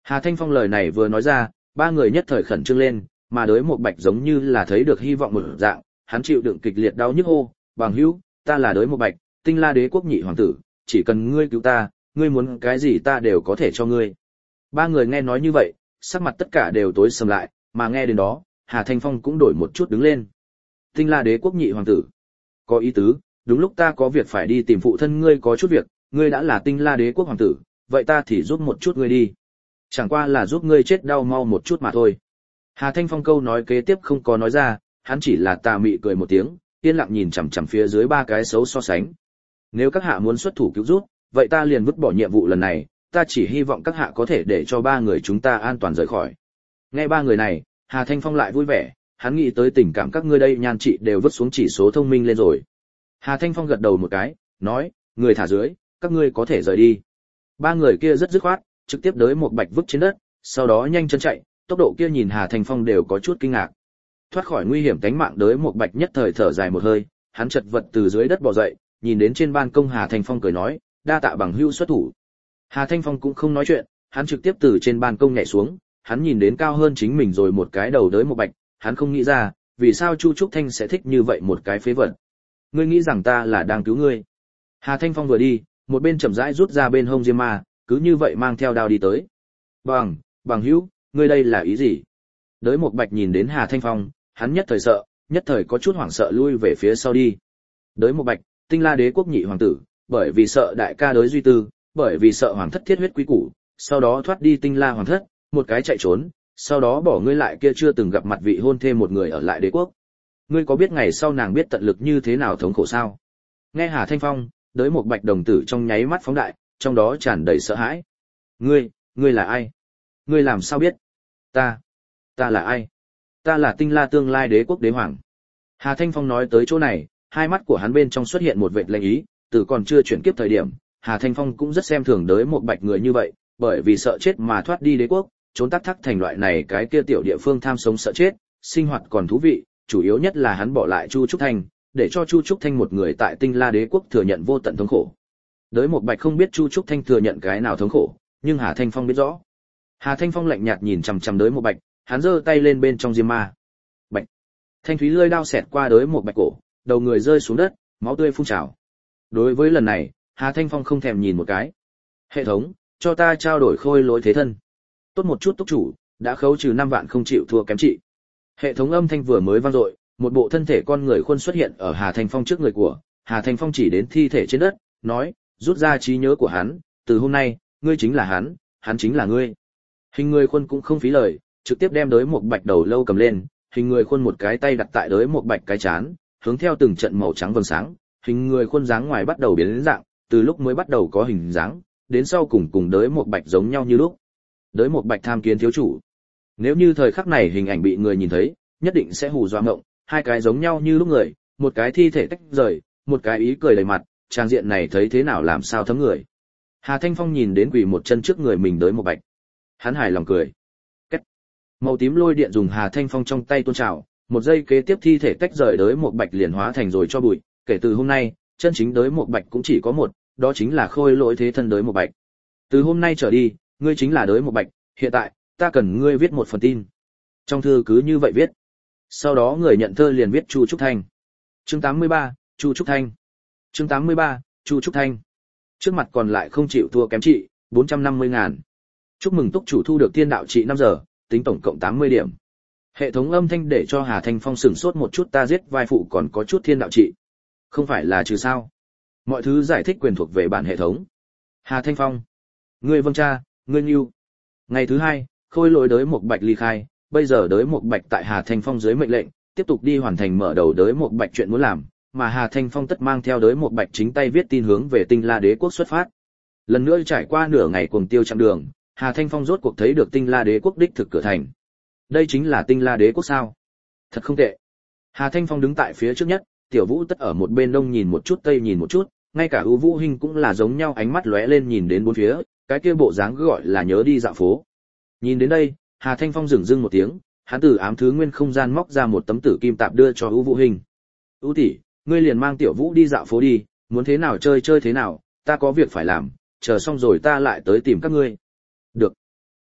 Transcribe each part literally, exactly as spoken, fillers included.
Hà Thanh Phong lời này vừa nói ra, ba người nhất thời khẩn trương lên, mà Đới Một Bạch giống như là thấy được hy vọng một dạng, hắn chịu đựng kịch liệt đau nhức hô, "Bằng hữu, ta là Đới Một Bạch, Tinh La Đế quốc nhị hoàng tử, chỉ cần ngươi cứu ta, ngươi muốn cái gì ta đều có thể cho ngươi." Ba người nghe nói như vậy, sắc mặt tất cả đều tối sầm lại, mà nghe đến đó, Hà Thanh Phong cũng đổi một chút đứng lên. "Tinh La Đế quốc nhị hoàng tử, có ý tứ, đúng lúc ta có việc phải đi tìm phụ thân ngươi có chút việc, ngươi đã là Tinh La Đế quốc hoàng tử, vậy ta thì giúp một chút ngươi đi. Chẳng qua là giúp ngươi chết đau mau một chút mà thôi." Hà Thanh Phong câu nói kế tiếp không có nói ra, hắn chỉ là tà mị cười một tiếng, yên lặng nhìn chằm chằm phía dưới ba cái xấu so sánh. "Nếu các hạ muốn xuất thủ cứu giúp, vậy ta liền vứt bỏ nhiệm vụ lần này, ta chỉ hy vọng các hạ có thể để cho ba người chúng ta an toàn rời khỏi." Nghe ba người này, Hà Thanh Phong lại vui vẻ, hắn nghĩ tới tình cảm các ngươi đây nhan trị đều vứt xuống chỉ số thông minh lên rồi. Hà Thanh Phong gật đầu một cái, nói, "Người thả dưới, các ngươi có thể rời đi." Ba người kia rất dứt khoát, trực tiếp Đới Một Bạch vứt trên đất, sau đó nhanh chân chạy, tốc độ kia nhìn Hà Thanh Phong đều có chút kinh ngạc. Thoát khỏi nguy hiểm cánh mạng Đới Một Bạch nhất thời thở dài một hơi, hắn chật vật từ dưới đất bò dậy, nhìn đến trên ban công Hà Thanh Phong cười nói, "Đa tạ bằng hữu xuất thủ." Hà Thanh Phong cũng không nói chuyện, hắn trực tiếp từ trên ban công nhảy xuống, hắn nhìn đến cao hơn chính mình rồi một cái đầu Đới Một Bạch, hắn không nghĩ ra, vì sao Chu Trúc Thanh sẽ thích như vậy một cái phế vật. "Ngươi nghĩ rằng ta là đang cứu ngươi?" Hà Thanh Phong vừa đi, một bên chậm rãi rút ra bên hông diêm ma, cứ như vậy mang theo đao đi tới. "Bằng, bằng hữu, ngươi đây là ý gì?" Đới Một Bạch nhìn đến Hà Thanh Phong, hắn nhất thời sợ, nhất thời có chút hoảng sợ lui về phía sau đi. Đới Một Bạch, Tinh La Đế quốc nhị hoàng tử, bởi vì sợ đại ca Đới Duy Tư, bởi vì sợ hoàng thất thiết huyết quý củ, sau đó thoát đi Tinh La hoàng thất, một cái chạy trốn, sau đó bỏ ngươi lại kia chưa từng gặp mặt vị hôn thê một người ở lại đế quốc. Ngươi có biết ngày sau nàng biết tận lực như thế nào thống khổ sao? Nghe Hà Thanh Phong, Đới Một Bạch đồng tử trong nháy mắt phóng đại, trong đó tràn đầy sợ hãi. "Ngươi, ngươi là ai? Ngươi làm sao biết?" "Ta, ta là ai? Ta là Tinh La tương lai đế quốc đế hoàng." Hà Thanh Phong nói tới chỗ này, hai mắt của hắn bên trong xuất hiện một vệt lạnh ý, từ còn chưa chuyển kiếp thời điểm, Hà Thanh Phong cũng rất xem thường Đới Một Bạch người như vậy, bởi vì sợ chết mà thoát đi đế quốc, trốn tắc thắc thành loại này cái kia tiểu địa phương tham sống sợ chết, sinh hoạt còn thú vị, chủ yếu nhất là hắn bỏ lại Chu Trúc Thanh, để cho Chu Trúc Thanh một người tại Tinh La Đế quốc thừa nhận vô tận thống khổ. Đới Một Bạch không biết Chu Trúc Thanh thừa nhận cái nào thống khổ, nhưng Hà Thanh Phong biết rõ. Hà Thanh Phong lạnh nhạt nhìn chằm chằm Đới Một Bạch, hắn giơ tay lên bên trong diêm ma. Bạch. Thanh thúy lưỡi đao xẹt qua Đới Một Bạch cổ, đầu người rơi xuống đất, máu tươi phun trào. Đối với lần này, Hà Thanh Phong không thèm nhìn một cái. "Hệ thống, cho ta trao đổi khôi lỗi thế thân." "Tốt một chút túc chủ, đã khấu trừ năm vạn không chịu thua kém trị." Hệ thống âm thanh vừa mới vang dội, một bộ thân thể con người khuôn xuất hiện ở Hà Thanh Phong trước người của, Hà Thanh Phong chỉ đến thi thể trên đất, nói, rút ra trí nhớ của hắn, "Từ hôm nay, ngươi chính là hắn, hắn chính là ngươi." Hình người khuôn cũng không phí lời, trực tiếp đem Đới Một Bạch đầu lâu cầm lên, hình người khuôn một cái tay đặt tại Đới Một Bạch cái chán, hướng theo từng trận màu trắng vầng sáng, hình người khuôn dáng ngoài bắt đầu biến đến dạng, từ lúc mới bắt đầu có hình dáng, đến sau cùng cùng Đới Một Bạch giống nhau như lúc. Đới Một Bạch tham kiến thiếu chủ. Nếu như thời khắc này hình ảnh bị người nhìn thấy, nhất định sẽ hù dọa ngộng, hai cái giống nhau như lúc người, một cái thi thể tách rời, một cái ý cười đầy mặt, trang diện này thấy thế nào làm sao thấm người. Hà Thanh Phong nhìn đến quỳ một chân trước người mình Đới Một Bạch, hắn hài lòng cười. Cách. Màu tím lôi điện dùng Hà Thanh Phong trong tay tuôn trào, một giây kế tiếp thi thể tách rời Đới Một Bạch liền hóa thành rồi cho bụi, kể từ hôm nay, chân chính Đới Một Bạch cũng chỉ có một, đó chính là khôi lỗi thế thân Đới Một Bạch. Từ hôm nay trở đi, ngươi chính là Đới Một Bạch, hiện tại, ta cần ngươi viết một phần tin. Trong thư cứ như vậy viết. Sau đó người nhận thơ liền viết Chu Trúc Thanh. Chương tám mươi ba, Chu Trúc Thanh. Chương tám mươi ba, Chu Trúc Thanh. Trước mặt còn lại không chịu thua kém trị, bốn trăm năm mươi ngàn. Chúc mừng túc chủ thu được thiên đạo trị năm giờ, tính tổng cộng tám mươi điểm. Hệ thống âm thanh để cho Hà Thanh Phong sửng sốt một chút, ta giết vai phụ còn có chút thiên đạo trị. Không phải là trừ sao? Mọi thứ giải thích quyền thuộc về bản hệ thống. Hà Thanh Phong. Ngươi vâng cha, ngươi nhu. Ngày thứ hai, khôi lỗi Đới Một Bạch ly khai, bây giờ Đới Một Bạch tại Hà Thanh Phong dưới mệnh lệnh, tiếp tục đi hoàn thành mở đầu Đới Một Bạch chuyện muốn làm, mà Hà Thanh Phong tất mang theo Đới Một Bạch chính tay viết tin hướng về Tinh La Đế quốc xuất phát. Lần nữa trải qua nửa ngày cuồng tiêu chặng đường, Hà Thanh Phong rốt cuộc thấy được Tinh La Đế quốc đích thực cửa thành. Đây chính là Tinh La Đế quốc sao? Thật không tệ. Hà Thanh Phong đứng tại phía trước nhất, Tiểu Vũ tất ở một bên đông nhìn một chút tây nhìn một chút, ngay cả ưu Vũ Hinh cũng là giống nhau ánh mắt lóe lên nhìn đến bốn phía, cái kia bộ dáng gọi là nhớ đi dạo phố. Nhìn đến đây, Hà Thanh Phong dừng dưng một tiếng, hắn từ ám thứ nguyên không gian móc ra một tấm tử kim tạp đưa cho ưu Vũ Hinh. "Ưu tỷ, ngươi liền mang Tiểu Vũ đi dạo phố đi, muốn thế nào chơi chơi thế nào, ta có việc phải làm, chờ xong rồi ta lại tới tìm các ngươi." "Được."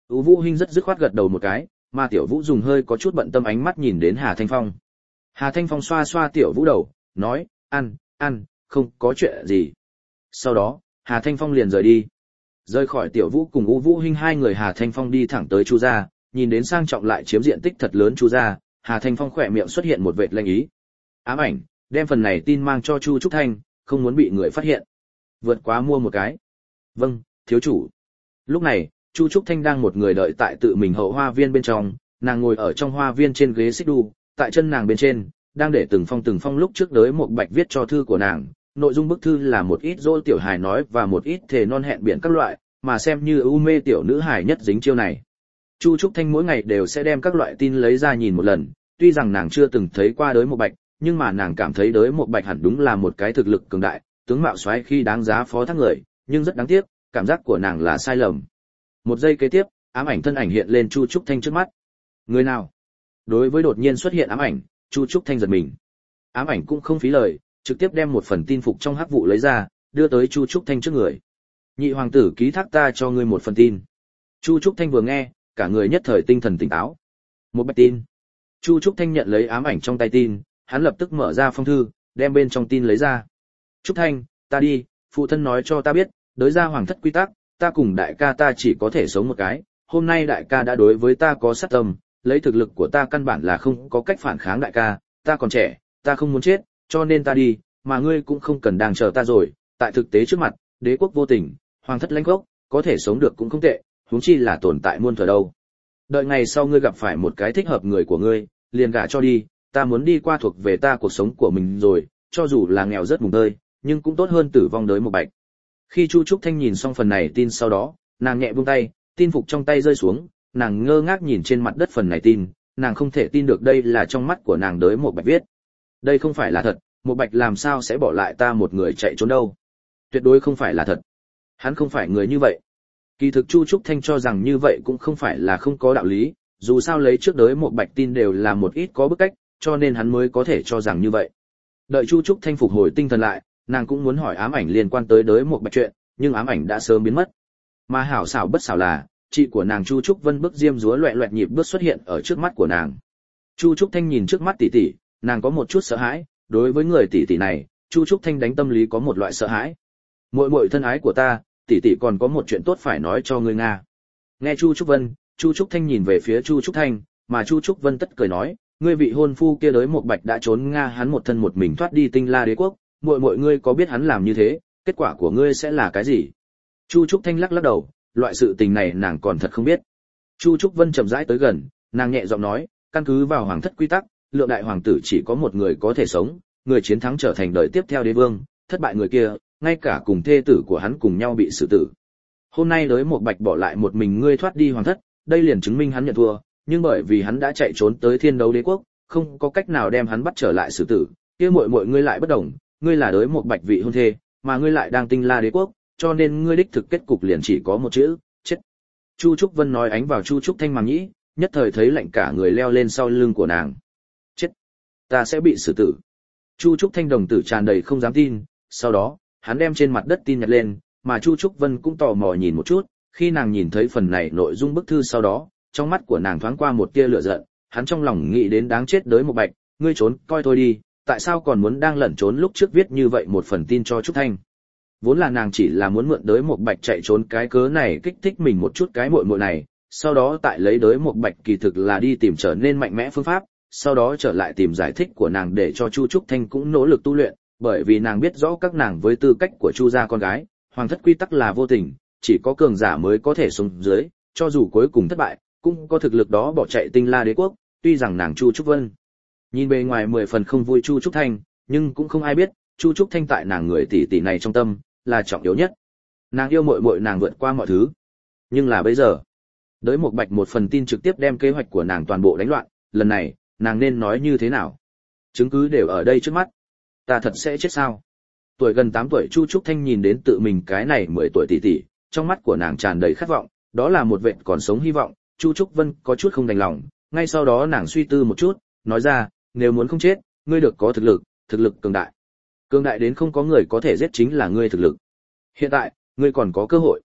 U Vũ Hinh rất dứt khoát gật đầu một cái, mà Tiểu Vũ dùng hơi có chút bận tâm ánh mắt nhìn đến Hà Thanh Phong. Hà Thanh Phong xoa xoa Tiểu Vũ đầu, nói, ăn, ăn, không có chuyện gì. Sau đó, Hà Thanh Phong liền rời đi. Rời khỏi Tiểu Vũ cùng U Vũ Hinh hai người, Hà Thanh Phong đi thẳng tới Chu gia, nhìn đến sang trọng lại chiếm diện tích thật lớn Chu gia, Hà Thanh Phong khỏe miệng xuất hiện một vệt lanh ý. Ám ảnh, đem phần này tin mang cho Chu Trúc Thanh, không muốn bị người phát hiện. Vượt quá mua một cái. Vâng, thiếu chủ. Lúc này, Chu Trúc Thanh đang một người đợi tại tự mình hậu hoa viên bên trong, nàng ngồi ở trong hoa viên trên ghế xích đu, tại chân nàng bên trên, đang để từng phong từng phong lúc trước đới một bạch viết cho thư của nàng. Nội dung bức thư là một ít dỗ tiểu hài nói và một ít thề non hẹn biển các loại, mà xem như ưu mê tiểu nữ hài nhất dính chiêu này. Chu Trúc Thanh mỗi ngày đều sẽ đem các loại tin lấy ra nhìn một lần, tuy rằng nàng chưa từng thấy qua đới một bạch, nhưng mà nàng cảm thấy đới một bạch hẳn đúng là một cái thực lực cường đại, tướng mạo xoáy khi đáng giá phó thác người, nhưng rất đáng tiếc, cảm giác của nàng là sai lầm. Một giây kế tiếp, ám ảnh thân ảnh hiện lên Chu Trúc Thanh trước mắt. Người nào? Đối với đột nhiên xuất hiện ám ảnh, Chu Trúc Thanh giật mình. Ám ảnh cũng không phí lời, trực tiếp đem một phần tin phục trong hắc vụ lấy ra, đưa tới Chu Trúc Thanh trước người. Nhị hoàng tử ký thác ta cho ngươi một phần tin. Chu Trúc Thanh vừa nghe, cả người nhất thời tinh thần tỉnh táo. Một bạch tin. Chu Trúc Thanh nhận lấy ám ảnh trong tay tin, hắn lập tức mở ra phong thư, đem bên trong tin lấy ra. Trúc Thanh, ta đi, phụ thân nói cho ta biết, đối ra hoàng thất quy tắc, ta cùng đại ca ta chỉ có thể sống một cái, hôm nay đại ca đã đối với ta có sát tâm, lấy thực lực của ta căn bản là không có cách phản kháng đại ca, ta còn trẻ, ta không muốn chết, cho nên ta đi, mà ngươi cũng không cần đang chờ ta rồi, tại thực tế trước mặt, đế quốc vô tình, hoàng thất lãnh gốc, có thể sống được cũng không tệ, huống chi là tồn tại muôn thuở đâu. Đợi ngày sau ngươi gặp phải một cái thích hợp người của ngươi, liền gả cho đi, ta muốn đi qua thuộc về ta cuộc sống của mình rồi, cho dù là nghèo rất mùng tơi, nhưng cũng tốt hơn tử vong đới một bạch. Khi Chu Trúc Thanh nhìn xong phần này tin sau đó, nàng nhẹ buông tay, tin phục trong tay rơi xuống, nàng ngơ ngác nhìn trên mặt đất phần này tin, nàng không thể tin được đây là trong mắt của nàng đới một bạch viết. Đây không phải là thật, một bạch làm sao sẽ bỏ lại ta một người chạy trốn đâu. Tuyệt đối không phải là thật. Hắn không phải người như vậy. Kỳ thực Chu Trúc Thanh cho rằng như vậy cũng không phải là không có đạo lý, dù sao lấy trước đới một bạch tin đều là một ít có bức cách, cho nên hắn mới có thể cho rằng như vậy. Đợi Chu Trúc Thanh phục hồi tinh thần lại, nàng cũng muốn hỏi ám ảnh liên quan tới đới một bạch chuyện, nhưng ám ảnh đã sớm biến mất. Mà hảo xảo bất xảo là, chị của nàng Chu Trúc Vân bước diêm dúa loẹt loẹt nhịp bước xuất hiện ở trước mắt của nàng. Chu Trúc Thanh nhìn trước mắt tỷ tỷ, nàng có một chút sợ hãi, đối với người tỷ tỷ này, Chu Trúc Thanh đánh tâm lý có một loại sợ hãi. Muội muội thân ái của ta, tỷ tỷ còn có một chuyện tốt phải nói cho ngươi nga. Nghe Chu Trúc Vân, Chu Trúc Thanh nhìn về phía Chu Trúc Thanh, mà Chu Trúc Vân tất cười nói, ngươi vị hôn phu kia đới một bạch đã trốn nga, hắn một thân một mình thoát đi Tinh La Đế quốc, muội muội ngươi có biết hắn làm như thế, kết quả của ngươi sẽ là cái gì? Chu Trúc Thanh lắc lắc đầu, loại sự tình này nàng còn thật không biết. Chu Trúc Vân chậm rãi tới gần, nàng nhẹ giọng nói, căn cứ vào hoàng thất quy tắc, lượng đại hoàng tử chỉ có một người có thể sống, người chiến thắng trở thành đời tiếp theo đế vương, thất bại người kia, ngay cả cùng thê tử của hắn cùng nhau bị xử tử. Hôm nay đới một bạch bỏ lại một mình ngươi thoát đi hoàng thất, đây liền chứng minh hắn nhận thua, nhưng bởi vì hắn đã chạy trốn tới Thiên Đấu Đế quốc, không có cách nào đem hắn bắt trở lại xử tử, kia muội muội ngươi lại bất đồng, ngươi là đới một bạch vị hôn thê, mà ngươi lại đang Tinh La Đế quốc, cho nên ngươi đích thực kết cục liền chỉ có một chữ, chết. Chu Trúc Vân nói ánh vào Chu Trúc Thanh màng nhĩ, nhất thời thấy lạnh cả người leo lên sau lưng của nàng. Chết, ta sẽ bị xử tử. Chu Trúc Thanh đồng tử tràn đầy không dám tin, sau đó, hắn đem trên mặt đất tin nhặt lên, mà Chu Trúc Vân cũng tò mò nhìn một chút, khi nàng nhìn thấy phần này nội dung bức thư sau đó, trong mắt của nàng thoáng qua một tia lửa giận, hắn trong lòng nghĩ đến đáng chết đới một bạch, ngươi trốn coi thôi đi, tại sao còn muốn đang lẩn trốn lúc trước viết như vậy một phần tin cho Trúc Thanh. Vốn là nàng chỉ là muốn mượn đới một bạch chạy trốn cái cớ này kích thích mình một chút cái muội muội này, sau đó tại lấy đới một bạch kỳ thực là đi tìm trở nên mạnh mẽ phương pháp, sau đó trở lại tìm giải thích của nàng để cho Chu Trúc Thanh cũng nỗ lực tu luyện, bởi vì nàng biết rõ các nàng với tư cách của Chu gia con gái, hoàng thất quy tắc là vô tình, chỉ có cường giả mới có thể xuống dưới, cho dù cuối cùng thất bại, cũng có thực lực đó bỏ chạy Tinh La Đế quốc, tuy rằng nàng Chu Trúc Vân nhìn bề ngoài mười phần không vui Chu Trúc Thanh, nhưng cũng không ai biết, Chu Trúc Thanh tại nàng người tỷ tỷ này trong tâm là trọng yếu nhất. Nàng yêu muội muội nàng vượt qua mọi thứ. Nhưng là bây giờ, đới một bạch một phần tin trực tiếp đem kế hoạch của nàng toàn bộ đánh loạn, lần này, nàng nên nói như thế nào? Chứng cứ đều ở đây trước mắt. Ta thật sẽ chết sao? Tuổi gần tám tuổi Chu Trúc Thanh nhìn đến tự mình cái này mười tuổi tỷ tỷ, trong mắt của nàng tràn đầy khát vọng, đó là một vệt còn sống hy vọng. Chu Trúc Vân có chút không đành lòng, ngay sau đó nàng suy tư một chút, nói ra, nếu muốn không chết, ngươi được có thực lực, thực lực cường đại. Cường đại đến không có người có thể giết chính là ngươi thực lực. Hiện tại, ngươi còn có cơ hội.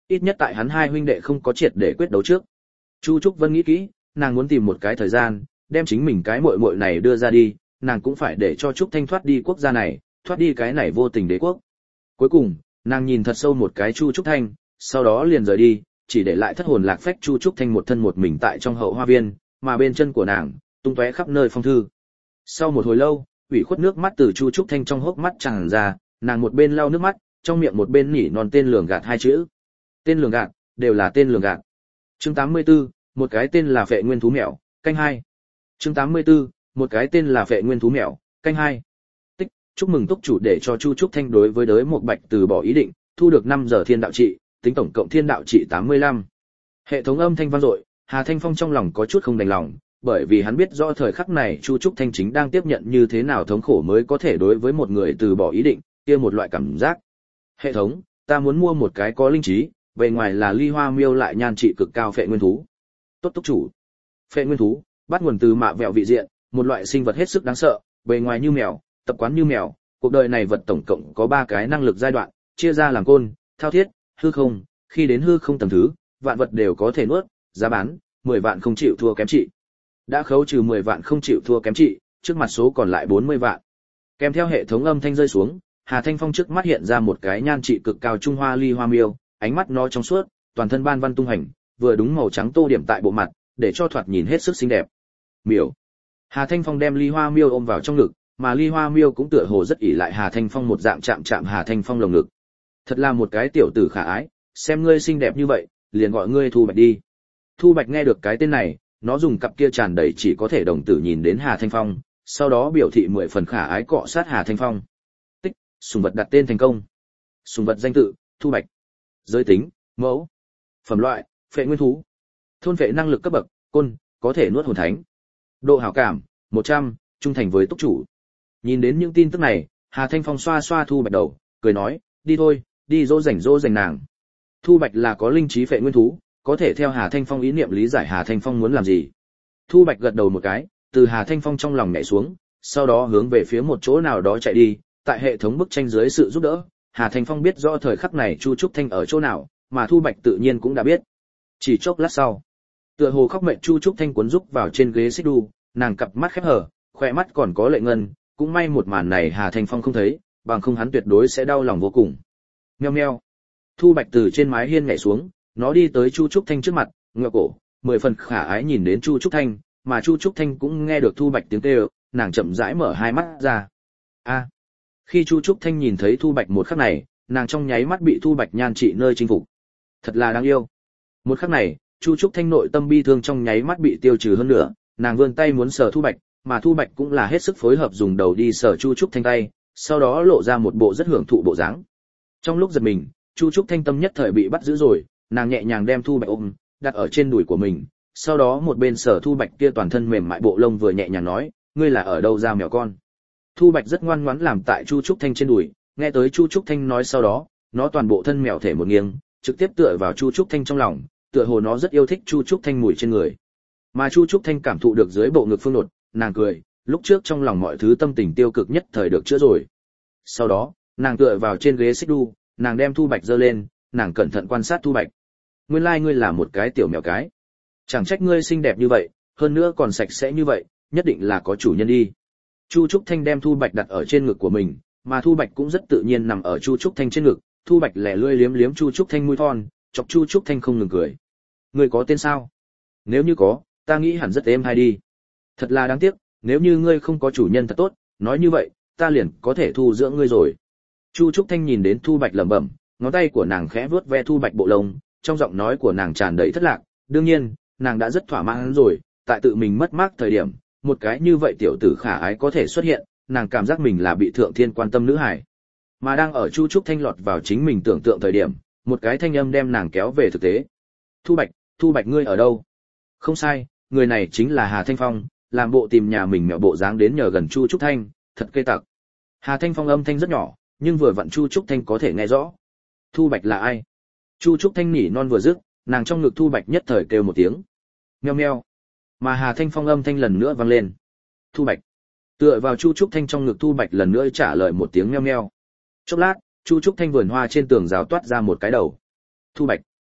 ít nhất tại hắn hai huynh đệ không có triệt để quyết đấu trước. Chu Trúc Vân nghĩ kỹ, nàng muốn tìm một cái thời gian, đem chính mình cái muội muội này đưa ra đi, nàng cũng phải để cho Trúc Thanh thoát đi quốc gia này, thoát đi cái này vô tình đế quốc. Cuối cùng, nàng nhìn thật sâu một cái Chu Trúc Thanh, sau đó liền rời đi, chỉ để lại thất hồn lạc phách Chu Trúc Thanh một thân một mình tại trong hậu hoa viên, mà bên chân của nàng tung tóe khắp nơi phong thư. Sau một hồi lâu, ủy khuất nước mắt từ Chu Trúc Thanh trong hốc mắt tràn ra, nàng một bên lau nước mắt, trong miệng một bên nhỉ non tên lường gạt hai chữ. Tên lường gạt, đều là tên lường gạt. Chương tám mươi tư, một cái tên là Phệ Nguyên thú mèo, canh hai. Chương tám mươi tư, một cái tên là Phệ Nguyên thú mèo, canh hai. Tích, chúc mừng túc chủ để cho Chu Trúc Thanh đối với đới một bạch từ bỏ ý định, thu được năm giờ thiên đạo trị, tính tổng cộng thiên đạo trị tám mươi lăm. Hệ thống âm thanh vang dội, Hà Thanh Phong trong lòng có chút không đành lòng, bởi vì hắn biết rõ thời khắc này Chu Trúc Thanh chính đang tiếp nhận như thế nào thống khổ mới có thể đối với một người từ bỏ ý định, kia một loại cảm giác. Hệ thống, ta muốn mua một cái có linh trí, bề ngoài là ly hoa miêu lại nhan trị cực cao phệ nguyên thú. Tốt túc chủ. Phệ nguyên thú, bắt nguồn từ mạ vẹo vị diện, một loại sinh vật hết sức đáng sợ, bề ngoài như mèo, tập quán như mèo, cuộc đời này vật tổng cộng có ba cái năng lực giai đoạn, chia ra làm côn, thao thiết, hư không, khi đến hư không tầng thứ, vạn vật đều có thể nuốt, giá bán mười vạn không chịu thua kém trị. Đã khấu trừ mười vạn không chịu thua kém trị, trước mặt số còn lại bốn mươi vạn. Kèm theo hệ thống âm thanh rơi xuống, Hà Thanh Phong trước mắt hiện ra một cái nhan trị cực cao trung hoa ly hoa miêu, ánh mắt nó trong suốt, toàn thân ban văn tung hành, vừa đúng màu trắng tô điểm tại bộ mặt, để cho thoạt nhìn hết sức xinh đẹp. Miêu. Hà Thanh Phong đem ly hoa miêu ôm vào trong ngực, mà ly hoa miêu cũng tựa hồ rất ỷ lại Hà Thanh Phong một dạng chạm chạm Hà Thanh Phong lồng ngực. Thật là một cái tiểu tử khả ái, xem ngươi xinh đẹp như vậy, liền gọi ngươi Thu Bạch đi. Thu Bạch nghe được cái tên này, nó dùng cặp kia tràn đầy chỉ có thể đồng tử nhìn đến Hà Thanh Phong, sau đó biểu thị mười phần khả ái cọ sát Hà Thanh Phong. Tích, sùng vật đặt tên thành công. Sùng vật danh tự, Thu Bạch. Giới tính, mẫu. Phẩm loại, phệ nguyên thú. Thôn phệ năng lực cấp bậc, côn, có thể nuốt hồn thánh. Độ hảo cảm, một trăm, trung thành với túc chủ. Nhìn đến những tin tức này, Hà Thanh Phong xoa xoa Thu Bạch đầu, cười nói, đi thôi, đi dỗ dành dỗ dành nàng. Thu Bạch là có linh trí phệ nguyên thú, có thể theo Hà Thanh Phong ý niệm lý giải Hà Thanh Phong muốn làm gì. Thu Bạch gật đầu một cái, từ Hà Thanh Phong trong lòng nhảy xuống, sau đó hướng về phía một chỗ nào đó chạy đi, tại hệ thống bức tranh dưới sự giúp đỡ, Hà Thanh Phong biết rõ thời khắc này Chu Trúc Thanh ở chỗ nào, mà Thu Bạch tự nhiên cũng đã biết. Chỉ chốc lát sau, tựa hồ khóc mệt Chu Trúc Thanh cuốn rúc vào trên ghế xích đu, nàng cặp mắt khép hờ, khỏe mắt còn có lệ ngân, cũng may một màn này Hà Thanh Phong không thấy, bằng không hắn tuyệt đối sẽ đau lòng vô cùng. Meo meo. Thu Bạch từ trên mái hiên nhảy xuống, nó đi tới Chu Trúc Thanh trước mặt, ngựa cổ, mười phần khả ái nhìn đến Chu Trúc Thanh, mà Chu Trúc Thanh cũng nghe được Thu Bạch tiếng kêu, nàng chậm rãi mở hai mắt ra. A. Khi Chu Trúc Thanh nhìn thấy Thu Bạch một khắc này, nàng trong nháy mắt bị Thu Bạch nhan trị nơi chinh phục. Thật là đáng yêu. Một khắc này, Chu Trúc Thanh nội tâm bi thương trong nháy mắt bị tiêu trừ hơn nữa, nàng vươn tay muốn sờ Thu Bạch, mà Thu Bạch cũng là hết sức phối hợp dùng đầu đi sờ Chu Trúc Thanh tay, sau đó lộ ra một bộ rất hưởng thụ bộ dáng. Trong lúc giật mình, Chu Trúc Thanh tâm nhất thời bị bắt giữ rồi, nàng nhẹ nhàng đem Thu Bạch ôm, đặt ở trên đùi của mình, sau đó một bên sờ Thu Bạch kia toàn thân mềm mại bộ lông vừa nhẹ nhàng nói, ngươi là ở đâu ra mèo con. Thu Bạch rất ngoan ngoãn làm tại Chu Trúc Thanh trên đùi, nghe tới Chu Trúc Thanh nói sau đó, nó toàn bộ thân mèo thể một nghiêng, trực tiếp tựa vào Chu Trúc Thanh trong lòng, tựa hồ nó rất yêu thích Chu Trúc Thanh mùi trên người. Mà Chu Trúc Thanh cảm thụ được dưới bộ ngực phương nột, nàng cười, lúc trước trong lòng mọi thứ tâm tình tiêu cực nhất thời được chữa rồi. Sau đó, nàng tựa vào trên ghế xích đu, nàng đem Thu Bạch giơ lên, nàng cẩn thận quan sát Thu Bạch. Nguyên lai like ngươi là một cái tiểu mèo cái. Chẳng trách ngươi xinh đẹp như vậy, hơn nữa còn sạch sẽ như vậy, nhất định là có chủ nhân đi. Chu Trúc Thanh đem Thu Bạch đặt ở trên ngực của mình, mà Thu Bạch cũng rất tự nhiên nằm ở Chu Trúc Thanh trên ngực, Thu Bạch lẻ lươi liếm liếm Chu Trúc Thanh mũi thon, chọc Chu Trúc Thanh không ngừng cười. Ngươi có tên sao? Nếu như có, ta nghĩ hẳn rất êm hay đi. Thật là đáng tiếc, nếu như ngươi không có chủ nhân thật tốt, nói như vậy, ta liền có thể thu dưỡng ngươi rồi. Chu Trúc Thanh nhìn đến Thu Bạch lẩm bẩm, ngón tay của nàng khẽ vuốt ve Thu Bạch bộ lông, trong giọng nói của nàng tràn đầy thất lạc, đương nhiên, nàng đã rất thỏa mãn rồi, tại tự mình mất mát thời điểm, một cái như vậy tiểu tử khả ái có thể xuất hiện, nàng cảm giác mình là bị thượng thiên quan tâm nữ hải. Mà đang ở Chu Trúc Thanh lọt vào chính mình tưởng tượng thời điểm, một cái thanh âm đem nàng kéo về thực tế. Thu Bạch, Thu Bạch ngươi ở đâu? Không sai, người này chính là Hà Thanh Phong, làm bộ tìm nhà mình mẹo bộ dáng đến nhờ gần Chu Trúc Thanh, thật kê tặc. Hà Thanh Phong âm thanh rất nhỏ, nhưng vừa vặn Chu Trúc Thanh có thể nghe rõ. Thu Bạch là ai? Chu Trúc Thanh nỉ non vừa dứt, nàng trong ngực Thu Bạch nhất thời kêu một tiếng. Meo meo. Mà Hà Thanh Phong âm thanh lần nữa vang lên. Thu Bạch. Tựa vào Chu Trúc Thanh trong ngực Thu Bạch lần nữa trả lời một tiếng meo meo. Chốc lát, Chu Trúc Thanh vườn hoa trên tường rào toát ra một cái đầu. Thu Bạch.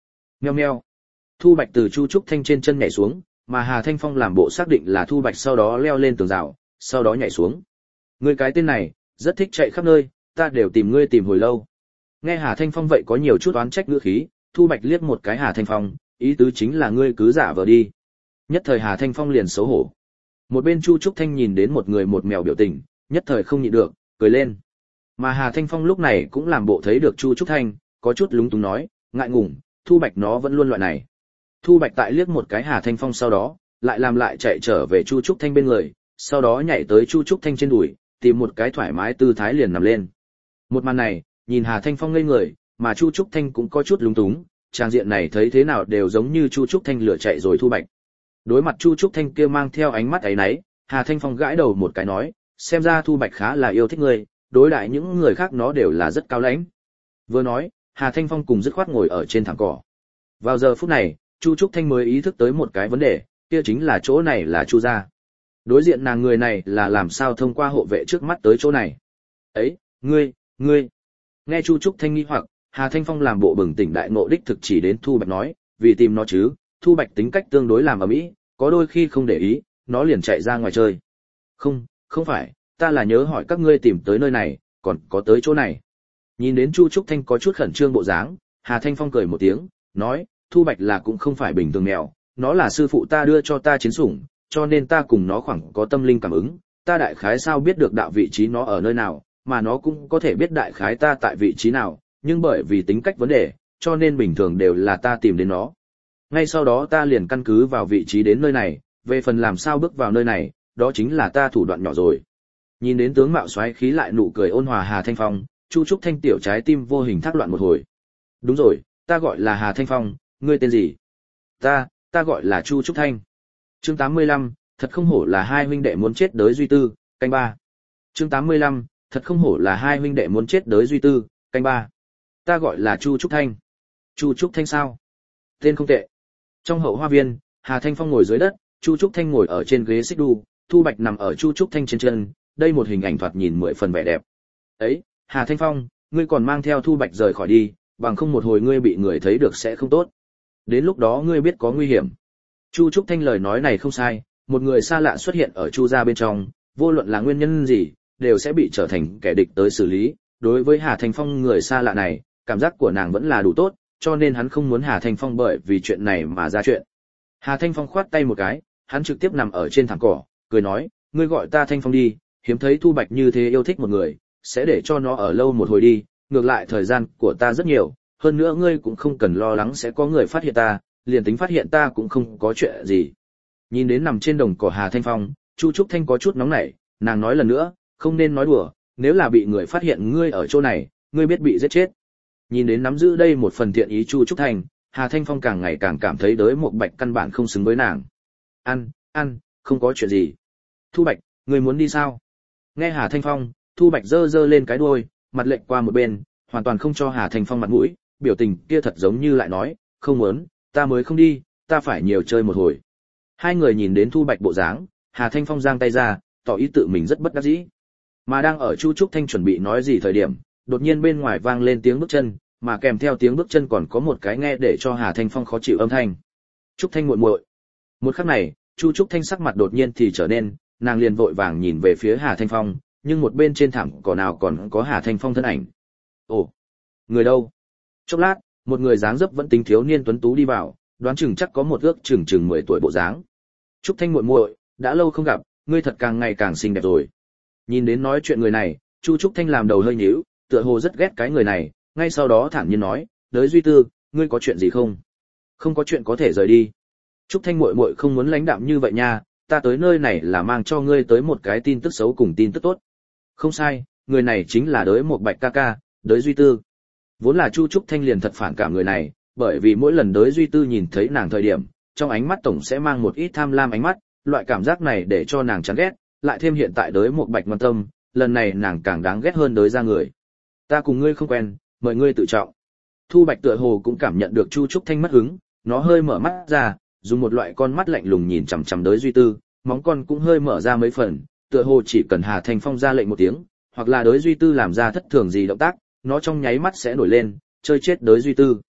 Meo meo. Thu Bạch từ Chu Trúc Thanh trên chân nhảy xuống, mà Hà Thanh Phong làm bộ xác định là Thu Bạch, sau đó leo lên tường rào, sau đó nhảy xuống. Ngươi cái tên này, rất thích chạy khắp nơi, ta đều tìm ngươi tìm hồi lâu. Nghe Hà Thanh Phong vậy có nhiều chút oán trách ngữ khí, Thu Bạch liếc một cái Hà Thanh Phong, ý tứ chính là ngươi cứ giả vờ đi. Nhất thời Hà Thanh Phong liền xấu hổ. Một bên Chu Trúc Thanh nhìn đến một người một mèo biểu tình, nhất thời không nhịn được, cười lên. Mà Hà Thanh Phong lúc này cũng làm bộ thấy được Chu Trúc Thanh, có chút lúng túng nói, ngại ngùng, Thu Bạch nó vẫn luôn loại này. Thu Bạch tại liếc một cái Hà Thanh Phong sau đó, lại làm lại chạy trở về Chu Trúc Thanh bên người, sau đó nhảy tới Chu Trúc Thanh trên đùi, tìm một cái thoải mái tư thái liền nằm lên. Một màn này, nhìn Hà Thanh Phong ngây người, mà Chu Trúc Thanh cũng có chút lúng túng, trang diện này thấy thế nào đều giống như Chu Trúc Thanh lửa chạy rồi Thu Bạch. Đối mặt Chu Trúc Thanh kia mang theo ánh mắt ấy nấy, Hà Thanh Phong gãi đầu một cái nói, xem ra Thu Bạch khá là yêu thích ngươi, đối đãi những người khác nó đều là rất cao lãnh. Vừa nói, Hà Thanh Phong cùng dứt khoát ngồi ở trên thảm cỏ. Vào giờ phút này, Chu Trúc Thanh mới ý thức tới một cái vấn đề, kia chính là chỗ này là Chu gia. Đối diện nàng người này là làm sao thông qua hộ vệ trước mắt tới chỗ này. Ấy, ngươi, ngươi. Nghe Chu Trúc Thanh nghi hoặc, Hà Thanh Phong làm bộ bừng tỉnh đại ngộ đích thực chỉ đến Thu Bạch nói, vì tìm nó chứ, Thu Bạch tính cách tương đối làm ở mỹ, có đôi khi không để ý, nó liền chạy ra ngoài chơi. Không, không phải, ta là nhớ hỏi các ngươi tìm tới nơi này, còn có tới chỗ này. Nhìn đến Chu Trúc Thanh có chút khẩn trương bộ dáng, Hà Thanh Phong cười một tiếng, nói, Thu Bạch là cũng không phải bình thường mèo, nó là sư phụ ta đưa cho ta chiến sủng, cho nên ta cùng nó khoảng có tâm linh cảm ứng, ta đại khái sao biết được đạo vị trí nó ở nơi nào, mà nó cũng có thể biết đại khái ta tại vị trí nào, nhưng bởi vì tính cách vấn đề, cho nên bình thường đều là ta tìm đến nó. Ngay sau đó ta liền căn cứ vào vị trí đến nơi này, về phần làm sao bước vào nơi này, đó chính là ta thủ đoạn nhỏ rồi. Nhìn đến tướng mạo xoáy khí lại nụ cười ôn hòa Hà Thanh Phong, Chu Trúc Thanh tiểu trái tim vô hình thác loạn một hồi. Đúng rồi, ta gọi là Hà Thanh Phong, ngươi tên gì? Ta, ta gọi là Chu Trúc Thanh. Chương tám mươi lăm, thật không hổ là hai huynh đệ muốn chết đới duy tư, canh ba. Chương tám mươi lăm, thật không hổ là hai huynh đệ muốn chết đới duy tư, canh ba. Ta gọi là Chu Trúc Thanh. Chu Trúc Thanh sao? Tên không tệ. Trong hậu hoa viên, Hà Thanh Phong ngồi dưới đất, Chu Trúc Thanh ngồi ở trên ghế xích đu, Thu Bạch nằm ở Chu Trúc Thanh trên chân, đây một hình ảnh thoạt nhìn mười phần vẻ đẹp. Ấy, Hà Thanh Phong, ngươi còn mang theo Thu Bạch rời khỏi đi, bằng không một hồi ngươi bị người thấy được sẽ không tốt. Đến lúc đó ngươi biết có nguy hiểm. Chu Trúc Thanh lời nói này không sai, một người xa lạ xuất hiện ở Chu gia bên trong, vô luận là nguyên nhân gì, đều sẽ bị trở thành kẻ địch tới xử lý. Đối với Hà Thanh Phong người xa lạ này, cảm giác của nàng vẫn là đủ tốt, cho nên hắn không muốn Hà Thanh Phong bởi vì chuyện này mà ra chuyện. Hà Thanh Phong khoát tay một cái, hắn trực tiếp nằm ở trên thảm cỏ, cười nói, ngươi gọi ta Thanh Phong đi, hiếm thấy Thu Bạch như thế yêu thích một người, sẽ để cho nó ở lâu một hồi đi, ngược lại thời gian của ta rất nhiều, hơn nữa ngươi cũng không cần lo lắng sẽ có người phát hiện ta, liền tính phát hiện ta cũng không có chuyện gì. Nhìn đến nằm trên đồng cỏ Hà Thanh Phong, Chu Trúc Thanh có chút nóng nảy, nàng nói lần nữa, không nên nói đùa, nếu là bị người phát hiện ngươi ở chỗ này, ngươi biết bị giết chết. Nhìn đến nắm giữ đây một phần thiện ý Chu Trúc Thanh, Hà Thanh Phong càng ngày càng cảm thấy đới một Bạch căn bản không xứng với nàng. Ăn, ăn, không có chuyện gì. Thu Bạch, ngươi muốn đi sao? Nghe Hà Thanh Phong, Thu Bạch giơ giơ lên cái đuôi, mặt lệch qua một bên, hoàn toàn không cho Hà Thanh Phong mặt mũi, biểu tình kia thật giống như lại nói, không muốn, ta mới không đi, ta phải nhiều chơi một hồi. Hai người nhìn đến Thu Bạch bộ dáng, Hà Thanh Phong giang tay ra, tỏ ý tự mình rất bất đắc dĩ. Mà đang ở Chu Trúc Thanh chuẩn bị nói gì thời điểm, đột nhiên bên ngoài vang lên tiếng bước chân, mà kèm theo tiếng bước chân còn có một cái nghe để cho Hà Thanh Phong khó chịu âm thanh. Trúc Thanh muội muội. Một khắc này, Chu Trúc Thanh sắc mặt đột nhiên thì trở nên, nàng liền vội vàng nhìn về phía Hà Thanh Phong, nhưng một bên trên thảm cỏ nào còn có Hà Thanh Phong thân ảnh. Ồ, người đâu? Chốc lát, một người dáng dấp vẫn tính thiếu niên tuấn tú đi vào, đoán chừng chắc có một ước chừng chừng mười tuổi bộ dáng. Trúc Thanh muội muội, đã lâu không gặp, ngươi thật càng ngày càng xinh đẹp rồi. Nhìn đến nói chuyện người này, Chu Trúc Thanh làm đầu hơi nhíu, tựa hồ rất ghét cái người này, ngay sau đó thản nhiên nói, "Đới Duy Tư, ngươi có chuyện gì không?" "Không có chuyện có thể rời đi." Trúc Thanh muội muội không muốn lãnh đạm như vậy nha, ta tới nơi này là mang cho ngươi tới một cái tin tức xấu cùng tin tức tốt. Không sai, người này chính là Đới Một Bạch ca ca, Đới Duy Tư. Vốn là Chu Trúc Thanh liền thật phản cảm người này, bởi vì mỗi lần Đới Duy Tư nhìn thấy nàng thời điểm, trong ánh mắt tổng sẽ mang một ít tham lam ánh mắt, loại cảm giác này để cho nàng chán ghét, lại thêm hiện tại Đới Một Bạch ngoan tâm, lần này nàng càng đáng ghét hơn Đới ra người. Ta cùng ngươi không quen, mời ngươi tự trọng. Thu Bạch tựa hồ cũng cảm nhận được Chu Trúc Thanh mất hứng, nó hơi mở mắt ra, dùng một loại con mắt lạnh lùng nhìn chằm chằm Đới Duy Tư, móng con cũng hơi mở ra mấy phần, tựa hồ chỉ cần Hà Thanh Phong ra lệnh một tiếng, hoặc là Đới Duy Tư làm ra thất thường gì động tác, nó trong nháy mắt sẽ nổi lên, chơi chết Đới Duy Tư.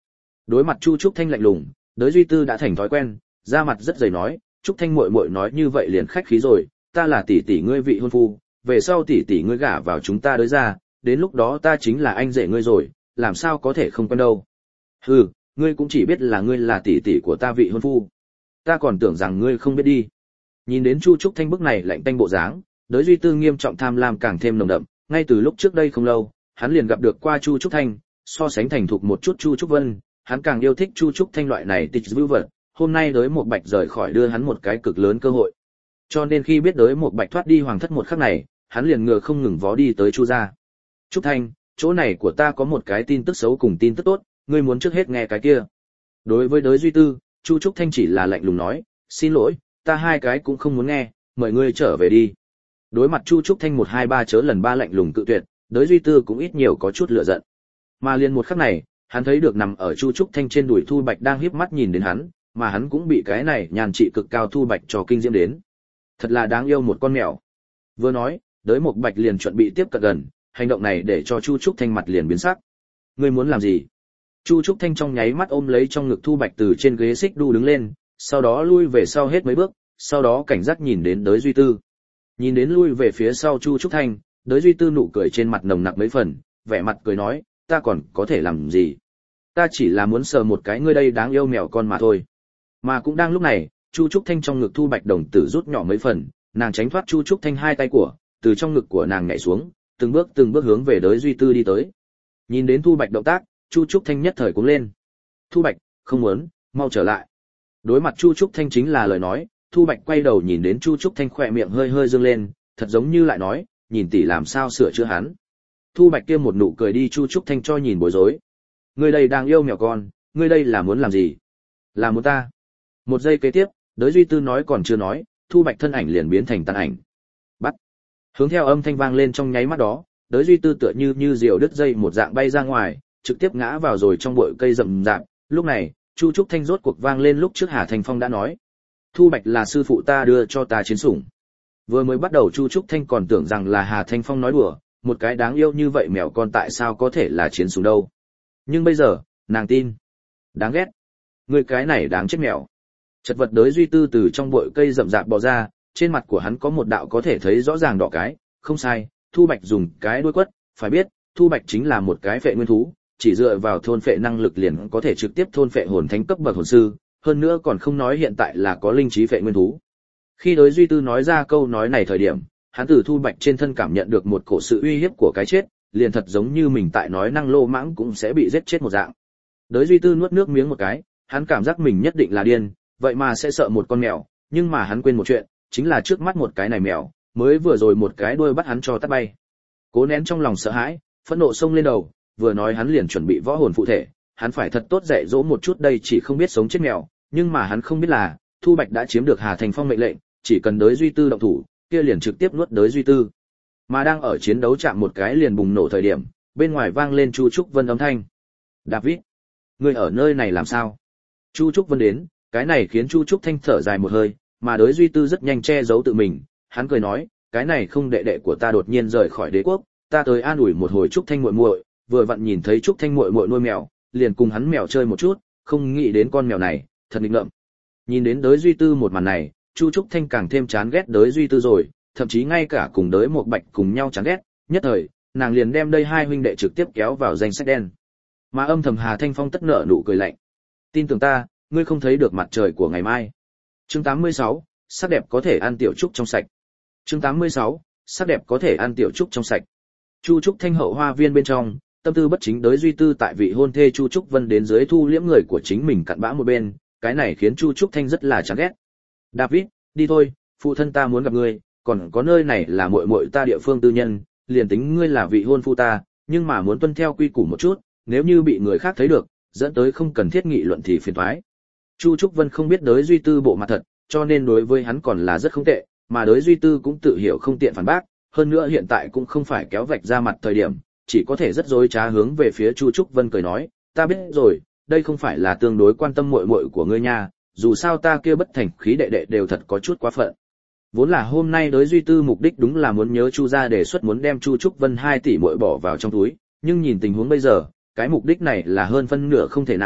Đối mặt Chu Trúc Thanh lạnh lùng, Đới Duy Tư đã thành thói quen, ra mặt rất dày nói, Trúc Thanh muội muội nói như vậy liền khách khí rồi, ta là tỷ tỷ ngươi vị hôn phu, về sau tỷ tỷ ngươi gả vào chúng ta Đới ra, đến lúc đó ta chính là anh rể ngươi rồi, làm sao có thể không quen đâu. Hừ, ngươi cũng chỉ biết là ngươi là tỷ tỷ của ta vị hôn phu. Ta còn tưởng rằng ngươi không biết đi. Nhìn đến Chu Trúc Thanh bức này lạnh tanh bộ dáng, Đới Duy Tư nghiêm trọng tham lam càng thêm nồng đậm, ngay từ lúc trước đây không lâu, hắn liền gặp được qua Chu Trúc Thanh, so sánh thành thục một chút Chu Trúc Vân, hắn càng yêu thích Chu Trúc Thanh loại này tịch vưu vật, hôm nay Đới Một Bạch rời khỏi đưa hắn một cái cực lớn cơ hội. Cho nên khi biết Đới Một Bạch thoát đi hoàng thất một khắc này, hắn liền ngựa không ngừng vó đi tới Chu gia. Trúc Thanh, chỗ này của ta có một cái tin tức xấu cùng tin tức tốt, ngươi muốn trước hết nghe cái kia. Đối với Đới Duy Tư, Chu Trúc Thanh chỉ là lạnh lùng nói, xin lỗi, ta hai cái cũng không muốn nghe, mời ngươi trở về đi. Đối mặt Chu Trúc Thanh một hai ba chớ lần ba lạnh lùng cự tuyệt, Đới Duy Tư cũng ít nhiều có chút lửa giận. Mà liền một khắc này, hắn thấy được nằm ở Chu Trúc Thanh trên đùi Thu Bạch đang híp mắt nhìn đến hắn, mà hắn cũng bị cái này nhàn trị cực cao Thu Bạch cho kinh diễm đến. Thật là đáng yêu một con mèo. Vừa nói, Đới Một Bạch liền chuẩn bị tiếp cận gần, hành động này để cho Chu Trúc Thanh mặt liền biến sắc. Ngươi muốn làm gì? Chu Trúc Thanh trong nháy mắt ôm lấy trong ngực Thu Bạch từ trên ghế xích đu đứng lên, sau đó lui về sau hết mấy bước, sau đó cảnh giác nhìn đến Đới Duy Tư. Nhìn đến lui về phía sau Chu Trúc Thanh, Đới Duy Tư nụ cười trên mặt nồng nặc mấy phần, vẻ mặt cười nói, ta còn có thể làm gì? Ta chỉ là muốn sờ một cái ngươi đây đáng yêu mèo con mà thôi. Mà cũng đang lúc này, Chu Trúc Thanh trong ngực Thu Bạch đồng tử rút nhỏ mấy phần, nàng tránh thoát Chu Trúc Thanh hai tay của, từ trong ngực của nàng nhảy xuống, từng bước từng bước hướng về Đới Duy Tư đi tới. Nhìn đến Thu Bạch động tác, Chu Trúc Thanh nhất thời cuống lên. Thu Bạch, không muốn, mau trở lại. Đối mặt Chu Trúc Thanh chính là lời nói, Thu Bạch quay đầu nhìn đến Chu Trúc Thanh khỏe miệng hơi hơi dương lên, thật giống như lại nói, nhìn tỷ làm sao sửa chữa hắn. Thu Bạch kia một nụ cười đi Chu Trúc Thanh cho nhìn bối rối. Ngươi đây đang yêu mèo con, ngươi đây là muốn làm gì? Là muốn ta? Một giây kế tiếp, Đới Duy Tư nói còn chưa nói, Thu Bạch thân ảnh liền biến thành tàn ảnh. Bắt. Hướng theo âm thanh vang lên trong nháy mắt đó, Đới Duy Tư tựa như như diều đứt dây một dạng bay ra ngoài, trực tiếp ngã vào rồi trong bụi cây rậm rạp. Lúc này, Chu Trúc Thanh rốt cuộc vang lên lúc trước Hà Thành Phong đã nói, Thu Bạch là sư phụ ta đưa cho ta chiến sủng. Vừa mới bắt đầu Chu Trúc Thanh còn tưởng rằng là Hà Thanh Phong nói đùa, một cái đáng yêu như vậy mèo con tại sao có thể là chiến sủng đâu. Nhưng bây giờ, nàng tin. Đáng ghét. Người cái này đáng chết mèo. Chật vật Đới Duy Tư từ trong bụi cây rậm rạp bò ra, trên mặt của hắn có một đạo có thể thấy rõ ràng đỏ cái, không sai, Thu Bạch dùng cái đuôi quất, phải biết, Thu Bạch chính là một cái phệ nguyên thú, chỉ dựa vào thôn phệ năng lực liền có thể trực tiếp thôn phệ hồn thánh cấp bậc hồn sư, hơn nữa còn không nói hiện tại là có linh trí phệ nguyên thú. Khi Đới Duy Tư nói ra câu nói này thời điểm, hắn từ Thu Bạch trên thân cảm nhận được một cổ sự uy hiếp của cái chết, liền thật giống như mình tại nói năng lô mãng cũng sẽ bị giết chết một dạng. Đới Duy Tư nuốt nước miếng một cái, hắn cảm giác mình nhất định là điên, vậy mà sẽ sợ một con mèo, nhưng mà hắn quên một chuyện, chính là trước mắt một cái này mèo, mới vừa rồi một cái đuôi bắt hắn cho tát bay. Cố nén trong lòng sợ hãi, phẫn nộ xông lên đầu, vừa nói hắn liền chuẩn bị võ hồn phụ thể, hắn phải thật tốt dạy dỗ một chút đây chỉ không biết sống chết mèo, nhưng mà hắn không biết là, Thu Bạch đã chiếm được Hà Thành Phong mệnh lệnh, chỉ cần Đới Duy Tư động thủ, kia liền trực tiếp nuốt Đới Duy Tư. Mà đang ở chiến đấu chạm một cái liền bùng nổ thời điểm, bên ngoài vang lên Chu Trúc Vân âm thanh. David, ngươi ở nơi này làm sao? Chu Trúc Vân đến, cái này khiến Chu Trúc Thanh thở dài một hơi, mà Đới Duy Tư rất nhanh che giấu tự mình, hắn cười nói, cái này không đệ đệ của ta đột nhiên rời khỏi đế quốc, ta tới an ủi một hồi Trúc Thanh muội muội, vừa vặn nhìn thấy Trúc Thanh muội muội nuôi mèo, liền cùng hắn mèo chơi một chút, không nghĩ đến con mèo này, thật nghịch ngợm. Nhìn đến Đới Duy Tư một màn này, Chu Trúc Thanh càng thêm chán ghét Đới Duy Tư rồi, thậm chí ngay cả cùng Đới Một Bạch cùng nhau chán ghét, nhất thời, nàng liền đem đây hai huynh đệ trực tiếp kéo vào danh sách đen. Mà âm thầm Hà Thanh Phong tất nở nụ cười lạnh. Tin tưởng ta, ngươi không thấy được mặt trời của ngày mai. Chương tám mươi sáu, sắc đẹp có thể ăn tiểu trúc trong sạch. Chương tám mươi sáu, sắc đẹp có thể ăn tiểu trúc trong sạch. Chu Trúc Thanh hậu hoa viên bên trong, tâm tư bất chính Đới Duy Tư tại vị hôn thê Chu Trúc Vân đến dưới thu liễm người của chính mình cặn bã một bên, cái này khiến Chu Trúc Thanh rất là chán ghét. David, đi thôi, phụ thân ta muốn gặp ngươi, còn có nơi này là muội muội ta địa phương tư nhân, liền tính ngươi là vị hôn phu ta, nhưng mà muốn tuân theo quy củ một chút, nếu như bị người khác thấy được, dẫn tới không cần thiết nghị luận thì phiền toái. Chu Trúc Vân không biết Đới Duy Tư bộ mặt thật, cho nên đối với hắn còn là rất không tệ, mà Đới Duy Tư cũng tự hiểu không tiện phản bác, hơn nữa hiện tại cũng không phải kéo vạch ra mặt thời điểm, chỉ có thể rất dối trá hướng về phía Chu Trúc Vân cười nói, ta biết rồi, đây không phải là tương đối quan tâm muội muội của ngươi nha, dù sao ta kia bất thành khí đệ đệ đều thật có chút quá phận. Vốn là hôm nay Đới Duy Tư mục đích đúng là muốn nhớ Chu gia đề xuất muốn đem Chu Trúc Vân hai tỷ muội bỏ vào trong túi, nhưng nhìn tình huống bây giờ, cái mục đích này là hơn phân nửa không thể nào,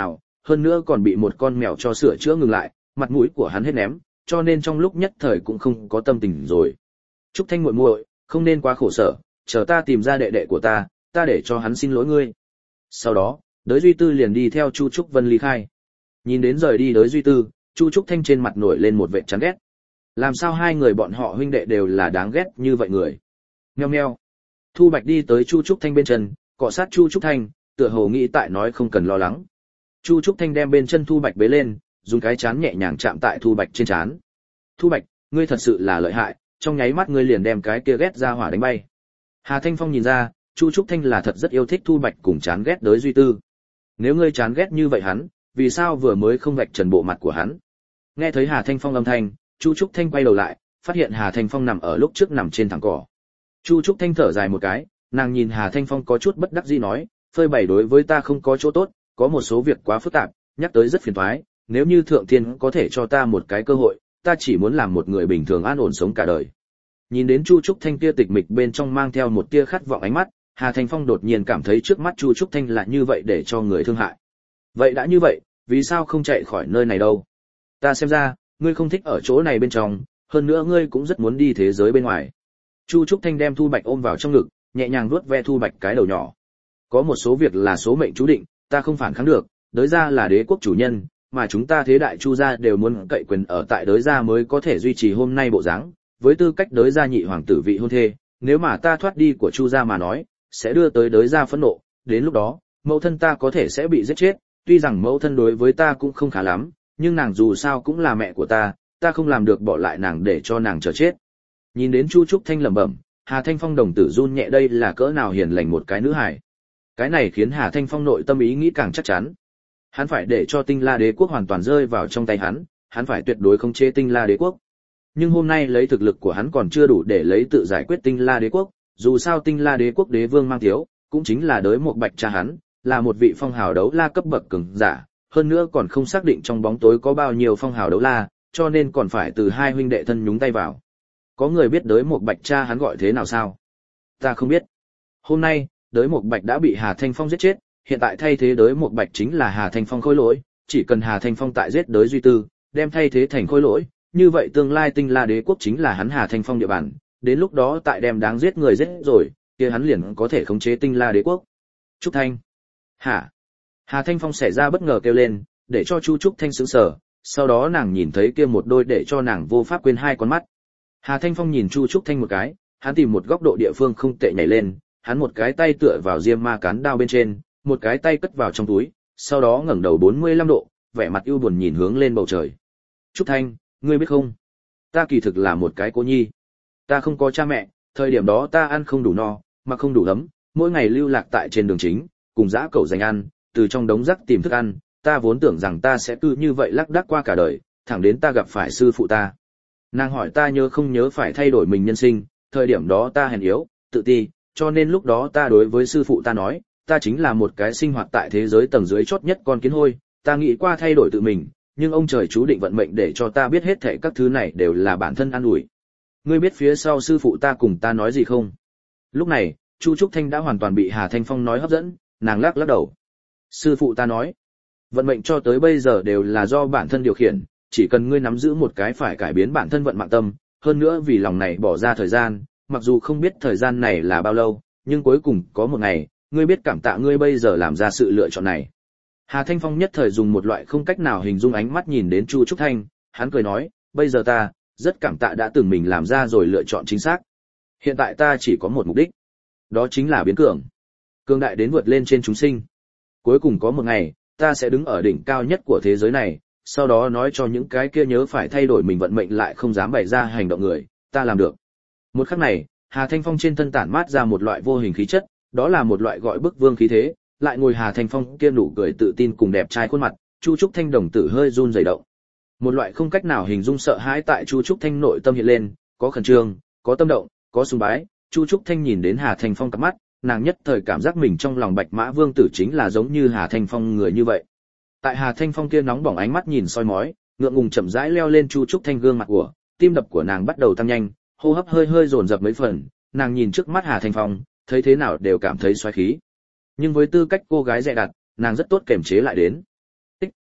hơn nữa còn bị một con mèo cho sửa chữa ngừng lại, mặt mũi của hắn hết ném, cho nên trong lúc nhất thời cũng không có tâm tình rồi. Trúc Thanh muội muội, không nên quá khổ sở, chờ ta tìm ra đệ đệ của ta, ta để cho hắn xin lỗi ngươi. Sau đó, Đới Duy Tư liền đi theo Chu Trúc Vân ly khai. Nhìn đến rời đi Đới Duy Tư, Chu Trúc Thanh trên mặt nổi lên một vẻ chán ghét. Làm sao hai người bọn họ huynh đệ đều là đáng ghét như vậy người? Meo meo. Thu Bạch đi tới Chu Trúc Thanh bên chân, cọ sát Chu Trúc Thanh, tựa hồ nghĩ tại nói không cần lo lắng. Chu Trúc Thanh đem bên chân Thu Bạch bế lên, dùng cái chán nhẹ nhàng chạm tại Thu Bạch trên chán. Thu Bạch, ngươi thật sự là lợi hại, trong nháy mắt ngươi liền đem cái kia ghét ra hỏa đánh bay. Hà Thanh Phong nhìn ra, Chu Trúc Thanh là thật rất yêu thích Thu Bạch cùng chán ghét Đới Duy Tư. Nếu ngươi chán ghét như vậy hắn, vì sao vừa mới không vạch trần bộ mặt của hắn? Nghe thấy Hà Thanh Phong âm thanh, Chu Trúc Thanh quay đầu lại, phát hiện Hà Thanh Phong nằm ở lúc trước nằm trên thẳng cỏ. Chu Trúc Thanh thở dài một cái, nàng nhìn Hà Thanh Phong có chút bất đắc dĩ nói, phơi bày đối với ta không có chỗ tốt, có một số việc quá phức tạp, nhắc tới rất phiền toái, nếu như thượng thiên có thể cho ta một cái cơ hội, ta chỉ muốn làm một người bình thường an ổn sống cả đời. Nhìn đến Chu Trúc Thanh kia tịch mịch bên trong mang theo một tia khát vọng ánh mắt, Hà Thanh Phong đột nhiên cảm thấy trước mắt Chu Trúc Thanh là như vậy để cho người thương hại. Vậy đã như vậy, vì sao không chạy khỏi nơi này đâu? Ta xem ra, ngươi không thích ở chỗ này bên trong, hơn nữa ngươi cũng rất muốn đi thế giới bên ngoài. Chu Trúc Thanh đem Thu Bạch ôm vào trong ngực, nhẹ nhàng vuốt ve Thu Bạch cái đầu nhỏ. Có một số việc là số mệnh chú định, ta không phản kháng được, Đới gia là đế quốc chủ nhân, mà chúng ta thế đại Chu gia đều muốn cậy quyền ở tại Đới gia mới có thể duy trì hôm nay bộ dáng. Với tư cách Đới gia nhị hoàng tử vị hôn thê, nếu mà ta thoát đi của Chu gia mà nói, sẽ đưa tới Đới gia phẫn nộ, đến lúc đó, mẫu thân ta có thể sẽ bị giết chết, tuy rằng mẫu thân đối với ta cũng không khá lắm, nhưng nàng dù sao cũng là mẹ của ta, ta không làm được bỏ lại nàng để cho nàng chờ chết. Nhìn đến Chu Trúc Thanh lẩm bẩm, Hà Thanh Phong đồng tử run nhẹ, đây là cỡ nào hiền lành một cái nữ hài. Cái này khiến Hà Thanh Phong nội tâm ý nghĩ càng chắc chắn. Hắn phải để cho Tinh La Đế quốc hoàn toàn rơi vào trong tay hắn, hắn phải tuyệt đối khống chế Tinh La Đế quốc. Nhưng hôm nay lấy thực lực của hắn còn chưa đủ để lấy tự giải quyết Tinh La Đế quốc, dù sao Tinh La Đế quốc đế vương mang thiếu, cũng chính là Đới Một Bạch cha hắn, là một vị phong hào đấu la cấp bậc cường giả, hơn nữa còn không xác định trong bóng tối có bao nhiêu phong hào đấu la, cho nên còn phải từ hai huynh đệ thân nhúng tay vào. Có người biết Đới Một Bạch cha hắn gọi thế nào sao? Ta không biết. Hôm nay, Đới Một Bạch đã bị Hà Thanh Phong giết chết, hiện tại thay thế Đới Một Bạch chính là Hà Thanh Phong khôi lỗi, chỉ cần Hà Thanh Phong tại giết Đới Duy Tư, đem thay thế thành khôi lỗi, như vậy tương lai Tinh La Đế quốc chính là hắn Hà Thanh Phong địa bàn, đến lúc đó tại đem đáng giết người giết rồi, kia hắn liền có thể khống chế Tinh La Đế quốc. Trúc Thanh. Hả? Hà Thanh Phong xảy ra bất ngờ kêu lên, để cho Chu Trúc Thanh sững sờ, sau đó nàng nhìn thấy kia một đôi để cho nàng vô pháp quên hai con mắt. Hà Thanh Phong nhìn Chu Trúc Thanh một cái, hắn tìm một góc độ địa phương không tệ nhảy lên, hắn một cái tay tựa vào diêm ma cán đao bên trên, một cái tay cất vào trong túi, sau đó ngẩng đầu bốn mươi lăm độ, vẻ mặt ưu buồn nhìn hướng lên bầu trời. Trúc Thanh, ngươi biết không? Ta kỳ thực là một cái cô nhi. Ta không có cha mẹ, thời điểm đó ta ăn không đủ no, mà không đủ ấm, mỗi ngày lưu lạc tại trên đường chính, cùng dã cẩu giành ăn, từ trong đống rác tìm thức ăn, ta vốn tưởng rằng ta sẽ cứ như vậy lác đác qua cả đời, thẳng đến ta gặp phải sư phụ ta. Nàng hỏi ta nhớ không nhớ phải thay đổi mình nhân sinh, thời điểm đó ta hèn yếu, tự ti, cho nên lúc đó ta đối với sư phụ ta nói, ta chính là một cái sinh hoạt tại thế giới tầng dưới chót nhất con kiến hôi, ta nghĩ qua thay đổi tự mình, nhưng ông trời chú định vận mệnh để cho ta biết hết thảy các thứ này đều là bản thân an ủi. Ngươi biết phía sau sư phụ ta cùng ta nói gì không? Lúc này, Chu Trúc Thanh đã hoàn toàn bị Hà Thanh Phong nói hấp dẫn, nàng lắc lắc đầu. Sư phụ ta nói, vận mệnh cho tới bây giờ đều là do bản thân điều khiển, chỉ cần ngươi nắm giữ một cái phải cải biến bản thân vận mạng tâm, hơn nữa vì lòng này bỏ ra thời gian, mặc dù không biết thời gian này là bao lâu, nhưng cuối cùng có một ngày, ngươi biết cảm tạ ngươi bây giờ làm ra sự lựa chọn này. Hà Thanh Phong nhất thời dùng một loại không cách nào hình dung ánh mắt nhìn đến Chu Trúc Thanh, hắn cười nói, bây giờ ta, rất cảm tạ đã từng mình làm ra rồi lựa chọn chính xác. Hiện tại ta chỉ có một mục đích, đó chính là biến cường. Cường đại đến vượt lên trên chúng sinh. Cuối cùng có một ngày, ta sẽ đứng ở đỉnh cao nhất của thế giới này, sau đó nói cho những cái kia nhớ phải thay đổi mình vận mệnh lại không dám bày ra hành động người, ta làm được. Một khắc này, Hà Thanh Phong trên thân tản mát ra một loại vô hình khí chất, đó là một loại gọi bức vương khí thế, lại ngồi Hà Thanh Phong kia nụ cười tự tin cùng đẹp trai khuôn mặt, Chu Trúc Thanh đồng tử hơi run rẩy động. Một loại không cách nào hình dung sợ hãi tại Chu Trúc Thanh nội tâm hiện lên, có khẩn trương, có tâm động, có sùng bái. Chu Trúc Thanh nhìn đến Hà Thanh Phong cặp mắt, nàng nhất thời cảm giác mình trong lòng Bạch Mã Vương tử chính là giống như Hà Thanh Phong người như vậy. Tại Hà Thanh Phong kia nóng bỏng ánh mắt nhìn soi mói, ngượng ngùng chậm rãi leo lên Chu Trúc Thanh gương mặt của, tim đập của nàng bắt đầu tăng nhanh, hô hấp hơi hơi dồn dập mấy phần, nàng nhìn trước mắt Hà Thanh Phong, thấy thế nào đều cảm thấy xoáy khí. Nhưng với tư cách cô gái dè đặt, nàng rất tốt kềm chế lại đến. Tích,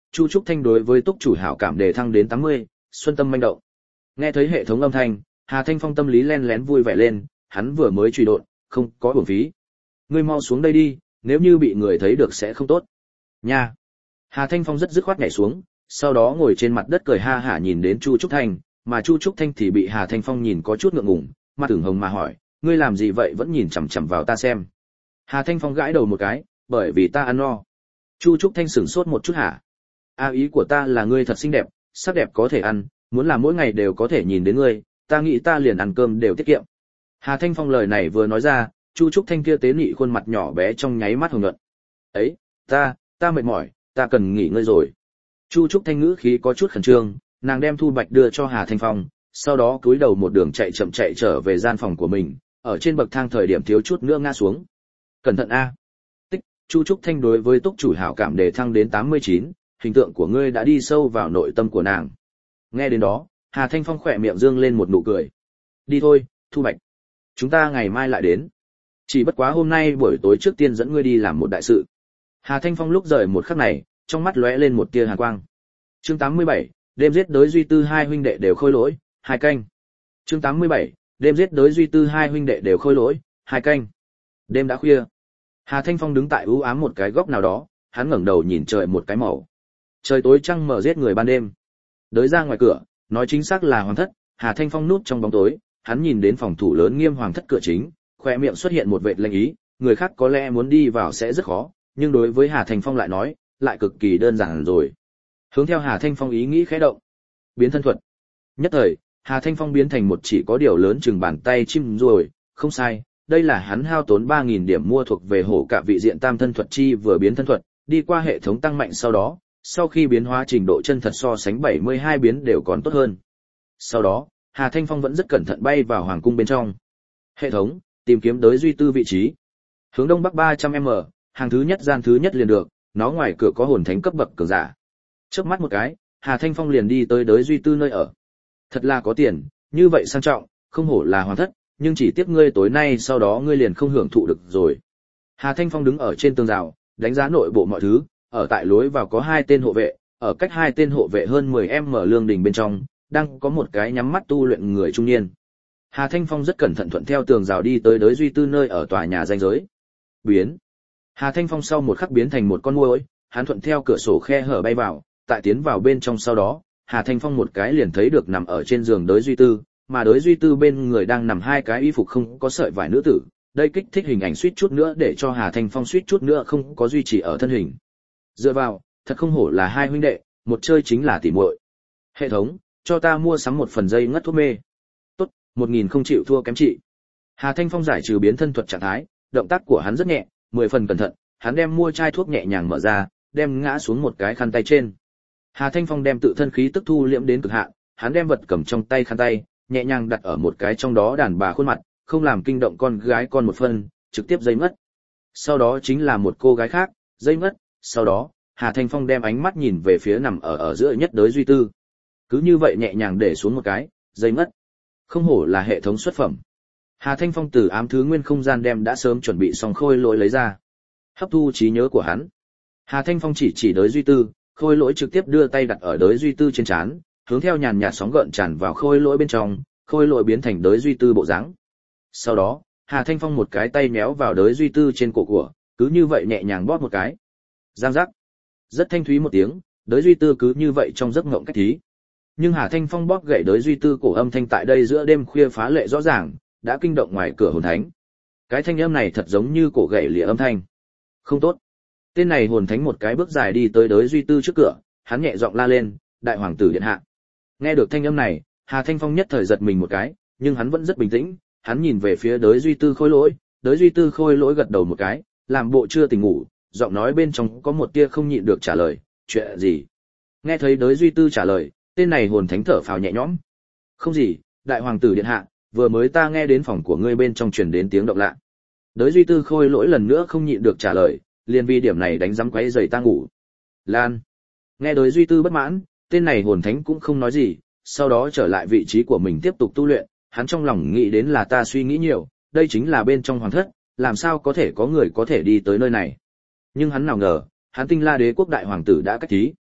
Chu Trúc Thanh đối với túc chủ hảo cảm đề thăng đến tám mươi, xuân tâm manh động. Nghe thấy hệ thống âm thanh, Hà Thanh Phong tâm lý len lén vui vẻ lên, hắn vừa mới truy độn, không có uổng phí. Ngươi mau xuống đây đi, nếu như bị người thấy được sẽ không tốt. Nha. Hà Thanh Phong rất dứt khoát nhảy xuống, sau đó ngồi trên mặt đất cười ha hả nhìn đến Chu Trúc Thanh, mà Chu Trúc Thanh thì bị Hà Thanh Phong nhìn có chút ngượng ngùng, mặt ửng hồng mà hỏi, ngươi làm gì vậy vẫn nhìn chằm chằm vào ta xem. Hà Thanh Phong gãi đầu một cái, bởi vì ta ăn no. Chu Trúc Thanh sửng sốt một chút hả? A ý của ta là ngươi thật xinh đẹp, sắc đẹp có thể ăn, muốn là mỗi ngày đều có thể nhìn đến ngươi, ta nghĩ ta liền ăn cơm đều tiết kiệm. Hà Thanh Phong lời này vừa nói ra, Chu Trúc Thanh kia tế nhị khuôn mặt nhỏ bé trong nháy mắt hồng nhuận. Ấy, ta, ta mệt mỏi, ta cần nghỉ ngơi rồi. Chu Trúc Thanh ngữ khí có chút khẩn trương, nàng đem Thu Bạch đưa cho Hà Thanh Phong, sau đó cúi đầu một đường chạy chậm chạy trở về gian phòng của mình, ở trên bậc thang thời điểm thiếu chút nữa ngã xuống. Cẩn thận a. Tích, Chu Trúc Thanh đối với túc chủ hảo cảm đề thăng đến tám mươi chín, hình tượng của ngươi đã đi sâu vào nội tâm của nàng. Nghe đến đó, Hà Thanh Phong khỏe miệng dương lên một nụ cười. Đi thôi, Thu Bạch. Chúng ta ngày mai lại đến. Chỉ bất quá hôm nay buổi tối trước tiên dẫn ngươi đi làm một đại sự. Hà Thanh Phong lúc rời một khắc này, trong mắt lóe lên một tia hàn quang. Chương tám mươi bảy, đêm giết đới duy tư hai huynh đệ đều khôi lỗi, hai canh. Chương tám mươi bảy, đêm giết đới duy tư hai huynh đệ đều khôi lỗi, hai canh. Đêm đã khuya. Hà Thanh Phong đứng tại u ám một cái góc nào đó, hắn ngẩng đầu nhìn trời một cái màu. Trời tối trăng mờ giết người ban đêm. Đới ra ngoài cửa, nói chính xác là hoàng thất, Hà Thanh Phong núp trong bóng tối, hắn nhìn đến phòng thủ lớn nghiêm hoàng thất cửa chính, khoe miệng xuất hiện một vệt lanh ý, người khác có lẽ muốn đi vào sẽ rất khó, nhưng đối với Hà Thanh Phong lại nói, lại cực kỳ đơn giản rồi. Hướng theo Hà Thanh Phong ý nghĩ khẽ động, biến thân thuật. Nhất thời, Hà Thanh Phong biến thành một chỉ có điều lớn chừng bàn tay chim rồi, không sai, đây là hắn hao tốn ba nghìn điểm mua thuộc về hổ cả vị diện tam thân thuật chi vừa biến thân thuật, đi qua hệ thống tăng mạnh sau đó, sau khi biến hóa trình độ chân thật so sánh bảy mươi hai biến đều còn tốt hơn. Sau đó, Hà Thanh Phong vẫn rất cẩn thận bay vào hoàng cung bên trong. Hệ thống, tìm kiếm đới duy tư vị trí. Hướng đông bắc ba trăm mét, hàng thứ nhất gian thứ nhất liền được, nó ngoài cửa có hồn thánh cấp bậc cường giả. Chớp mắt một cái, Hà Thanh Phong liền đi tới đới duy tư nơi ở. Thật là có tiền, như vậy sang trọng, không hổ là hoàng thất, nhưng chỉ tiếc ngươi tối nay sau đó ngươi liền không hưởng thụ được rồi. Hà Thanh Phong đứng ở trên tường rào, đánh giá nội bộ mọi thứ, ở tại lối vào có hai tên hộ vệ, ở cách hai tên hộ vệ hơn mười mét lương đình bên trong, đang có một cái nhắm mắt tu luyện người trung niên. Hà Thanh Phong rất cẩn thận thuận theo tường rào đi tới đới duy tư nơi ở tòa nhà danh giới. Biến. Hà Thanh Phong sau một khắc biến thành một con muỗi, hắn thuận theo cửa sổ khe hở bay vào, tại tiến vào bên trong sau đó, Hà Thanh Phong một cái liền thấy được nằm ở trên giường đới duy tư, mà đới duy tư bên người đang nằm hai cái y phục không có sợi vải nữ tử. Đây kích thích hình ảnh suýt chút nữa để cho Hà Thanh Phong suýt chút nữa không có duy trì ở thân hình. Dựa vào, thật không hổ là hai huynh đệ, một chơi chính là tỉ muội. Hệ thống, cho ta mua sắm một phần dây ngất thuốc mê. Tốt, một nghìn không chịu thua kém chị. Hà Thanh Phong giải trừ biến thân thuật trạng thái, động tác của hắn rất nhẹ, mười phần cẩn thận, hắn đem mua chai thuốc nhẹ nhàng mở ra, đem ngã xuống một cái khăn tay trên. Hà Thanh Phong đem tự thân khí tức thu liễm đến cực hạn, hắn đem vật cầm trong tay khăn tay, nhẹ nhàng đặt ở một cái trong đó đàn bà khuôn mặt, không làm kinh động con gái con một phân, trực tiếp dây mất. Sau đó chính là một cô gái khác, dây mất, sau đó, Hà Thanh Phong đem ánh mắt nhìn về phía nằm ở ở giữa nhất đới duy tư. Cứ như vậy nhẹ nhàng để xuống một cái, dây mất. Không hổ là hệ thống xuất phẩm. Hà Thanh Phong từ ám thứ nguyên không gian đem đã sớm chuẩn bị xong khôi lỗi lấy ra. Hấp thu trí nhớ của hắn. Hà Thanh Phong chỉ chỉ đới duy tư, khôi lỗi trực tiếp đưa tay đặt ở đới duy tư trên trán, hướng theo nhàn nhạt sóng gợn tràn vào khôi lỗi bên trong, khôi lỗi biến thành đới duy tư bộ dáng. Sau đó, Hà Thanh Phong một cái tay méo vào đới duy tư trên cổ của, cứ như vậy nhẹ nhàng bóp một cái. Giang giác. Rất thanh thúy một tiếng, đới duy tư cứ như vậy trong giấc ngộng cách thí. Nhưng Hà Thanh Phong bóp gãy đới duy tư cổ âm thanh tại đây giữa đêm khuya phá lệ rõ ràng, đã kinh động ngoài cửa hồn thánh. Cái thanh âm này thật giống như cổ gãy lìa âm thanh. Không tốt. Tên này hồn thánh một cái bước dài đi tới đới duy tư trước cửa, hắn nhẹ giọng la lên, đại hoàng tử điện hạ. Nghe được thanh âm này, Hà Thanh Phong nhất thời giật mình một cái, nhưng hắn vẫn rất bình tĩnh, hắn nhìn về phía đới duy tư khôi lỗi, đới duy tư khôi lỗi gật đầu một cái, làm bộ chưa tỉnh ngủ, giọng nói bên trong có một tia không nhịn được trả lời, chuyện gì? Nghe thấy đới duy tư trả lời, tên này hồn thánh thở phào nhẹ nhõm. Không gì, đại hoàng tử điện hạ, vừa mới ta nghe đến phòng của ngươi bên trong truyền đến tiếng động lạ. Đới duy tư khôi lỗi lần nữa không nhịn được trả lời, liền vì điểm này đánh rắm quấy rầy ta ngủ. Lan. Nghe đới duy tư bất mãn, tên này hồn thánh cũng không nói gì, sau đó trở lại vị trí của mình tiếp tục tu luyện, hắn trong lòng nghĩ đến là ta suy nghĩ nhiều, đây chính là bên trong hoàng thất, làm sao có thể có người có thể đi tới nơi này. Nhưng hắn nào ngờ, hắn Tinh La Đế quốc đại hoàng tử đã cách thí.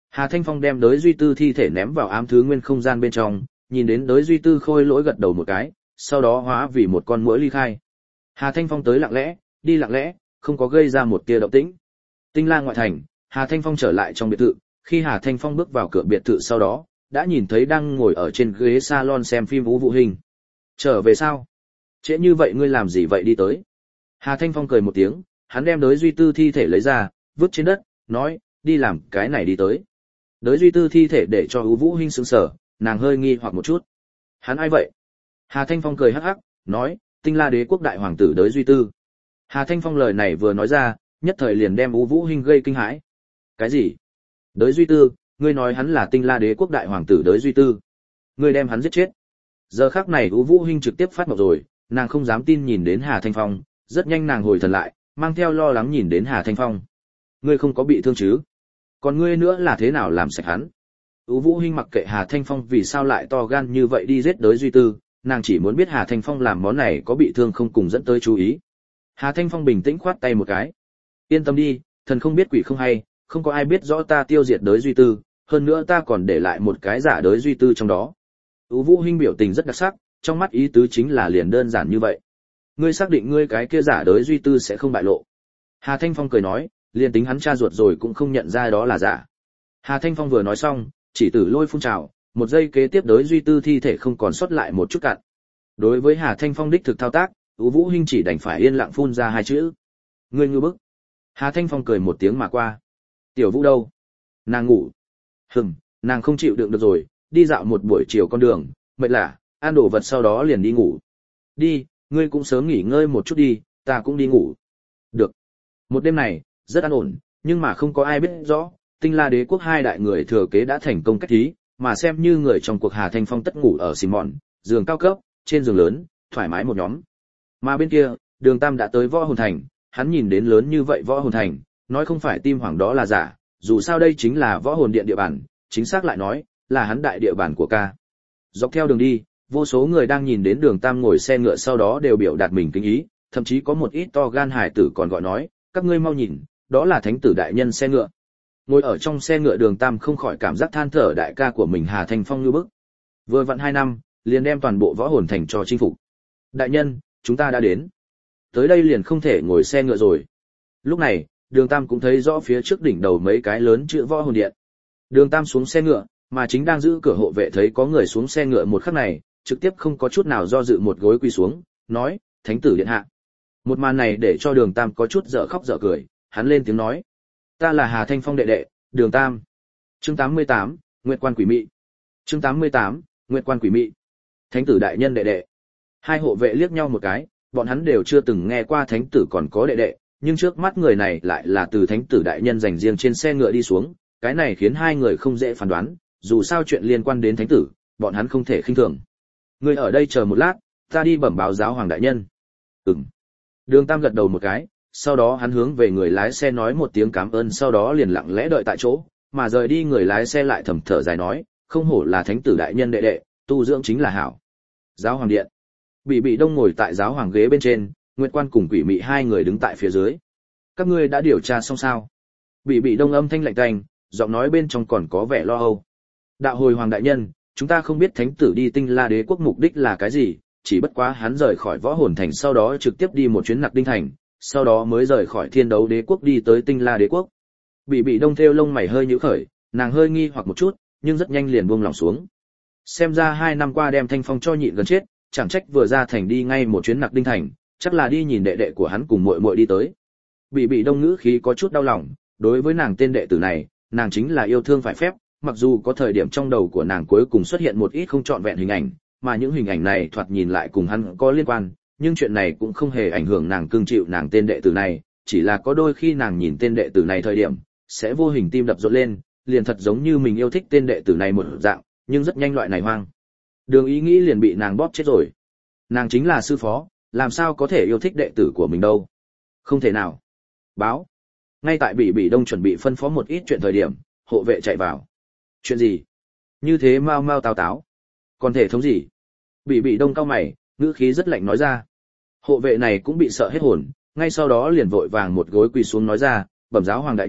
Hà Thanh Phong đem Đới Duy Tư thi thể ném vào ám thứ nguyên không gian bên trong, nhìn đến Đới Duy Tư khôi lỗi gật đầu một cái, sau đó hóa vì một con muỗi ly khai. Hà Thanh Phong tới lặng lẽ, đi lặng lẽ, không có gây ra một tia động tĩnh. Tinh La ngoại thành, Hà Thanh Phong trở lại trong biệt thự, khi Hà Thanh Phong bước vào cửa biệt thự sau đó, đã nhìn thấy đang ngồi ở trên ghế salon xem phim Vũ Vũ Hình. Trở về sao? Trễ như vậy ngươi làm gì vậy đi tới? Hà Thanh Phong cười một tiếng, hắn đem Đới Duy Tư thi thể lấy ra, vứt trên đất, nói, đi làm cái này đi tới. Đới Duy Tư thi thể để cho Vũ Vũ Hình sững sờ, nàng hơi nghi hoặc một chút. Hắn ai vậy? Hà Thanh Phong cười hắc hắc, nói, Tinh La Đế quốc đại hoàng tử Đới Duy Tư. Hà Thanh Phong lời này vừa nói ra, nhất thời liền đem Vũ Vũ Hình gây kinh hãi. Cái gì? Đới Duy Tư, ngươi nói hắn là Tinh La Đế quốc đại hoàng tử Đới Duy Tư? Ngươi đem hắn giết chết? Giờ khắc này Vũ Vũ Hình trực tiếp phát mộng rồi, nàng không dám tin nhìn đến Hà Thanh Phong, rất nhanh nàng hồi thần lại, mang theo lo lắng nhìn đến Hà Thanh Phong. Ngươi không có bị thương chứ? Còn ngươi nữa là thế nào làm sạch hắn? Vũ Vũ Hình mặc kệ Hà Thanh Phong vì sao lại to gan như vậy đi giết Đới Duy Tư, nàng chỉ muốn biết Hà Thanh Phong làm món này có bị thương không cùng dẫn tới chú ý. Hà Thanh Phong bình tĩnh khoát tay một cái. Yên tâm đi, thần không biết quỷ không hay, không có ai biết rõ ta tiêu diệt Đới Duy Tư, hơn nữa ta còn để lại một cái giả Đới Duy Tư trong đó. Vũ Vũ Hình biểu tình rất đặc sắc, trong mắt ý tứ chính là liền đơn giản như vậy. Ngươi xác định ngươi cái kia giả Đới Duy Tư sẽ không bại lộ? Hà Thanh Phong cười nói, liền tính hắn cha ruột rồi cũng không nhận ra đó là giả. Hà Thanh Phong vừa nói xong, chỉ tử lôi phun trào, một giây kế tiếp Đới Duy Tư thi thể không còn sót lại một chút cặn. Đối với Hà Thanh Phong đích thực thao tác, Vũ Vũ Hình chỉ đành phải yên lặng phun ra hai chữ. Ngươi ngư bức. Hà Thanh Phong cười một tiếng mà qua. Tiểu Vũ đâu? Nàng ngủ. Hừm, nàng không chịu đựng được rồi, đi dạo một buổi chiều con đường, mệt lả, ăn đồ vật sau đó liền đi ngủ. Đi, ngươi cũng sớm nghỉ ngơi một chút đi, ta cũng đi ngủ. Được. Một đêm này, rất an ổn, nhưng mà không có ai biết rõ, Tinh La Đế quốc hai đại người thừa kế đã thành công cách thí, mà xem như người trong cuộc Hà Thanh Phong tất ngủ ở Simon, giường cao cấp, trên giường lớn, thoải mái một nhóm. Mà bên kia, Đường Tam đã tới Võ Hồn Thành, hắn nhìn đến lớn như vậy Võ Hồn Thành, nói không phải tim hoàng đó là giả, dù sao đây chính là Võ Hồn Điện địa bàn, chính xác lại nói, là hắn đại địa bàn của ca. Dọc theo đường đi, vô số người đang nhìn đến Đường Tam ngồi xe ngựa sau đó đều biểu đạt mình kính ý, thậm chí có một ít to gan hải tử còn gọi nói, các ngươi mau nhìn, đó là thánh tử đại nhân xe ngựa. Ngồi ở trong xe ngựa Đường Tam không khỏi cảm giác than thở đại ca của mình Hà Thanh Phong như bức. Vừa vặn hai năm, liền đem toàn bộ Võ Hồn Thành cho chinh phục. Đại nhân, chúng ta đã đến. Tới đây liền không thể ngồi xe ngựa rồi. Lúc này, Đường Tam cũng thấy rõ phía trước đỉnh đầu mấy cái lớn chữ Võ Hồn Điện. Đường Tam xuống xe ngựa, mà chính đang giữ cửa hộ vệ thấy có người xuống xe ngựa một khắc này, trực tiếp không có chút nào do dự một gối quỳ xuống, nói, thánh tử điện hạ. Một màn này để cho Đường Tam có chút dở khóc dở cười, hắn lên tiếng nói, ta là Hà Thanh Phong đệ đệ, Đường Tam. Chương tám mươi tám, Nguyệt Quan Quỷ Mị. Chương tám mươi tám, Nguyệt Quan Quỷ Mị. Thánh tử đại nhân đệ đệ. Hai hộ vệ liếc nhau một cái, bọn hắn đều chưa từng nghe qua thánh tử còn có đệ đệ, nhưng trước mắt người này lại là từ thánh tử đại nhân dành riêng trên xe ngựa đi xuống, cái này khiến hai người không dễ phán đoán, dù sao chuyện liên quan đến thánh tử, bọn hắn không thể khinh thường. Người ở đây chờ một lát, ta đi bẩm báo giáo hoàng đại nhân. Ừm. Đường Tam gật đầu một cái, sau đó hắn hướng về người lái xe nói một tiếng cảm ơn, sau đó liền lặng lẽ đợi tại chỗ, mà rời đi người lái xe lại thầm thở dài nói, không hổ là thánh tử đại nhân đệ đệ, tu dưỡng chính là hảo. Giáo hoàng điện. Bị Bị Đông ngồi tại giáo hoàng ghế bên trên, Nguyệt Quan cùng Quỷ Mị hai người đứng tại phía dưới. Các ngươi đã điều tra xong sao? Bị Bị Đông âm thanh lạnh tanh, giọng nói bên trong còn có vẻ lo âu. Đạo hồi hoàng đại nhân, chúng ta không biết thánh tử đi Tinh La Đế quốc mục đích là cái gì, chỉ bất quá hắn rời khỏi Võ Hồn Thành sau đó trực tiếp đi một chuyến Nặc Đinh Thành, sau đó mới rời khỏi Thiên Đấu Đế quốc đi tới Tinh La Đế quốc. Bị Bị Đông thêu lông mày hơi nhíu khởi, nàng hơi nghi hoặc một chút, nhưng rất nhanh liền buông lòng xuống. Xem ra hai năm qua đem Thanh Phong cho nhịn gần chết, chẳng trách vừa ra thành đi ngay một chuyến Nặc Đinh Thành, chắc là đi nhìn đệ đệ của hắn cùng muội muội đi tới. Bị Bị Đông ngữ khí có chút đau lòng, đối với nàng tên đệ tử này, nàng chính là yêu thương phải phép, mặc dù có thời điểm trong đầu của nàng cuối cùng xuất hiện một ít không trọn vẹn hình ảnh, mà những hình ảnh này thoạt nhìn lại cùng hắn có liên quan, nhưng chuyện này cũng không hề ảnh hưởng nàng cương chịu nàng tên đệ tử này, chỉ là có đôi khi nàng nhìn tên đệ tử này thời điểm, sẽ vô hình tim đập rộn lên, liền thật giống như mình yêu thích tên đệ tử này một dạng, nhưng rất nhanh loại này hoang. Đường ý nghĩ liền bị nàng bóp chết rồi. Nàng chính là sư phó, làm sao có thể yêu thích đệ tử của mình đâu? Không thể nào. Báo. Ngay tại Bị Bị Đông chuẩn bị phân phó một ít chuyện thời điểm, hộ vệ chạy vào. Chuyện gì? Như thế mau mau táo táo. Còn thể thống gì? Bị Bị Đông cau mày, ngữ khí rất lạnh nói ra. Hộ vệ này cũng bị sợ hết hồn, ngay sau đó liền vội vàng một gối quỳ xuống nói ra, bẩm giáo hoàng đại nhân,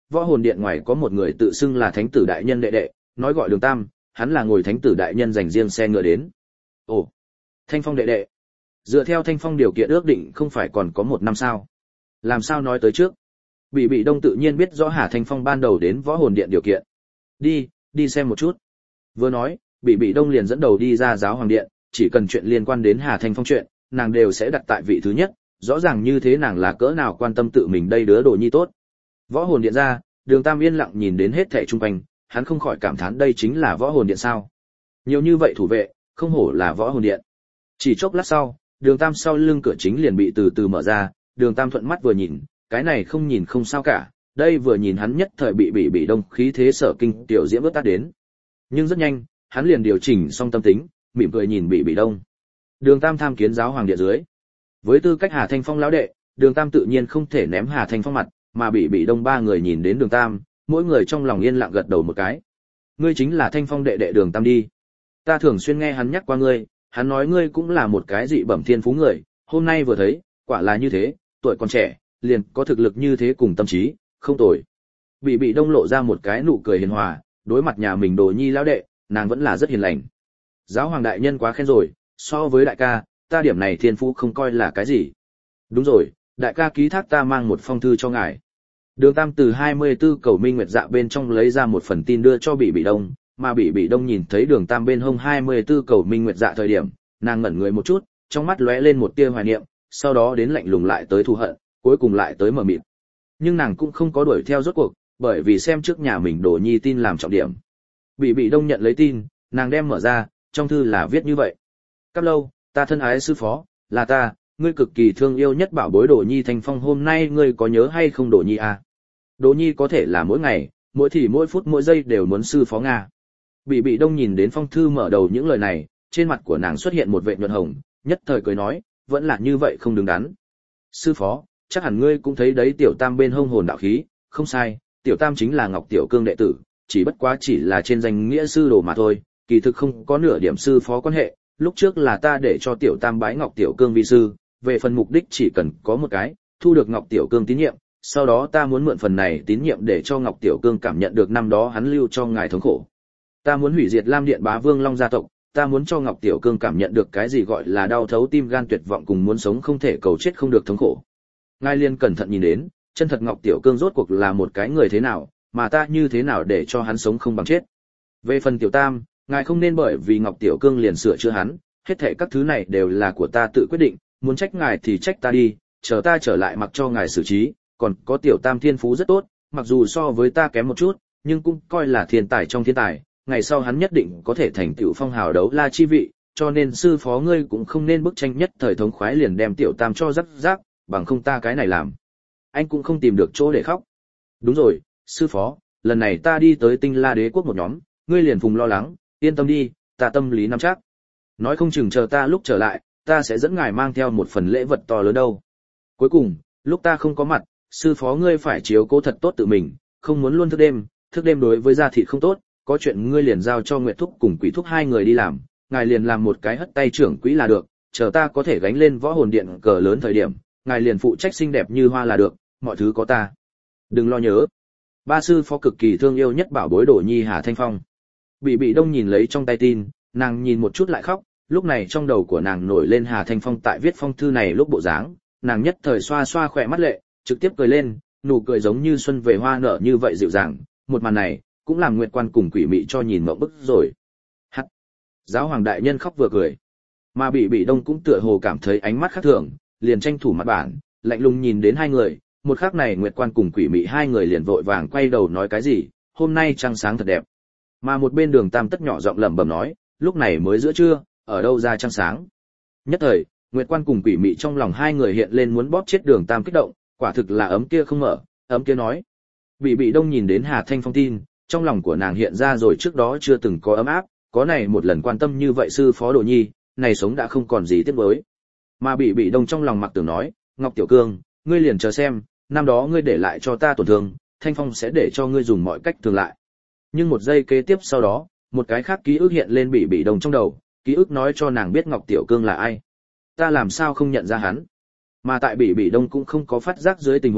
võ hồn điện ngoài có một người tự xưng là thánh tử đại nhân đệ đệ, nói gọi Đường Tam, hắn là ngồi thánh tử đại nhân dành riêng xe ngựa đến. Ồ, Thanh Phong đệ đệ. Dựa theo Thanh Phong điều kiện ước định không phải còn có một năm sao? Làm sao nói tới trước? Bị Bị Đông tự nhiên biết rõ Hà Thanh Phong ban đầu đến võ hồn điện điều kiện. Đi, đi xem một chút. Vừa nói, Bị Bị Đông liền dẫn đầu đi ra giáo hoàng điện, chỉ cần chuyện liên quan đến Hà Thanh Phong chuyện, nàng đều sẽ đặt tại vị thứ nhất, rõ ràng như thế nàng là cỡ nào quan tâm tự mình đây đứa đồ nhi tốt. Võ hồn điện ra, Đường Tam yên lặng nhìn đến hết thảy chung quanh, hắn không khỏi cảm thán đây chính là võ hồn điện sao? Nhiều như vậy thủ vệ, không hổ là võ hồn điện. Chỉ chốc lát sau, Đường Tam sau lưng cửa chính liền bị từ từ mở ra, Đường Tam thuận mắt vừa nhìn, cái này không nhìn không sao cả, đây vừa nhìn hắn nhất thời bị bị bị đông khí thế sở kinh tiểu diễm ướt tắt đến. Nhưng rất nhanh, hắn liền điều chỉnh xong tâm tính, mỉm cười nhìn bị bị đông. Đường Tam tham kiến giáo hoàng điện dưới. Với tư cách Hà Thanh Phong lão đệ, Đường Tam tự nhiên không thể ném Hà Thanh Phong mặt, mà bị bị đông ba người nhìn đến Đường Tam, mỗi người trong lòng yên lặng gật đầu một cái. Ngươi chính là Thanh Phong đệ đệ Đường Tam đi. Ta thường xuyên nghe hắn nhắc qua ngươi, hắn nói ngươi cũng là một cái dị bẩm thiên phú người, hôm nay vừa thấy, quả là như thế, tuổi còn trẻ, liền có thực lực như thế cùng tâm trí, không tồi. Bị bị đông lộ ra một cái nụ cười hiền hòa, đối mặt nhà mình đồ nhi lão đệ, nàng vẫn là rất hiền lành. Giáo hoàng đại nhân quá khen rồi, so với đại ca, ta điểm này thiên phú không coi là cái gì. Đúng rồi, đại ca ký thác ta mang một phong thư cho ngài. Đường Tam từ hai mươi tư cầu minh nguyệt dạ bên trong lấy ra một phần tin đưa cho Bị Bị Đông, mà Bị Bị Đông nhìn thấy Đường Tam bên hông hai mươi tư cầu minh nguyệt dạ thời điểm, nàng ngẩn người một chút, trong mắt lóe lên một tia hoài niệm, sau đó đến lạnh lùng lại tới thù hận, cuối cùng lại tới mờ mịt. Nhưng nàng cũng không có đuổi theo rốt cuộc, bởi vì xem trước nhà mình đồ nhi tin làm trọng điểm. Bị Bị Đông nhận lấy tin, nàng đem mở ra, trong thư là viết như vậy: Cáp lâu, ta thân ái sư phó, là ta, ngươi cực kỳ thương yêu nhất bảo bối đồ nhi Thanh Phong, hôm nay ngươi có nhớ hay không đồ nhi à? Đồ nhi có thể là mỗi ngày, mỗi thì mỗi phút mỗi giây đều muốn sư phó Nga. Bị Bị Đông nhìn đến phong thư mở đầu những lời này, trên mặt của nàng xuất hiện một vệt nhuận hồng, nhất thời cười nói, vẫn là như vậy không đứng đắn. Sư phó, chắc hẳn ngươi cũng thấy đấy, tiểu tam bên hông hồn đạo khí, không sai, tiểu tam chính là Ngọc Tiểu Cương đệ tử, chỉ bất quá chỉ là trên danh nghĩa sư đồ mà thôi, kỳ thực không có nửa điểm sư phó quan hệ. Lúc trước là ta để cho tiểu tam bái Ngọc Tiểu Cương vi sư, về phần mục đích chỉ cần có một cái, thu được Ngọc Tiểu Cương tín nhiệm, sau đó ta muốn mượn phần này tín nhiệm để cho Ngọc Tiểu Cương cảm nhận được năm đó hắn lưu cho ngài thống khổ. Ta muốn hủy diệt Lam Điện Bá Vương Long gia tộc, ta muốn cho Ngọc Tiểu Cương cảm nhận được cái gì gọi là đau thấu tim gan tuyệt vọng cùng muốn sống không thể cầu chết không được thống khổ. Ngài liền cẩn thận nhìn đến, chân thật Ngọc Tiểu Cương rốt cuộc là một cái người thế nào, mà ta như thế nào để cho hắn sống không bằng chết. Về phần tiểu tam, ngài không nên bởi vì Ngọc Tiểu Cương liền sửa chữa hắn, hết thảy các thứ này đều là của ta tự quyết định, muốn trách ngài thì trách ta đi, chờ ta trở lại mặc cho ngài xử trí, còn có tiểu tam thiên phú rất tốt, mặc dù so với ta kém một chút, nhưng cũng coi là thiên tài trong thiên tài, ngày sau hắn nhất định có thể thành tựu phong hào đấu la chi vị, cho nên sư phó ngươi cũng không nên bức tranh nhất thời thống khoái liền đem tiểu tam cho rắc rác, bằng không ta cái này làm. Anh cũng không tìm được chỗ để khóc. Đúng rồi, sư phó, lần này ta đi tới Tinh La Đế quốc một nhóm, ngươi liền phùng lo lắng, yên tâm đi, ta tâm lý nắm chắc. Nói không chừng chờ ta lúc trở lại, ta sẽ dẫn ngài mang theo một phần lễ vật to lớn đâu. Cuối cùng, lúc ta không có mặt, sư phó ngươi phải chiếu cố thật tốt tự mình, không muốn luôn thức đêm, thức đêm đối với da thịt không tốt, có chuyện ngươi liền giao cho Nguyệt Thúc cùng Quỷ Thúc hai người đi làm, ngài liền làm một cái hất tay trưởng quỹ là được, chờ ta có thể gánh lên võ hồn điện cờ lớn thời điểm, ngài liền phụ trách xinh đẹp như hoa là được, mọi thứ có ta. Đừng lo nhớ. Ba sư phó cực kỳ thương yêu nhất bảo bối đồ nhi Hà Thanh Phong. Bị Bị Đông nhìn lấy trong tay tin, nàng nhìn một chút lại khóc, lúc này trong đầu của nàng nổi lên Hà Thanh Phong tại viết phong thư này lúc bộ dáng, nàng nhất thời xoa xoa khỏe mắt lệ, trực tiếp cười lên, nụ cười giống như xuân về hoa nở như vậy dịu dàng, một màn này cũng làm Nguyệt Quan cùng Quỷ Mị cho nhìn ngộp bức rồi. Hắc. Giáo hoàng đại nhân khóc vừa cười, mà Bị Bị Đông cũng tựa hồ cảm thấy ánh mắt khác thường, liền tranh thủ mặt bản, lạnh lùng nhìn đến hai người, một khắc này Nguyệt Quan cùng Quỷ Mị hai người liền vội vàng quay đầu nói cái gì, hôm nay trăng sáng thật đẹp. Mà một bên Đường Tam tất nhỏ giọng lẩm bẩm nói, lúc này mới giữa trưa, ở đâu ra trăng sáng. Nhất thời, Nguyệt Quan cùng Quỷ Mị trong lòng hai người hiện lên muốn bóp chết Đường Tam kích động, quả thực là ấm kia không mở, ấm kia nói. Bị Bị Đông nhìn đến Hà Thanh Phong tin, trong lòng của nàng hiện ra rồi trước đó chưa từng có ấm áp, có này một lần quan tâm như vậy sư phó đồ nhi, này sống đã không còn gì tiếc nuối. Mà Bị Bị Đông trong lòng mặc tưởng nói, Ngọc Tiểu Cương, ngươi liền chờ xem, năm đó ngươi để lại cho ta tổn thương, Thanh Phong sẽ để cho ngươi dùng mọi cách thường lại. Nhưng một giây kế tiếp sau đó, một cái khác ký ức hiện lên Bị Bị Đông trong đầu, ký ức nói cho nàng biết Ngọc Tiểu Cương là ai. Ta làm sao không nhận ra hắn? Mà tại Bị Bị Đông cũng không có phát giác dưới tình huống,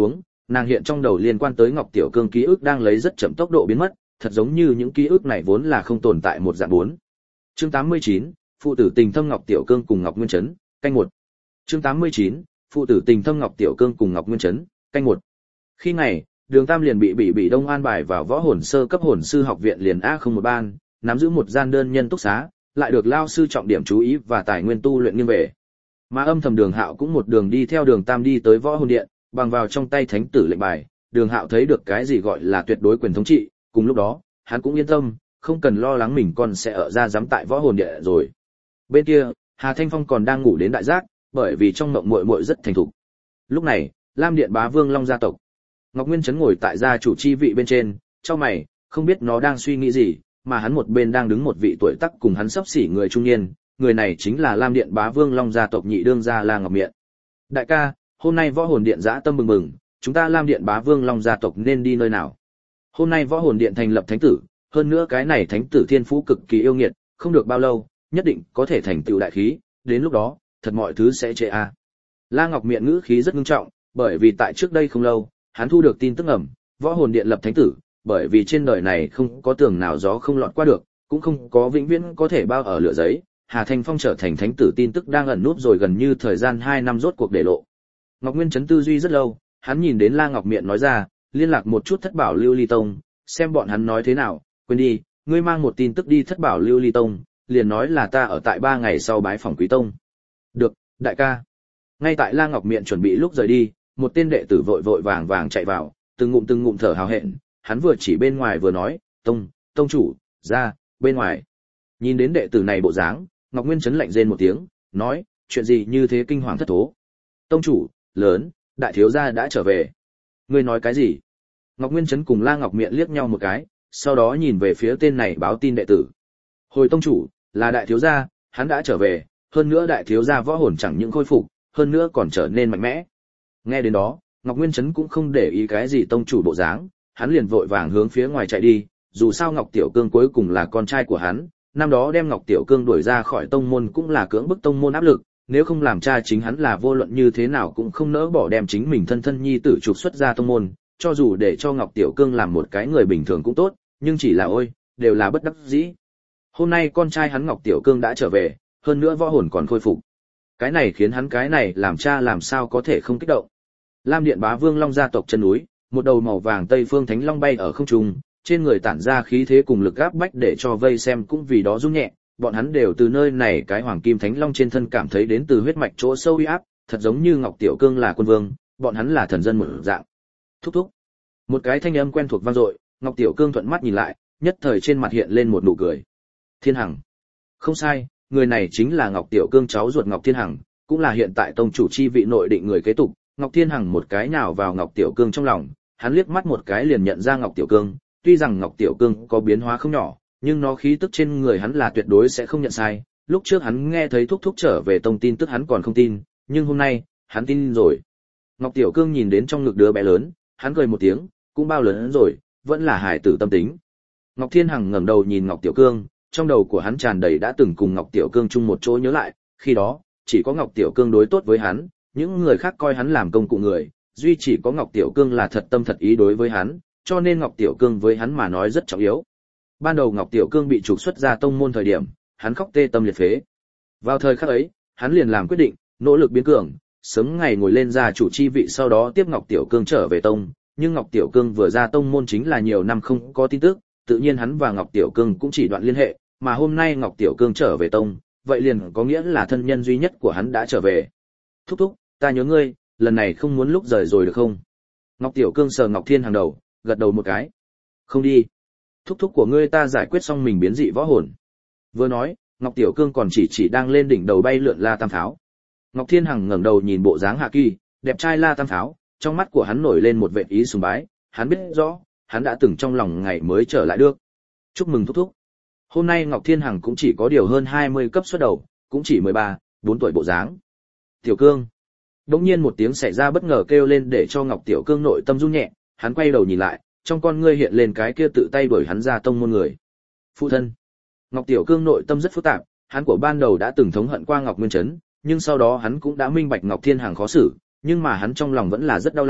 Nàng hiện trong đầu liên quan tới Ngọc Tiểu Cương ký ức đang lấy rất chậm tốc độ biến mất, thật giống như những ký ức này vốn là không tồn tại một dạng bốn. Chương tám mươi chín, phụ tử tình thâm Ngọc Tiểu Cương cùng Ngọc Nguyên Chấn, canh một. Chương tám mươi chín, phụ tử tình thâm Ngọc Tiểu Cương cùng Ngọc Nguyên Chấn, canh một. Khi ngày, Đường Tam liền bị bị bị Đông an bài vào Võ Hồn Sơ cấp hồn sư học viện liền A không một ban, nắm giữ một gian đơn nhân túc xá, lại được lao sư trọng điểm chú ý và tài nguyên tu luyện nghiêng về. Mà âm thầm Đường Hạo cũng một đường đi theo Đường Tam đi tới Võ Hồn Điện, bằng vào trong tay thánh tử lệnh bài, Đường Hạo thấy được cái gì gọi là tuyệt đối quyền thống trị, cùng lúc đó, hắn cũng yên tâm, không cần lo lắng mình con sẽ ở ra giám tại Võ Hồn Điện rồi. Bên kia, Hà Thanh Phong còn đang ngủ đến đại giác, bởi vì trong mộng muội muội rất thành thục. Lúc này, Lam Điện Bá Vương Long gia tộc. Ngọc Nguyên Chấn ngồi tại gia chủ chi vị bên trên, chau mày, không biết nó đang suy nghĩ gì, mà hắn một bên đang đứng một vị tuổi tác cùng hắn sắp xỉ người trung niên, người này chính là Lam Điện Bá Vương Long gia tộc nhị đương gia La Ngọc Miện. Đại ca, hôm nay Võ Hồn Điện dã tâm mừng mừng, chúng ta Lam Điện Bá Vương Long gia tộc nên đi nơi nào? Hôm nay Võ Hồn Điện thành lập thánh tử, hơn nữa cái này thánh tử thiên phú cực kỳ yêu nghiệt, không được bao lâu, nhất định có thể thành tựu đại khí, đến lúc đó, thật mọi thứ sẽ trễ a. À. La Ngọc Miện ngữ khí rất nghiêm trọng, bởi vì tại trước đây không lâu, hắn thu được tin tức ẩm, Võ Hồn Điện lập thánh tử, bởi vì trên đời này không có tường nào gió không lọt qua được, cũng không có vĩnh viễn có thể bao ở lửa giấy. Hà Thanh Phong trở thành thánh tử tin tức đang ẩn núp rồi gần như thời gian hai năm rốt cuộc để lộ. Ngọc Nguyên Chấn tư duy rất lâu, hắn nhìn đến La Ngọc Miện nói ra, liên lạc một chút Thất Bảo Lưu Ly Tông, xem bọn hắn nói thế nào, quên đi, ngươi mang một tin tức đi Thất Bảo Lưu Ly Tông, liền nói là ta ở tại ba ngày sau bái phỏng Quý Tông. Được, đại ca. Ngay tại La Ngọc Miện chuẩn bị lúc rời đi, một tên đệ tử vội vội vàng vàng chạy vào, từng ngụm từng ngụm thở hào hẹn, hắn vừa chỉ bên ngoài vừa nói, tông, tông chủ, ra, bên ngoài. Nhìn đến đệ tử này bộ dáng, Ngọc Nguyên Chấn lạnh rên một tiếng, nói, chuyện gì như thế kinh hoàng thất thố. Tông chủ, lớn, đại thiếu gia đã trở về. Ngươi nói cái gì? Ngọc Nguyên Chấn cùng La Ngọc Miện liếc nhau một cái, sau đó nhìn về phía tên này báo tin đệ tử. Hồi tông chủ, là đại thiếu gia, hắn đã trở về, hơn nữa đại thiếu gia võ hồn chẳng những khôi phục, hơn nữa còn trở nên mạnh mẽ. Nghe đến đó, Ngọc Nguyên Chấn cũng không để ý cái gì tông chủ bộ dáng, hắn liền vội vàng hướng phía ngoài chạy đi, dù sao Ngọc Tiểu Cương cuối cùng là con trai của hắn, năm đó đem Ngọc Tiểu Cương đuổi ra khỏi tông môn cũng là cưỡng bức tông môn áp lực, nếu không làm cha chính hắn là vô luận như thế nào cũng không nỡ bỏ đem chính mình thân thân nhi tử trục xuất ra tông môn, cho dù để cho Ngọc Tiểu Cương làm một cái người bình thường cũng tốt, nhưng chỉ là ôi, đều là bất đắc dĩ. Hôm nay con trai hắn Ngọc Tiểu Cương đã trở về, hơn nữa võ hồn còn khôi phục. Cái này khiến hắn cái này làm cha làm sao có thể không kích động. Lam Điện Bá Vương Long gia tộc chân núi, một đầu màu vàng Tây Phương Thánh Long bay ở không trung, trên người tản ra khí thế cùng lực áp bách để cho vây xem cũng vì đó rung nhẹ, bọn hắn đều từ nơi này cái Hoàng Kim Thánh Long trên thân cảm thấy đến từ huyết mạch chỗ sâu uy áp, thật giống như Ngọc Tiểu Cương là quân vương, bọn hắn là thần dân một dạng. Thúc thúc. Một cái thanh âm quen thuộc vang dội, Ngọc Tiểu Cương thuận mắt nhìn lại, nhất thời trên mặt hiện lên một nụ cười. Thiên Hằng. Không sai, người này chính là Ngọc Tiểu Cương cháu ruột Ngọc Thiên Hằng, cũng là hiện tại tông chủ chi vị nội định người kế tục. Ngọc Thiên Hằng một cái nào vào Ngọc Tiểu Cương trong lòng, hắn liếc mắt một cái liền nhận ra Ngọc Tiểu Cương, tuy rằng Ngọc Tiểu Cương có biến hóa không nhỏ, nhưng nó khí tức trên người hắn là tuyệt đối sẽ không nhận sai. Lúc trước hắn nghe thấy thúc thúc trở về tông tin tức hắn còn không tin, nhưng hôm nay, hắn tin rồi. Ngọc Tiểu Cương nhìn đến trong ngực đứa bé lớn, hắn cười một tiếng, cũng bao lớn rồi, vẫn là hài tử tâm tính. Ngọc Thiên Hằng ngẩng đầu nhìn Ngọc Tiểu Cương, trong đầu của hắn tràn đầy đã từng cùng Ngọc Tiểu Cương chung một chỗ nhớ lại, khi đó, chỉ có Ngọc Tiểu Cương đối tốt với hắn, những người khác coi hắn làm công cụ người, duy chỉ có Ngọc Tiểu Cương là thật tâm thật ý đối với hắn, cho nên Ngọc Tiểu Cương với hắn mà nói rất trọng yếu. Ban đầu Ngọc Tiểu Cương bị trục xuất ra tông môn thời điểm, hắn khóc tê tâm liệt phế. Vào thời khắc ấy, hắn liền làm quyết định, nỗ lực biến cường, sớm ngày ngồi lên gia chủ chi vị sau đó tiếp Ngọc Tiểu Cương trở về tông, nhưng Ngọc Tiểu Cương vừa ra tông môn chính là nhiều năm không có tin tức, tự nhiên hắn và Ngọc Tiểu Cương cũng chỉ đoạn liên hệ, mà hôm nay Ngọc Tiểu Cương trở về tông, vậy liền có nghĩa là thân nhân duy nhất của hắn đã trở về. Thúc thúc, ta nhớ ngươi, lần này không muốn lúc rời rồi được không? Ngọc Tiểu Cương sờ Ngọc Thiên Hằng đầu, gật đầu một cái. Không đi. Thúc thúc của ngươi ta giải quyết xong mình biến dị võ hồn. Vừa nói, Ngọc Tiểu Cương còn chỉ chỉ đang lên đỉnh đầu bay lượn La Tam Pháo. Ngọc Thiên Hằng ngẩng đầu nhìn bộ dáng Hạ Kỳ, đẹp trai La Tam Pháo, trong mắt của hắn nổi lên một vệt ý sùng bái, hắn biết rõ, hắn đã từng trong lòng ngày mới trở lại được. Chúc mừng thúc thúc. Hôm nay Ngọc Thiên Hằng cũng chỉ có điều hơn hai mươi cấp xuất đầu, cũng chỉ mười ba, bốn tuổi bộ dáng. Tiểu Cương. Đống nhiên một tiếng xảy ra bất ngờ kêu lên để cho Ngọc Tiểu Cương nội tâm run nhẹ, hắn quay đầu nhìn lại, trong con ngươi hiện lên cái kia tự tay đuổi hắn ra tông môn người. Phụ thân. Ngọc Tiểu Cương nội tâm rất phức tạp, hắn của ban đầu đã từng thống hận qua Ngọc Nguyên Chấn, nhưng sau đó hắn cũng đã minh bạch Ngọc Thiên Hằng khó xử, nhưng mà hắn trong lòng vẫn là rất đau lòng,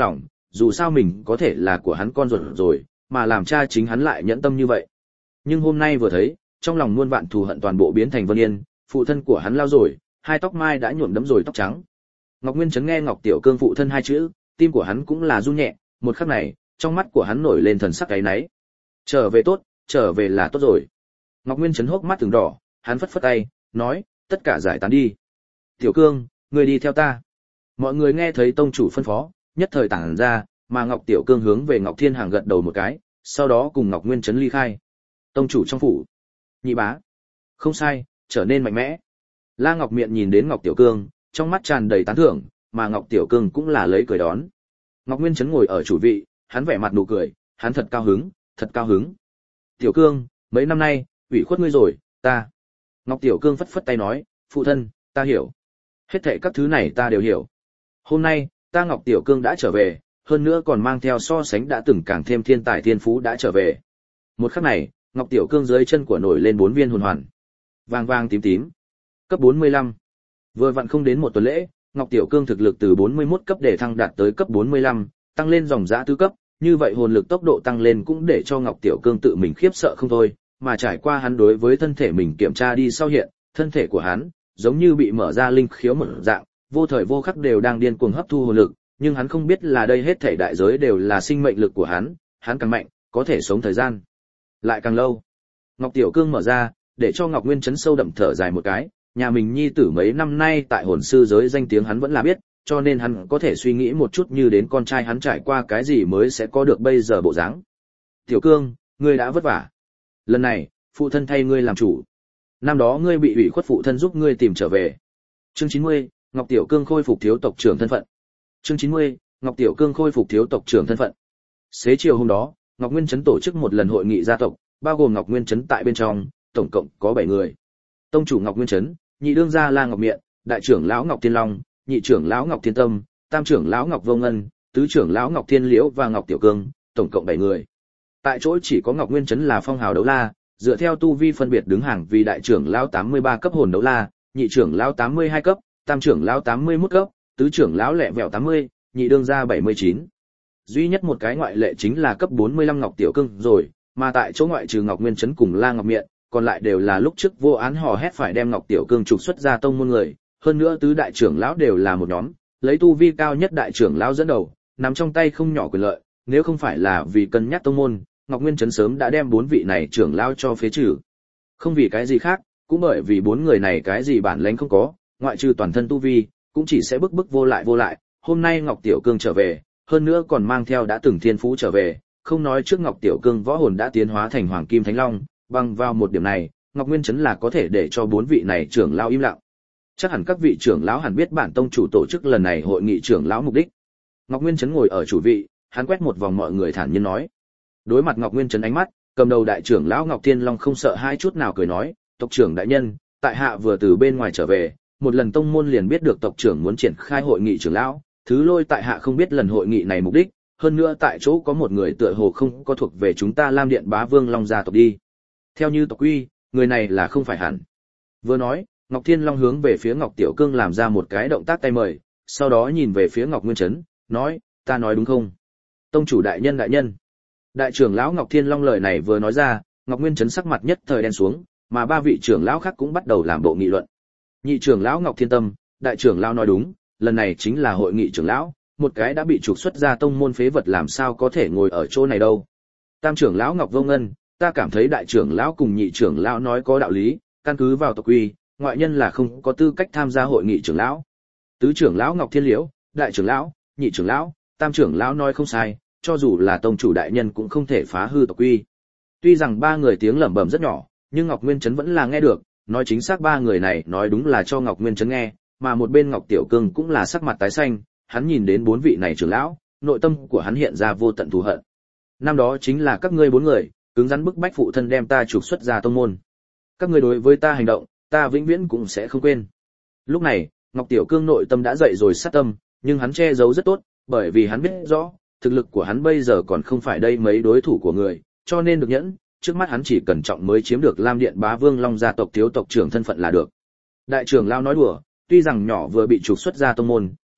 dù sao mình có thể là của hắn con ruột rồi, mà làm cha chính hắn lại nhẫn tâm như vậy. Nhưng hôm nay vừa thấy, trong lòng muôn vạn thù hận toàn bộ biến thành Vân Yên, phụ thân của hắn lao rồi, hai tóc mai đã nhuộm đẫm rồi tóc trắng. Ngọc Nguyên Chấn nghe Ngọc Tiểu Cương phụ thân hai chữ, tim của hắn cũng là run nhẹ, một khắc này, trong mắt của hắn nổi lên thần sắc áy náy. Trở về tốt, trở về là tốt rồi. Ngọc Nguyên Chấn hốc mắt từng đỏ, hắn phất phất tay, nói, tất cả giải tán đi. Tiểu Cương, người đi theo ta. Mọi người nghe thấy tông chủ phân phó, nhất thời tản ra, mà Ngọc Tiểu Cương hướng về Ngọc Thiên Hàng gật đầu một cái, sau đó cùng Ngọc Nguyên Chấn ly khai. Tông chủ trong phủ. Nhị bá. Không sai, trở nên mạnh mẽ. La Ngọc Miện nhìn đến Ngọc Tiểu Cương, trong mắt tràn đầy tán thưởng, mà Ngọc Tiểu Cương cũng là lấy cười đón. Ngọc Nguyên Chấn ngồi ở chủ vị, hắn vẻ mặt nụ cười, hắn thật cao hứng, thật cao hứng. Tiểu Cương, mấy năm nay, ủy khuất ngươi rồi, ta. Ngọc Tiểu Cương phất phất tay nói, phụ thân, ta hiểu. Hết thảy các thứ này ta đều hiểu. Hôm nay, ta Ngọc Tiểu Cương đã trở về, hơn nữa còn mang theo so sánh đã từng càng thêm thiên tài thiên phú đã trở về. Một khắc này, Ngọc Tiểu Cương dưới chân của nổi lên bốn viên hồn hoàn. Vàng vàng tím tím. Cấp bốn mươi lăm. Vừa vặn không đến một tuần lễ, Ngọc Tiểu Cương thực lực từ bốn mươi mốt cấp để thăng đạt tới cấp bốn mươi lăm, tăng lên dòng dã tứ cấp, như vậy hồn lực tốc độ tăng lên cũng để cho Ngọc Tiểu Cương tự mình khiếp sợ không thôi, mà trải qua hắn đối với thân thể mình kiểm tra đi sau hiện, thân thể của hắn giống như bị mở ra linh khiếu một dạng, vô thời vô khắc đều đang điên cuồng hấp thu hồn lực, nhưng hắn không biết là đây hết thảy đại giới đều là sinh mệnh lực của hắn, hắn càng mạnh, có thể sống thời gian lại càng lâu. Ngọc Tiểu Cương mở ra, để cho Ngọc Nguyên Chấn sâu đậm thở dài một cái, nhà mình nhi tử mấy năm nay tại hồn sư giới danh tiếng hắn vẫn là biết, cho nên hắn có thể suy nghĩ một chút như đến con trai hắn trải qua cái gì mới sẽ có được bây giờ bộ dáng. Tiểu Cương, ngươi đã vất vả. Lần này, phụ thân thay ngươi làm chủ. Năm đó ngươi bị ủy khuất phụ thân giúp ngươi tìm trở về. Chương chín mươi, Ngọc Tiểu Cương khôi phục thiếu tộc trưởng thân phận. Chương chín mươi, Ngọc Tiểu Cương khôi phục thiếu tộc trưởng thân phận. Xế chiều hôm đó, Ngọc Nguyên Chấn tổ chức một lần hội nghị gia tộc, bao gồm Ngọc Nguyên Chấn tại bên trong, tổng cộng có bảy người. Tông chủ Ngọc Nguyên Chấn, nhị đương gia La Ngọc Miện, đại trưởng lão Ngọc Thiên Long, nhị trưởng lão Ngọc Thiên Tâm, tam trưởng lão Ngọc Vô Ngân, tứ trưởng lão Ngọc Thiên Liễu và Ngọc Tiểu Cương, tổng cộng bảy người. Tại chỗ chỉ có Ngọc Nguyên Chấn là phong hào đấu la, dựa theo tu vi phân biệt đứng hàng vì đại trưởng lão tám mươi ba cấp hồn đấu la, nhị trưởng lão tám mươi hai cấp, tam trưởng lão tám mươi mốt cấp, tứ trưởng lão lẹ vẹo tám mươi, nhị đương gia bảy mươi chín. Duy nhất một cái ngoại lệ chính là cấp bốn mươi lăm Ngọc Tiểu Cương rồi, mà tại chỗ ngoại trừ Ngọc Nguyên Chấn cùng La Ngọc Miện, còn lại đều là lúc trước vô án hò hét phải đem Ngọc Tiểu Cương trục xuất ra tông môn người, hơn nữa tứ đại trưởng lão đều là một nhóm, lấy tu vi cao nhất đại trưởng lão dẫn đầu, nắm trong tay không nhỏ quyền lợi, nếu không phải là vì cân nhắc tông môn, Ngọc Nguyên Chấn sớm đã đem bốn vị này trưởng lão cho phế trừ. Không vì cái gì khác, cũng bởi vì bốn người này cái gì bản lĩnh không có, ngoại trừ toàn thân tu vi, cũng chỉ sẽ bức bức vô lại vô lại. Hôm nay Ngọc Tiểu Cương trở về, hơn nữa còn mang theo đã từng thiên phú trở về, không nói trước Ngọc Tiểu Cương võ hồn đã tiến hóa thành Hoàng Kim Thánh Long, bằng vào một điểm này, Ngọc Nguyên Chấn là có thể để cho bốn vị này trưởng lão im lặng. Chắc hẳn các vị trưởng lão hẳn biết bản tông chủ tổ chức lần này hội nghị trưởng lão mục đích. Ngọc Nguyên Chấn ngồi ở chủ vị, hắn quét một vòng mọi người thản nhiên nói. Đối mặt Ngọc Nguyên Chấn ánh mắt, cầm đầu đại trưởng lão Ngọc Thiên Long không sợ hai chút nào cười nói, tộc trưởng đại nhân, tại hạ vừa từ bên ngoài trở về, một lần tông môn liền biết được tộc trưởng muốn triển khai hội nghị trưởng lão, thứ lôi tại hạ không biết lần hội nghị này mục đích, hơn nữa tại chỗ có một người tựa hồ không có thuộc về chúng ta Lam Điện Bá Vương Long gia tộc đi. Theo như tộc quy, người này là không phải hẳn. Vừa nói, Ngọc Thiên Long hướng về phía Ngọc Tiểu Cương làm ra một cái động tác tay mời, sau đó nhìn về phía Ngọc Nguyên Chấn, nói, ta nói đúng không? Tông chủ đại nhân đại nhân. Đại trưởng lão Ngọc Thiên Long lời này vừa nói ra, Ngọc Nguyên Chấn sắc mặt nhất thời đen xuống, mà ba vị trưởng lão khác cũng bắt đầu làm bộ nghị luận. Nhị trưởng lão Ngọc Thiên Tâm, đại trưởng lão nói đúng, lần này chính là hội nghị trưởng lão, một cái đã bị trục xuất ra tông môn phế vật làm sao có thể ngồi ở chỗ này đâu. Tam trưởng lão Ngọc Vô Ngân, ta cảm thấy đại trưởng lão cùng nhị trưởng lão nói có đạo lý, căn cứ vào tộc quy, ngoại nhân là không có tư cách tham gia hội nghị trưởng lão. Tứ trưởng lão Ngọc Thiên Liễu, đại trưởng lão, nhị trưởng lão, tam trưởng lão nói không sai, cho dù là tông chủ đại nhân cũng không thể phá hư tộc quy. Tuy rằng ba người tiếng lẩm bẩm rất nhỏ, nhưng Ngọc Nguyên Chấn vẫn là nghe được, nói chính xác ba người này nói đúng là cho Ngọc Nguyên Chấn nghe, mà một bên Ngọc Tiểu Cương cũng là sắc mặt tái xanh, hắn nhìn đến bốn vị này trưởng lão, nội tâm của hắn hiện ra vô tận thù hận. Năm đó chính là các ngươi bốn người, cứng rắn bức bách phụ thân đem ta trục xuất ra tông môn. Các ngươi đối với ta hành động, ta vĩnh viễn cũng sẽ không quên. Lúc này, Ngọc Tiểu Cương nội tâm đã dậy rồi sát tâm, nhưng hắn che giấu rất tốt, bởi vì hắn biết rõ, thực lực của hắn bây giờ còn không phải đây mấy đối thủ của người, cho nên được nhẫn, trước mắt hắn chỉ cần trọng mới chiếm được Lam Điện Bá Vương Long gia tộc thiếu tộc trưởng thân phận là được. Đại trưởng lão nói đùa, tuy rằng nhỏ vừa bị trục xuất ra tông môn,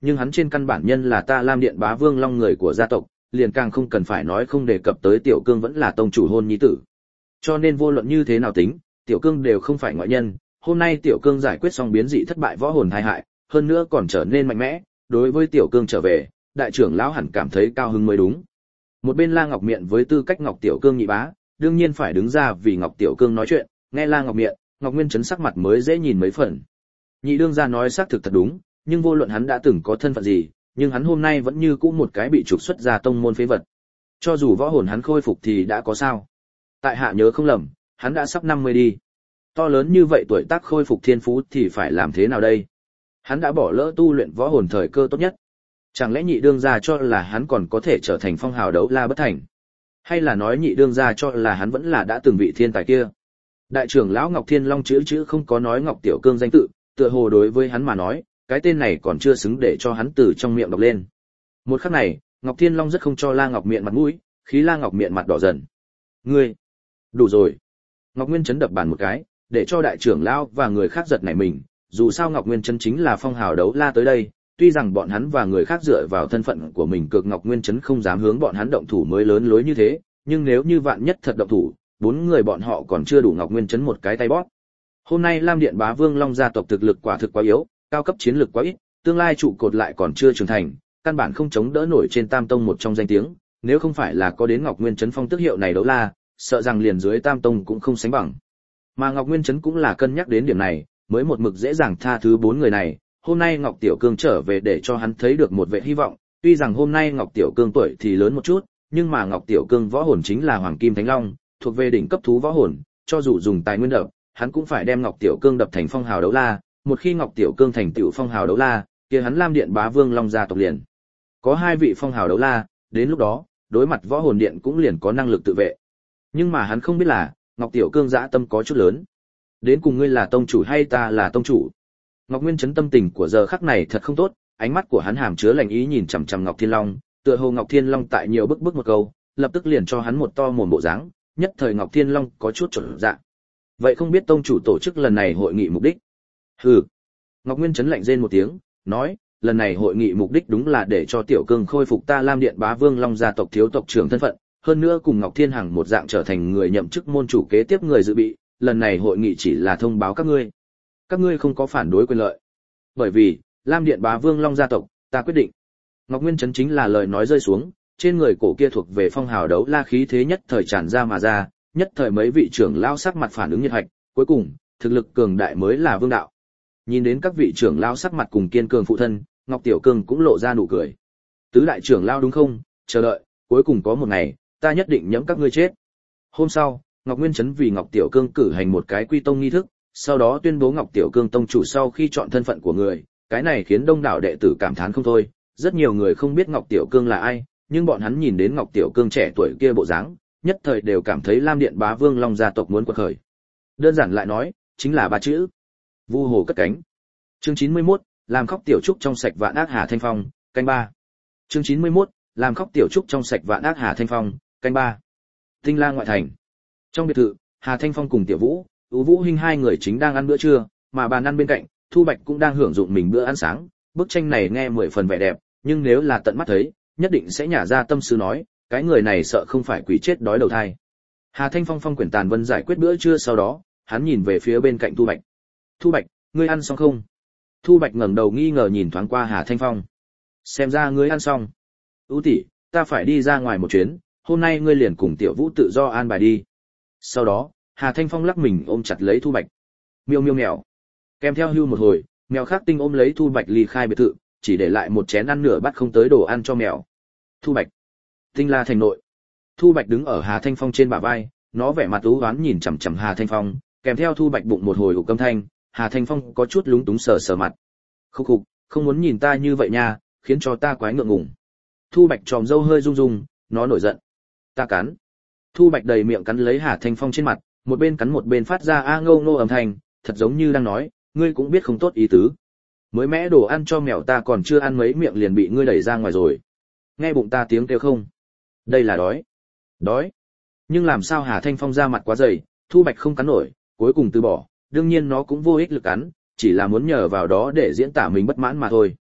nhưng hắn trên căn bản nhân là ta Lam Điện Bá Vương Long người của gia tộc, liền càng không cần phải nói không đề cập tới Tiểu Cương vẫn là tông chủ hôn nhi tử. Cho nên vô luận như thế nào tính, Tiểu Cương đều không phải ngoại nhân, hôm nay Tiểu Cương giải quyết xong biến dị thất bại võ hồn tai hại, hơn nữa còn trở nên mạnh mẽ, đối với Tiểu Cương trở về, đại trưởng lão hẳn cảm thấy cao hứng mới đúng. Một bên La Ngọc Miện với tư cách Ngọc Tiểu Cương nhị bá, đương nhiên phải đứng ra vì Ngọc Tiểu Cương nói chuyện, nghe La Ngọc Miện, Ngọc Nguyên Chấn sắc mặt mới dễ nhìn mấy phần. Nhị đương gia nói xác thực thật đúng, nhưng vô luận hắn đã từng có thân phận gì, nhưng hắn hôm nay vẫn như cũ một cái bị trục xuất ra tông môn phế vật. Cho dù võ hồn hắn khôi phục thì đã có sao? Tại hạ nhớ không lầm, hắn đã sắp năm mươi đi. To lớn như vậy tuổi tác khôi phục thiên phú thì phải làm thế nào đây? Hắn đã bỏ lỡ tu luyện võ hồn thời cơ tốt nhất. Chẳng lẽ nhị đương gia cho là hắn còn có thể trở thành phong hào đấu la bất thành? Hay là nói nhị đương gia cho là hắn vẫn là đã từng vị thiên tài kia? Đại trưởng lão Ngọc Thiên Long chữ chữ không có nói Ngọc Tiểu Cương danh tự, tựa hồ đối với hắn mà nói, cái tên này còn chưa xứng để cho hắn từ trong miệng đọc lên. Một khắc này, Ngọc Thiên Long rất không cho La Ngọc Miện mặt mũi, khí La Ngọc Miện mặt đỏ dần. Ngươi, đủ rồi. Ngọc Nguyên Chấn đập bàn một cái, để cho đại trưởng lão và người khác giật nảy mình, dù sao Ngọc Nguyên Chấn chính là phong hào đấu la tới đây, tuy rằng bọn hắn và người khác dựa vào thân phận của mình cực Ngọc Nguyên Chấn không dám hướng bọn hắn động thủ mới lớn lối như thế, nhưng nếu như vạn nhất thật động thủ, bốn người bọn họ còn chưa đủ Ngọc Nguyên Chấn một cái tay bóp. Hôm nay Lam Điện Bá Vương Long gia tộc thực lực quả thực quá yếu, cao cấp chiến lực quá ít, tương lai trụ cột lại còn chưa trưởng thành, căn bản không chống đỡ nổi trên Tam Tông một trong danh tiếng, nếu không phải là có đến Ngọc Nguyên Chấn phong tước hiệu này đấu la, sợ rằng liền dưới Tam Tông cũng không sánh bằng. Mà Ngọc Nguyên Chấn cũng là cân nhắc đến điểm này, mới một mực dễ dàng tha thứ bốn người này. Hôm nay Ngọc Tiểu Cương trở về để cho hắn thấy được một vẻ hy vọng, tuy rằng hôm nay Ngọc Tiểu Cương tuổi thì lớn một chút, nhưng mà Ngọc Tiểu Cương võ hồn chính là Hoàng Kim Thánh Long, thuộc về đỉnh cấp thú võ hồn, cho dù dùng tài nguyên đập, hắn cũng phải đem Ngọc Tiểu Cương đập thành phong hào đấu la, một khi Ngọc Tiểu Cương thành tựu phong hào đấu la, kia hắn Lam Điện Bá Vương Long gia tộc liền có hai vị phong hào đấu la, đến lúc đó, đối mặt võ hồn điện cũng liền có năng lực tự vệ. Nhưng mà hắn không biết là, Ngọc Tiểu Cương dã tâm có chút lớn. Đến cùng ngươi là tông chủ hay ta là tông chủ? Ngọc Nguyên Chấn tâm tình của giờ khắc này thật không tốt, ánh mắt của hắn hàm chứa lạnh ý nhìn chằm chằm Ngọc Thiên Long, tựa hồ Ngọc Thiên Long tại nhiều bức bức một câu, lập tức liền cho hắn một to mồm bộ dáng, nhất thời Ngọc Thiên Long có chút chột dạ. Vậy không biết tông chủ tổ chức lần này hội nghị mục đích? Hừ. Ngọc Nguyên Chấn lạnh rên một tiếng, nói, lần này hội nghị mục đích đúng là để cho Tiểu Cương khôi phục ta Lam Điện Bá Vương Long gia tộc thiếu tộc trưởng thân phận, hơn nữa cùng Ngọc Thiên Hằng một dạng trở thành người nhậm chức môn chủ kế tiếp người dự bị, lần này hội nghị chỉ là thông báo các ngươi. Các ngươi không có phản đối quyền lợi. Bởi vì, Lam Điện Bá Vương Long gia tộc, ta quyết định. Ngọc Nguyên Chấn chính là lời nói rơi xuống, trên người cổ kia thuộc về phong hào đấu la khí thế nhất thời tràn ra mà ra, nhất thời mấy vị trưởng lão sắc mặt phản ứng nhiệt hạch, cuối cùng, thực lực cường đại mới là vương đạo. Nhìn đến các vị trưởng lão sắc mặt cùng kiên cường phụ thân, Ngọc Tiểu Cương cũng lộ ra nụ cười. Tứ đại trưởng lão đúng không? Chờ đợi, cuối cùng có một ngày, ta nhất định nhẫm các ngươi chết. Hôm sau, Ngọc Nguyên Chấn vì Ngọc Tiểu Cương cử hành một cái quy tông nghi thức, sau đó tuyên bố Ngọc Tiểu Cương tông chủ sau khi chọn thân phận của người, cái này khiến đông đảo đệ tử cảm thán không thôi, rất nhiều người không biết Ngọc Tiểu Cương là ai, nhưng bọn hắn nhìn đến Ngọc Tiểu Cương trẻ tuổi kia bộ dáng, nhất thời đều cảm thấy Lam Điện Bá Vương Long gia tộc muốn quật khởi. Đơn giản lại nói, chính là ba chữ: Vu hồ cất cánh. Chương chín mươi mốt, làm khóc tiểu trúc trong sạch vạn ác Hà Thanh Phong, canh ba. Chương chín mươi mốt, làm khóc tiểu trúc trong sạch vạn ác Hà Thanh Phong, canh ba. Tinh La ngoại thành. Trong biệt thự, Hà Thanh Phong cùng Tiểu Vũ, Ú Vũ Hinh hai người chính đang ăn bữa trưa, mà bàn ăn bên cạnh, Thu Bạch cũng đang hưởng dụng mình bữa ăn sáng. Bức tranh này nghe mười phần vẻ đẹp, nhưng nếu là tận mắt thấy, nhất định sẽ nhả ra tâm sự nói, cái người này sợ không phải quỷ chết đói đầu thai. Hà Thanh Phong phong quyển tàn vân giải quyết bữa trưa sau đó, hắn nhìn về phía bên cạnh Thu Bạch. Thu Bạch, ngươi ăn xong không? Thu Bạch ngẩng đầu nghi ngờ nhìn thoáng qua Hà Thanh Phong. Xem ra ngươi ăn xong. Ú tỷ, ta phải đi ra ngoài một chuyến, hôm nay ngươi liền cùng Tiểu Vũ tự do an bài đi. Sau đó, Hà Thanh Phong lắc mình ôm chặt lấy Thu Bạch. Miêu miêu mèo. Kèm theo hưu một hồi, mèo khác tinh ôm lấy Thu Bạch ly khai biệt thự, chỉ để lại một chén ăn nửa bát không tới đồ ăn cho mèo. Thu Bạch. Tinh La thành nội. Thu Bạch đứng ở Hà Thanh Phong trên bả vai, nó vẻ mặt u uất nhìn chằm chằm Hà Thanh Phong, kèm theo Thu Bạch bụng một hồi ủ câm thanh, Hà Thanh Phong có chút lúng túng sờ sờ mặt. Khúc khục, không muốn nhìn ta như vậy nha, khiến cho ta quái ngượng ngùng. Thu Bạch tròm râu hơi rung rung, nó nổi giận. Ta cắn. Thu Bạch đầy miệng cắn lấy Hà Thanh Phong trên mặt, một bên cắn một bên phát ra a ngâu ngô âm thanh, thật giống như đang nói, ngươi cũng biết không tốt ý tứ. Mới mẽ đồ ăn cho mèo ta còn chưa ăn mấy miệng liền bị ngươi đẩy ra ngoài rồi. Nghe bụng ta tiếng kêu không? Đây là đói. Đói. Nhưng làm sao Hà Thanh Phong ra mặt quá dày, Thu Bạch không cắn nổi, cuối cùng từ bỏ, đương nhiên nó cũng vô ích lực cắn, chỉ là muốn nhờ vào đó để diễn tả mình bất mãn mà thôi.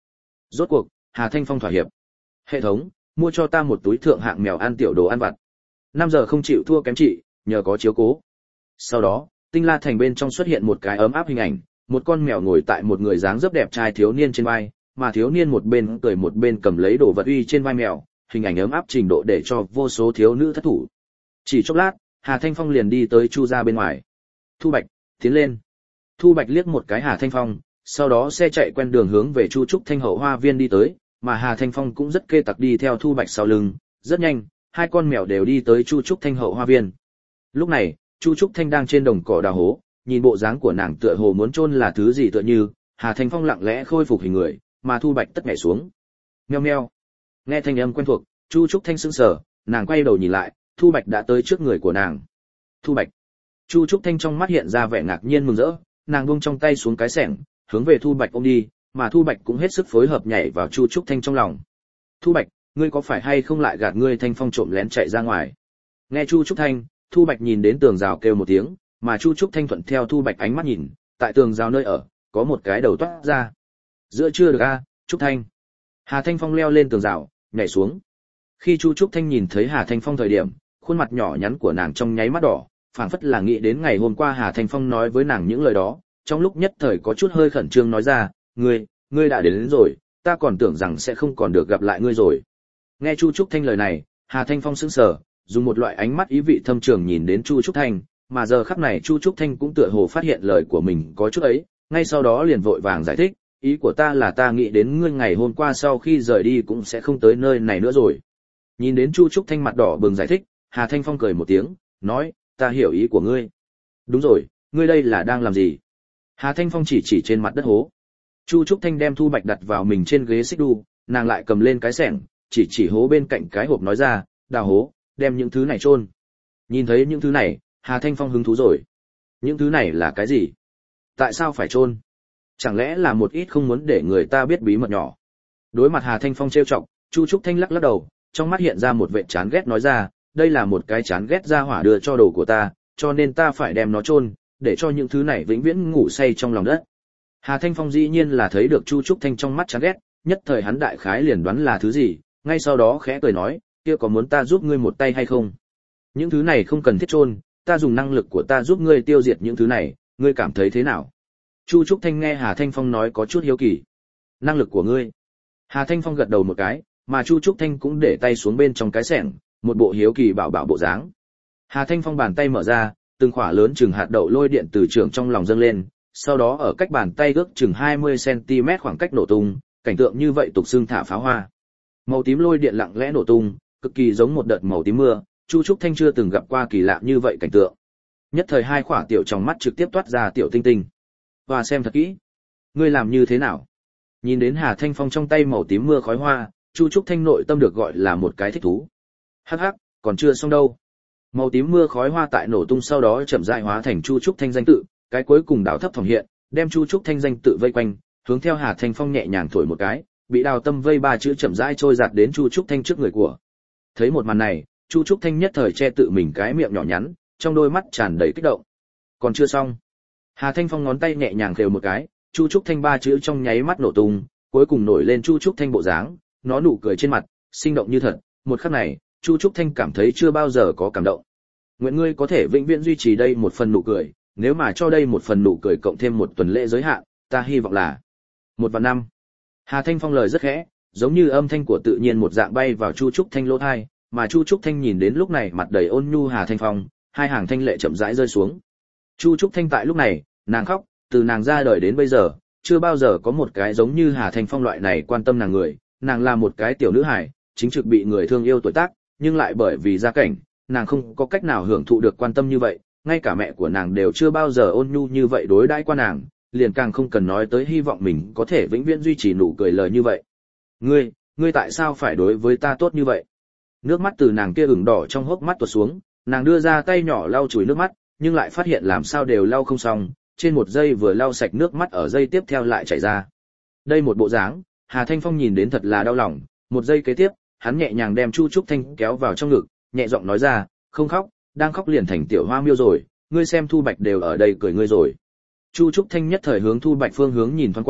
Rốt cuộc, Hà Thanh Phong thỏa hiệp. Hệ thống, mua cho ta một túi thượng hạng mèo ăn tiểu đồ ăn vặt. Năm giờ không chịu thua kém chị, nhờ có chiếu cố. Sau đó, Tinh La Thành bên trong xuất hiện một cái ấm áp hình ảnh, một con mèo ngồi tại một người dáng dấp đẹp trai thiếu niên trên vai, mà thiếu niên một bên cười một bên cầm lấy đồ vật uy trên vai mèo, hình ảnh ấm áp trình độ để cho vô số thiếu nữ thất thủ. Chỉ chốc lát, Hà Thanh Phong liền đi tới Chu gia bên ngoài. Thu Bạch, tiến lên. Thu Bạch liếc một cái Hà Thanh Phong, sau đó xe chạy quen đường hướng về Chu Trúc Thanh hậu hoa viên đi tới, mà Hà Thanh Phong cũng rất kê tặc đi theo Thu Bạch sau lưng, rất nhanh, hai con mèo đều đi tới Chu Trúc Thanh hậu hoa viên. Lúc này, Chu Trúc Thanh đang trên đồng cỏ đào hố, nhìn bộ dáng của nàng tựa hồ muốn chôn là thứ gì tựa như, Hà Thanh Phong lặng lẽ khôi phục hình người, mà Thu Bạch tất nhảy xuống. Meo meo. Nghe thanh âm quen thuộc, Chu Trúc Thanh sững sờ, nàng quay đầu nhìn lại, Thu Bạch đã tới trước người của nàng. Thu Bạch. Chu Trúc Thanh trong mắt hiện ra vẻ ngạc nhiên mừng rỡ, nàng buông trong tay xuống cái xẻng, hướng về Thu Bạch ôm đi, mà Thu Bạch cũng hết sức phối hợp nhảy vào Chu Trúc Thanh trong lòng. Thu Bạch, ngươi có phải hay không lại gạt ngươi Thanh Phong trộm lén chạy ra ngoài? Nghe Chu Trúc Thanh, Thu Bạch nhìn đến tường rào kêu một tiếng, mà Chu Trúc Thanh thuận theo Thu Bạch ánh mắt nhìn, tại tường rào nơi ở, có một cái đầu toát ra. Giữa chưa được a, Trúc Thanh. Hà Thanh Phong leo lên tường rào, nhảy xuống. Khi Chu Trúc Thanh nhìn thấy Hà Thanh Phong thời điểm, khuôn mặt nhỏ nhắn của nàng trong nháy mắt đỏ, phảng phất là nghĩ đến ngày hôm qua Hà Thanh Phong nói với nàng những lời đó, trong lúc nhất thời có chút hơi khẩn trương nói ra, "Ngươi, ngươi đã đến, đến rồi, ta còn tưởng rằng sẽ không còn được gặp lại ngươi rồi." Nghe Chu Trúc Thanh lời này, Hà Thanh Phong sững sờ, dùng một loại ánh mắt ý vị thâm trường nhìn đến Chu Trúc Thanh, mà giờ khắc này Chu Trúc Thanh cũng tựa hồ phát hiện lời của mình có chút ấy, ngay sau đó liền vội vàng giải thích, "Ý của ta là ta nghĩ đến ngươi ngày hôm qua sau khi rời đi cũng sẽ không tới nơi này nữa rồi." Nhìn đến Chu Trúc Thanh mặt đỏ bừng giải thích, Hà Thanh Phong cười một tiếng, nói, "Ta hiểu ý của ngươi." "Đúng rồi, ngươi đây là đang làm gì?" Hà Thanh Phong chỉ chỉ trên mặt đất hố. Chu Trúc Thanh đem Thu Bạch đặt vào mình trên ghế xích đu, nàng lại cầm lên cái xẻng, chỉ chỉ hố bên cạnh cái hộp nói ra, "Đào hố, đem những thứ này chôn." Nhìn thấy những thứ này, Hà Thanh Phong hứng thú rồi. Những thứ này là cái gì? Tại sao phải chôn? Chẳng lẽ là một ít không muốn để người ta biết bí mật nhỏ? Đối mặt Hà Thanh Phong trêu chọc, Chu Trúc Thanh lắc lắc đầu, trong mắt hiện ra một vẻ chán ghét nói ra, "Đây là một cái chán ghét ra hỏa đưa cho đồ của ta, cho nên ta phải đem nó chôn, để cho những thứ này vĩnh viễn ngủ say trong lòng đất." Hà Thanh Phong dĩ nhiên là thấy được Chu Trúc Thanh trong mắt chán ghét, nhất thời hắn đại khái liền đoán là thứ gì, ngay sau đó khẽ cười nói, "Kia có muốn ta giúp ngươi một tay hay không? Những thứ này không cần thiết chôn, ta dùng năng lực của ta giúp ngươi tiêu diệt những thứ này, ngươi cảm thấy thế nào?" Chu Trúc Thanh nghe Hà Thanh Phong nói có chút hiếu kỳ. "Năng lực của ngươi?" Hà Thanh Phong gật đầu một cái, mà Chu Trúc Thanh cũng để tay xuống bên trong cái xẻng, một bộ hiếu kỳ bảo bảo bộ dáng. Hà Thanh Phong bàn tay mở ra, từng khỏa lớn chừng hạt đậu lôi điện từ trường trong lòng dâng lên, sau đó ở cách bàn tay ước chừng hai mươi xăng ti mét khoảng cách nổ tung, cảnh tượng như vậy tục xưng thả pháo hoa. Màu tím lôi điện lặng lẽ nổ tung, cực kỳ giống một đợt màu tím mưa, Chu Trúc Thanh chưa từng gặp qua kỳ lạ như vậy cảnh tượng. Nhất thời hai khỏa tiểu trong mắt trực tiếp toát ra tiểu tinh tinh. "Và xem thật kỹ, ngươi làm như thế nào?" Nhìn đến Hà Thanh Phong trong tay màu tím mưa khói hoa, Chu Trúc Thanh nội tâm được gọi là một cái thích thú. "Hắc hắc, còn chưa xong đâu." Màu tím mưa khói hoa tại nổ tung sau đó chậm rãi hóa thành Chu Trúc Thanh danh tự, cái cuối cùng đảo thấp thỏm hiện, đem Chu Trúc Thanh danh tự vây quanh, hướng theo Hà Thanh Phong nhẹ nhàng thổi một cái, bị đào tâm vây ba chữ chậm rãi trôi giạt đến Chu Trúc Thanh trước người của. Thấy một màn này, Chu Trúc Thanh nhất thời che tự mình cái miệng nhỏ nhắn, trong đôi mắt tràn đầy kích động. "Còn chưa xong." Hà Thanh Phong ngón tay nhẹ nhàng khều một cái, Chu Trúc Thanh ba chữ trong nháy mắt nổ tung, cuối cùng nổi lên Chu Trúc Thanh bộ dáng, nó nụ cười trên mặt, sinh động như thật, một khắc này, Chu Trúc Thanh cảm thấy chưa bao giờ có cảm động. "Nguyện ngươi có thể vĩnh viễn duy trì đây một phần nụ cười, nếu mà cho đây một phần nụ cười cộng thêm một tuần lễ giới hạn, ta hy vọng là một vạn năm." Hà Thanh Phong lời rất khẽ, giống như âm thanh của tự nhiên một dạng bay vào Chu Trúc Thanh lỗ tai, mà Chu Trúc Thanh nhìn đến lúc này mặt đầy ôn nhu Hà Thanh Phong, hai hàng thanh lệ chậm rãi rơi xuống. Chu Trúc Thanh tại lúc này, nàng khóc, từ nàng ra đời đến bây giờ, chưa bao giờ có một cái giống như Hà Thanh Phong loại này quan tâm nàng người, nàng là một cái tiểu nữ hài, chính trực bị người thương yêu tuổi tác, nhưng lại bởi vì gia cảnh, nàng không có cách nào hưởng thụ được quan tâm như vậy, ngay cả mẹ của nàng đều chưa bao giờ ôn nhu như vậy đối đãi qua nàng, liền càng không cần nói tới hy vọng mình có thể vĩnh viễn duy trì nụ cười lời như vậy. "Ngươi, ngươi tại sao phải đối với ta tốt như vậy?" Nước mắt từ nàng kia ửng đỏ trong hốc mắt tuột xuống, nàng đưa ra tay nhỏ lau chùi nước mắt, nhưng lại phát hiện làm sao đều lau không xong, trên một giây vừa lau sạch nước mắt ở giây tiếp theo lại chảy ra. Đây một bộ dáng, Hà Thanh Phong nhìn đến thật là đau lòng, một giây kế tiếp, hắn nhẹ nhàng đem Chu Trúc Thanh kéo vào trong ngực, nhẹ giọng nói ra, "Không khóc, đang khóc liền thành tiểu hoa miêu rồi, ngươi xem Thu Bạch đều ở đây cười ngươi rồi." Chu Trúc Thanh nhất thời hướng Thu Bạch phương hướng nhìn thoáng qua,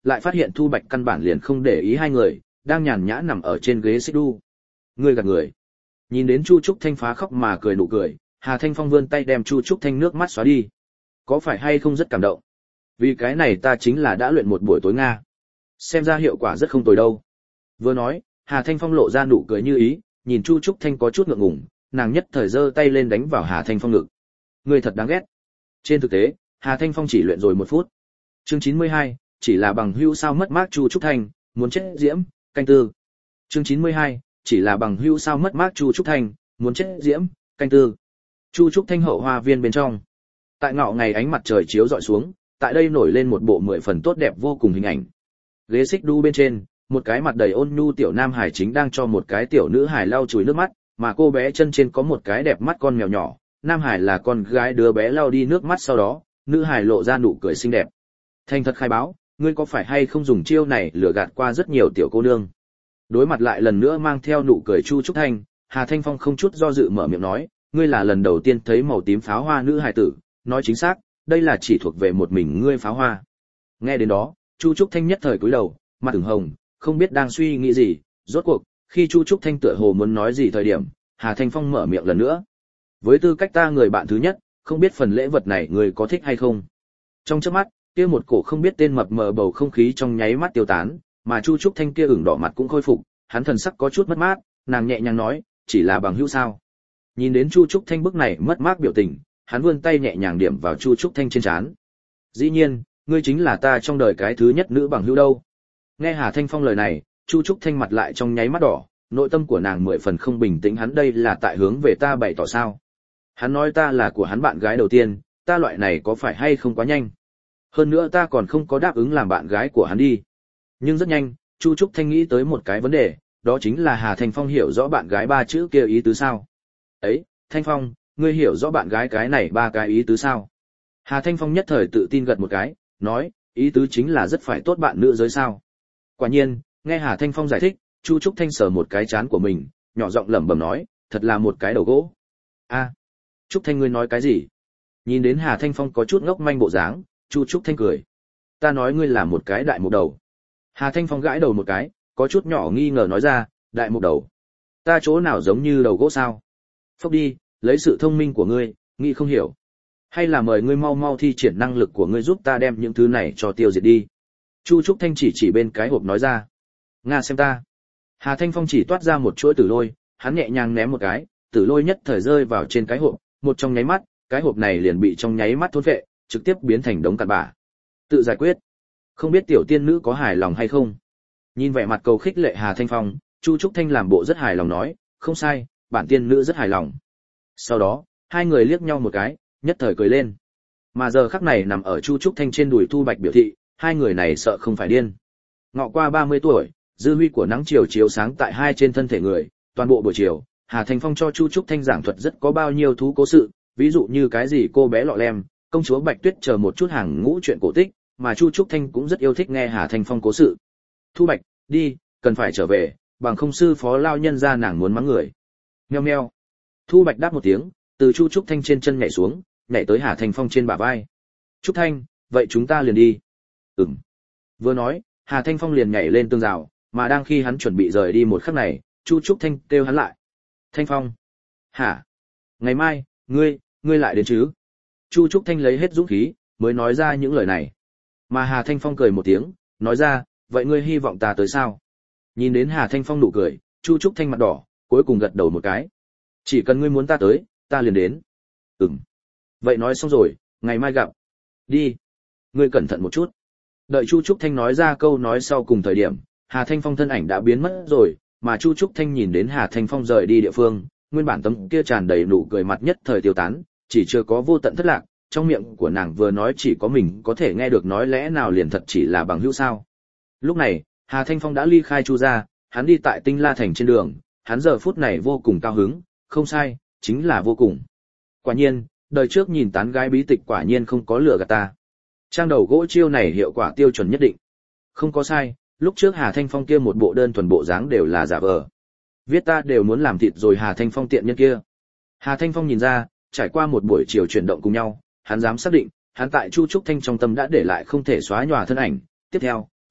lại phát hiện Thu Bạch căn bản liền không để ý hai người, đang nhàn nhã nằm ở trên ghế xích đu. Ngươi gạt người. Nhìn đến Chu Trúc Thanh phá khóc mà cười nụ cười, Hà Thanh Phong vươn tay đem Chu Trúc Thanh nước mắt xóa đi. Có phải hay không rất cảm động? Vì cái này ta chính là đã luyện một buổi tối Nga. Xem ra hiệu quả rất không tồi đâu. Vừa nói, Hà Thanh Phong lộ ra nụ cười như ý, nhìn Chu Trúc Thanh có chút ngượng ngùng, nàng nhất thời giơ tay lên đánh vào Hà Thanh Phong ngực. Ngươi thật đáng ghét. Trên thực tế, Hà Thanh Phong chỉ luyện rồi một phút. Chương chín mươi hai, chỉ là bằng hữu sao mất mát Chu Trúc Thanh, muốn chết diễm, canh tư. Chương chín mươi hai, chỉ là bằng hữu sao mất mát Chu Trúc Thanh, muốn chết diễm, canh tư. Chu Trúc Thanh hậu hoa viên bên trong. Tại ngọ ngày ánh mặt trời chiếu rọi xuống, tại đây nổi lên một bộ mười phần tốt đẹp vô cùng hình ảnh. Ghế xích đu bên trên, một cái mặt đầy ôn nhu tiểu nam hải chính đang cho một cái tiểu nữ hải lau chùi nước mắt, mà cô bé chân trên có một cái đẹp mắt con mèo nhỏ, nam hải là con gái đứa bé lau đi nước mắt sau đó, nữ hải lộ ra nụ cười xinh đẹp. Thành thật khai báo, ngươi có phải hay không dùng chiêu này lừa gạt qua rất nhiều tiểu cô nương? Đối mặt lại lần nữa mang theo nụ cười Chu Trúc Thanh, Hà Thanh Phong không chút do dự mở miệng nói, ngươi là lần đầu tiên thấy màu tím pháo hoa nữ hải tử, nói chính xác, đây là chỉ thuộc về một mình ngươi pháo hoa. Nghe đến đó, Chu Trúc Thanh nhất thời cúi đầu, mặt ửng hồng, không biết đang suy nghĩ gì, rốt cuộc, khi Chu Trúc Thanh tựa hồ muốn nói gì thời điểm, Hà Thanh Phong mở miệng lần nữa. Với tư cách ta người bạn thứ nhất, không biết phần lễ vật này ngươi có thích hay không? Trong chớp mắt, kia một cổ không biết tên mập mờ bầu không khí trong nháy mắt tiêu tán, mà Chu Trúc Thanh kia ửng đỏ mặt cũng khôi phục, hắn thần sắc có chút mất mát, nàng nhẹ nhàng nói, chỉ là bằng hữu sao? Nhìn đến Chu Trúc Thanh bức này mất mát biểu tình, hắn vươn tay nhẹ nhàng điểm vào Chu Trúc Thanh trên trán. Dĩ nhiên, ngươi chính là ta trong đời cái thứ nhất nữ bằng hữu đâu. Nghe Hà Thanh Phong lời này, Chu Trúc Thanh mặt lại trong nháy mắt đỏ, nội tâm của nàng mười phần không bình tĩnh, hắn đây là tại hướng về ta bày tỏ sao? Hắn nói ta là của hắn bạn gái đầu tiên, ta loại này có phải hay không quá nhanh? Hơn nữa ta còn không có đáp ứng làm bạn gái của hắn đi. Nhưng rất nhanh, Chu Trúc Thanh nghĩ tới một cái vấn đề, đó chính là Hà Thanh Phong hiểu rõ bạn gái ba chữ kia ý tứ sao? Ấy, Thanh Phong, ngươi hiểu rõ bạn gái cái này ba cái ý tứ sao? Hà Thanh Phong nhất thời tự tin gật một cái, nói, ý tứ chính là rất phải tốt bạn nữ giới sao? Quả nhiên, nghe Hà Thanh Phong giải thích, Chu Trúc Thanh sờ một cái trán của mình, nhỏ giọng lẩm bẩm nói, thật là một cái đầu gỗ. A, Trúc Thanh ngươi nói cái gì? Nhìn đến Hà Thanh Phong có chút ngốc manh bộ dáng, Chu Trúc Thanh cười. Ta nói ngươi là một cái đại mục đầu. Hà Thanh Phong gãi đầu một cái, có chút nhỏ nghi ngờ nói ra, đại mục đầu. Ta chỗ nào giống như đầu gỗ sao? Phốc đi, lấy sự thông minh của ngươi, nghĩ không hiểu. Hay là mời ngươi mau mau thi triển năng lực của ngươi giúp ta đem những thứ này cho tiêu diệt đi. Chu Trúc Thanh chỉ chỉ bên cái hộp nói ra. Nga xem ta. Hà Thanh Phong chỉ toát ra một chuỗi tử lôi, hắn nhẹ nhàng ném một cái, tử lôi nhất thời rơi vào trên cái hộp, một trong nháy mắt, cái hộp này liền bị trong nháy mắt thôn phệ, trực tiếp biến thành đống cặn bã. Tự giải quyết. Không biết tiểu tiên nữ có hài lòng hay không? Nhìn vẻ mặt cầu khích lệ Hà Thanh Phong, Chu Trúc Thanh làm bộ rất hài lòng nói, không sai, bản tiên nữ rất hài lòng. Sau đó, hai người liếc nhau một cái, nhất thời cười lên. Mà giờ khắc này nằm ở Chu Trúc Thanh trên đùi Thu Bạch biểu thị, hai người này sợ không phải điên. Ngọ qua ba mươi tuổi, dư huy của nắng chiều chiếu sáng tại hai trên thân thể người, toàn bộ buổi chiều, Hà Thanh Phong cho Chu Trúc Thanh giảng thuật rất có bao nhiêu thú cố sự, ví dụ như cái gì cô bé lọ lem, công chúa Bạch Tuyết chờ một chút hàng ngũ chuyện cổ tích, mà Chu Trúc Thanh cũng rất yêu thích nghe Hà Thanh Phong cố sự. Thu Bạch, đi, cần phải trở về, bằng không sư phó lao nhân ra nàng muốn mắng người. Meo meo. Thu Bạch đáp một tiếng, từ Chu Trúc Thanh trên chân nhảy xuống, nhảy tới Hà Thanh Phong trên bả vai. Trúc Thanh, vậy chúng ta liền đi. Ừm. Vừa nói, Hà Thanh Phong liền nhảy lên tường rào, mà đang khi hắn chuẩn bị rời đi một khắc này, Chu Trúc Thanh kêu hắn lại. Thanh Phong. Hả? Ngày mai, ngươi, ngươi lại đến chứ? Chu Trúc Thanh lấy hết dũng khí, mới nói ra những lời này. Mà Hà Thanh Phong cười một tiếng, nói ra, vậy ngươi hy vọng ta tới sao? Nhìn đến Hà Thanh Phong nụ cười, Chu Trúc Thanh mặt đỏ, cuối cùng gật đầu một cái. Chỉ cần ngươi muốn ta tới, ta liền đến. Ừm. Vậy nói xong rồi, ngày mai gặp. Đi. Ngươi cẩn thận một chút. Đợi Chu Trúc Thanh nói ra câu nói sau cùng thời điểm, Hà Thanh Phong thân ảnh đã biến mất rồi, mà Chu Trúc Thanh nhìn đến Hà Thanh Phong rời đi địa phương, nguyên bản tấm kia tràn đầy nụ cười mặt nhất thời tiêu tán, chỉ chưa có vô tận thất lạc, trong miệng của nàng vừa nói chỉ có mình có thể nghe được, nói lẽ nào liền thật chỉ là bằng hữu sao. Lúc này, Hà Thanh Phong đã ly khai Chu gia, hắn đi tại Tinh La thành trên đường, hắn giờ phút này vô cùng cao hứng, không sai, chính là vô cùng. Quả nhiên, đời trước nhìn tán gái bí tịch quả nhiên không có lừa gạt ta. Trang đầu gỗ chiêu này hiệu quả tiêu chuẩn nhất định. Không có sai, lúc trước Hà Thanh Phong kia một bộ đơn thuần bộ dáng đều là giả vờ. Viết ta đều muốn làm thịt rồi Hà Thanh Phong tiện nhân kia. Hà Thanh Phong nhìn ra, trải qua một buổi chiều chuyển động cùng nhau, hắn dám xác định, hắn tại Chu Trúc Thanh trong tâm đã để lại không thể xóa nhòa thân ảnh. Tiếp theo,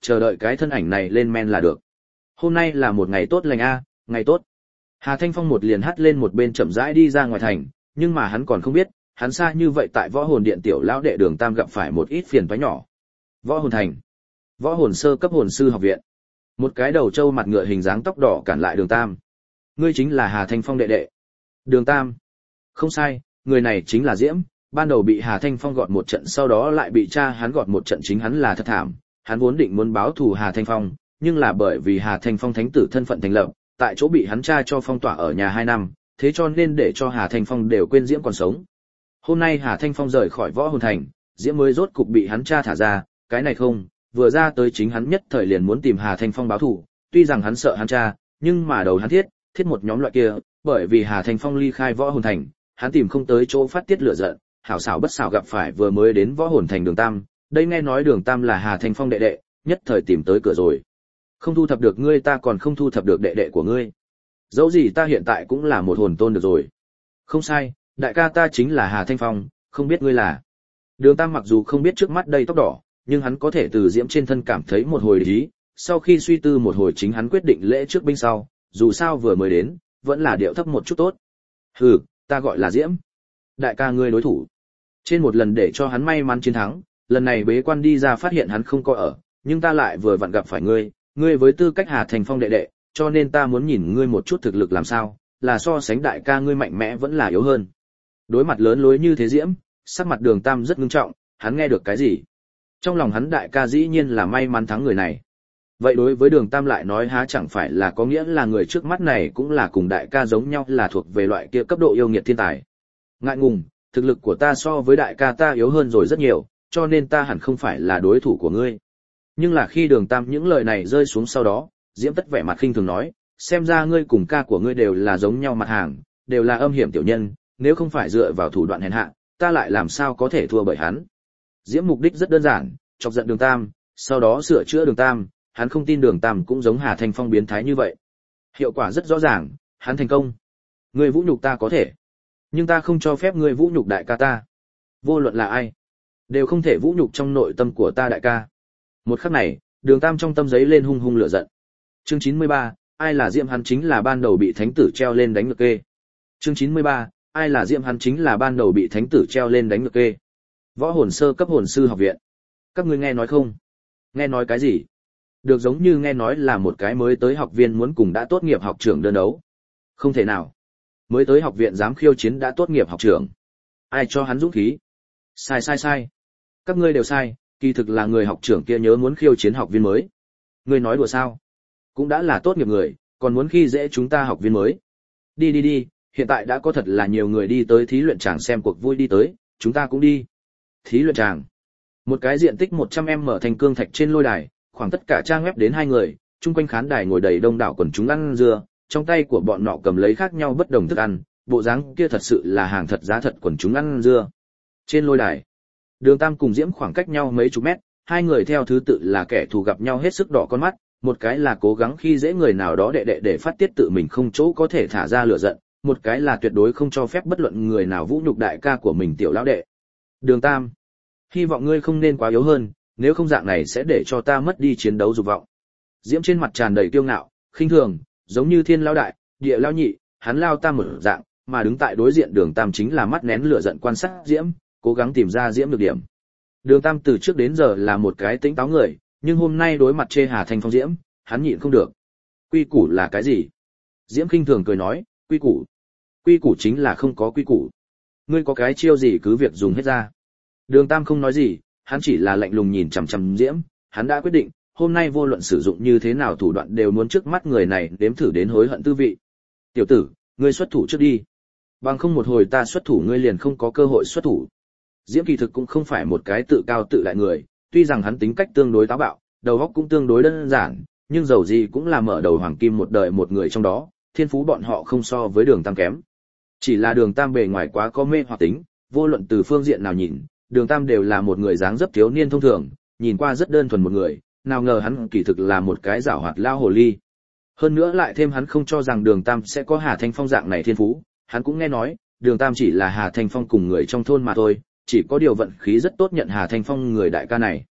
chờ đợi cái thân ảnh này lên men là được. Hôm nay là một ngày tốt lành a, ngày tốt. Hà Thanh Phong một liền hắt lên một bên chậm rãi đi ra ngoài thành, nhưng mà hắn còn không biết, hắn xa như vậy tại Võ Hồn Điện tiểu lão đệ Đường Tam gặp phải một ít phiền toái nhỏ. Võ Hồn Thành, Võ Hồn Sơ cấp hồn sư học viện. Một cái đầu trâu mặt ngựa hình dáng tóc đỏ cản lại Đường Tam. Ngươi chính là Hà Thanh Phong đệ đệ. Đường Tam. Không sai, người này chính là Diễm, ban đầu bị Hà Thanh Phong gọt một trận sau đó lại bị cha hắn gọt một trận, chính hắn là thật thảm, hắn vốn định muốn báo thù Hà Thanh Phong, nhưng là bởi vì Hà Thanh Phong thánh tử thân phận thành lập, tại chỗ bị hắn cha cho phong tỏa ở nhà hai năm, thế cho nên để cho Hà Thanh Phong đều quên Diễm còn sống. Hôm nay Hà Thanh Phong rời khỏi Võ Hồn Thành, Diễm mới rốt cục bị hắn cha thả ra, cái này không, vừa ra tới chính hắn nhất thời liền muốn tìm Hà Thanh Phong báo thù, tuy rằng hắn sợ hắn cha, nhưng mà đầu hắn thiết, thiết một nhóm loại kia, bởi vì Hà Thanh Phong ly khai Võ Hồn Thành, hắn tìm không tới chỗ phát tiết lửa giận, hảo xảo bất xảo gặp phải vừa mới đến Võ Hồn Thành Đường Tam, đây nghe nói Đường Tam là Hà Thanh Phong đệ đệ, nhất thời tìm tới cửa rồi. Không thu thập được ngươi ta còn không thu thập được đệ đệ của ngươi. Dẫu gì ta hiện tại cũng là một hồn tôn được rồi. Không sai, đại ca ta chính là Hà Thanh Phong, không biết ngươi là. Đường Tam mặc dù không biết trước mắt đây tóc đỏ, nhưng hắn có thể từ Diễm trên thân cảm thấy một hồi ý, sau khi suy tư một hồi chính hắn quyết định lễ trước binh sau, dù sao vừa mới đến, vẫn là điệu thấp một chút tốt. Hừ, ta gọi là Diễm. Đại ca ngươi đối thủ. Trên một lần để cho hắn may mắn chiến thắng, lần này bế quan đi ra phát hiện hắn không có ở, nhưng ta lại vừa vặn gặp phải ngươi, ngươi với tư cách Hà Thanh Phong đệ đệ, cho nên ta muốn nhìn ngươi một chút thực lực làm sao, là so sánh đại ca ngươi mạnh mẽ vẫn là yếu hơn. Đối mặt lớn lối như thế Diễm, sắc mặt Đường Tam rất nghiêm trọng, hắn nghe được cái gì? Trong lòng hắn đại ca dĩ nhiên là may mắn thắng người này. Vậy đối với Đường Tam lại nói há chẳng phải là có nghĩa là người trước mắt này cũng là cùng đại ca giống nhau, là thuộc về loại kia cấp độ yêu nghiệt thiên tài. Ngại ngùng, thực lực của ta so với đại ca ta yếu hơn rồi rất nhiều, cho nên ta hẳn không phải là đối thủ của ngươi. Nhưng là khi Đường Tam những lời này rơi xuống sau đó, Diễm Tất vẻ mặt khinh thường nói, xem ra ngươi cùng ca của ngươi đều là giống nhau mặt hàng, đều là âm hiểm tiểu nhân, nếu không phải dựa vào thủ đoạn hèn hạ, ta lại làm sao có thể thua bởi hắn. Diễm mục đích rất đơn giản, chọc giận Đường Tam, sau đó sửa chữa Đường Tam, hắn không tin Đường Tam cũng giống Hà Thanh Phong biến thái như vậy. Hiệu quả rất rõ ràng, hắn thành công. Ngươi vũ nhục ta có thể, nhưng ta không cho phép ngươi vũ nhục đại ca ta. Vô luận là ai, đều không thể vũ nhục trong nội tâm của ta đại ca. Một khắc này, Đường Tam trong tâm giấy lên hung hung lửa giận. Chương chín mươi ba, ai là Diễm, hắn chính là ban đầu bị thánh tử treo lên đánh ngược kê. Chương chín mươi ba, ai là Diễm, hắn chính là ban đầu bị thánh tử treo lên đánh ngược kê. Võ Hồn Sơ cấp hồn sư học viện. Các ngươi nghe nói không? Nghe nói cái gì? Được giống như nghe nói là một cái mới tới học viên muốn cùng đã tốt nghiệp học trưởng đơn đấu. Không thể nào. Mới tới học viện dám khiêu chiến đã tốt nghiệp học trưởng. Ai cho hắn dũng khí? Sai sai sai. Các ngươi đều sai, kỳ thực là người học trưởng kia nhớ muốn khiêu chiến học viên mới. Ngươi nói đùa sao? Cũng đã là tốt nghiệp người, còn muốn khi dễ chúng ta học viên mới. Đi đi đi, hiện tại đã có thật là nhiều người đi tới thí luyện tràng xem cuộc vui đi tới, chúng ta cũng đi. Thí luyện tràng. Một cái diện tích một trăm mét thành cương thạch trên lôi đài, khoảng tất cả trang web đến hai người, chung quanh khán đài ngồi đầy đông đảo quần chúng ăn dưa, trong tay của bọn nọ cầm lấy khác nhau bất đồng thức ăn, bộ dáng kia thật sự là hàng thật giá thật quần chúng ăn dưa. Trên lôi đài, Đường Tam cùng Diễm khoảng cách nhau mấy chục mét, hai người theo thứ tự là kẻ thù gặp nhau hết sức đỏ con mắt, một cái là cố gắng khi dễ người nào đó đệ đệ để phát tiết tự mình không chỗ có thể thả ra lửa giận, một cái là tuyệt đối không cho phép bất luận người nào vũ nhục đại ca của mình tiểu lão đệ. Đường Tam, hy vọng ngươi không nên quá yếu hơn, nếu không dạng này sẽ để cho ta mất đi chiến đấu dục vọng. Diễm trên mặt tràn đầy kiêu ngạo, khinh thường, giống như thiên lao đại, địa lao nhị, hắn lao tam một dạng, mà đứng tại đối diện Đường Tam chính là mắt nén lửa giận quan sát Diễm, cố gắng tìm ra Diễm được điểm. Đường Tam từ trước đến giờ là một cái tĩnh táo người, nhưng hôm nay đối mặt chê Hà Thanh Phong Diễm, hắn nhịn không được. Quy củ là cái gì? Diễm khinh thường cười nói, quy củ. Quy củ chính là không có quy củ. Ngươi có cái chiêu gì cứ việc dùng hết ra. Đường Tam không nói gì, hắn chỉ là lạnh lùng nhìn chằm chằm Diễm, hắn đã quyết định, hôm nay vô luận sử dụng như thế nào thủ đoạn đều muốn trước mắt người này đếm thử đến hối hận tư vị. Tiểu tử, ngươi xuất thủ trước đi. Bằng không một hồi ta xuất thủ ngươi liền không có cơ hội xuất thủ. Diễm kỳ thực cũng không phải một cái tự cao tự đại người, tuy rằng hắn tính cách tương đối táo bạo, đầu óc cũng tương đối đơn giản, nhưng dầu gì cũng là mở đầu hoàng kim một đời một người trong đó, thiên phú bọn họ không so với Đường Tam kém. Chỉ là Đường Tam bề ngoài quá có mê hoặc tính, vô luận từ phương diện nào nhìn, Đường Tam đều là một người dáng dấp thiếu niên thông thường, nhìn qua rất đơn thuần một người, nào ngờ hắn kỳ thực là một cái giảo hoạt lao hồ ly. Hơn nữa lại thêm hắn không cho rằng Đường Tam sẽ có Hà Thanh Phong dạng này thiên phú, hắn cũng nghe nói, Đường Tam chỉ là Hà Thanh Phong cùng người trong thôn mà thôi, chỉ có điều vận khí rất tốt nhận Hà Thanh Phong người đại ca này.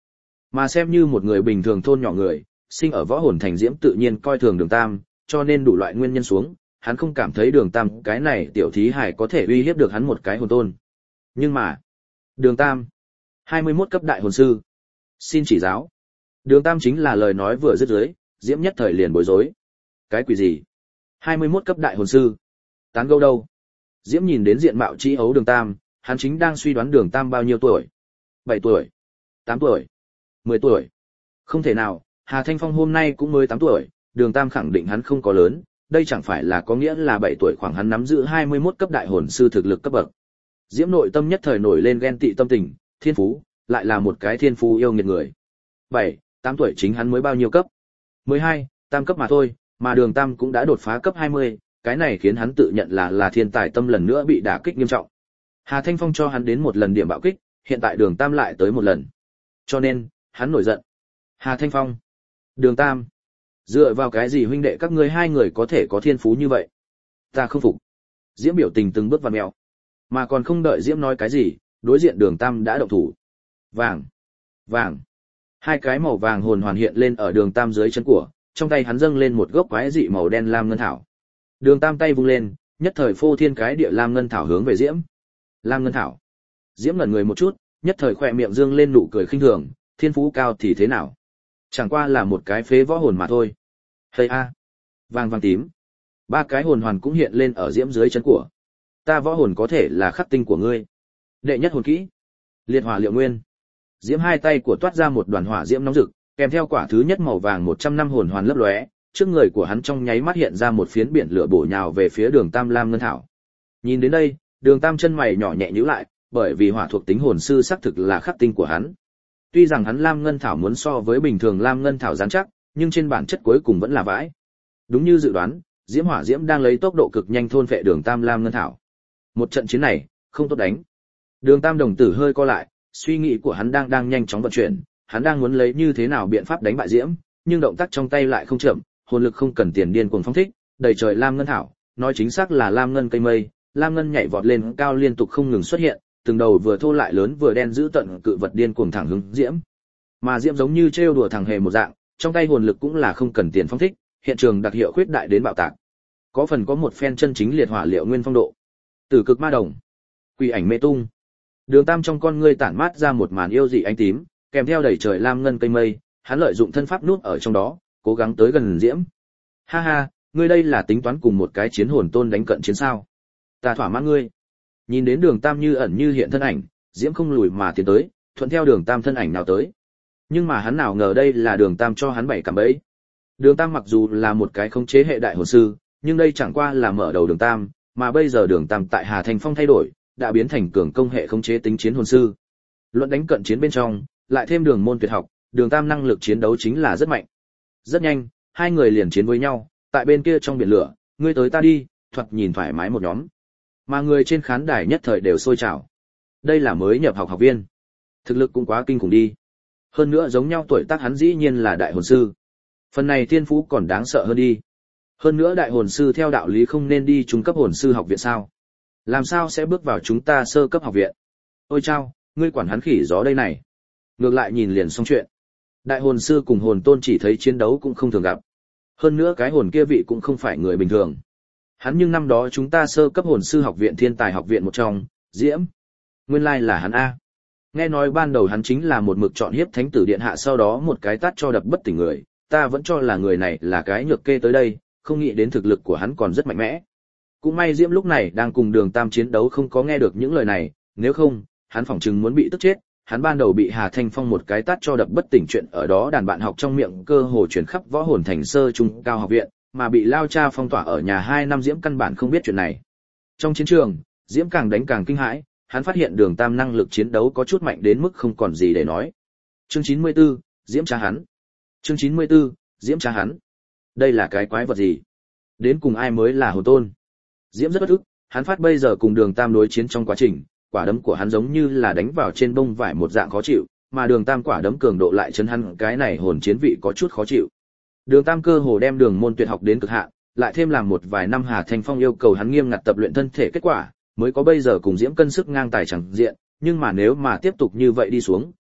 Mà xem như một người bình thường thôn nhỏ người, sinh ở võ hồn thành Diễm tự nhiên coi thường Đường Tam, cho nên đủ loại nguyên nhân xuống, hắn không cảm thấy Đường Tam cái này tiểu thí hài có thể uy hiếp được hắn một cái hồn tôn. Nhưng mà, Đường Tam, hai mươi mốt cấp đại hồn sư, xin chỉ giáo. Đường Tam chính là lời nói vừa dứt dưới, Diễm nhất thời liền bối rối. Cái quỷ gì? hai mươi mốt cấp đại hồn sư? Tán gẫu đâu? Diễm nhìn đến diện mạo trí ấu Đường Tam, hắn chính đang suy đoán Đường Tam bao nhiêu tuổi. bảy tuổi, tám tuổi, mười tuổi. Không thể nào, Hà Thanh Phong hôm nay cũng mới tám tuổi, Đường Tam khẳng định hắn không có lớn, đây chẳng phải là có nghĩa là bảy tuổi khoảng hắn nắm giữ hai mươi mốt cấp đại hồn sư thực lực cấp bậc. Diễm nội tâm nhất thời nổi lên ghen tị tâm tình, thiên phú, lại là một cái thiên phú yêu nghiệt người. bảy, tám tuổi chính hắn mới bao nhiêu cấp? mười hai, tam cấp mà thôi, mà Đường Tam cũng đã đột phá cấp hai mươi, cái này khiến hắn tự nhận là là thiên tài tâm lần nữa bị đả kích nghiêm trọng. Hà Thanh Phong cho hắn đến một lần điểm bạo kích, hiện tại Đường Tam lại tới một lần. Cho nên, hắn nổi giận. Hà Thanh Phong, Đường Tam, dựa vào cái gì huynh đệ các ngươi hai người có thể có thiên phú như vậy? Ta không phục. Diễm biểu tình từng bước vặn mèo, mà còn không đợi Diễm nói cái gì, đối diện Đường Tam đã động thủ. Vàng, vàng. Hai cái màu vàng hồn hoàn hiện lên ở Đường Tam dưới chân của, trong tay hắn dâng lên một gốc quái dị màu đen lam ngân thảo. Đường Tam tay vung lên, nhất thời phô thiên cái địa lam ngân thảo hướng về Diễm. Lam ngân thảo. Diễm ngẩn người một chút, nhất thời khỏe miệng dương lên nụ cười khinh thường, thiên phú cao thì thế nào? Chẳng qua là một cái phế võ hồn mà thôi. Hây a. Vàng vàng tím. Ba cái hồn hoàn cũng hiện lên ở Diễm dưới chân của. Ta võ hồn có thể là khắc tinh của ngươi. Đệ nhất hồn kỹ. Liệt hỏa liệu nguyên. Diễm hai tay của toát ra một đoàn hỏa diễm nóng rực, kèm theo quả thứ nhất màu vàng một trăm năm hồn hoàn lấp lóe, trước người của hắn trong nháy mắt hiện ra một phiến biển lửa bổ nhào về phía Đường Tam lam ngân thảo. Nhìn đến đây, Đường Tam chân mày nhỏ nhẹ nhíu lại, bởi vì hỏa thuộc tính hồn sư xác thực là khắc tinh của hắn. Tuy rằng hắn lam ngân thảo muốn so với bình thường lam ngân thảo rắn chắc, nhưng trên bản chất cuối cùng vẫn là vãi. Đúng như dự đoán, Diễm hỏa diễm đang lấy tốc độ cực nhanh thôn phệ Đường Tam lam ngân thảo. Một trận chiến này, không tốt đánh. Đường Tam đồng tử hơi co lại, suy nghĩ của hắn đang đang nhanh chóng vận chuyển, hắn đang muốn lấy như thế nào biện pháp đánh bại Diễm, nhưng động tác trong tay lại không chậm, hồn lực không cần tiền điên cuồng phóng thích, đầy trời lam ngân thảo, nói chính xác là lam ngân cây mây, lam ngân nhảy vọt lên cao liên tục không ngừng xuất hiện, từng đầu vừa thô lại lớn vừa đen giữ tận cự vật điên cuồng thẳng hướng Diễm. Mà Diễm giống như trêu đùa thằng hề một dạng, trong tay hồn lực cũng là không cần tiền phóng thích, hiện trường đặc hiệu khuyết đại đến bạo tạc. Có phần có một phen chân chính liệt hỏa liệu nguyên phong độ. Tử cực ma đồng, quỷ ảnh mê tung. Đường Tam trong con ngươi tản mát ra một màn yêu dị ánh tím, kèm theo đầy trời lam ngân cây mây, hắn lợi dụng thân pháp núp ở trong đó, cố gắng tới gần Diễm. Ha ha, ngươi đây là tính toán cùng một cái chiến hồn tôn đánh cận chiến sao? Ta thỏa mãn ngươi. Nhìn đến Đường Tam như ẩn như hiện thân ảnh, Diễm không lùi mà tiến tới, thuận theo Đường Tam thân ảnh nào tới. Nhưng mà hắn nào ngờ đây là Đường Tam cho hắn bảy cạm bẫy. Đường Tam mặc dù là một cái khống chế hệ đại hồn sư, nhưng đây chẳng qua là mở đầu Đường Tam, mà bây giờ Đường Tam tại Hà Thành Phong thay đổi, đã biến thành cường công hệ khống chế tính chiến hồn sư. Luận đánh cận chiến bên trong, lại thêm Đường môn tuyệt học, Đường Tam năng lực chiến đấu chính là rất mạnh. Rất nhanh, hai người liền chiến với nhau, tại bên kia trong biển lửa, ngươi tới ta đi, thoạt nhìn thoải mái một nhóm. Mà người trên khán đài nhất thời đều sôi trào. Đây là mới nhập học học viên, thực lực cũng quá kinh khủng đi. Hơn nữa giống nhau tuổi tác hắn dĩ nhiên là đại hồn sư. Phần này thiên phú còn đáng sợ hơn đi. Hơn nữa đại hồn sư theo đạo lý không nên đi trung cấp hồn sư học viện sao? Làm sao sẽ bước vào chúng ta sơ cấp học viện? Ôi chao, ngươi quản hắn khỉ gió đây này. Ngược lại nhìn liền xong chuyện. Đại hồn sư cùng hồn tôn chỉ thấy chiến đấu cũng không thường gặp. Hơn nữa cái hồn kia vị cũng không phải người bình thường. Hắn nhưng năm đó chúng ta sơ cấp hồn sư học viện thiên tài học viện một trong, Diễm. Nguyên lai là hắn A. Nghe nói ban đầu hắn chính là một mực chọn hiếp thánh tử điện hạ sau đó một cái tát cho đập bất tỉnh người, ta vẫn cho là người này là cái nhược kê tới đây, không nghĩ đến thực lực của hắn còn rất mạnh mẽ. Cũng may Diễm lúc này đang cùng Đường Tam chiến đấu không có nghe được những lời này, nếu không, hắn phỏng chừng muốn bị tức chết. Hắn ban đầu bị Hà Thanh Phong một cái tát cho đập bất tỉnh chuyện ở đó đàn bạn học trong miệng cơ hồ truyền khắp võ hồn thành sơ trung cao học viện, mà bị lao cha phong tỏa ở nhà hai năm Diễm căn bản không biết chuyện này. Trong chiến trường, Diễm càng đánh càng kinh hãi, hắn phát hiện Đường Tam năng lực chiến đấu có chút mạnh đến mức không còn gì để nói. Chương chín mươi tư, Diễm cha hắn. Chương chín mươi tư, Diễm cha hắn. Đây là cái quái vật gì? Đến cùng ai mới là hồn tôn? Diễm rất bất ức, hắn phát bây giờ cùng Đường Tam đối chiến trong quá trình, quả đấm của hắn giống như là đánh vào trên bông vải một dạng khó chịu, mà Đường Tam quả đấm cường độ lại chấn hắn cái này hồn chiến vị có chút khó chịu. Đường Tam cơ hồ đem Đường môn tuyệt học đến cực hạn, lại thêm làm một vài năm Hà Thanh Phong yêu cầu hắn nghiêm ngặt tập luyện thân thể kết quả, mới có bây giờ cùng Diễm cân sức ngang tài chẳng diện, nhưng mà nếu mà tiếp tục như vậy đi xuống,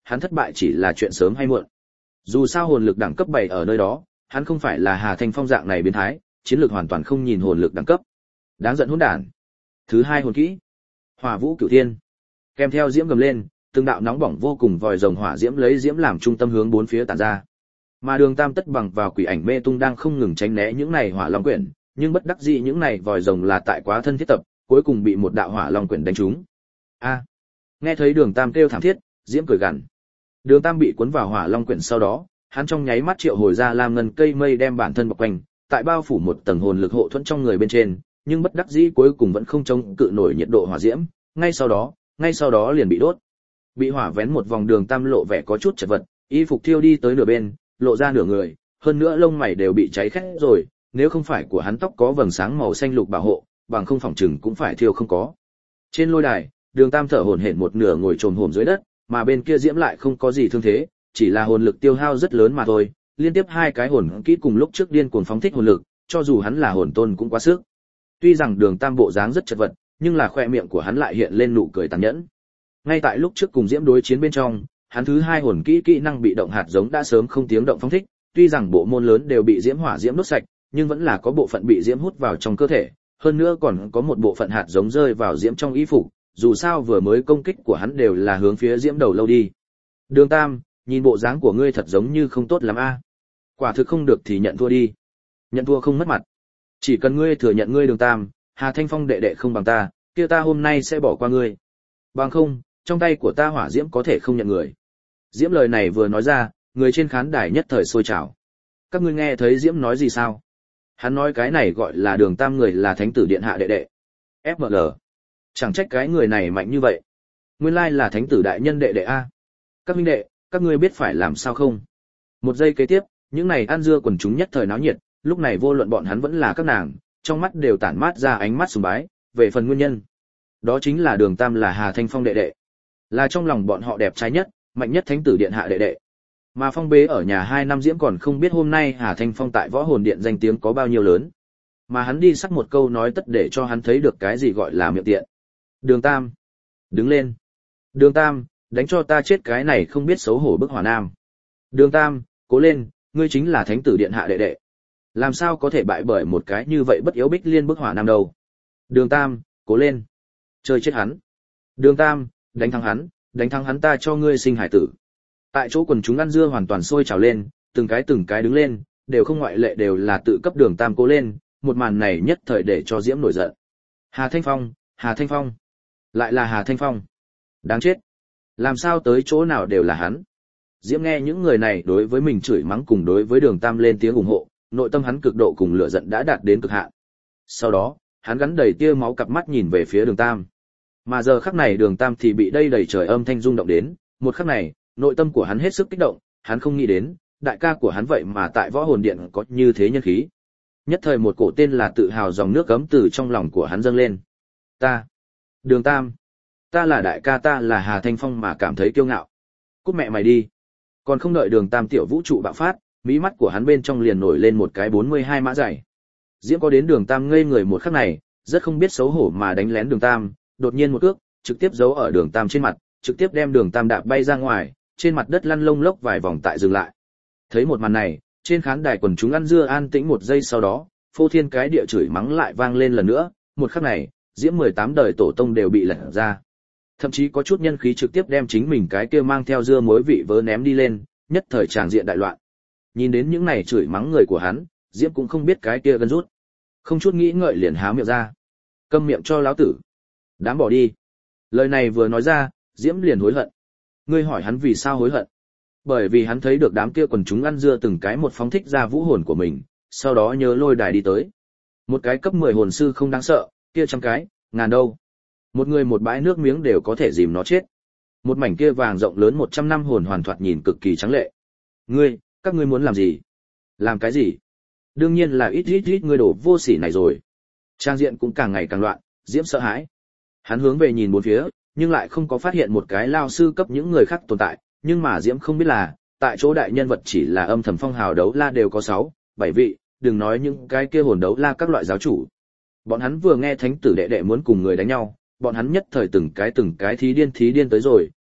hắn thất bại chỉ là chuyện sớm hay muộn. Dù sao hồn lực đẳng cấp bảy ở nơi đó, hắn không phải là Hà Thanh Phong dạng này biến thái, chiến lược hoàn toàn không nhìn hồn lực đẳng cấp. Đáng giận hỗn đản. Thứ hai hồn kỹ, Hỏa Vũ Cửu Thiên. Kèm theo diễm gầm lên, từng đạo nóng bỏng vô cùng vòi rồng hỏa diễm lấy diễm làm trung tâm hướng bốn phía tản ra. Mà Đường Tam tất bằng vào quỷ ảnh mê tung đang không ngừng tránh né những này hỏa long quyển, nhưng bất đắc dĩ những này vòi rồng là tại quá thân thiết tập, cuối cùng bị một đạo hỏa long quyển đánh trúng. A! Nghe thấy Đường Tam kêu thảm thiết, diễm cười gằn. Đường Tam bị cuốn vào hỏa long quyển sau đó, hắn trong nháy mắt triệu hồi ra lam ngân cây mây đem bản thân bọc quanh, tại bao phủ một tầng hồn lực hộ thuẫn trong người bên trên, nhưng bất đắc dĩ cuối cùng vẫn không chống cự nổi nhiệt độ hỏa diễm, ngay sau đó, ngay sau đó liền bị đốt. Bị hỏa vén một vòng, Đường Tam lộ vẻ có chút chật vật, y phục thiêu đi tới nửa bên, lộ ra nửa người, hơn nữa lông mày đều bị cháy khét rồi, nếu không phải của hắn tóc có vầng sáng màu xanh lục bảo hộ, bằng không phòng chừng cũng phải thiêu không có. Trên lôi đài, Đường Tam thở hổn hển một nửa ngồi chồm hổm dưới đất, mà bên kia diễm lại không có gì thương thế, chỉ là hồn lực tiêu hao rất lớn mà thôi, liên tiếp hai cái hồn kỹ cùng lúc trước điên cuồng phóng thích hồn lực, cho dù hắn là hồn tôn cũng quá sức. Tuy rằng Đường Tam bộ dáng rất chật vật, nhưng là khoe miệng của hắn lại hiện lên nụ cười tàn nhẫn. Ngay tại lúc trước cùng diễm đối chiến bên trong, hắn thứ hai hồn kỹ kỹ năng bị động hạt giống đã sớm không tiếng động phóng thích, tuy rằng bộ môn lớn đều bị diễm hỏa diễm đốt sạch, nhưng vẫn là có bộ phận bị diễm hút vào trong cơ thể, hơn nữa còn có một bộ phận hạt giống rơi vào diễm trong y phục, dù sao vừa mới công kích của hắn đều là hướng phía diễm đầu lâu đi. Đường Tam, nhìn bộ dáng của ngươi thật giống như không tốt lắm a. Quả thực không được thì nhận thua đi. Nhận thua không mất mặt. Chỉ cần ngươi thừa nhận ngươi Đường Tam, Hà Thanh Phong đệ đệ không bằng ta, kia ta hôm nay sẽ bỏ qua ngươi. Bằng không, trong tay của ta hỏa diễm có thể không nhận người. Diễm lời này vừa nói ra, người trên khán đài nhất thời sôi trào. Các ngươi nghe thấy Diễm nói gì sao? Hắn nói cái này gọi là Đường Tam người là Thánh tử điện hạ đệ đệ. ép em lờ. Chẳng trách cái người này mạnh như vậy. Nguyên lai là Thánh tử đại nhân đệ đệ a. Các huynh đệ, các ngươi biết phải làm sao không? Một giây kế tiếp, những này ăn dưa quần chúng nhất thời náo nhiệt, lúc này vô luận bọn hắn vẫn là các nàng, trong mắt đều tản mát ra ánh mắt sùng bái, về phần nguyên nhân. Đó chính là Đường Tam là Hà Thanh Phong đệ đệ. Là trong lòng bọn họ đẹp trai nhất, mạnh nhất Thánh tử điện hạ đệ đệ. Mà Phong bế ở nhà hai năm Diễm còn không biết hôm nay Hà Thanh Phong tại Võ Hồn Điện danh tiếng có bao nhiêu lớn. Mà hắn đi sắc một câu nói tất để cho hắn thấy được cái gì gọi là miệng tiện. Đường Tam, đứng lên. Đường Tam, đánh cho ta chết cái này không biết xấu hổ bức hỏa nam. Đường Tam, cố lên, ngươi chính là Thánh tử điện hạ đệ đệ. Làm sao có thể bại bởi một cái như vậy bất yếu bích liên bức hỏa nam đâu. Đường Tam, cố lên. Chơi chết hắn. Đường Tam, đánh thắng hắn, đánh thắng hắn ta cho ngươi sinh hải tử. Tại chỗ quần chúng ăn dưa hoàn toàn sôi trào lên, từng cái từng cái đứng lên, đều không ngoại lệ đều là tự cấp Đường Tam cố lên, một màn này nhất thời để cho Diễm nổi giận. Hà Thanh Phong, Hà Thanh Phong, lại là Hà Thanh Phong. Đáng chết. Làm sao tới chỗ nào đều là hắn. Diễm nghe những người này đối với mình chửi mắng cùng đối với Đường Tam lên tiếng ủng hộ, nội tâm hắn cực độ cùng lửa giận đã đạt đến cực hạn. Sau đó, hắn gắn đầy tia máu cặp mắt nhìn về phía Đường Tam. Mà giờ khắc này Đường Tam thì bị đây đầy trời âm thanh rung động đến, một khắc này, nội tâm của hắn hết sức kích động, hắn không nghĩ đến, đại ca của hắn vậy mà tại Võ Hồn Điện có như thế nhân khí. Nhất thời một cổ tên là tự hào dòng nước gấm từ trong lòng của hắn dâng lên. Ta, Đường Tam, ta là đại ca, ta là Hà Thanh Phong mà cảm thấy kiêu ngạo. Cút mẹ mày đi. Còn không đợi Đường Tam tiểu vũ trụ bạo phát, mí mắt của hắn bên trong liền nổi lên một cái bốn mươi hai mã dày. Diễm có đến Đường Tam ngây người một khắc này, rất không biết xấu hổ mà đánh lén Đường Tam, đột nhiên một cước, trực tiếp giấu ở Đường Tam trên mặt, trực tiếp đem Đường Tam đạp bay ra ngoài, trên mặt đất lăn lông lốc vài vòng tại dừng lại. Thấy một màn này, trên khán đài quần chúng ăn dưa an tĩnh một giây, sau đó, phô thiên cái địa chửi mắng lại vang lên lần nữa, một khắc này, Diễm mười tám đời tổ tông đều bị lật ra. Thậm chí có chút nhân khí trực tiếp đem chính mình cái kia mang theo dưa muối vị vớ ném đi lên, nhất thời tràng diện đại loạn. Nhìn đến những này chửi mắng người của hắn, Diễm cũng không biết cái kia gân rút. Không chút nghĩ ngợi liền há miệng ra. Câm miệng cho lão tử. Đám bỏ đi. Lời này vừa nói ra, Diễm liền hối hận. Ngươi hỏi hắn vì sao hối hận? Bởi vì hắn thấy được đám kia quần chúng ăn dưa từng cái một phóng thích ra vũ hồn của mình, sau đó nhớ lôi đài đi tới. Một cái cấp mười hồn sư không đáng sợ, kia trăm cái, ngàn đâu. Một người một bãi nước miếng đều có thể dìm nó chết. Một mảnh kia vàng rộng lớn một trăm năm hồn hoàn thoạt nhìn cực kỳ trắng lệ. Ngươi, các ngươi muốn làm gì? Làm cái gì? Đương nhiên là ít ít ít ngươi đổ vô sỉ này rồi. Trang diện cũng càng ngày càng loạn, Diễm sợ hãi. Hắn hướng về nhìn bốn phía, nhưng lại không có phát hiện một cái lao sư cấp những người khác tồn tại, nhưng mà Diễm không biết là, tại chỗ đại nhân vật chỉ là âm thầm phong hào đấu la đều có sáu, bảy vị, đừng nói những cái kia hồn đấu la các loại giáo chủ. Bọn hắn vừa nghe thánh tử đệ đệ muốn cùng người đánh nhau, bọn hắn nhất thời từng cái từng cái thí điên thí điên tới rồi,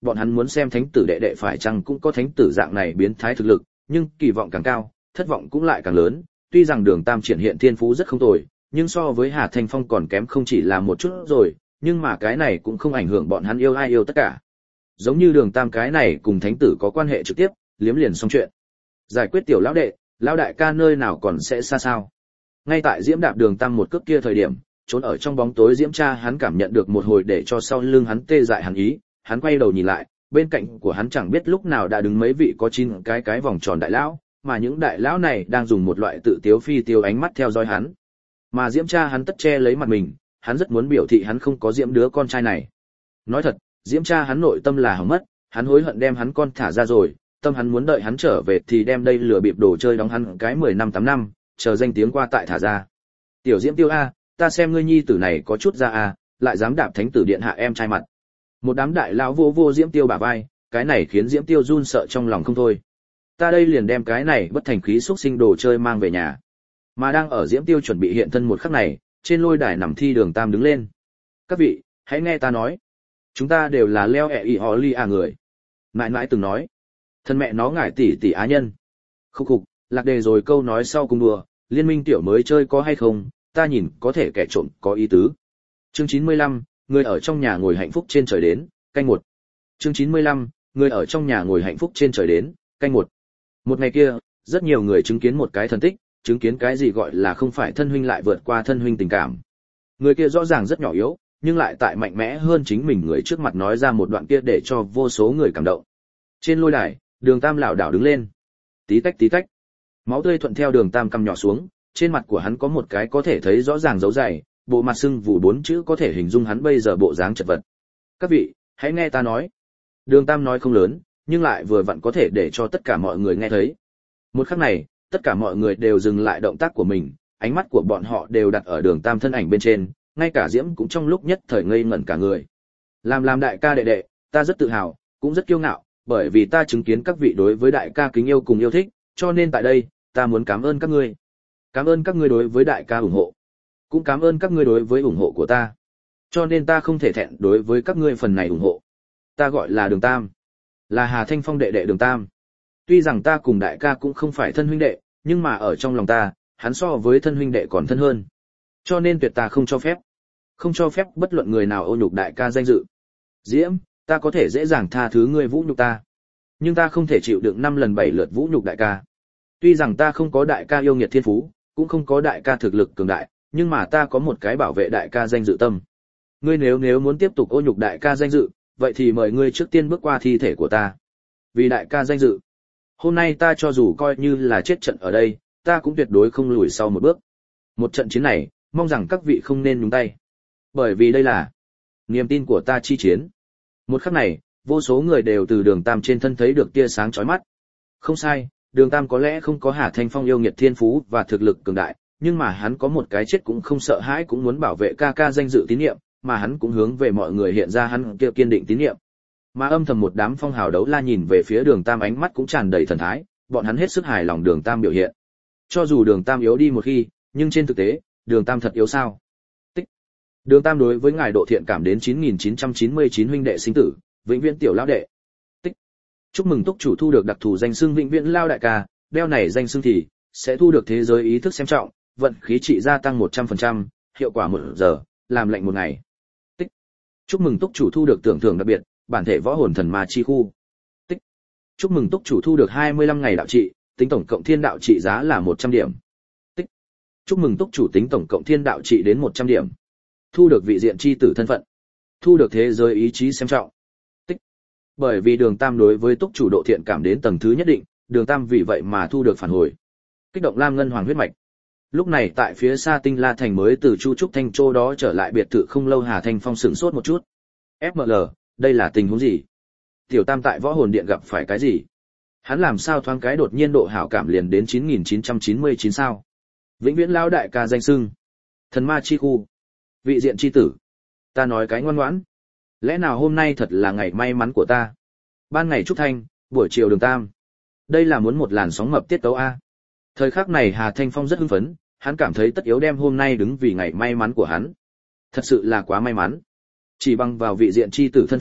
bọn hắn muốn xem thánh tử đệ đệ phải chăng cũng có thánh tử dạng này biến thái thực lực, nhưng kỳ vọng càng cao, thất vọng cũng lại càng lớn. Tuy rằng Đường Tam triển hiện thiên phú rất không tồi, nhưng so với Hà Thanh Phong còn kém không chỉ là một chút rồi, nhưng mà cái này cũng không ảnh hưởng bọn hắn yêu ai yêu tất cả. Giống như Đường Tam cái này cùng thánh tử có quan hệ trực tiếp, liếm liền xong chuyện. Giải quyết tiểu lão đệ, lão đại ca nơi nào còn sẽ xa sao. Ngay tại Diễm đạp Đường Tam một cước kia thời điểm, trốn ở trong bóng tối Diễm cha hắn cảm nhận được một hồi để cho sau lưng hắn tê dại hắn ý, hắn quay đầu nhìn lại, bên cạnh của hắn chẳng biết lúc nào đã đứng mấy vị có chín cái cái vòng tròn đại lão, mà những đại lão này đang dùng một loại tự tiếu phi tiêu ánh mắt theo dõi hắn. Mà Diễm cha hắn tất che lấy mặt mình, hắn rất muốn biểu thị hắn không có Diễm đứa con trai này. Nói thật, Diễm cha hắn nội tâm là hỏng mất, hắn hối hận đem hắn con thả ra rồi, tâm hắn muốn đợi hắn trở về thì đem đây lừa bịp đồ chơi đóng hắn cái mười năm tám năm, chờ danh tiếng qua tại thả ra. Tiểu Diễm Tiêu a, ta xem ngươi nhi tử này có chút ra a, lại dám đạp thánh tử điện hạ em trai mặt. Một đám đại lão vô vô Diễm Tiêu bả vai, cái này khiến Diễm Tiêu run sợ trong lòng không thôi. Ta đây liền đem cái này bất thành khí xúc sinh đồ chơi mang về nhà. Mà đang ở Diễm Tiêu chuẩn bị hiện thân một khắc này, trên lôi đài nằm thi Đường Tam đứng lên. Các vị, hãy nghe ta nói. Chúng ta đều là leo ẹ ị họ ly à người. Nãi nãi từng nói. Thân mẹ nó ngải tỷ tỷ á nhân. Khúc khục, lạc đề rồi câu nói sau cùng đùa, liên minh tiểu mới chơi có hay không, ta nhìn có thể kẻ trộm có ý tứ. Chương chín mươi lăm, người ở trong nhà ngồi hạnh phúc trên trời đến, canh một. Chương chín mươi lăm, người ở trong nhà ngồi hạnh phúc trên trời đến, canh một. Một ngày kia, rất nhiều người chứng kiến một cái thần tích, chứng kiến cái gì gọi là không phải thân huynh lại vượt qua thân huynh tình cảm. Người kia rõ ràng rất nhỏ yếu, nhưng lại tại mạnh mẽ hơn chính mình người trước mặt nói ra một đoạn kia để cho vô số người cảm động. Trên lôi đài, Đường Tam lảo đảo đứng lên. Tí tách tí tách. Máu tươi thuận theo Đường Tam cằm nhỏ xuống, trên mặt của hắn có một cái có thể thấy rõ ràng dấu dày, bộ mặt sưng vù bốn chữ có thể hình dung hắn bây giờ bộ dáng chật vật. Các vị, hãy nghe ta nói. Đường Tam nói không lớn, nhưng lại vừa vặn có thể để cho tất cả mọi người nghe thấy. Một khắc này, tất cả mọi người đều dừng lại động tác của mình, ánh mắt của bọn họ đều đặt ở Đường Tam thân ảnh bên trên, ngay cả Diễm cũng trong lúc nhất thời ngây ngẩn cả người. Làm làm đại ca đệ đệ, ta rất tự hào, cũng rất kiêu ngạo, bởi vì ta chứng kiến các vị đối với đại ca kính yêu cùng yêu thích, cho nên tại đây, ta muốn cảm ơn các ngươi. Cảm ơn các ngươi đối với đại ca ủng hộ, cũng cảm ơn các ngươi đối với ủng hộ của ta. Cho nên ta không thể thẹn đối với các ngươi phần này ủng hộ. Ta gọi là Đường Tam, là Hà Thanh Phong đệ đệ Đường Tam. Tuy rằng ta cùng đại ca cũng không phải thân huynh đệ, nhưng mà ở trong lòng ta, hắn so với thân huynh đệ còn thân hơn. Cho nên tuyệt ta không cho phép, không cho phép bất luận người nào ô nhục đại ca danh dự. Diễm, ta có thể dễ dàng tha thứ ngươi vũ nhục ta, nhưng ta không thể chịu đựng năm lần bảy lượt vũ nhục đại ca. Tuy rằng ta không có đại ca yêu nghiệt thiên phú, cũng không có đại ca thực lực cường đại, nhưng mà ta có một cái bảo vệ đại ca danh dự tâm. Ngươi nếu nếu muốn tiếp tục ô nhục đại ca danh dự, vậy thì mời ngươi trước tiên bước qua thi thể của ta. Vì đại ca danh dự, hôm nay ta cho dù coi như là chết trận ở đây, ta cũng tuyệt đối không lùi sau một bước. Một trận chiến này, mong rằng các vị không nên nhúng tay. Bởi vì đây là niềm tin của ta chi chiến. Một khắc này, vô số người đều từ Đường Tam trên thân thấy được tia sáng chói mắt. Không sai, Đường Tam có lẽ không có Hà Thanh Phong yêu nghiệt thiên phú và thực lực cường đại, nhưng mà hắn có một cái chết cũng không sợ hãi cũng muốn bảo vệ ca ca danh dự tín nhiệm, mà hắn cũng hướng về mọi người hiện ra hắn kia kiên định tín nhiệm. Mà âm thầm một đám phong hào đấu la nhìn về phía Đường Tam ánh mắt cũng tràn đầy thần thái, bọn hắn hết sức hài lòng Đường Tam biểu hiện. Cho dù Đường Tam yếu đi một khi, nhưng trên thực tế, Đường Tam thật yếu sao? Tích. Đường Tam đối với ngài độ thiện cảm đến chín nghìn chín trăm chín mươi chín huynh đệ sinh tử, vĩnh viễn tiểu lão đệ. Tích. Chúc mừng túc chủ thu được đặc thù danh xưng vĩnh viễn lao đại ca, đeo này danh xưng thì sẽ thu được thế giới ý thức xem trọng, vận khí trị gia tăng một trăm phần trăm, hiệu quả một giờ, làm lệnh một ngày. Tích. Chúc mừng túc chủ thu được tưởng thưởng đặc biệt, bản thể võ hồn thần ma chi khu. Tích. Chúc mừng túc chủ thu được hai mươi lăm ngày đạo trị, tính tổng cộng thiên đạo trị giá là một trăm điểm. Tích. Chúc mừng túc chủ tính tổng cộng thiên đạo trị đến một trăm điểm. Thu được vị diện chi tử thân phận. Thu được thế giới ý chí xem trọng. Tích. Bởi vì Đường Tam đối với túc chủ độ thiện cảm đến tầng thứ nhất định, Đường Tam vì vậy mà thu được phản hồi. Kích động lam ngân hoàng huyết mạch. Lúc này tại phía xa Tinh La thành mới từ Chu Trúc Thanh Châu đó trở lại biệt thự không lâu, Hà Thanh Phong sửng sốt một chút. ép em lờ, đây là tình huống gì? Tiểu Tam tại võ hồn điện gặp phải cái gì? Hắn làm sao thoáng cái đột nhiên độ hảo cảm liền đến chín nghìn chín trăm chín mươi chín sao? Vĩnh viễn lão đại ca danh xưng, thần ma chi khu, vị diện chi tử. Ta nói cái ngoan ngoãn, lẽ nào hôm nay thật là ngày may mắn của ta? Ban ngày Trúc Thanh, buổi chiều Đường Tam. Đây là muốn một làn sóng mập tiết tấu a. Thời khắc này Hà Thanh Phong rất hưng phấn, hắn cảm thấy tất yếu đem hôm nay đứng vì ngày may mắn của hắn. Thật sự là quá may mắn. Chỉ bằng vào vị diện chi tử thân phận,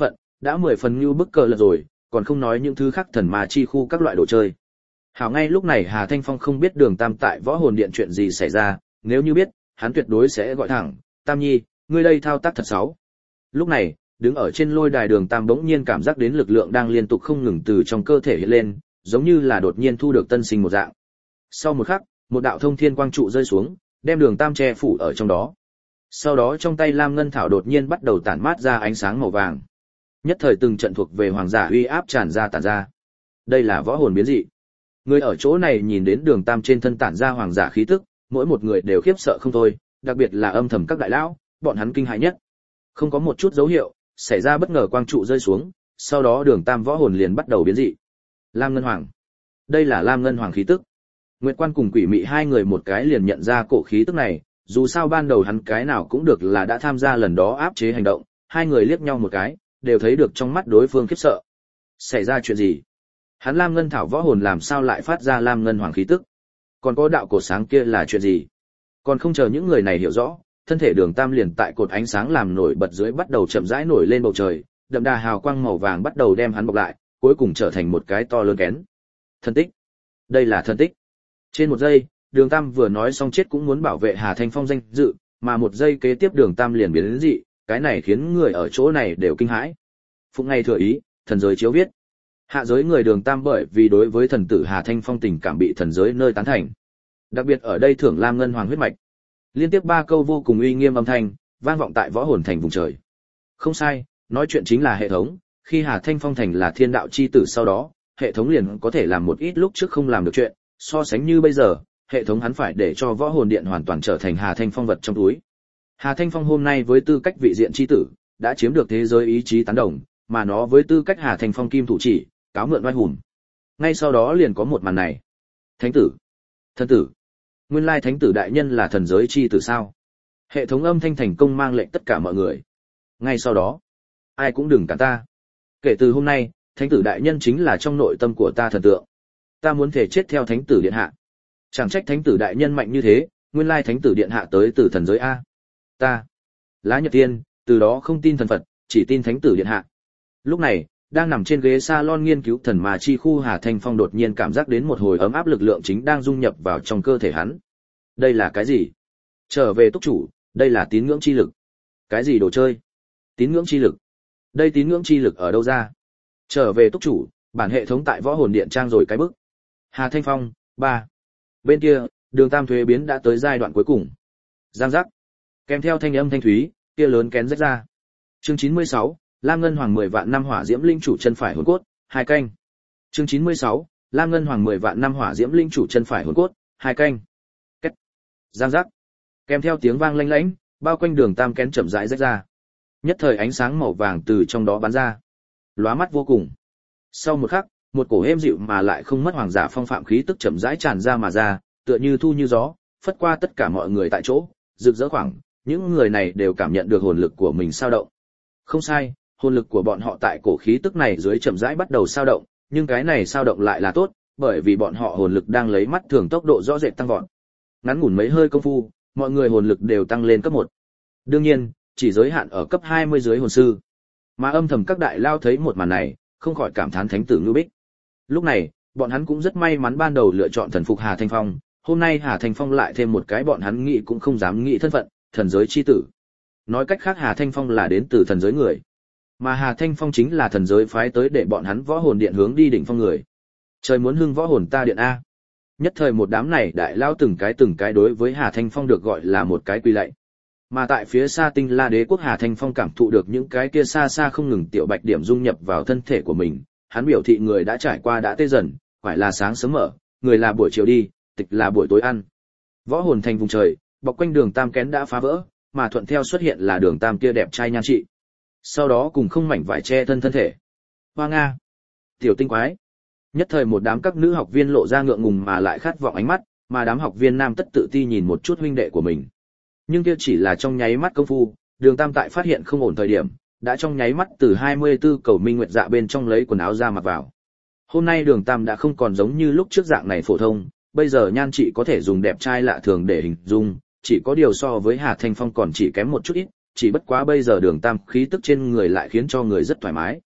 đã mười phần như bức cờ lật rồi, còn không nói những thứ khác thần ma chi khu các loại đồ chơi. Hảo ngay lúc này Hà Thanh Phong không biết Đường Tam tại Võ Hồn Điện chuyện gì xảy ra, nếu như biết, hắn tuyệt đối sẽ gọi thẳng, Tam Nhi, ngươi đây thao tác thật xấu. Lúc này, đứng ở trên lôi đài Đường Tam bỗng nhiên cảm giác đến lực lượng đang liên tục không ngừng từ trong cơ thể hiện lên, giống như là đột nhiên thu được tân sinh một dạng. Sau một khắc, một đạo thông thiên quang trụ rơi xuống, đem Đường Tam che phủ ở trong đó. Sau đó trong tay Lam Ngân Thảo đột nhiên bắt đầu tản mát ra ánh sáng màu vàng. Nhất thời từng trận thuộc về hoàng giả uy áp tràn ra tản ra. Đây là võ hồn biến dị. Người ở chỗ này nhìn đến Đường Tam trên thân tản ra hoàng giả khí tức, mỗi một người đều khiếp sợ không thôi, đặc biệt là âm thầm các đại lão, bọn hắn kinh hãi nhất. Không có một chút dấu hiệu, xảy ra bất ngờ quang trụ rơi xuống, sau đó Đường Tam võ hồn liền bắt đầu biến dị. Lam Ngân Hoàng. Đây là Lam Ngân Hoàng khí tức. Nguyệt Quan cùng Quỷ Mị hai người một cái liền nhận ra cổ khí tức này, dù sao ban đầu hắn cái nào cũng được là đã tham gia lần đó áp chế hành động, hai người liếc nhau một cái, đều thấy được trong mắt đối phương khiếp sợ. Xảy ra chuyện gì? Hắn Lam Ngân Thảo võ hồn làm sao lại phát ra Lam Ngân Hoàng khí tức? Còn có đạo cột sáng kia là chuyện gì? Còn không chờ những người này hiểu rõ, thân thể Đường Tam liền tại cột ánh sáng làm nổi bật dưới bắt đầu chậm rãi nổi lên bầu trời, đậm đà hào quang màu vàng bắt đầu đem hắn bọc lại, cuối cùng trở thành một cái to lớn kén. Thân tích. Đây là thân tích. Trên một giây, Đường Tam vừa nói xong chết cũng muốn bảo vệ Hà Thanh Phong danh dự, mà một giây kế tiếp Đường Tam liền biến đến dị, cái này khiến người ở chỗ này đều kinh hãi. Phụng ngày thừa ý, thần giới chiếu viết. Hạ giới người Đường Tam bởi vì đối với thần tử Hà Thanh Phong tình cảm bị thần giới nơi tán thành. Đặc biệt ở đây thưởng Lam Ngân Hoàng huyết mạch. Liên tiếp ba câu vô cùng uy nghiêm âm thanh, vang vọng tại võ hồn thành vùng trời. Không sai, nói chuyện chính là hệ thống, khi Hà Thanh Phong thành là thiên đạo chi tử sau đó, hệ thống liền có thể làm một ít lúc trước không làm được chuyện, so sánh như bây giờ, hệ thống hắn phải để cho võ hồn điện hoàn toàn trở thành Hà Thanh Phong vật trong túi. Hà Thanh Phong hôm nay với tư cách vị diện chi tử, đã chiếm được thế giới ý chí tán đồng, mà nó với tư cách Hà Thanh Phong kim thủ chỉ, cáo mượn oai hùng. Ngay sau đó liền có một màn này. Thánh tử, thần tử, nguyên lai thánh tử đại nhân là thần giới chi tử sao? Hệ thống âm thanh thành công mang lệnh tất cả mọi người. Ngay sau đó, ai cũng đừng cản ta. Kể từ hôm nay, thánh tử đại nhân chính là trong nội tâm của ta thần tượng. Ta muốn thể chết theo thánh tử điện hạ. Chẳng trách thánh tử đại nhân mạnh như thế, nguyên lai thánh tử điện hạ tới từ thần giới a. Ta, Lá Nhật Tiên, từ đó không tin thần Phật, chỉ tin thánh tử điện hạ. Lúc này, đang nằm trên ghế salon nghiên cứu thần mà chi khu Hà Thanh Phong đột nhiên cảm giác đến một hồi ấm áp lực lượng chính đang dung nhập vào trong cơ thể hắn. Đây là cái gì? Trở về túc chủ, đây là tín ngưỡng chi lực. Cái gì đồ chơi? Tín ngưỡng chi lực. Đây tín ngưỡng chi lực ở đâu ra? Trở về túc chủ, bản hệ thống tại võ hồn điện trang rồi cái bức. Hà Thanh Phong, ba. Bên kia, Đường Tam thuế biến đã tới giai đoạn cuối cùng. Giang giác. Kèm theo thanh âm thanh thúy, kia lớn kén rách ra. Chương chín mươi sáu, Lam Ngân Hoàng mười vạn năm hỏa diễm linh chủ chân phải hồn cốt, hai canh. Chương chín mươi sáu, Lam Ngân Hoàng mười vạn năm hỏa diễm linh chủ chân phải hồn cốt, hai canh. Két. Giang giác. Kèm theo tiếng vang lanh lảnh, bao quanh Đường Tam kén chậm rãi rách ra. Nhất thời ánh sáng màu vàng từ trong đó bắn ra, lóa mắt vô cùng. Sau một khắc, một cổ êm dịu mà lại không mất hoàng giả phong phạm khí tức chậm rãi tràn ra mà ra, tựa như thu như gió, phất qua tất cả mọi người tại chỗ, rực rỡ khoảng, những người này đều cảm nhận được hồn lực của mình sao động. Không sai, hồn lực của bọn họ tại cổ khí tức này dưới chậm rãi bắt đầu sao động, nhưng cái này sao động lại là tốt, bởi vì bọn họ hồn lực đang lấy mắt thường tốc độ rõ rệt tăng vọt. Ngắn ngủn mấy hơi công phu, mọi người hồn lực đều tăng lên cấp một. Đương nhiên, chỉ giới hạn ở cấp hai mươi dưới hồn sư. Mà âm thầm các đại lao thấy một màn này, không khỏi cảm thán thánh tử Ngưu Bích. Lúc này, bọn hắn cũng rất may mắn ban đầu lựa chọn thần phục Hà Thanh Phong, hôm nay Hà Thanh Phong lại thêm một cái bọn hắn nghĩ cũng không dám nghĩ thân phận, thần giới chi tử. Nói cách khác Hà Thanh Phong là đến từ thần giới người, mà Hà Thanh Phong chính là thần giới phái tới để bọn hắn võ hồn điện hướng đi đỉnh phong người. Trời muốn hưng võ hồn ta điện a. Nhất thời một đám này đại lao từng cái từng cái đối với Hà Thanh Phong được gọi là một cái quy lạy. Mà tại phía xa Tinh La Đế quốc Hà Thanh Phong cảm thụ được những cái kia xa xa không ngừng tiểu bạch điểm dung nhập vào thân thể của mình, hắn biểu thị người đã trải qua đã tê dần, phải là sáng sớm mở, người là buổi chiều đi, tịch là buổi tối ăn. Võ hồn thành vùng trời, bọc quanh Đường Tam kén đã phá vỡ, mà thuận theo xuất hiện là Đường Tam kia đẹp trai nhan trị. Sau đó cùng không mảnh vải che thân thân thể. Hoa nga, tiểu tinh quái. Nhất thời một đám các nữ học viên lộ ra ngượng ngùng mà lại khát vọng ánh mắt, mà đám học viên nam tất tự ti nhìn một chút huynh đệ của mình. Nhưng kia chỉ là trong nháy mắt công phu, Đường Tam tại phát hiện không ổn thời điểm, đã trong nháy mắt từ hai mươi tư cầu minh nguyệt dạ bên trong lấy quần áo ra mặc vào. Hôm nay Đường Tam đã không còn giống như lúc trước dạng này phổ thông, bây giờ nhan trị có thể dùng đẹp trai lạ thường để hình dung, chỉ có điều so với Hà Thanh Phong còn chỉ kém một chút ít, chỉ bất quá bây giờ Đường Tam khí tức trên người lại khiến cho người rất thoải mái,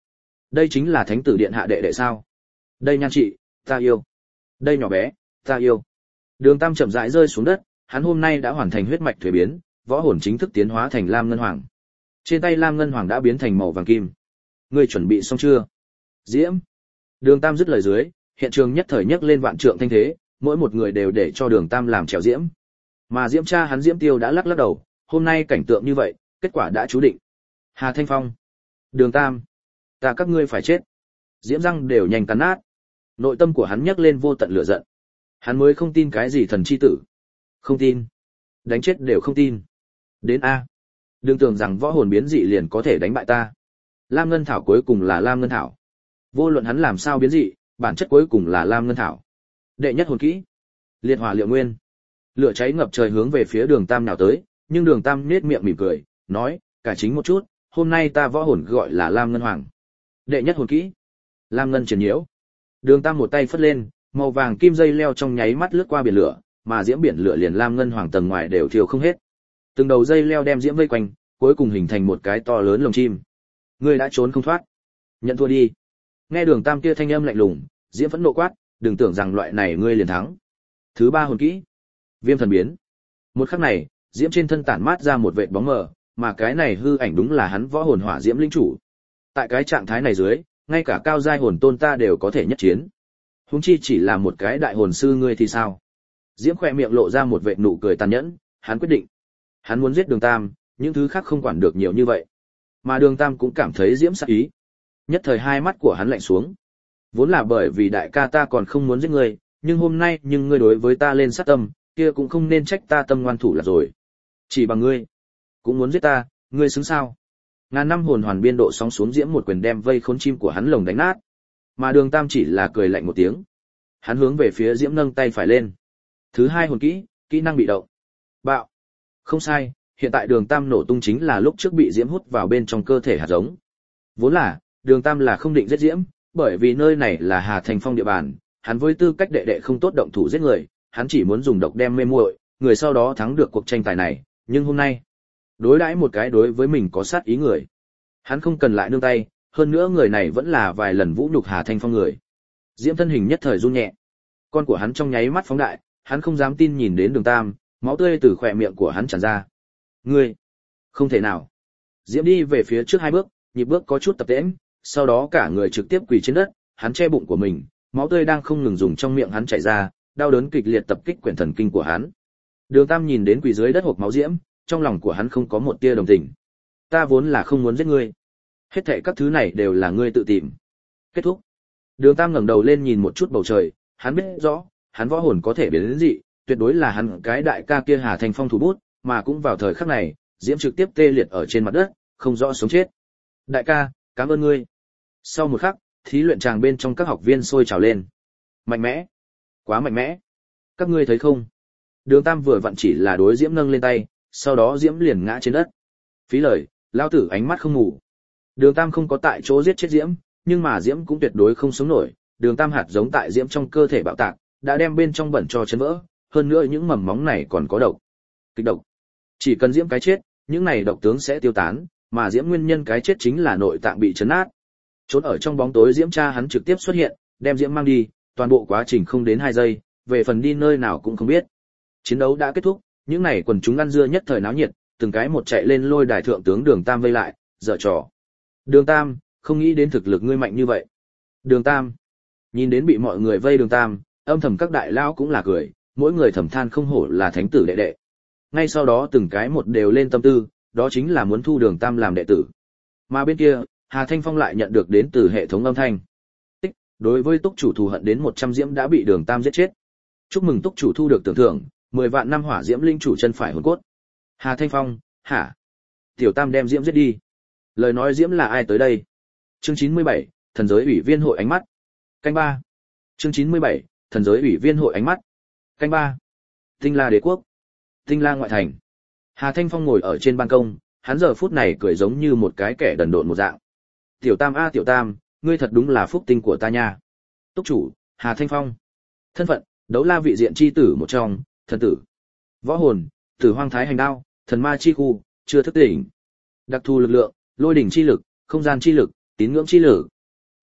Đây chính là thánh tử điện hạ đệ đệ sao? Đây nhan chị, ta yêu. Đây nhỏ bé, ta yêu. Đường Tam chậm rãi rơi xuống đất, hắn hôm nay đã hoàn thành huyết mạch thuế biến, võ hồn chính thức tiến hóa thành Lam Ngân Hoàng. Trên tay Lam Ngân Hoàng đã biến thành màu vàng kim. Ngươi chuẩn bị xong chưa? Diễm. Đường Tam dứt lời dưới, hiện trường nhất thời nhấc lên vạn trượng thanh thế, mỗi một người đều để cho Đường Tam làm trèo diễm. Mà Diễm cha hắn Diễm Tiêu đã lắc lắc đầu, hôm nay cảnh tượng như vậy, kết quả đã chú định. Hà Thanh Phong, Đường Tam, ta các ngươi phải chết. Diễm răng đều nhanh cắn nát. Nội tâm của hắn nhấc lên vô tận lửa giận. Hắn mới không tin cái gì thần chi tử. Không tin. Đánh chết đều không tin. Đến A. Đừng tưởng rằng võ hồn biến dị liền có thể đánh bại ta. Lam Ngân Thảo cuối cùng là Lam Ngân Thảo. Vô luận hắn làm sao biến dị, bản chất cuối cùng là Lam Ngân Thảo. Đệ nhất hồn kỹ. Liệt hỏa liệu nguyên. Lửa cháy ngập trời hướng về phía Đường Tam nào tới, nhưng Đường Tam nhếch miệng mỉm cười, nói, cải chính một chút, hôm nay ta võ hồn gọi là Lam Ngân Hoàng. Đệ nhất hồn kỹ. Lam Ngân Triển Nhiễu. Đường Tam một tay phất lên, màu vàng kim dây leo trong nháy mắt lướt qua biển lửa, mà diễm biển lửa liền Lam Ngân Hoàng tầng ngoài đều thiêu không hết. Từng đầu dây leo đem diễm vây quanh, cuối cùng hình thành một cái to lớn lồng chim. Ngươi đã trốn không thoát, nhận thua đi. Nghe Đường Tam kia thanh âm lạnh lùng, diễm phẫn nộ quát, đừng tưởng rằng loại này ngươi liền thắng. Thứ ba hồn kỹ, Viêm thần biến. Một khắc này, diễm trên thân tản mát ra một vệt bóng mờ, mà cái này hư ảnh đúng là hắn võ hồn hỏa diễm linh chủ. Tại cái trạng thái này dưới, ngay cả cao giai hồn tôn ta đều có thể nhất chiến. Huống chi chỉ là một cái đại hồn sư ngươi thì sao? Diễm khỏe miệng lộ ra một vệt nụ cười tàn nhẫn, hắn quyết định. Hắn muốn giết Đường Tam, những thứ khác không quản được nhiều như vậy. Mà Đường Tam cũng cảm thấy Diễm sát ý. Nhất thời hai mắt của hắn lạnh xuống. Vốn là bởi vì đại ca ta còn không muốn giết ngươi, nhưng hôm nay nhưng ngươi đối với ta lên sát tâm, kia cũng không nên trách ta tâm ngoan thủ là rồi. Chỉ bằng ngươi, cũng muốn giết ta, ngươi xứng sao? Ngàn năm hồn hoàn biên độ sóng xuống Diễm một quyền đem vây khốn chim của hắn lồng đánh nát. Mà Đường Tam chỉ là cười lạnh một tiếng. Hắn hướng về phía Diễm nâng tay phải lên. Thứ hai hồn kỹ, kỹ năng bị động. Bạo. Không sai, hiện tại Đường Tam nổ tung chính là lúc trước bị Diễm hút vào bên trong cơ thể hạt giống. Vốn là, Đường Tam là không định giết Diễm, bởi vì nơi này là Hà Thành Phong địa bàn, hắn với tư cách đệ đệ không tốt động thủ giết người, hắn chỉ muốn dùng độc đem mê muội, người sau đó thắng được cuộc tranh tài này, nhưng hôm nay, đối đãi một cái đối với mình có sát ý người, hắn không cần lại nương tay, hơn nữa người này vẫn là vài lần vũ nhục Hà Thanh Phong người. Diễm thân hình nhất thời run nhẹ, con của hắn trong nháy mắt phóng đại, hắn không dám tin nhìn đến Đường Tam, máu tươi từ khóe miệng của hắn tràn ra. Ngươi, không thể nào. Diễm đi về phía trước hai bước, nhịp bước có chút tập tễnh, sau đó cả người trực tiếp quỳ trên đất, hắn che bụng của mình, máu tươi đang không ngừng dùng trong miệng hắn chảy ra, đau đớn kịch liệt tập kích quyển thần kinh của hắn. Đường Tam nhìn đến quỳ dưới đất hộc máu Diễm, trong lòng của hắn không có một tia đồng tình. Ta vốn là không muốn giết ngươi, hết thảy các thứ này đều là ngươi tự tìm. Kết thúc. Đường Tam ngẩng đầu lên nhìn một chút bầu trời, hắn biết rõ, hắn võ hồn có thể biến đến dị, tuyệt đối là hắn cái đại ca kia Hà Thành Phong thủ bút, mà cũng vào thời khắc này, Diễm trực tiếp tê liệt ở trên mặt đất, không rõ sống chết. Đại ca, cảm ơn ngươi. Sau một khắc, thí luyện tràng bên trong các học viên sôi trào lên. Mạnh mẽ, quá mạnh mẽ. Các ngươi thấy không? Đường Tam vừa vặn chỉ là đối Diễm nâng lên tay, sau đó Diễm liền ngã trên đất. Phí lời, lão tử ánh mắt không ngủ. Đường Tam không có tại chỗ giết chết Diễm, nhưng mà Diễm cũng tuyệt đối không sống nổi. Đường Tam hạt giống tại Diễm trong cơ thể bạo tạc, đã đem bên trong bẩn cho chấn vỡ, hơn nữa những mầm móng này còn có độc. Kịch độc. Chỉ cần Diễm cái chết, những này độc tướng sẽ tiêu tán, mà Diễm nguyên nhân cái chết chính là nội tạng bị chấn nát. Trốn ở trong bóng tối Diễm cha hắn trực tiếp xuất hiện, đem Diễm mang đi, toàn bộ quá trình không đến hai giây, về phần đi nơi nào cũng không biết. Chiến đấu đã kết thúc, những này quần chúng ăn dưa nhất thời náo nhiệt, từng cái một chạy lên lôi đài thượng tướng Đường Tam vây lại, giở trò. Đường Tam, không nghĩ đến thực lực ngươi mạnh như vậy. Đường Tam. Nhìn đến bị mọi người vây Đường Tam, âm thầm các đại lão cũng là cười, mỗi người thầm than không hổ là thánh tử đệ đệ. Ngay sau đó từng cái một đều lên tâm tư, đó chính là muốn thu Đường Tam làm đệ tử. Mà bên kia, Hà Thanh Phong lại nhận được đến từ hệ thống âm thanh. Tích, đối với túc chủ thù hận đến một trăm diễm đã bị Đường Tam giết chết. Chúc mừng túc chủ thu được tưởng thưởng, mười vạn năm hỏa diễm linh chủ chân phải hồn cốt. Hà Thanh Phong, hả? Tiểu Tam đem diễm giết đi. Lời nói diễm là ai tới đây? Chương chín mươi bảy, thần giới ủy viên hội ánh mắt. Canh ba. Chương chín mươi bảy, thần giới ủy viên hội ánh mắt. Canh ba. Tinh La đế quốc. Tinh La ngoại thành. Hà Thanh Phong ngồi ở trên ban công, hắn giờ phút này cười giống như một cái kẻ đần độn một dạng. Tiểu Tam a Tiểu Tam, ngươi thật đúng là phúc tinh của ta nha. Túc chủ, Hà Thanh Phong. Thân phận, đấu la vị diện chi tử một trong, thần tử. Võ hồn, Tử Hoang Thái Hành Đao, thần ma chi khu, chưa thức tỉnh. Đặc thù lực lượng, lôi đỉnh chi lực, không gian chi lực, tín ngưỡng chi lực.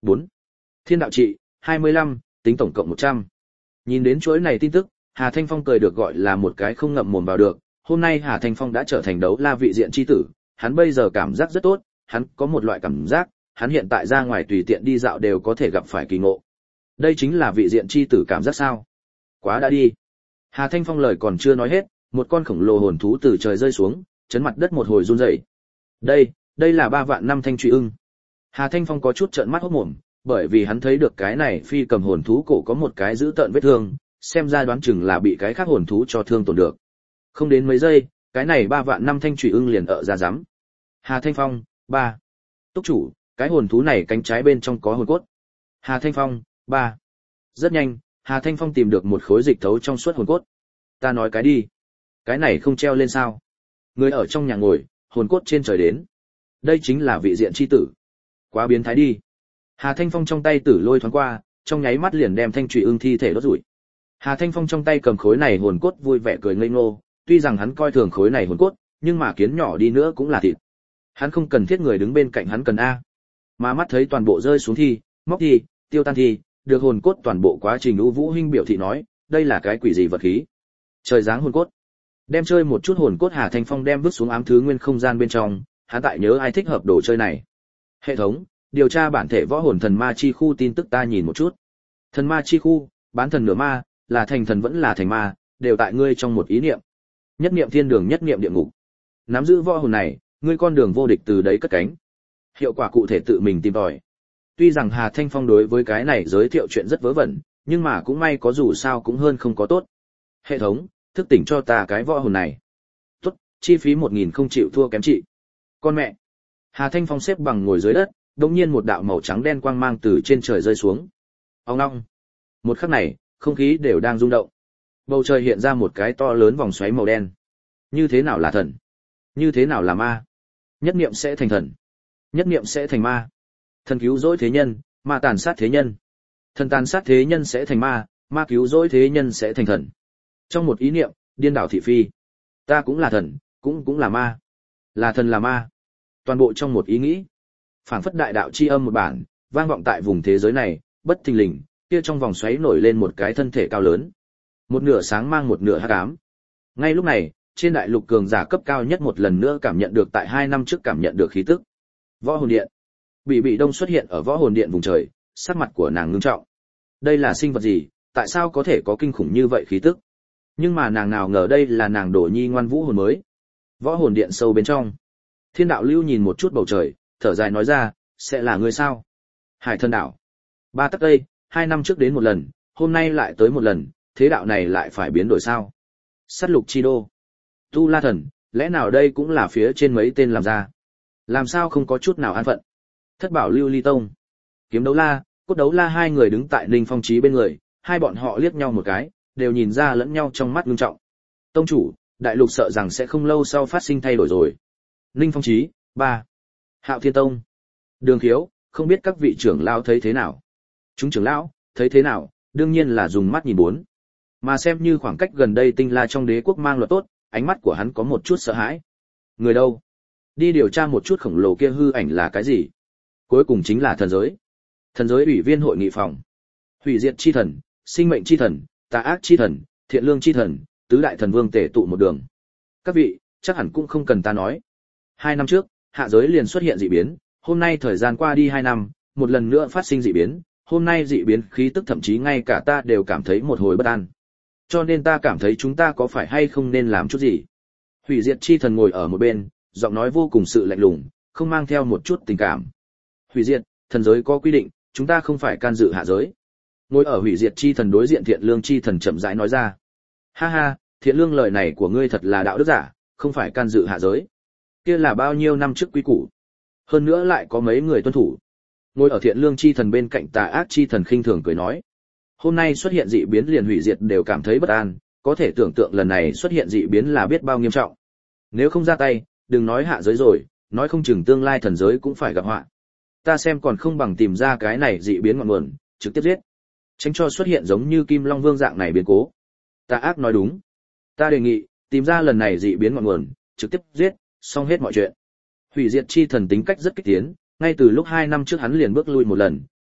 bốn. Thiên đạo trị, hai mươi lăm, tính tổng cộng một trăm. Nhìn đến chuỗi này tin tức, Hà Thanh Phong cười được gọi là một cái không ngậm mồm vào được, hôm nay Hà Thanh Phong đã trở thành đấu la vị diện chi tử, hắn bây giờ cảm giác rất tốt, hắn có một loại cảm giác, hắn hiện tại ra ngoài tùy tiện đi dạo đều có thể gặp phải kỳ ngộ. Đây chính là vị diện chi tử cảm giác sao? Quá đã đi. Hà Thanh Phong lời còn chưa nói hết, một con khổng lồ hồn thú từ trời rơi xuống, chấn mặt đất một hồi run rẩy. Đây, đây là ba vạn năm thanh truy ưng. Hà Thanh Phong có chút trợn mắt hốt mồm, bởi vì hắn thấy được cái này phi cầm hồn thú cổ có một cái dữ tợn vết thương, xem ra đoán chừng là bị cái khác hồn thú cho thương tổn được. Không đến mấy giây, cái này ba vạn năm thanh truy ưng liền ở ra rắm. Hà Thanh Phong, ba. Túc chủ, cái hồn thú này cánh trái bên trong có hồn cốt. Hà Thanh Phong, ba. Rất nhanh, Hà Thanh Phong tìm được một khối dịch thấu trong suốt hồn cốt. Ta nói cái đi, cái này không treo lên sao? Người ở trong nhà ngồi, hồn cốt trên trời đến. Đây chính là vị diện chi tử. Quá biến thái đi. Hà Thanh Phong trong tay tử lôi thoáng qua, trong nháy mắt liền đem thanh trụy ưng thi thể đốt rủi. Hà Thanh Phong trong tay cầm khối này hồn cốt vui vẻ cười ngây ngô, tuy rằng hắn coi thường khối này hồn cốt, nhưng mà kiến nhỏ đi nữa cũng là thịt. Hắn không cần thiết người đứng bên cạnh hắn cần a. Mà mắt thấy toàn bộ rơi xuống thi, móc thi, tiêu tan thi, được hồn cốt toàn bộ quá trình U Vũ Hinh biểu thị nói, đây là cái quỷ gì vật khí? Trời giáng hồn cốt. Đem chơi một chút hồn cốt Hà Thanh Phong đem vứt xuống ám thứ nguyên không gian bên trong, hắn tại nhớ ai thích hợp đồ chơi này. Hệ thống, điều tra bản thể võ hồn thần ma chi khu tin tức ta nhìn một chút. Thần ma chi khu, bán thần nửa ma, là thành thần vẫn là thành ma, đều tại ngươi trong một ý niệm. Nhất niệm thiên đường, nhất niệm địa ngục. Nắm giữ võ hồn này, ngươi con đường vô địch từ đấy cất cánh. Hiệu quả cụ thể tự mình tìm tòi. Tuy rằng Hà Thanh Phong đối với cái này giới thiệu chuyện rất vớ vẩn, nhưng mà cũng may có dù sao cũng hơn không có tốt. Hệ thống, thức tỉnh cho ta cái võ hồn này. Tốt, chi phí một nghìn không chịu thua kém chị. Con mẹ. Hà Thanh Phong xếp bằng ngồi dưới đất, đống nhiên một đạo màu trắng đen quang mang từ trên trời rơi xuống. Ong ong. Một khắc này, không khí đều đang rung động. Bầu trời hiện ra một cái to lớn vòng xoáy màu đen. Như thế nào là thần? Như thế nào là ma? Nhất niệm sẽ thành thần. Nhất niệm sẽ thành ma. Thần cứu rỗi thế nhân, ma tàn sát thế nhân. Thần tàn sát thế nhân sẽ thành ma, ma cứu rỗi thế nhân sẽ thành thần. Trong một ý niệm, điên đảo thị phi. Ta cũng là thần, cũng cũng là ma. Là thần là ma. Toàn bộ trong một ý nghĩ. Phảng phất đại đạo chi âm một bản, vang vọng tại vùng thế giới này, bất thình lình, kia trong vòng xoáy nổi lên một cái thân thể cao lớn. Một nửa sáng mang một nửa hắc ám. Ngay lúc này, trên đại lục cường giả cấp cao nhất một lần nữa cảm nhận được tại hai năm trước cảm nhận được khí tức. Võ hồn điện. Bị Bị Đông xuất hiện ở võ hồn điện vùng trời, sắc mặt của nàng ngưng trọng. Đây là sinh vật gì, tại sao có thể có kinh khủng như vậy khí tức? Nhưng mà nàng nào ngờ đây là nàng Đổ Nhi ngoan vũ hồn mới. Võ hồn điện sâu bên trong. Thiên đạo lưu nhìn một chút bầu trời, thở dài nói ra, sẽ là người sao? Hải Thần đảo. Ba tắc đây, hai năm trước đến một lần, hôm nay lại tới một lần, thế đạo này lại phải biến đổi sao? Sát lục chi đô. Tu La Thần, lẽ nào đây cũng là phía trên mấy tên làm ra? Làm sao không có chút nào an phận? Thất bảo lưu ly tông. Kiếm đấu la, cốt đấu la hai người đứng tại Ninh Phong Chí bên người, hai bọn họ liếc nhau một cái, đều nhìn ra lẫn nhau trong mắt ngưng trọng. Tông chủ, đại lục sợ rằng sẽ không lâu sau phát sinh thay đổi rồi. Ninh Phong Chí, ba. Hạo Thiên Tông. Đường Khiếu, không biết các vị trưởng lão thấy thế nào? Chúng trưởng lão, thấy thế nào, đương nhiên là dùng mắt nhìn bốn. Mà xem như khoảng cách gần đây Tinh La trong đế quốc mang luật tốt, ánh mắt của hắn có một chút sợ hãi. Người đâu? Đi điều tra một chút khổng lồ kia hư ảnh là cái gì? Cuối cùng chính là thần giới. Thần giới ủy viên hội nghị phòng. Hủy diệt chi thần, sinh mệnh chi thần, tà ác chi thần, thiện lương chi thần, tứ đại thần vương tề tụ một đường. Các vị, chắc hẳn cũng không cần ta nói. Hai năm trước, hạ giới liền xuất hiện dị biến, hôm nay thời gian qua đi hai năm, một lần nữa phát sinh dị biến, hôm nay dị biến khí tức thậm chí ngay cả ta đều cảm thấy một hồi bất an. Cho nên ta cảm thấy chúng ta có phải hay không nên làm chút gì. Hủy diệt chi thần ngồi ở một bên, giọng nói vô cùng sự lạnh lùng, không mang theo một chút tình cảm. Hủy diệt, thần giới có quy định, chúng ta không phải can dự hạ giới. Ngồi ở hủy diệt chi thần đối diện thiện lương chi thần chậm rãi nói ra. Ha ha, thiện lương lời này của ngươi thật là đạo đức giả, không phải can dự hạ giới. Kia là bao nhiêu năm trước quy củ. Hơn nữa lại có mấy người tuân thủ. Ngồi ở thiện lương chi thần bên cạnh tà ác chi thần khinh thường cười nói. Hôm nay xuất hiện dị biến liền hủy diệt đều cảm thấy bất an, có thể tưởng tượng lần này xuất hiện dị biến là biết bao nghiêm trọng. Nếu không ra tay, đừng nói hạ giới rồi, nói không chừng tương lai thần giới cũng phải gặp họa. Ta xem còn không bằng tìm ra cái này dị biến ngọn nguồn, trực tiếp giết. Tránh cho xuất hiện giống như Kim Long Vương dạng này biến cố. Tà ác nói đúng. Ta đề nghị, tìm ra lần này dị biến ngọn nguồn, trực tiếp giết, xong hết mọi chuyện. Hủy diệt chi thần tính cách rất kích tiến, ngay từ lúc hai năm trước hắn liền bước lui một lần,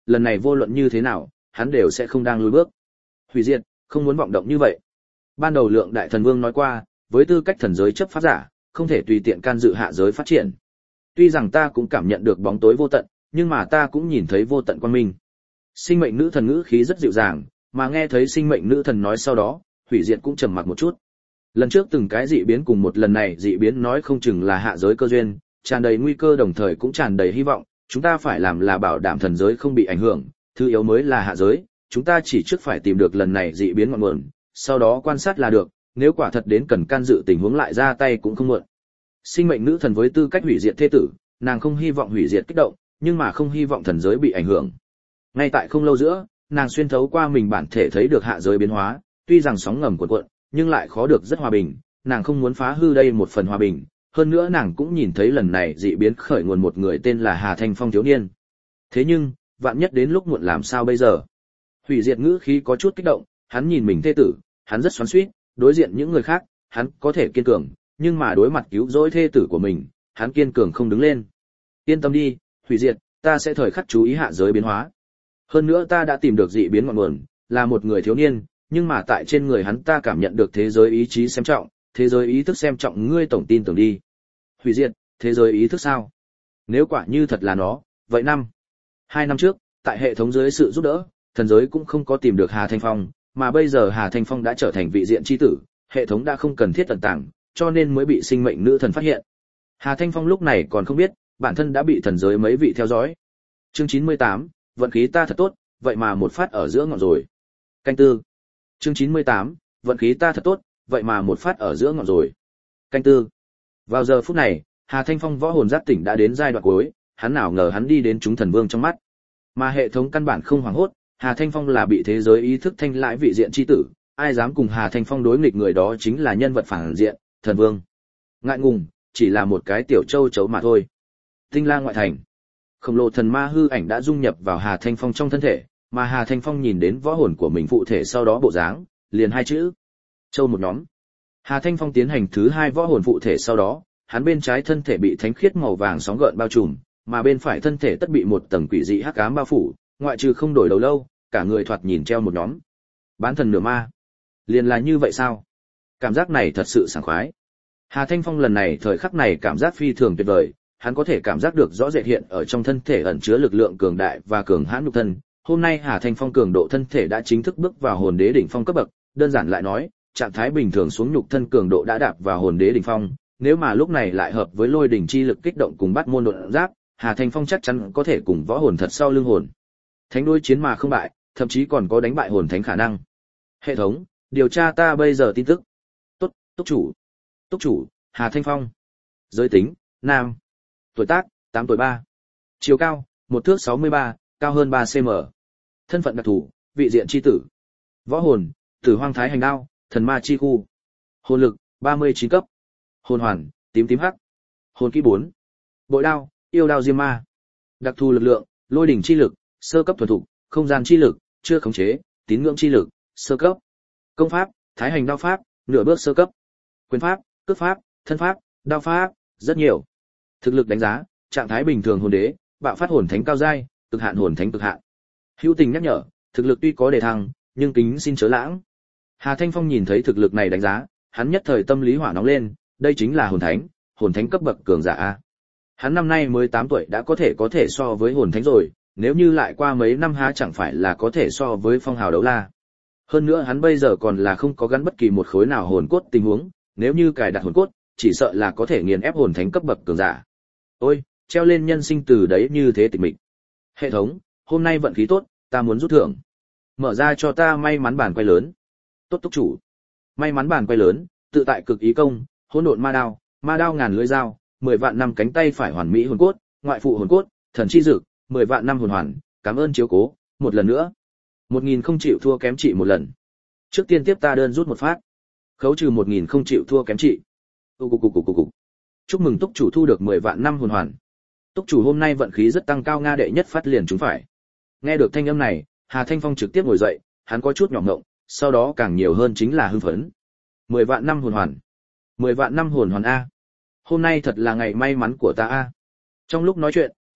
lần này vô luận như thế nào, hắn đều sẽ không đang lùi bước. Hủy diệt, không muốn vọng động như vậy. Ban đầu Lượng Đại Thần Vương nói qua, với tư cách thần giới chấp pháp giả, không thể tùy tiện can dự hạ giới phát triển. Tuy rằng ta cũng cảm nhận được bóng tối vô tận, nhưng mà ta cũng nhìn thấy vô tận quang minh. Sinh mệnh nữ thần ngữ khí rất dịu dàng, mà nghe thấy sinh mệnh nữ thần nói sau đó, Hủy diệt cũng trầm mặc một chút. Lần trước từng cái dị biến cùng một lần này dị biến nói không chừng là hạ giới cơ duyên, tràn đầy nguy cơ đồng thời cũng tràn đầy hy vọng, chúng ta phải làm là bảo đảm thần giới không bị ảnh hưởng, thứ yếu mới là hạ giới, chúng ta chỉ trước phải tìm được lần này dị biến ngọn nguồn, sau đó quan sát là được, nếu quả thật đến cần can dự tình huống lại ra tay cũng không muộn. Sinh mệnh nữ thần với tư cách hủy diệt thế tử, nàng không hy vọng hủy diệt kích động, nhưng mà không hy vọng thần giới bị ảnh hưởng. Ngay tại không lâu giữa, nàng xuyên thấu qua mình bản thể thấy được hạ giới biến hóa, tuy rằng sóng ngầm cuộn cuộn, nhưng lại khó được rất hòa bình, nàng không muốn phá hư đây một phần hòa bình, hơn nữa nàng cũng nhìn thấy lần này dị biến khởi nguồn một người tên là Hà Thanh Phong thiếu niên. Thế nhưng, vạn nhất đến lúc muộn làm sao bây giờ? Hủy diệt ngữ khí có chút kích động, hắn nhìn mình thê tử, hắn rất xoắn xuýt, đối diện những người khác, hắn có thể kiên cường, nhưng mà đối mặt cứu rỗi thê tử của mình, hắn kiên cường không đứng lên. Yên tâm đi, Hủy diệt, ta sẽ thời khắc chú ý hạ giới biến hóa. Hơn nữa ta đã tìm được dị biến ngọn nguồn, là một người thiếu niên, nhưng mà tại trên người hắn ta cảm nhận được thế giới ý chí xem trọng, thế giới ý thức xem trọng ngươi tổng tin tưởng đi. Hủy diệt, thế giới ý thức sao? Nếu quả như thật là nó, vậy năm, hai năm trước, tại hệ thống dưới sự giúp đỡ, thần giới cũng không có tìm được Hà Thanh Phong, mà bây giờ Hà Thanh Phong đã trở thành vị diện chi tử, hệ thống đã không cần thiết tận tàng, cho nên mới bị sinh mệnh nữ thần phát hiện. Hà Thanh Phong lúc này còn không biết, bản thân đã bị thần giới mấy vị theo dõi. Chương chín mươi tám, vận khí ta thật tốt, vậy mà một phát ở giữa ngọn rồi. Canh tư. Chương chín mươi tám, vận khí ta thật tốt, vậy mà một phát ở giữa ngọn rồi. Canh tư. Vào giờ phút này, Hà Thanh Phong võ hồn giác tỉnh đã đến giai đoạn cuối, hắn nào ngờ hắn đi đến chúng thần vương trong mắt. Mà hệ thống căn bản không hoảng hốt, Hà Thanh Phong là bị thế giới ý thức thanh lãi vị diện chi tử, ai dám cùng Hà Thanh Phong đối nghịch người đó chính là nhân vật phản diện, thần vương. Ngại ngùng, chỉ là một cái tiểu châu chấu mà thôi. Tinh La ngoại thành. Khổng lồ thần ma hư ảnh đã dung nhập vào Hà Thanh Phong trong thân thể, mà Hà Thanh Phong nhìn đến võ hồn của mình phụ thể sau đó bộ dáng, liền hai chữ: châu một nhóm. Hà Thanh Phong tiến hành thứ hai võ hồn phụ thể sau đó, hắn bên trái thân thể bị thánh khiết màu vàng sóng gợn bao trùm, mà bên phải thân thể tất bị một tầng quỷ dị hắc ám bao phủ, ngoại trừ không đổi đầu lâu, cả người thoạt nhìn treo một nhóm. Bán thần nửa ma. Liền là như vậy sao? Cảm giác này thật sự sảng khoái. Hà Thanh Phong lần này thời khắc này cảm giác phi thường tuyệt vời, hắn có thể cảm giác được rõ rệt hiện ở trong thân thể ẩn chứa lực lượng cường đại và cường hãn nhục thân. Hôm nay Hà Thanh Phong cường độ thân thể đã chính thức bước vào hồn đế đỉnh phong cấp bậc, đơn giản lại nói, trạng thái bình thường xuống nhục thân cường độ đã đạp vào hồn đế đỉnh phong, nếu mà lúc này lại hợp với lôi đỉnh chi lực kích động cùng bắt môn đột giáp, Hà Thanh Phong chắc chắn có thể cùng võ hồn thật sau lưng hồn thánh đối chiến mà không bại, thậm chí còn có đánh bại hồn thánh khả năng. Hệ thống, điều tra ta bây giờ tin tức. Tốt, túc chủ. Túc chủ, Hà Thanh Phong. Giới tính, nam. Tuổi tác, tám tuổi ba. Chiều cao, một thước sáu mươi ba, cao hơn ba xăng-ti-mét. Thân phận đặc thù, vị diện chi tử. Võ hồn, Tử Hoang Thái Hành Đao, Thần Ma Chi Khu. Hồn lực, ba mươi chín cấp. Hồn hoàn, tím tím hắc. Hồn kỹ bốn. Bội đao, Yêu đao Diêm Ma. Đặc thù lực lượng, Lôi đỉnh chi lực, sơ cấp thuần thục, không gian chi lực, chưa khống chế, tín ngưỡng chi lực, sơ cấp. Công pháp, Thái Hành Đao pháp, nửa bước sơ cấp. Quyền pháp, cước pháp, thân pháp, đao pháp, rất nhiều. Thực lực đánh giá, trạng thái bình thường hồn đế, bạo phát hồn thánh cao giai, cực hạn hồn thánh cực hạn. Hữu tình nhắc nhở, thực lực tuy có đề thăng, nhưng kính xin chớ lãng. Hà Thanh Phong nhìn thấy thực lực này đánh giá, hắn nhất thời tâm lý hỏa nóng lên, đây chính là hồn thánh, hồn thánh cấp bậc cường giả a. Hắn năm nay mới tám tuổi đã có thể có thể so với hồn thánh rồi, nếu như lại qua mấy năm há chẳng phải là có thể so với phong hào đấu la. Hơn nữa hắn bây giờ còn là không có gắn bất kỳ một khối nào hồn cốt tình huống, nếu như cài đặt hồn cốt, chỉ sợ là có thể nghiền ép hồn thánh cấp bậc cường giả. Ôi, treo lên nhân sinh từ đấy như thế tịch mịch. Hệ thống, hôm nay vận khí tốt, ta muốn rút thưởng. Mở ra cho ta may mắn bàn quay lớn. Tốt túc chủ. May mắn bàn quay lớn, tự tại cực ý công, hỗn độn ma đao, ma đao ngàn lưỡi dao, mười vạn năm cánh tay phải hoàn mỹ hồn cốt, ngoại phụ hồn cốt, thần chi dực, mười vạn năm hồn hoàn, cảm ơn chiếu cố, một lần nữa. Một nghìn không chịu thua kém chị một lần. Trước tiên tiếp ta đơn rút một phát. Khấu trừ một nghìn không chịu thua kém chị. Cục cục cục cục cục. Chúc mừng túc chủ thu được mười vạn năm hồn hoàn. Túc chủ hôm nay vận khí rất tăng cao, nga đệ nhất phát liền trúng phải. Nghe được thanh âm này, Hà Thanh Phong trực tiếp ngồi dậy, hắn có chút nhỏ ngộng, sau đó càng nhiều hơn chính là hưng phấn. mười vạn năm hồn hoàn. mười vạn năm hồn hoàn a. Hôm nay thật là ngày may mắn của ta a. Trong lúc nói chuyện,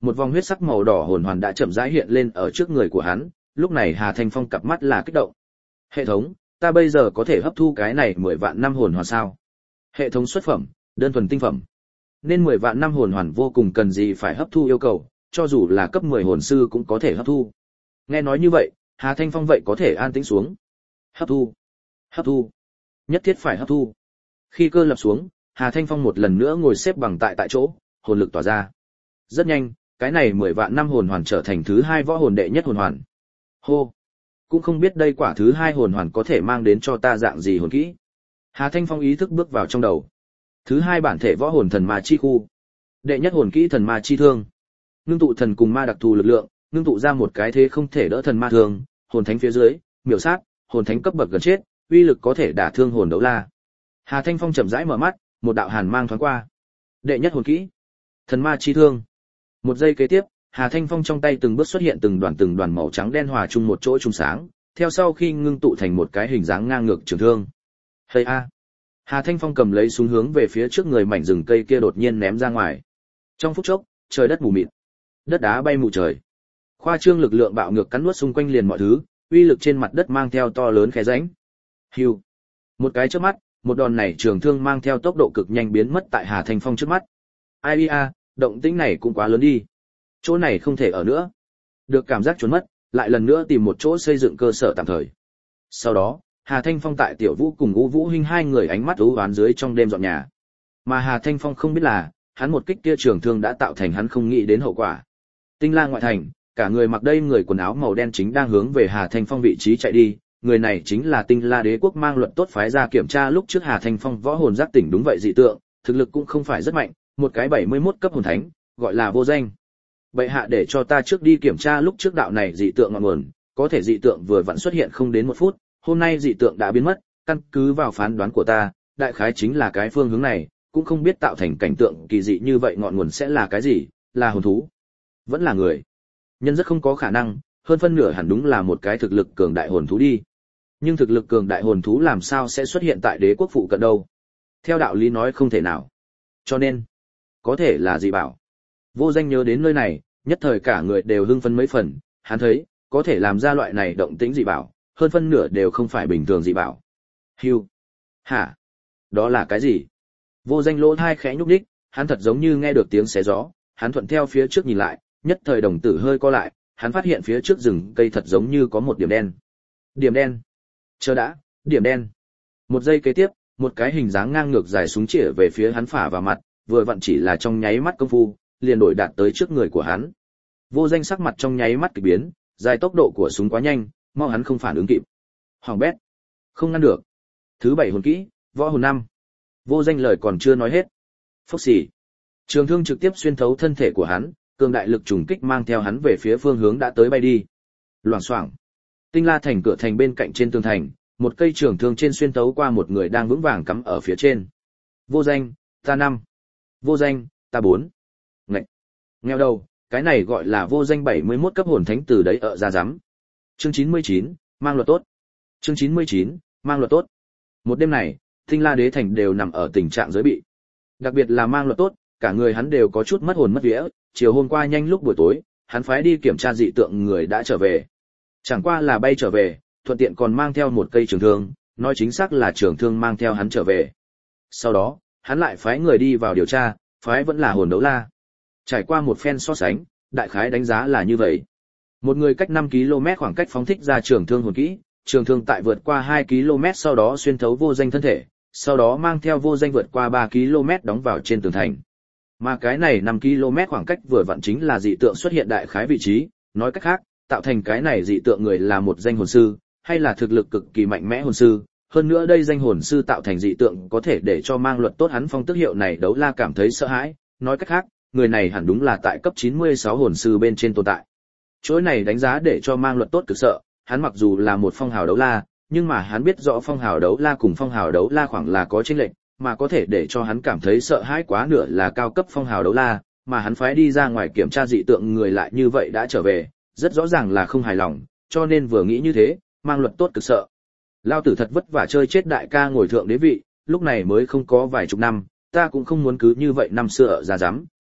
Một vòng huyết sắc màu đỏ hồn hoàn đã chậm rãi hiện lên ở trước người của hắn, lúc này Hà Thanh Phong cặp mắt là kích động. Hệ thống, ta bây giờ có thể hấp thu cái này mười vạn năm hồn hoàn sao? Hệ thống xuất phẩm, đơn thuần tinh phẩm. Nên mười vạn năm hồn hoàn vô cùng cần gì phải hấp thu yêu cầu, cho dù là cấp mười hồn sư cũng có thể hấp thu. Nghe nói như vậy, Hà Thanh Phong vậy có thể an tĩnh xuống. Hấp thu, hấp thu, nhất thiết phải hấp thu. Khi cơ lập xuống, Hà Thanh Phong một lần nữa ngồi xếp bằng tại tại chỗ, hồn lực tỏa ra. Rất nhanh, cái này mười vạn năm hồn hoàn trở thành thứ hai võ hồn đệ nhất hồn hoàn. Hô, cũng không biết đây quả thứ hai hồn hoàn có thể mang đến cho ta dạng gì hồn kỹ. Hà Thanh Phong ý thức bước vào trong đầu. Thứ hai bản thể võ hồn thần ma chi khu. Đệ nhất hồn kỹ thần ma chi thương. Ngưng tụ thần cùng ma đặc thù lực lượng, ngưng tụ ra một cái thế không thể đỡ thần ma thương, hồn thánh phía dưới, miểu sát, hồn thánh cấp bậc gần chết, uy lực có thể đả thương hồn đấu la. Hà Thanh Phong chậm rãi mở mắt, một đạo hàn mang thoáng qua. Đệ nhất hồn kỹ, thần ma chi thương. Một giây kế tiếp, Hà Thanh Phong trong tay từng bước xuất hiện từng đoàn từng đoàn màu trắng đen hòa chung một chỗ chung sáng, theo sau khi ngưng tụ thành một cái hình dáng ngang ngược trường thương. Hây a! Hà Thanh Phong cầm lấy súng hướng về phía trước người mảnh rừng cây kia đột nhiên ném ra ngoài. Trong phút chốc, trời đất mù mịt, đất đá bay mù trời. Khoa trương lực lượng bạo ngược cắn nuốt xung quanh liền mọi thứ, uy lực trên mặt đất mang theo to lớn khe rãnh. Hưu! Một cái chớp mắt, một đòn này trường thương mang theo tốc độ cực nhanh biến mất tại Hà Thanh Phong trước mắt. Ai a, động tĩnh này cũng quá lớn đi. Chỗ này không thể ở nữa. Được cảm giác trốn mất, lại lần nữa tìm một chỗ xây dựng cơ sở tạm thời. Sau đó, Hà Thanh Phong tại Tiểu Vũ cùng U Vũ Hinh hai người ánh mắt u oán dưới trong đêm dọn nhà. Mà Hà Thanh Phong không biết là, hắn một kích kia trường thương đã tạo thành hắn không nghĩ đến hậu quả. Tinh La ngoại thành, cả người mặc đây người quần áo màu đen chính đang hướng về Hà Thanh Phong vị trí chạy đi, người này chính là Tinh La Đế quốc mang luận tốt phái ra kiểm tra lúc trước Hà Thanh Phong võ hồn giác tỉnh đúng vậy dị tượng, thực lực cũng không phải rất mạnh, một cái bảy mươi mốt cấp hồn thánh, gọi là vô danh. Bệ hạ để cho ta trước đi kiểm tra lúc trước đạo này dị tượng ngọn nguồn, có thể dị tượng vừa vặn xuất hiện không đến một phút, hôm nay dị tượng đã biến mất, căn cứ vào phán đoán của ta, đại khái chính là cái phương hướng này, cũng không biết tạo thành cảnh tượng kỳ dị như vậy ngọn nguồn sẽ là cái gì, là hồn thú, vẫn là người. Nhân rất không có khả năng, hơn phân nửa hẳn đúng là một cái thực lực cường đại hồn thú đi. Nhưng thực lực cường đại hồn thú làm sao sẽ xuất hiện tại đế quốc phụ cận đâu? Theo đạo lý nói không thể nào. Cho nên, có thể là dị bảo. Vô danh nhớ đến nơi này, nhất thời cả người đều hưng phấn mấy phần, hắn thấy, có thể làm ra loại này động tĩnh dị bảo, hơn phân nửa đều không phải bình thường dị bảo. Hưu. Hả? Đó là cái gì? Vô danh lỗ thai khẽ nhúc nhích, hắn thật giống như nghe được tiếng xé gió, hắn thuận theo phía trước nhìn lại, nhất thời đồng tử hơi co lại, hắn phát hiện phía trước rừng cây thật giống như có một điểm đen. Điểm đen. Chờ đã, điểm đen. Một giây kế tiếp, một cái hình dáng ngang ngược dài súng chĩa về phía hắn phả vào mặt, vừa vặn chỉ là trong nháy mắt công phu, liền đổi đạt tới trước người của hắn. Vô danh sắc mặt trong nháy mắt kỳ biến, dài tốc độ của súng quá nhanh, mau hắn không phản ứng kịp. Hoàng bét, không ngăn được. Thứ bảy hồn kỹ, võ hồn năm. Vô danh lời còn chưa nói hết. Phốc xì. Trường thương trực tiếp xuyên thấu thân thể của hắn, cường đại lực trùng kích mang theo hắn về phía phương hướng đã tới bay đi. Loảng xoảng. Tinh La thành cửa thành bên cạnh trên tường thành, một cây trường thương trên xuyên thấu qua một người đang vững vàng cắm ở phía trên. Vô danh, ta năm. Vô danh, ta bốn. Ngậy. Nghèo đầu, cái này gọi là vô danh bảy mươi mốt cấp hồn thánh từ đấy ở ra dám. Chương chín mươi chín, mang luật tốt. Chương chín mươi chín, mang luật tốt. Một đêm này, Tinh La đế thành đều nằm ở tình trạng giới bị. Đặc biệt là mang luật tốt, cả người hắn đều có chút mất hồn mất vía, chiều hôm qua nhanh lúc buổi tối, hắn phái đi kiểm tra dị tượng người đã trở về. Chẳng qua là bay trở về, thuận tiện còn mang theo một cây trường thương, nói chính xác là trường thương mang theo hắn trở về. Sau đó, hắn lại phái người đi vào điều tra, phái vẫn là hồn đấu la. Trải qua một phen so sánh, đại khái đánh giá là như vậy. Một người cách năm ki lô mét khoảng cách phóng thích ra trường thương hồn kỹ, trường thương tại vượt qua hai ki lô mét sau đó xuyên thấu vô danh thân thể, sau đó mang theo vô danh vượt qua ba ki lô mét đóng vào trên tường thành. Mà cái này năm ki lô mét khoảng cách vừa vặn chính là dị tượng xuất hiện đại khái vị trí, nói cách khác, tạo thành cái này dị tượng người là một danh hồn sư, hay là thực lực cực kỳ mạnh mẽ hồn sư. Hơn nữa đây danh hồn sư tạo thành dị tượng có thể để cho mang luật tốt hắn phong tước hiệu này đấu la cảm thấy sợ hãi, nói cách khác, người này hẳn đúng là tại cấp chín mươi sáu hồn sư bên trên tồn tại. Chuỗi này đánh giá để cho mang luật tốt cực sợ, hắn mặc dù là một phong hào đấu la, nhưng mà hắn biết rõ phong hào đấu la cùng phong hào đấu la khoảng là có chênh lệch, mà có thể để cho hắn cảm thấy sợ hãi quá nửa là cao cấp phong hào đấu la, mà hắn phái đi ra ngoài kiểm tra dị tượng người lại như vậy đã trở về, rất rõ ràng là không hài lòng, cho nên vừa nghĩ như thế, mang luật tốt cực sợ. Lao tử thật vất vả chơi chết đại ca ngồi thượng đế vị, lúc này mới không có vài chục năm, ta cũng không muốn cứ như vậy năm xưa ở ra dám.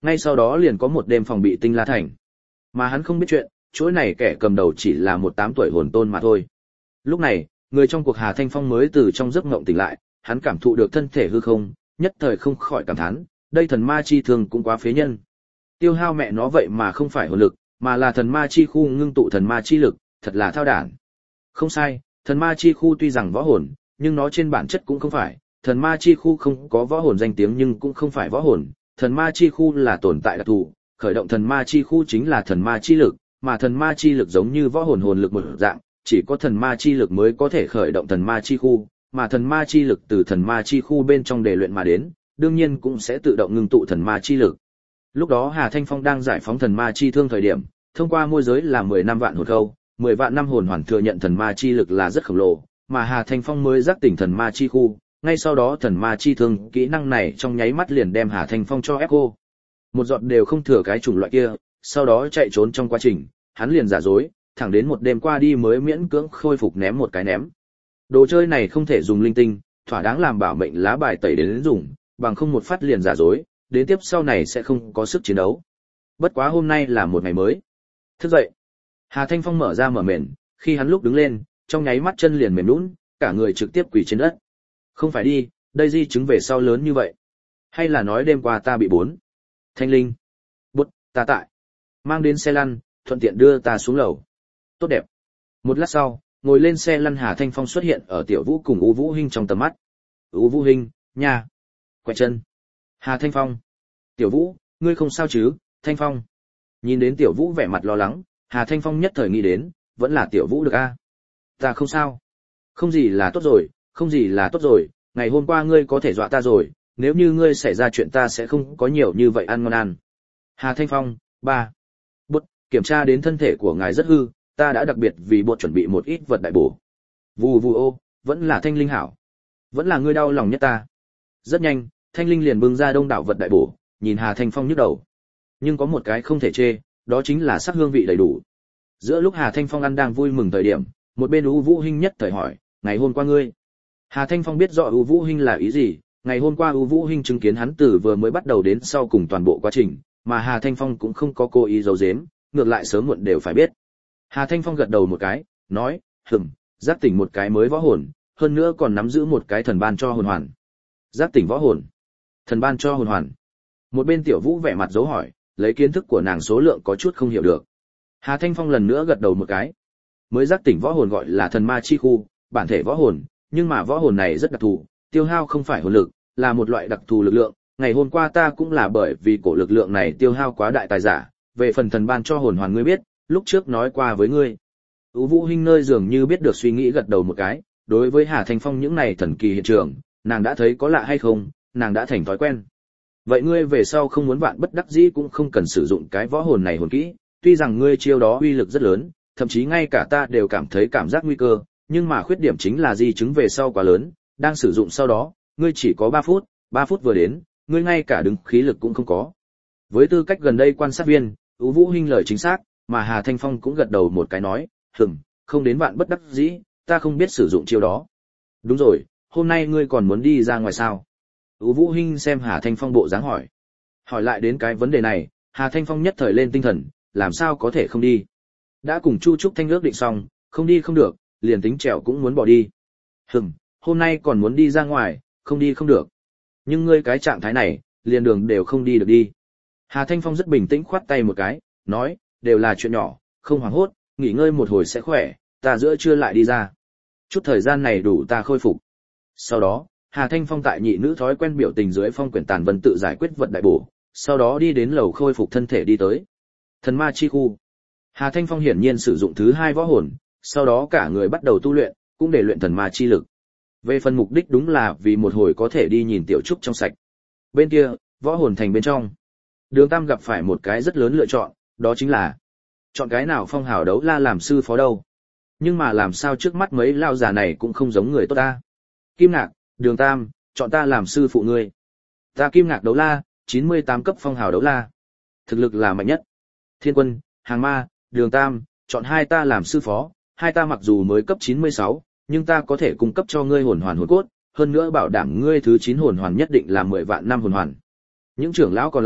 Ngay sau đó liền có một đêm phòng bị Tinh La Thành. Mà hắn không biết chuyện, chuỗi này kẻ cầm đầu chỉ là một tám tuổi hồn tôn mà thôi. Lúc này, người trong cuộc Hà Thanh Phong mới từ trong giấc mộng tỉnh lại, hắn cảm thụ được thân thể hư không, nhất thời không khỏi cảm thán, đây thần ma chi thương cũng quá phế nhân. Tiêu hao mẹ nó vậy mà không phải hồn lực, mà là thần ma chi khu ngưng tụ thần ma chi lực, thật là thao đản. Không sai, thần ma chi khu tuy rằng võ hồn, nhưng nó trên bản chất cũng không phải, thần ma chi khu không có võ hồn danh tiếng nhưng cũng không phải võ hồn, thần ma chi khu là tồn tại đặc thù, khởi động thần ma chi khu chính là thần ma chi lực, mà thần ma chi lực giống như võ hồn hồn lực một dạng, chỉ có thần ma chi lực mới có thể khởi động thần ma chi khu, mà thần ma chi lực từ thần ma chi khu bên trong để luyện mà đến, đương nhiên cũng sẽ tự động ngưng tụ thần ma chi lực. Lúc đó Hà Thanh Phong đang giải phóng thần ma chi thương thời điểm, thông qua môi giới là mười năm vạn hồn khâu, mười vạn năm hồn hoàn thừa nhận thần ma chi lực là rất khổng lồ, mà Hà Thanh Phong mới giác tỉnh thần ma chi khu, ngay sau đó thần ma chi thương, kỹ năng này trong nháy mắt liền đem Hà Thanh Phong cho ép cô. Một giọt đều không thừa cái chủng loại kia, sau đó chạy trốn trong quá trình, hắn liền giả dối, thẳng đến một đêm qua đi mới miễn cưỡng khôi phục ném một cái ném. Đồ chơi này không thể dùng linh tinh, thỏa đáng làm bảo mệnh lá bài tẩy đến dùng, bằng không một phát liền giả dối, đến tiếp sau này sẽ không có sức chiến đấu. Bất quá hôm nay là một ngày mới. Thức dậy, Hà Thanh Phong mở ra mở mền, khi hắn lúc đứng lên, trong nháy mắt chân liền mềm nhũn, cả người trực tiếp quỳ trên đất. Không phải đi, đây di chứng về sau lớn như vậy. Hay là nói đêm qua ta bị bốn. Thanh linh. Bút, ta tại. Mang đến xe lăn, thuận tiện đưa ta xuống lầu. Tốt đẹp. Một lát sau, ngồi lên xe lăn Hà Thanh Phong xuất hiện ở Tiểu Vũ cùng U Vũ Hinh trong tầm mắt. U Vũ Hinh, nha. Quẹt chân. Hà Thanh Phong. Tiểu Vũ, ngươi không sao chứ, Thanh Phong. Nhìn đến Tiểu Vũ vẻ mặt lo lắng, Hà Thanh Phong nhất thời nghĩ đến, vẫn là Tiểu Vũ được a. Ta không sao. Không gì là tốt rồi, không gì là tốt rồi, ngày hôm qua ngươi có thể dọa ta rồi, nếu như ngươi xảy ra chuyện ta sẽ không có nhiều như vậy ăn ngon ăn. Hà Thanh Phong, ba. Bút, kiểm tra đến thân thể của ngài rất hư, ta đã đặc biệt vì bột chuẩn bị một ít vật đại bổ. Vù vù ô, vẫn là Thanh linh hảo. Vẫn là ngươi đau lòng nhất ta. Rất nhanh, Thanh linh liền bưng ra đông đảo vật đại bổ, nhìn Hà Thanh Phong nhức đầu. Nhưng có một cái không thể chê, đó chính là sắc hương vị đầy đủ. Giữa lúc Hà Thanh Phong ăn đang vui mừng thời điểm, một bên U Vũ Hinh nhất thời hỏi, ngày hôm qua ngươi. Hà Thanh Phong biết rõ U Vũ Hinh là ý gì, ngày hôm qua U Vũ Hinh chứng kiến hắn từ vừa mới bắt đầu đến sau cùng toàn bộ quá trình, mà Hà Thanh Phong cũng không có cố ý giấu giếm, ngược lại sớm muộn đều phải biết. Hà Thanh Phong gật đầu một cái, nói, hừm, giác tỉnh một cái mới võ hồn, hơn nữa còn nắm giữ một cái thần ban cho hồn hoàn. Giác tỉnh võ hồn, thần ban cho hồn hoàn. Một bên Tiểu Vũ vẻ mặt dấu hỏi, lấy kiến thức của nàng số lượng có chút không hiểu được. Hà Thanh Phong lần nữa gật đầu một cái. Mới giác tỉnh võ hồn gọi là thần ma chi khu, bản thể võ hồn, nhưng mà võ hồn này rất đặc thù, tiêu hao không phải hồn lực, là một loại đặc thù lực lượng. Ngày hôm qua ta cũng là bởi vì cổ lực lượng này tiêu hao quá đại tài giả, về phần thần ban cho hồn hoàn ngươi biết, lúc trước nói qua với ngươi. U Vũ Hinh nơi dường như biết được suy nghĩ gật đầu một cái, đối với Hà Thanh Phong những này thần kỳ hiện trường, nàng đã thấy có lạ hay không, nàng đã thành thói quen. Vậy ngươi về sau không muốn vạn bất đắc dĩ cũng không cần sử dụng cái võ hồn này hồn kỹ, tuy rằng ngươi chiêu đó uy lực rất lớn, thậm chí ngay cả ta đều cảm thấy cảm giác nguy cơ, nhưng mà khuyết điểm chính là di chứng về sau quá lớn, đang sử dụng sau đó, ngươi chỉ có ba phút, ba phút vừa đến, ngươi ngay cả đứng khí lực cũng không có. Với tư cách gần đây quan sát viên, U Vũ Hinh lời chính xác, mà Hà Thanh Phong cũng gật đầu một cái nói, "Ừm, không đến vạn bất đắc dĩ, ta không biết sử dụng chiêu đó." "Đúng rồi, hôm nay ngươi còn muốn đi ra ngoài sao?" U Vũ Hinh xem Hà Thanh Phong bộ dáng hỏi. Hỏi lại đến cái vấn đề này, Hà Thanh Phong nhất thời lên tinh thần, làm sao có thể không đi? Đã cùng Chu Trúc Thanh ước định xong, không đi không được, liền tính trèo cũng muốn bỏ đi. Hừm, hôm nay còn muốn đi ra ngoài, không đi không được. Nhưng ngươi cái trạng thái này, liền đường đều không đi được đi. Hà Thanh Phong rất bình tĩnh khoát tay một cái, nói, đều là chuyện nhỏ, không hoảng hốt, nghỉ ngơi một hồi sẽ khỏe, ta giữa trưa lại đi ra. Chút thời gian này đủ ta khôi phục. Sau đó, Hà Thanh Phong tại nhị nữ thói quen biểu tình dưới phong quyển tàn vân tự giải quyết vật đại bổ, sau đó đi đến lầu khôi phục thân thể đi tới. Thần ma chi khu. Hà Thanh Phong hiển nhiên sử dụng thứ hai võ hồn, sau đó cả người bắt đầu tu luyện, cũng để luyện thần ma chi lực. Về phần mục đích đúng là vì một hồi có thể đi nhìn Tiểu Trúc trong sạch. Bên kia, võ hồn thành bên trong. Đường Tam gặp phải một cái rất lớn lựa chọn, đó chính là chọn cái nào phong hào đấu la làm sư phó đâu. Nhưng mà làm sao trước mắt mấy lao già này cũng không giống người tốt ta. Kim Ngạc, Đường Tam, chọn ta làm sư phụ ngươi. Ta Kim Ngạc đấu la, chín mươi tám cấp phong hào đấu la. Thực lực là mạnh nhất. Thiên Quân, Hàng Ma, Đường Tam, chọn hai ta làm sư phó, hai ta mặc dù mới cấp chín mươi sáu, nhưng ta có thể cung cấp cho ngươi hồn hoàn hồn cốt, hơn nữa bảo đảm ngươi thứ chín hồn hoàn nhất định là mười vạn năm hồn hoàn. Những trưởng lão còn lại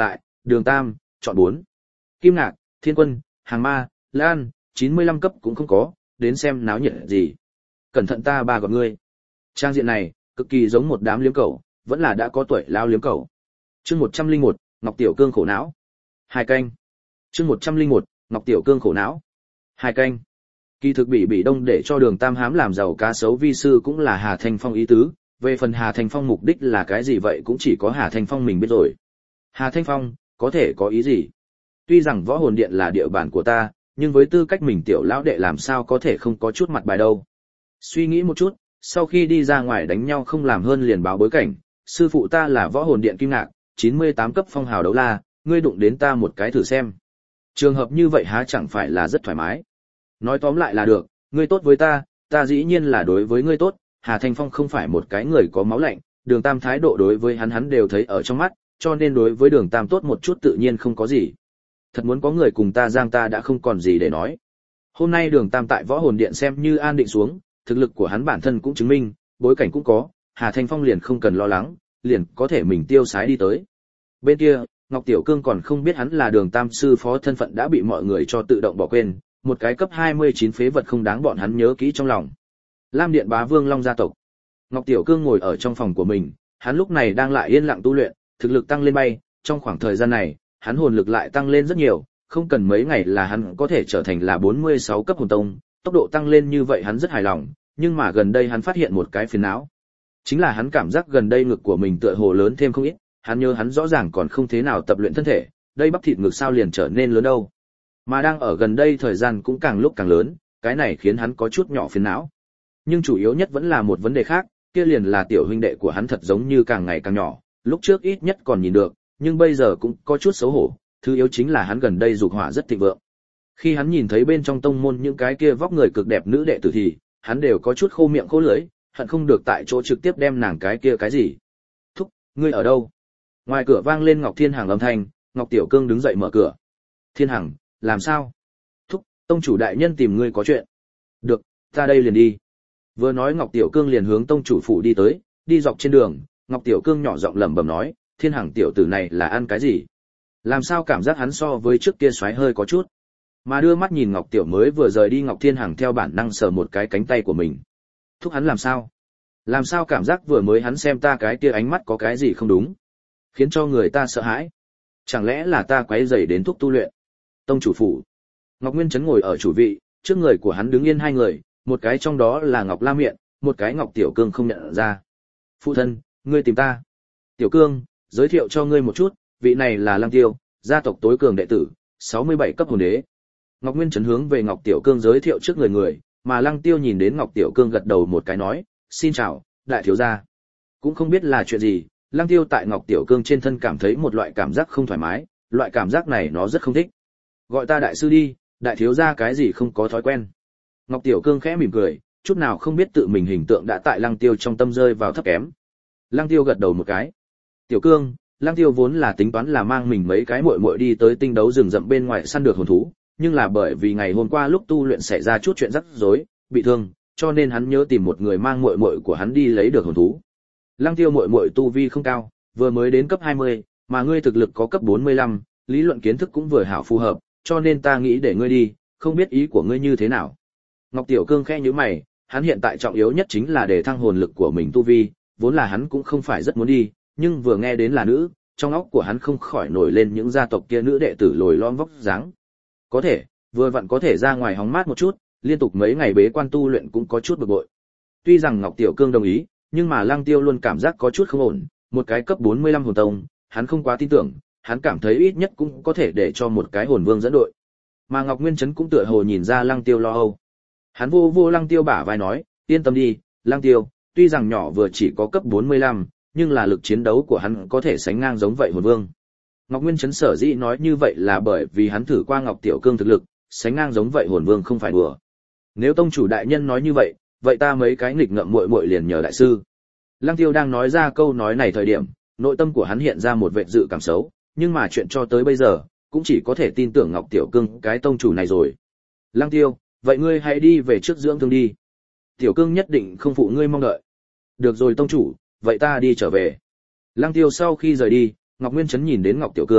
Đường Tam, chọn bốn. Kim Ngạc, Thiên Quân, Hàng Ma, Lan, chín mươi lăm cấp cũng không có, đến xem náo nhiệt gì. Cẩn thận ta ba gọi ngươi. Trang diện này, cực kỳ giống một đám liếm cẩu, vẫn là đã có tuổi lao liếm cẩu. Chương một trăm lẻ một, Ngọc Tiểu Cương khổ não. Hai canh. Chương một trăm lẻ một, Ngọc Tiểu Cương khổ não. Hai canh. Kỳ thực bị bị đông để cho Đường Tam hám làm giàu cá sấu vi sư cũng là Hà Thanh Phong ý tứ, về phần Hà Thanh Phong mục đích là cái gì vậy cũng chỉ có Hà Thanh Phong mình biết rồi. Hà Thanh Phong, có thể có ý gì? Tuy rằng võ hồn điện là địa bàn của ta, nhưng với tư cách mình tiểu lão đệ làm sao có thể không có chút mặt bài đâu. Suy nghĩ một chút, sau khi đi ra ngoài đánh nhau không làm hơn liền báo bối cảnh, sư phụ ta là võ hồn điện Kim Ngạc, chín mươi tám cấp phong hào đấu la, ngươi đụng đến ta một cái thử xem. Trường hợp như vậy há chẳng phải là rất thoải mái. Nói tóm lại là được, ngươi tốt với ta, ta dĩ nhiên là đối với ngươi tốt, Hà Thanh Phong không phải một cái người có máu lạnh, Đường Tam thái độ đối với hắn hắn đều thấy ở trong mắt, cho nên đối với Đường Tam tốt một chút tự nhiên không có gì. Thật muốn có người cùng ta giang ta đã không còn gì để nói. Hôm nay Đường Tam tại võ hồn điện xem như an định xuống, thực lực của hắn bản thân cũng chứng minh, bối cảnh cũng có, Hà Thanh Phong liền không cần lo lắng, liền có thể mình tiêu sái đi tới. Bên kia, Ngọc Tiểu Cương còn không biết hắn là Đường Tam sư phó thân phận đã bị mọi người cho tự động bỏ quên, một cái cấp hai mươi chín phế vật không đáng bọn hắn nhớ kỹ trong lòng. Lam Điện Bá Vương Long gia tộc. Ngọc Tiểu Cương ngồi ở trong phòng của mình, hắn lúc này đang lại yên lặng tu luyện, thực lực tăng lên bay, trong khoảng thời gian này, hắn hồn lực lại tăng lên rất nhiều, không cần mấy ngày là hắn có thể trở thành là bốn mươi sáu cấp hồn tông, tốc độ tăng lên như vậy hắn rất hài lòng, nhưng mà gần đây hắn phát hiện một cái phiền não. Chính là hắn cảm giác gần đây ngực của mình tựa hồ lớn thêm không ít, hắn nhớ hắn rõ ràng còn không thế nào tập luyện thân thể, đây bắp thịt ngực sao liền trở nên lớn đâu. Mà đang ở gần đây thời gian cũng càng lúc càng lớn, cái này khiến hắn có chút nhỏ phiền não. Nhưng chủ yếu nhất vẫn là một vấn đề khác, kia liền là tiểu huynh đệ của hắn thật giống như càng ngày càng nhỏ, lúc trước ít nhất còn nhìn được, nhưng bây giờ cũng có chút xấu hổ, thứ yếu chính là hắn gần đây dục hỏa rất thịnh vượng. Khi hắn nhìn thấy bên trong tông môn những cái kia vóc người cực đẹp nữ đệ tử thì, hắn đều có chút khô miệng khô lưỡi, hận không được tại chỗ trực tiếp đem nàng cái kia cái gì. Thúc, ngươi ở đâu? Ngoài cửa vang lên Ngọc Thiên Hằng âm thanh, Ngọc Tiểu Cương đứng dậy mở cửa. Thiên Hằng, làm sao? Thúc, tông chủ đại nhân tìm ngươi có chuyện. Được, ta đây liền đi. Vừa nói Ngọc Tiểu Cương liền hướng tông chủ phủ đi tới, đi dọc trên đường, Ngọc Tiểu Cương nhỏ giọng lẩm bẩm nói, Thiên Hằng tiểu tử này là ăn cái gì? Làm sao cảm giác hắn so với trước kia xoáy hơi có chút. Mà đưa mắt nhìn Ngọc Tiểu mới vừa rời đi, Ngọc Thiên Hằng theo bản năng sờ một cái cánh tay của mình. Thúc hắn làm sao? Làm sao cảm giác vừa mới hắn xem ta cái kia ánh mắt có cái gì không đúng, khiến cho người ta sợ hãi. Chẳng lẽ là ta quấy rầy đến thúc tu luyện? Tông chủ phủ. Ngọc Nguyên Chấn ngồi ở chủ vị, trước người của hắn đứng yên hai người, một cái trong đó là Ngọc La Miện, một cái Ngọc Tiểu Cương không nhận ra. Phụ thân, ngươi tìm ta. Tiểu Cương, giới thiệu cho ngươi một chút, vị này là Lăng Tiêu, gia tộc tối cường đệ tử, sáu mươi bảy cấp hồn đế. Ngọc Nguyên Chấn hướng về Ngọc Tiểu Cương giới thiệu trước người người, mà Lăng Tiêu nhìn đến Ngọc Tiểu Cương gật đầu một cái nói, xin chào, đại thiếu gia. Cũng không biết là chuyện gì, Lăng Tiêu tại Ngọc Tiểu Cương trên thân cảm thấy một loại cảm giác không thoải mái, loại cảm giác này nó rất không thích. Gọi ta đại sư đi, đại thiếu gia cái gì không có thói quen. Ngọc Tiểu Cương khẽ mỉm cười, chút nào không biết tự mình hình tượng đã tại Lăng Tiêu trong tâm rơi vào thấp kém. Lăng Tiêu gật đầu một cái. Tiểu Cương, Lăng Tiêu vốn là tính toán là mang mình mấy cái muội muội đi tới tinh đấu rừng rậm bên ngoài săn được hồn thú, nhưng là bởi vì ngày hôm qua lúc tu luyện xảy ra chút chuyện rắc rối, bị thương, cho nên hắn nhớ tìm một người mang muội muội của hắn đi lấy được hồn thú. Lăng Tiêu muội muội tu vi không cao, vừa mới đến cấp hai mươi, mà ngươi thực lực có cấp bốn mươi lăm, lý luận kiến thức cũng vừa hảo phù hợp, cho nên ta nghĩ để ngươi đi, không biết ý của ngươi như thế nào. Ngọc Tiểu Cương khẽ nhíu mày, hắn hiện tại trọng yếu nhất chính là để thăng hồn lực của mình tu vi, vốn là hắn cũng không phải rất muốn đi, nhưng vừa nghe đến là nữ, trong óc của hắn không khỏi nổi lên những gia tộc kia nữ đệ tử lồi lõm vóc dáng. Có thể, vừa vặn có thể ra ngoài hóng mát một chút, liên tục mấy ngày bế quan tu luyện cũng có chút bực bội. Tuy rằng Ngọc Tiểu Cương đồng ý, nhưng mà Lăng Tiêu luôn cảm giác có chút không ổn, một cái cấp bốn mươi lăm hồn tông, hắn không quá tin tưởng, hắn cảm thấy ít nhất cũng có thể để cho một cái hồn vương dẫn đội. Mà Ngọc Nguyên Chấn cũng tựa hồ nhìn ra Lăng Tiêu lo âu. Hắn vô vô Lăng Tiêu bả vai nói, yên tâm đi, Lăng Tiêu, tuy rằng nhỏ vừa chỉ có cấp bốn mươi lăm, nhưng là lực chiến đấu của hắn có thể sánh ngang giống vậy hồn vương. Ngọc Nguyên Chấn sở dĩ nói như vậy là bởi vì hắn thử qua Ngọc Tiểu Cương thực lực, sánh ngang giống vậy hồn vương không phải đùa. Nếu tông chủ đại nhân nói như vậy, vậy ta mấy cái nghịch ngợm muội muội liền nhờ đại sư. Lăng Tiêu đang nói ra câu nói này thời điểm, nội tâm của hắn hiện ra một vệt dự cảm xấu, nhưng mà chuyện cho tới bây giờ, cũng chỉ có thể tin tưởng Ngọc Tiểu Cương cái tông chủ này rồi. Lăng Tiêu, vậy ngươi hãy đi về trước dưỡng thương đi. Tiểu Cương nhất định không phụ ngươi mong đợi. Được rồi tông chủ, vậy ta đi trở về. Lăng Tiêu sau khi rời đi, Ngọc Nguyên Chấn nhìn đến Ngọc Tiểu Cương,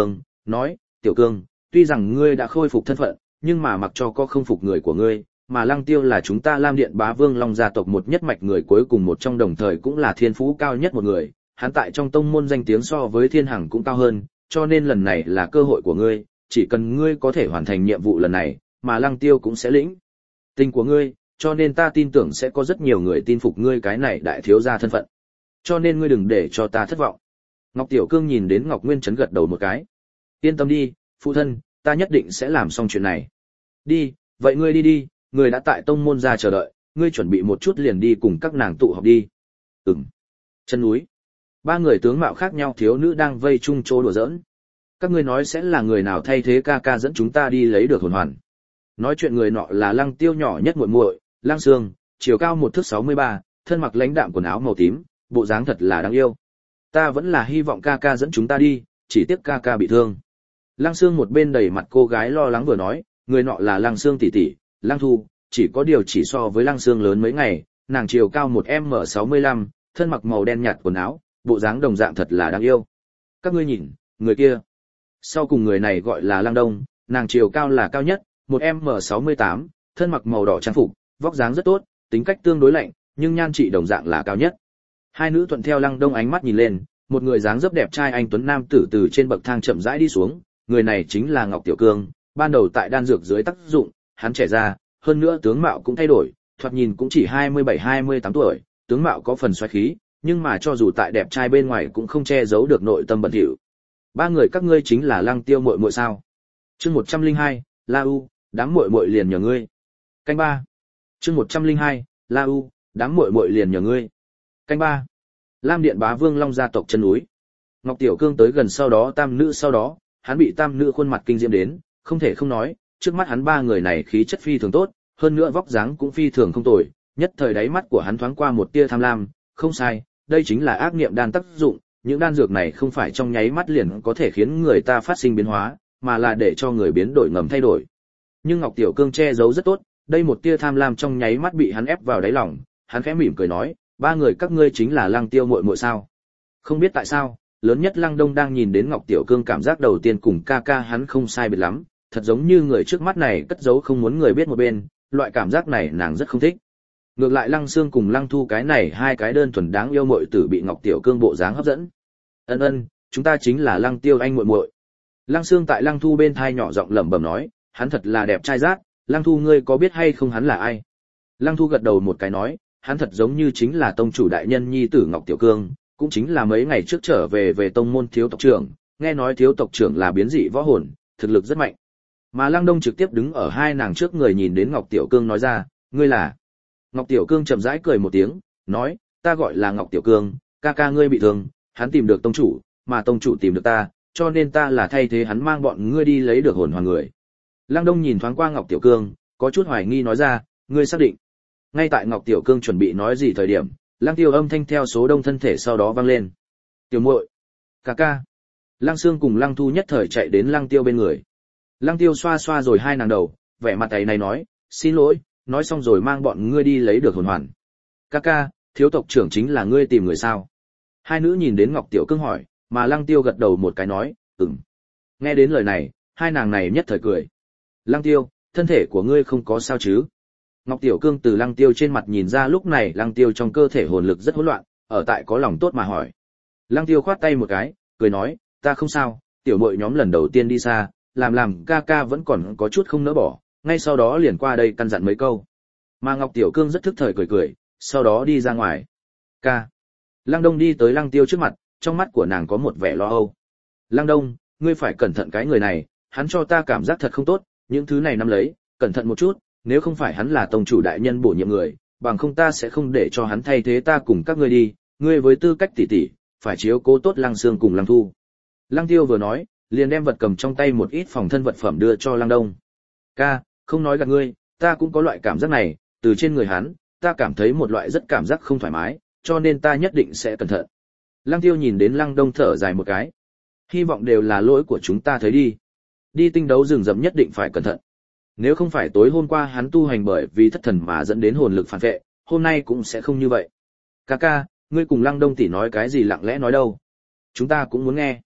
nói, tiểu cương, tuy rằng ngươi đã khôi phục thân phận, nhưng mà mặc cho có không phục người của ngươi, mà Lăng Tiêu là chúng ta Lam Điện Bá Vương Long gia tộc một nhất mạch người cuối cùng một trong, đồng thời cũng là thiên phú cao nhất một người, hắn tại trong tông môn danh tiếng so với Thiên Hằng cũng cao hơn, cho nên lần này là cơ hội của ngươi, chỉ cần ngươi có thể hoàn thành nhiệm vụ lần này, mà Lăng Tiêu cũng sẽ lĩnh tình của ngươi, cho nên ta tin tưởng sẽ có rất nhiều người tin phục ngươi cái này đại thiếu gia thân phận. Cho nên ngươi đừng để cho ta thất vọng. Ngọc Tiểu Cương nhìn đến Ngọc Nguyên Trấn gật đầu một cái. Yên tâm đi, phụ thân, ta nhất định sẽ làm xong chuyện này. Đi, vậy ngươi đi đi, người đã tại tông môn ra chờ đợi, ngươi chuẩn bị một chút liền đi cùng các nàng tụ họp đi. Ừm. Chân núi. Ba người tướng mạo khác nhau thiếu nữ đang vây chung chỗ đùa giỡn. Các ngươi nói sẽ là người nào thay thế ca ca dẫn chúng ta đi lấy được hồn hoàn. Nói chuyện người nọ là Lăng Tiêu nhỏ nhất muội muội, Lăng Sương, chiều cao một thước sáu mươi ba, thân mặc lãnh đạm quần áo màu tím, bộ dáng thật là đáng yêu. Ta vẫn là hy vọng ca ca dẫn chúng ta đi, chỉ tiếc ca ca bị thương. Lăng Sương một bên đầy mặt cô gái lo lắng vừa nói, người nọ là Lăng Sương tỷ tỷ, Lăng Thu, chỉ có điều chỉ so với Lăng Sương lớn mấy ngày, nàng chiều cao một mét sáu mươi lăm, thân mặc màu đen nhạt quần áo, bộ dáng đồng dạng thật là đáng yêu. Các ngươi nhìn, người kia. Sau cùng người này gọi là Lăng Đông, nàng chiều cao là cao nhất, một mét sáu mươi tám, thân mặc màu đỏ trang phục, vóc dáng rất tốt, tính cách tương đối lạnh, nhưng nhan trị đồng dạng là cao nhất. Hai nữ thuận theo Lăng Đông ánh mắt nhìn lên, một người dáng dấp đẹp trai anh tuấn nam tử từ trên bậc thang chậm rãi đi xuống, người này chính là Ngọc Tiểu Cương, ban đầu tại đan dược dưới tác dụng, hắn trẻ ra, hơn nữa tướng mạo cũng thay đổi, thoạt nhìn cũng chỉ hai mươi bảy hai mươi tám tuổi, tướng mạo có phần xoáy khí, nhưng mà cho dù tại đẹp trai bên ngoài cũng không che giấu được nội tâm bẩn thỉu. Ba người các ngươi chính là Lăng Tiêu muội muội sao? Chương một trăm lẻ hai, La U, đám muội muội liền nhờ ngươi. Canh ba. Chương một trăm lẻ hai, La U, đám muội muội liền nhờ ngươi. Canh ba. Lam Điện Bá Vương Long gia tộc chân núi. Ngọc Tiểu Cương tới gần sau đó tam nữ sau đó, hắn bị tam nữ khuôn mặt kinh diễm đến, không thể không nói, trước mắt hắn ba người này khí chất phi thường tốt, hơn nữa vóc dáng cũng phi thường không tồi, nhất thời đáy mắt của hắn thoáng qua một tia tham lam, không sai, đây chính là ác niệm đan tác dụng, những đan dược này không phải trong nháy mắt liền có thể khiến người ta phát sinh biến hóa, mà là để cho người biến đổi ngầm thay đổi. Nhưng Ngọc Tiểu Cương che giấu rất tốt, đây một tia tham lam trong nháy mắt bị hắn ép vào đáy lòng, hắn khẽ mỉm cười nói, ba người các ngươi chính là Lăng Tiêu muội muội sao? Không biết tại sao, lớn nhất Lăng Đông đang nhìn đến Ngọc Tiểu Cương cảm giác đầu tiên cùng ca ca hắn không sai biệt lắm, thật giống như người trước mắt này cất giấu không muốn người biết một bên, loại cảm giác này nàng rất không thích. Ngược lại Lăng Sương cùng Lăng Thu cái này hai cái đơn thuần đáng yêu muội tử bị Ngọc Tiểu Cương bộ dáng hấp dẫn. Ân ân, chúng ta chính là Lăng Tiêu anh muội muội. Lăng Sương tại Lăng Thu bên thai nhỏ giọng lẩm bẩm nói, hắn thật là đẹp trai rát, Lăng Thu ngươi có biết hay không hắn là ai? Lăng Thu gật đầu một cái nói, hắn thật giống như chính là tông chủ đại nhân nhi tử Ngọc Tiểu Cương, cũng chính là mấy ngày trước trở về về tông môn thiếu tộc trưởng, nghe nói thiếu tộc trưởng là biến dị võ hồn, thực lực rất mạnh. Mà Lăng Đông trực tiếp đứng ở hai nàng trước người nhìn đến Ngọc Tiểu Cương nói ra, ngươi là? Ngọc Tiểu Cương chậm rãi cười một tiếng, nói, ta gọi là Ngọc Tiểu Cương, ca ca ngươi bị thương, hắn tìm được tông chủ, mà tông chủ tìm được ta, cho nên ta là thay thế hắn mang bọn ngươi đi lấy được hồn hoàn người. Lăng Đông nhìn thoáng qua Ngọc Tiểu Cương, có chút hoài nghi nói ra, ngươi xác định? Ngay tại Ngọc Tiểu Cương chuẩn bị nói gì thời điểm, Lăng Tiêu âm thanh theo số đông thân thể sau đó vang lên. Tiểu muội, ca ca. Lăng Sương cùng Lăng Thu nhất thời chạy đến Lăng Tiêu bên người. Lăng Tiêu xoa xoa rồi hai nàng đầu, vẻ mặt ấy này nói, xin lỗi, nói xong rồi mang bọn ngươi đi lấy được hồn hoàn. Ca ca, thiếu tộc trưởng chính là ngươi tìm người sao? Hai nữ nhìn đến Ngọc Tiểu Cương hỏi, mà Lăng Tiêu gật đầu một cái nói, ừm. Nghe đến lời này, hai nàng này nhất thời cười. Lăng Tiêu, thân thể của ngươi không có sao chứ? Ngọc Tiểu Cương từ Lăng Tiêu trên mặt nhìn ra lúc này Lăng Tiêu trong cơ thể hồn lực rất hỗn loạn, ở tại có lòng tốt mà hỏi. Lăng Tiêu khoát tay một cái, cười nói, ta không sao, tiểu muội nhóm lần đầu tiên đi xa, làm làm ca ca vẫn còn có chút không nỡ bỏ, ngay sau đó liền qua đây căn dặn mấy câu. Mà Ngọc Tiểu Cương rất thức thời cười cười, sau đó đi ra ngoài. Ca. Lăng Đông đi tới Lăng Tiêu trước mặt, trong mắt của nàng có một vẻ lo âu. Lăng Đông, ngươi phải cẩn thận cái người này, hắn cho ta cảm giác thật không tốt, những thứ này nắm lấy, cẩn thận một chút, nếu không phải hắn là tông chủ đại nhân bổ nhiệm người, bằng không ta sẽ không để cho hắn thay thế ta cùng các ngươi đi, ngươi với tư cách tỷ tỷ, phải chiếu cố tốt Lăng Sương cùng Lăng Thu. Lăng Tiêu vừa nói, liền đem vật cầm trong tay một ít phòng thân vật phẩm đưa cho Lăng Đông. Ca, không nói gạt ngươi, ta cũng có loại cảm giác này, từ trên người hắn, ta cảm thấy một loại rất cảm giác không thoải mái, cho nên ta nhất định sẽ cẩn thận. Lăng Tiêu nhìn đến Lăng Đông thở dài một cái. Hy vọng đều là lỗi của chúng ta thấy đi. Đi tinh đấu rừng rậm nhất định phải cẩn thận. Nếu không phải tối hôm qua hắn tu hành bởi vì thất thần mà dẫn đến hồn lực phản vệ, hôm nay cũng sẽ không như vậy. Ca ca, ngươi cùng Lăng Đông tỷ nói cái gì lặng lẽ nói đâu? Chúng ta cũng muốn nghe.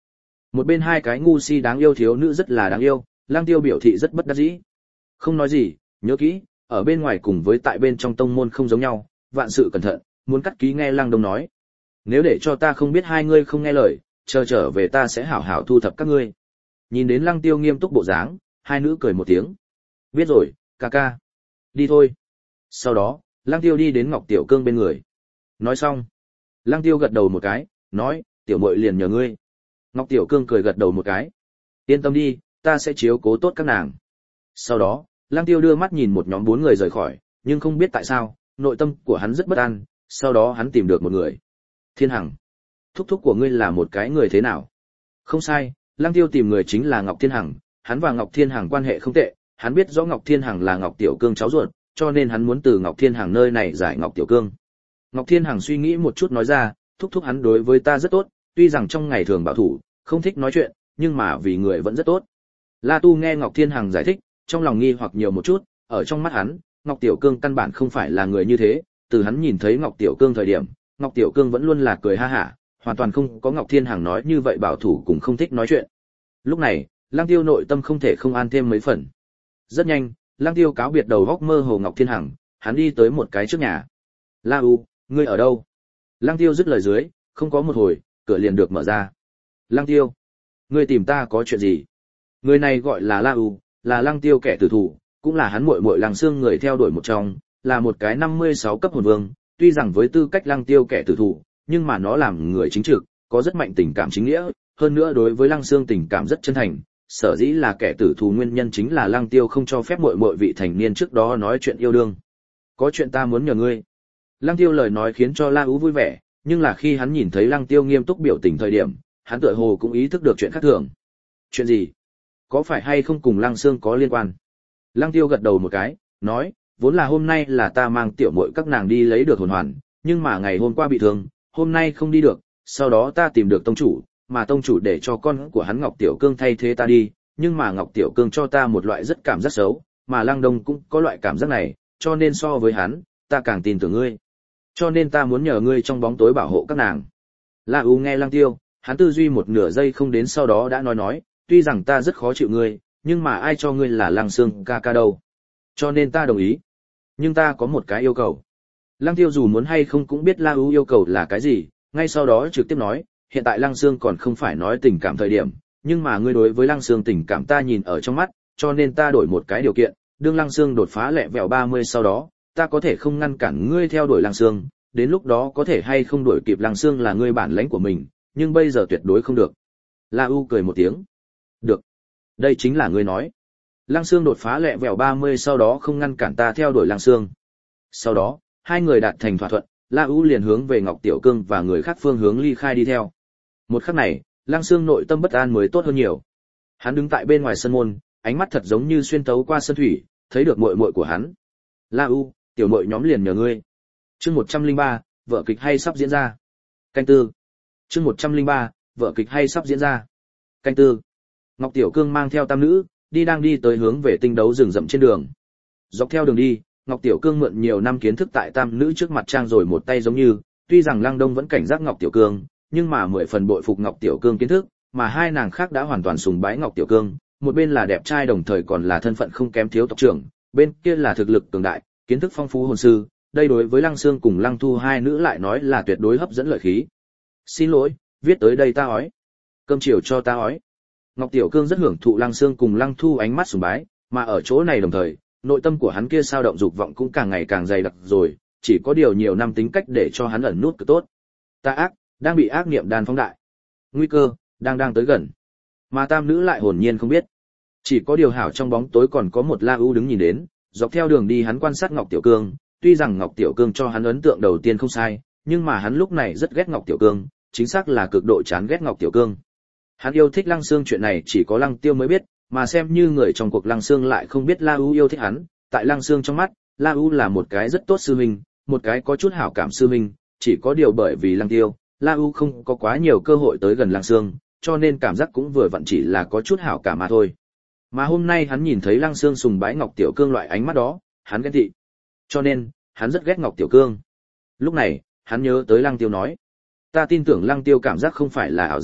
Một bên hai cái ngu si đáng yêu thiếu nữ rất là đáng yêu, Lăng Tiêu biểu thị rất bất đắc dĩ. Không nói gì, nhớ kỹ, ở bên ngoài cùng với tại bên trong tông môn không giống nhau, vạn sự cẩn thận, muốn cắt ký nghe Lăng Đông nói. Nếu để cho ta không biết hai ngươi không nghe lời, chờ trở về ta sẽ hảo hảo thu thập các ngươi. Nhìn đến Lăng Tiêu nghiêm túc bộ dáng, hai nữ cười một tiếng. Biết rồi, ca ca. Đi thôi. Sau đó, Lăng Tiêu đi đến Ngọc Tiểu Cương bên người. Nói xong, Lăng Tiêu gật đầu một cái, nói, tiểu muội liền nhờ ngươi. Ngọc Tiểu Cương cười gật đầu một cái. Yên tâm đi, ta sẽ chiếu cố tốt các nàng. Sau đó, Lăng Tiêu đưa mắt nhìn một nhóm bốn người rời khỏi, nhưng không biết tại sao, nội tâm của hắn rất bất an, sau đó hắn tìm được một người. Thiên Hằng. Thúc thúc của ngươi là một cái người thế nào? Không sai, Lăng Tiêu tìm người chính là Ngọc Thiên Hằng, hắn và Ngọc Thiên Hằng quan hệ không tệ, hắn biết rõ Ngọc Thiên Hằng là Ngọc Tiểu Cương cháu ruột, cho nên hắn muốn từ Ngọc Thiên Hằng nơi này giải Ngọc Tiểu Cương. Ngọc Thiên Hằng suy nghĩ một chút nói ra, thúc thúc hắn đối với ta rất tốt, tuy rằng trong ngày thường bảo thủ, không thích nói chuyện, nhưng mà vì người vẫn rất tốt. La Tu nghe Ngọc Thiên Hằng giải thích, trong lòng nghi hoặc nhiều một chút, ở trong mắt hắn, Ngọc Tiểu Cương căn bản không phải là người như thế, từ hắn nhìn thấy Ngọc Tiểu Cương thời điểm, Ngọc Tiểu Cương vẫn luôn là cười ha hả, hoàn toàn không có Ngọc Thiên Hằng nói như vậy bảo thủ cũng không thích nói chuyện. Lúc này, Lăng Tiêu nội tâm không thể không an thêm mấy phần. Rất nhanh, Lăng Tiêu cáo biệt đầu góc mơ hồ Ngọc Thiên Hằng, hắn đi tới một cái trước nhà. La U, ngươi ở đâu? Lăng Tiêu dứt lời dưới, không có một hồi, cửa liền được mở ra. Lăng Tiêu, ngươi tìm ta có chuyện gì? Người này gọi là La U, là Lăng Tiêu kẻ tử thủ, cũng là hắn muội muội Lăng Xương người theo đuổi một trong, là một cái năm mươi sáu cấp hồn vương, tuy rằng với tư cách Lăng Tiêu kẻ tử thủ, nhưng mà nó làm người chính trực, có rất mạnh tình cảm chính nghĩa, hơn nữa đối với Lăng Xương tình cảm rất chân thành. Sở dĩ là kẻ tử thù nguyên nhân chính là Lăng Tiêu không cho phép muội muội vị thành niên trước đó nói chuyện yêu đương. Có chuyện ta muốn nhờ ngươi. Lăng Tiêu lời nói khiến cho La Ú vui vẻ, nhưng là khi hắn nhìn thấy Lăng Tiêu nghiêm túc biểu tình thời điểm, hắn tựa hồ cũng ý thức được chuyện khác thường. Chuyện gì? Có phải hay không cùng Lăng Xương có liên quan? Lăng Tiêu gật đầu một cái, nói, vốn là hôm nay là ta mang tiểu muội các nàng đi lấy được hồn hoàn, nhưng mà ngày hôm qua bị thương, hôm nay không đi được, sau đó ta tìm được tông chủ, mà tông chủ để cho con của hắn Ngọc Tiểu Cương thay thế ta đi, nhưng mà Ngọc Tiểu Cương cho ta một loại rất cảm giác xấu, mà Lăng Đông cũng có loại cảm giác này, cho nên so với hắn, ta càng tin tưởng ngươi. Cho nên ta muốn nhờ ngươi trong bóng tối bảo hộ các nàng. La U nghe Lăng Tiêu, hắn tư duy một nửa giây không đến sau đó đã nói nói, tuy rằng ta rất khó chịu ngươi, nhưng mà ai cho ngươi là Lăng Xương ca ca đâu. Cho nên ta đồng ý. Nhưng ta có một cái yêu cầu. Lăng Tiêu dù muốn hay không cũng biết La U yêu cầu là cái gì, ngay sau đó trực tiếp nói, hiện tại Lăng Xương còn không phải nói tình cảm thời điểm, nhưng mà ngươi đối với Lăng Xương tình cảm ta nhìn ở trong mắt, cho nên ta đổi một cái điều kiện, đương Lăng Xương đột phá lẹ vẹo ba mươi sau đó, ta có thể không ngăn cản ngươi theo đuổi Lăng Xương, đến lúc đó có thể hay không đuổi kịp Lăng Xương là ngươi bản lãnh của mình, nhưng bây giờ tuyệt đối không được. La U cười một tiếng. Được. Đây chính là ngươi nói. Lăng Xương đột phá lẹ vẹo ba mươi sau đó không ngăn cản ta theo đuổi Lăng Xương. Sau đó, hai người đạt thành thỏa thuận, La U liền hướng về Ngọc Tiểu Cương và người khác phương hướng ly khai đi theo. Một khắc này, Lăng Xương nội tâm bất an mới tốt hơn nhiều. Hắn đứng tại bên ngoài sân môn, ánh mắt thật giống như xuyên tấu qua sân thủy, thấy được muội muội của hắn. La U, tiểu muội nhóm liền nhờ ngươi. Chương một trăm lẻ ba, vở kịch hay sắp diễn ra. Canh tư. Chương một trăm lẻ ba, vở kịch hay sắp diễn ra. Canh tư. Ngọc Tiểu Cương mang theo tam nữ, đi đang đi tới hướng về tinh đấu rừng rậm trên đường. Dọc theo đường đi, Ngọc Tiểu Cương mượn nhiều năm kiến thức tại tam nữ trước mặt trang rồi một tay giống như, tuy rằng Lăng Đông vẫn cảnh giác Ngọc Tiểu Cương, nhưng mà mười phần bội phục Ngọc Tiểu Cương kiến thức, mà hai nàng khác đã hoàn toàn sùng bái Ngọc Tiểu Cương, một bên là đẹp trai đồng thời còn là thân phận không kém thiếu tộc trưởng, bên kia là thực lực cường đại, kiến thức phong phú hồn sư, đây đối với Lăng Xương cùng Lăng Thu hai nữ lại nói là tuyệt đối hấp dẫn lợi khí. Xin lỗi, viết tới đây ta ói. Cơm chiều cho ta ói. Ngọc Tiểu Cương rất hưởng thụ Lăng Xương cùng Lăng Thu ánh mắt sùng bái, mà ở chỗ này đồng thời, nội tâm của hắn kia sao động dục vọng cũng càng ngày càng dày đặc rồi, chỉ có điều nhiều năm tính cách để cho hắn ẩn nút cực tốt. Ta ác, đang bị ác niệm đan phóng đại. Nguy cơ, đang đang tới gần. Mà tam nữ lại hồn nhiên không biết. Chỉ có điều hảo trong bóng tối còn có một La U đứng nhìn đến, dọc theo đường đi hắn quan sát Ngọc Tiểu Cương, tuy rằng Ngọc Tiểu Cương cho hắn ấn tượng đầu tiên không sai, nhưng mà hắn lúc này rất ghét Ngọc Tiểu Cương, chính xác là cực độ chán ghét Ngọc Tiểu Cương. Hắn yêu thích Lăng Xương chuyện này chỉ có Lăng Tiêu mới biết, mà xem như người trong cuộc Lăng Xương lại không biết La U yêu thích hắn, tại Lăng Xương trong mắt, La U là một cái rất tốt sư huynh, một cái có chút hảo cảm sư huynh, chỉ có điều bởi vì Lăng Tiêu, La U không có quá nhiều cơ hội tới gần Lăng Xương, cho nên cảm giác cũng vừa vặn chỉ là có chút hảo cảm mà thôi. Mà hôm nay hắn nhìn thấy Lăng Xương sùng bái Ngọc Tiểu Cương loại ánh mắt đó, hắn ghen tị. Cho nên, hắn rất ghét Ngọc Tiểu Cương. Lúc này, hắn nhớ tới Lăng Tiêu nói, ta tin tưởng Lăng Tiêu cảm giác không phải là ảo giác,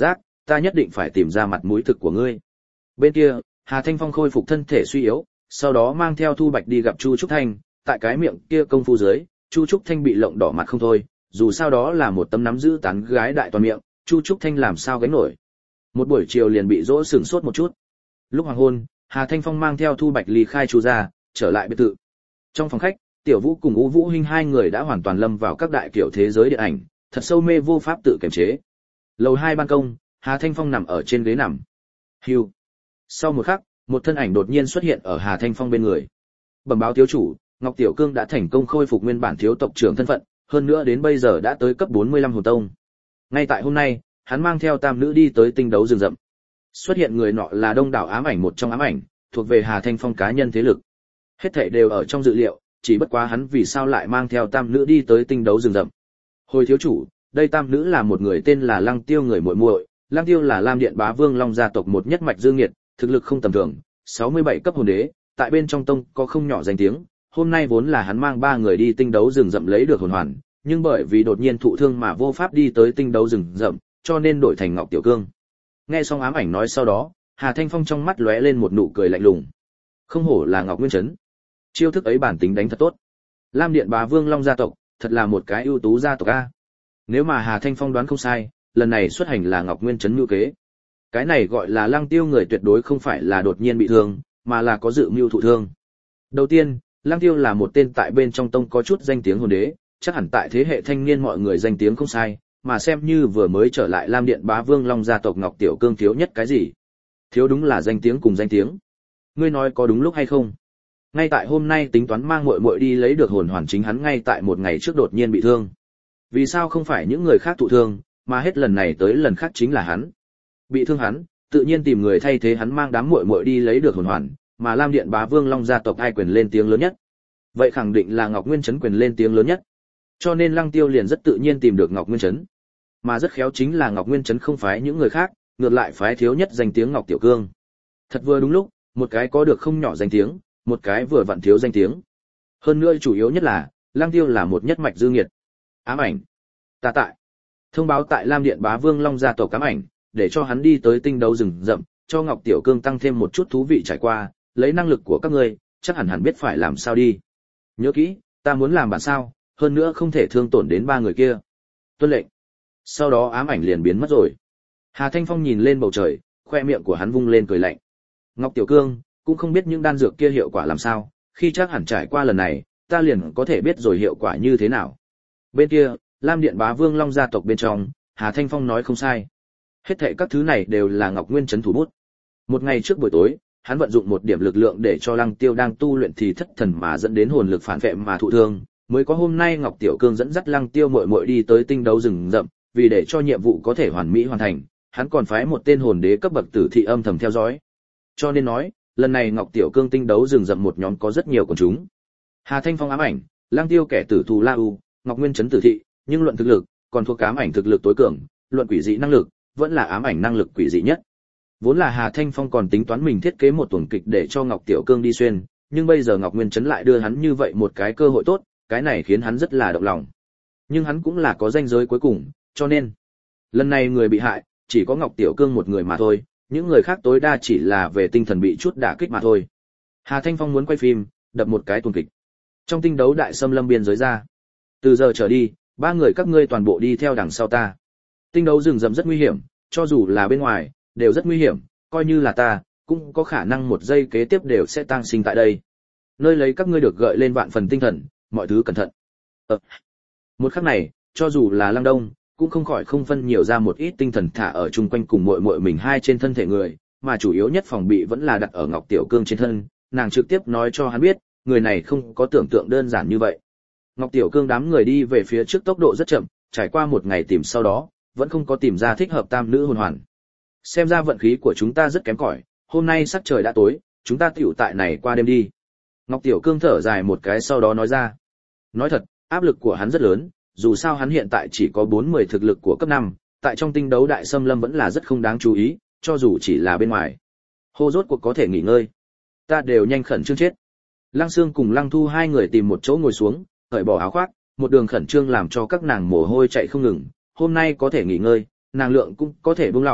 ta nhất định phải tìm ra mặt mũi thực của ngươi. Bên kia, Hà Thanh Phong khôi phục thân thể suy yếu, sau đó mang theo Thu Bạch đi gặp Chu Trúc Thanh, tại cái miệng kia công phu dưới, Chu Trúc Thanh bị lộng đỏ mặt không thôi, dù sao đó là một tấm nắm giữ tán gái đại toàn miệng, Chu Trúc Thanh làm sao gánh nổi. Một buổi chiều liền bị dỗ sửng sốt một chút. Lúc hoàng hôn, Hà Thanh Phong mang theo Thu Bạch ly khai Chu gia, trở lại biệt thự. Trong phòng khách, Tiểu Vũ cùng U Vũ Hinh hai người đã hoàn toàn lâm vào các đại kiểu thế giới điện ảnh, thật sâu mê vô pháp tự kiềm chế. Lầu hai ban công, Hà Thanh Phong nằm ở trên ghế nằm. Hưu. Sau một khắc, một thân ảnh đột nhiên xuất hiện ở Hà Thanh Phong bên người. Bẩm báo thiếu chủ, Ngọc Tiểu Cương đã thành công khôi phục nguyên bản thiếu tộc trưởng thân phận, hơn nữa đến bây giờ đã tới cấp bốn mươi lăm hồn tông. Ngay tại hôm nay, hắn mang theo tam nữ đi tới tinh đấu rừng rậm. Xuất hiện người nọ là đông đảo ám ảnh một trong ám ảnh, thuộc về Hà Thanh Phong cá nhân thế lực. Hết thảy đều ở trong dự liệu, chỉ bất quá hắn vì sao lại mang theo tam nữ đi tới tinh đấu rừng rậm. Hồi thiếu chủ, đây tam nữ là một người tên là Lăng Tiêu người muội muội, Lăng Tiêu là Lam Điện Bá Vương Long gia tộc một nhất mạch dương nghiệt, thực lực không tầm thường, sáu mươi bảy cấp hồn đế, tại bên trong tông có không nhỏ danh tiếng. Hôm nay vốn là hắn mang ba người đi tinh đấu rừng rậm lấy được hồn hoàn, nhưng bởi vì đột nhiên thụ thương mà vô pháp đi tới tinh đấu rừng rậm, cho nên đổi thành Ngọc Tiểu Cương. Nghe xong ám ảnh nói sau đó, Hà Thanh Phong trong mắt lóe lên một nụ cười lạnh lùng. Không hổ là Ngọc Nguyên Trấn, chiêu thức ấy bản tính đánh thật tốt. Lam Điện Bá Vương Long gia tộc, thật là một cái ưu tú gia tộc a. Nếu mà Hà Thanh Phong đoán không sai, lần này xuất hành là Ngọc Nguyên Trấn mưu kế. Cái này gọi là Lăng Tiêu người tuyệt đối không phải là đột nhiên bị thương, mà là có dự mưu thụ thương. Đầu tiên, Lăng Tiêu là một tên tại bên trong tông có chút danh tiếng hồn đế, chắc hẳn tại thế hệ thanh niên mọi người danh tiếng không sai, mà xem như vừa mới trở lại Lam Điện Bá Vương Long gia tộc Ngọc Tiểu Cương thiếu nhất cái gì? Thiếu đúng là danh tiếng cùng danh tiếng. Ngươi nói có đúng lúc hay không? Ngay tại hôm nay tính toán mang muội muội đi lấy được hồn hoàn chính hắn ngay tại một ngày trước đột nhiên bị thương. Vì sao không phải những người khác thụ thương, mà hết lần này tới lần khác chính là hắn? Bị thương hắn, tự nhiên tìm người thay thế hắn mang đám muội muội đi lấy được hồn hoàn, mà Lam Điện Bá Vương Long gia tộc ai quyền lên tiếng lớn nhất? Vậy khẳng định là Ngọc Nguyên Trấn quyền lên tiếng lớn nhất. Cho nên Lăng Tiêu liền rất tự nhiên tìm được Ngọc Nguyên Trấn. Mà rất khéo chính là Ngọc Nguyên Trấn không phái những người khác, ngược lại phái thiếu nhất danh tiếng Ngọc Tiểu Cương. Thật vừa đúng lúc, một cái có được không nhỏ danh tiếng, một cái vừa vặn thiếu danh tiếng. Hơn nữa chủ yếu nhất là, Lăng Tiêu là một nhất mạch dư nghiệt. Ám ảnh. Ta tại. Thông báo tại Lam Điện Bá Vương Long gia tộc ám ảnh, để cho hắn đi tới tinh đấu rừng rậm, cho Ngọc Tiểu Cương tăng thêm một chút thú vị trải qua, lấy năng lực của các ngươi, chắc hẳn hẳn biết phải làm sao đi. Nhớ kỹ, ta muốn làm bản sao, hơn nữa không thể thương tổn đến ba người kia. Tuân lệnh. Sau đó ám ảnh liền biến mất rồi. Hà Thanh Phong nhìn lên bầu trời, khoe miệng của hắn vung lên cười lạnh. Ngọc Tiểu Cương, cũng không biết những đan dược kia hiệu quả làm sao, khi chắc hẳn trải qua lần này, ta liền có thể biết rồi hiệu quả như thế nào. Bên kia, Lam Điện Bá Vương Long gia tộc bên trong, Hà Thanh Phong nói không sai. Hết thảy các thứ này đều là Ngọc Nguyên Trấn thủ bút. Một ngày trước buổi tối, hắn vận dụng một điểm lực lượng để cho Lăng Tiêu đang tu luyện thì thất thần mà dẫn đến hồn lực phản vệ mà thụ thương, mới có hôm nay Ngọc Tiểu Cương dẫn dắt Lăng Tiêu muội muội đi tới tinh đấu rừng rậm, vì để cho nhiệm vụ có thể hoàn mỹ hoàn thành, hắn còn phái một tên hồn đế cấp bậc tử thị âm thầm theo dõi. Cho nên nói, lần này Ngọc Tiểu Cương tinh đấu rừng rậm một nhóm có rất nhiều quần chúng. Hà Thanh Phong ám ảnh, Lăng Tiêu kẻ tử thù La U, Ngọc Nguyên Trấn tử thị, nhưng luận thực lực, còn thuộc ám ảnh thực lực tối cường, luận quỷ dị năng lực, vẫn là ám ảnh năng lực quỷ dị nhất. Vốn là Hà Thanh Phong còn tính toán mình thiết kế một tuần kịch để cho Ngọc Tiểu Cương đi xuyên, nhưng bây giờ Ngọc Nguyên Trấn lại đưa hắn như vậy một cái cơ hội tốt, cái này khiến hắn rất là động lòng. Nhưng hắn cũng là có ranh giới cuối cùng, cho nên lần này người bị hại chỉ có Ngọc Tiểu Cương một người mà thôi, những người khác tối đa chỉ là về tinh thần bị chút đả kích mà thôi. Hà Thanh Phong muốn quay phim, đập một cái tuần kịch. Trong tinh đấu đại xâm lâm biên giới ra, từ giờ trở đi, ba người các ngươi toàn bộ đi theo đằng sau ta. Tinh đấu rừng rậm rất nguy hiểm, cho dù là bên ngoài, đều rất nguy hiểm, coi như là ta, cũng có khả năng một giây kế tiếp đều sẽ tang sinh tại đây. Nơi lấy các ngươi được gợi lên vạn phần tinh thần, mọi thứ cẩn thận. Ờ. Một khắc này, cho dù là Lăng Đông, cũng không khỏi không phân nhiều ra một ít tinh thần thả ở chung quanh cùng muội muội mình hai trên thân thể người, mà chủ yếu nhất phòng bị vẫn là đặt ở Ngọc Tiểu Cương trên thân, nàng trực tiếp nói cho hắn biết, người này không có tưởng tượng đơn giản như vậy. Ngọc Tiểu Cương đám người đi về phía trước tốc độ rất chậm, trải qua một ngày tìm sau đó, vẫn không có tìm ra thích hợp tam nữ hồn hoàn. Xem ra vận khí của chúng ta rất kém cỏi, hôm nay sắc trời đã tối, chúng ta tiểu tại này qua đêm đi. Ngọc Tiểu Cương thở dài một cái sau đó nói ra. Nói thật, áp lực của hắn rất lớn, dù sao hắn hiện tại chỉ có bốn mươi thực lực của cấp năm, tại trong tinh đấu đại xâm lâm vẫn là rất không đáng chú ý, cho dù chỉ là bên ngoài. Hô rốt cuộc có thể nghỉ ngơi. Ta đều nhanh khẩn trương chết. Lăng Sương cùng Lăng Thu hai người tìm một chỗ ngồi xuống, cởi bỏ áo khoác, một đường khẩn trương làm cho các nàng mồ hôi chạy không ngừng. Hôm nay có thể nghỉ ngơi, nàng lượng cũng có thể buông lỏng,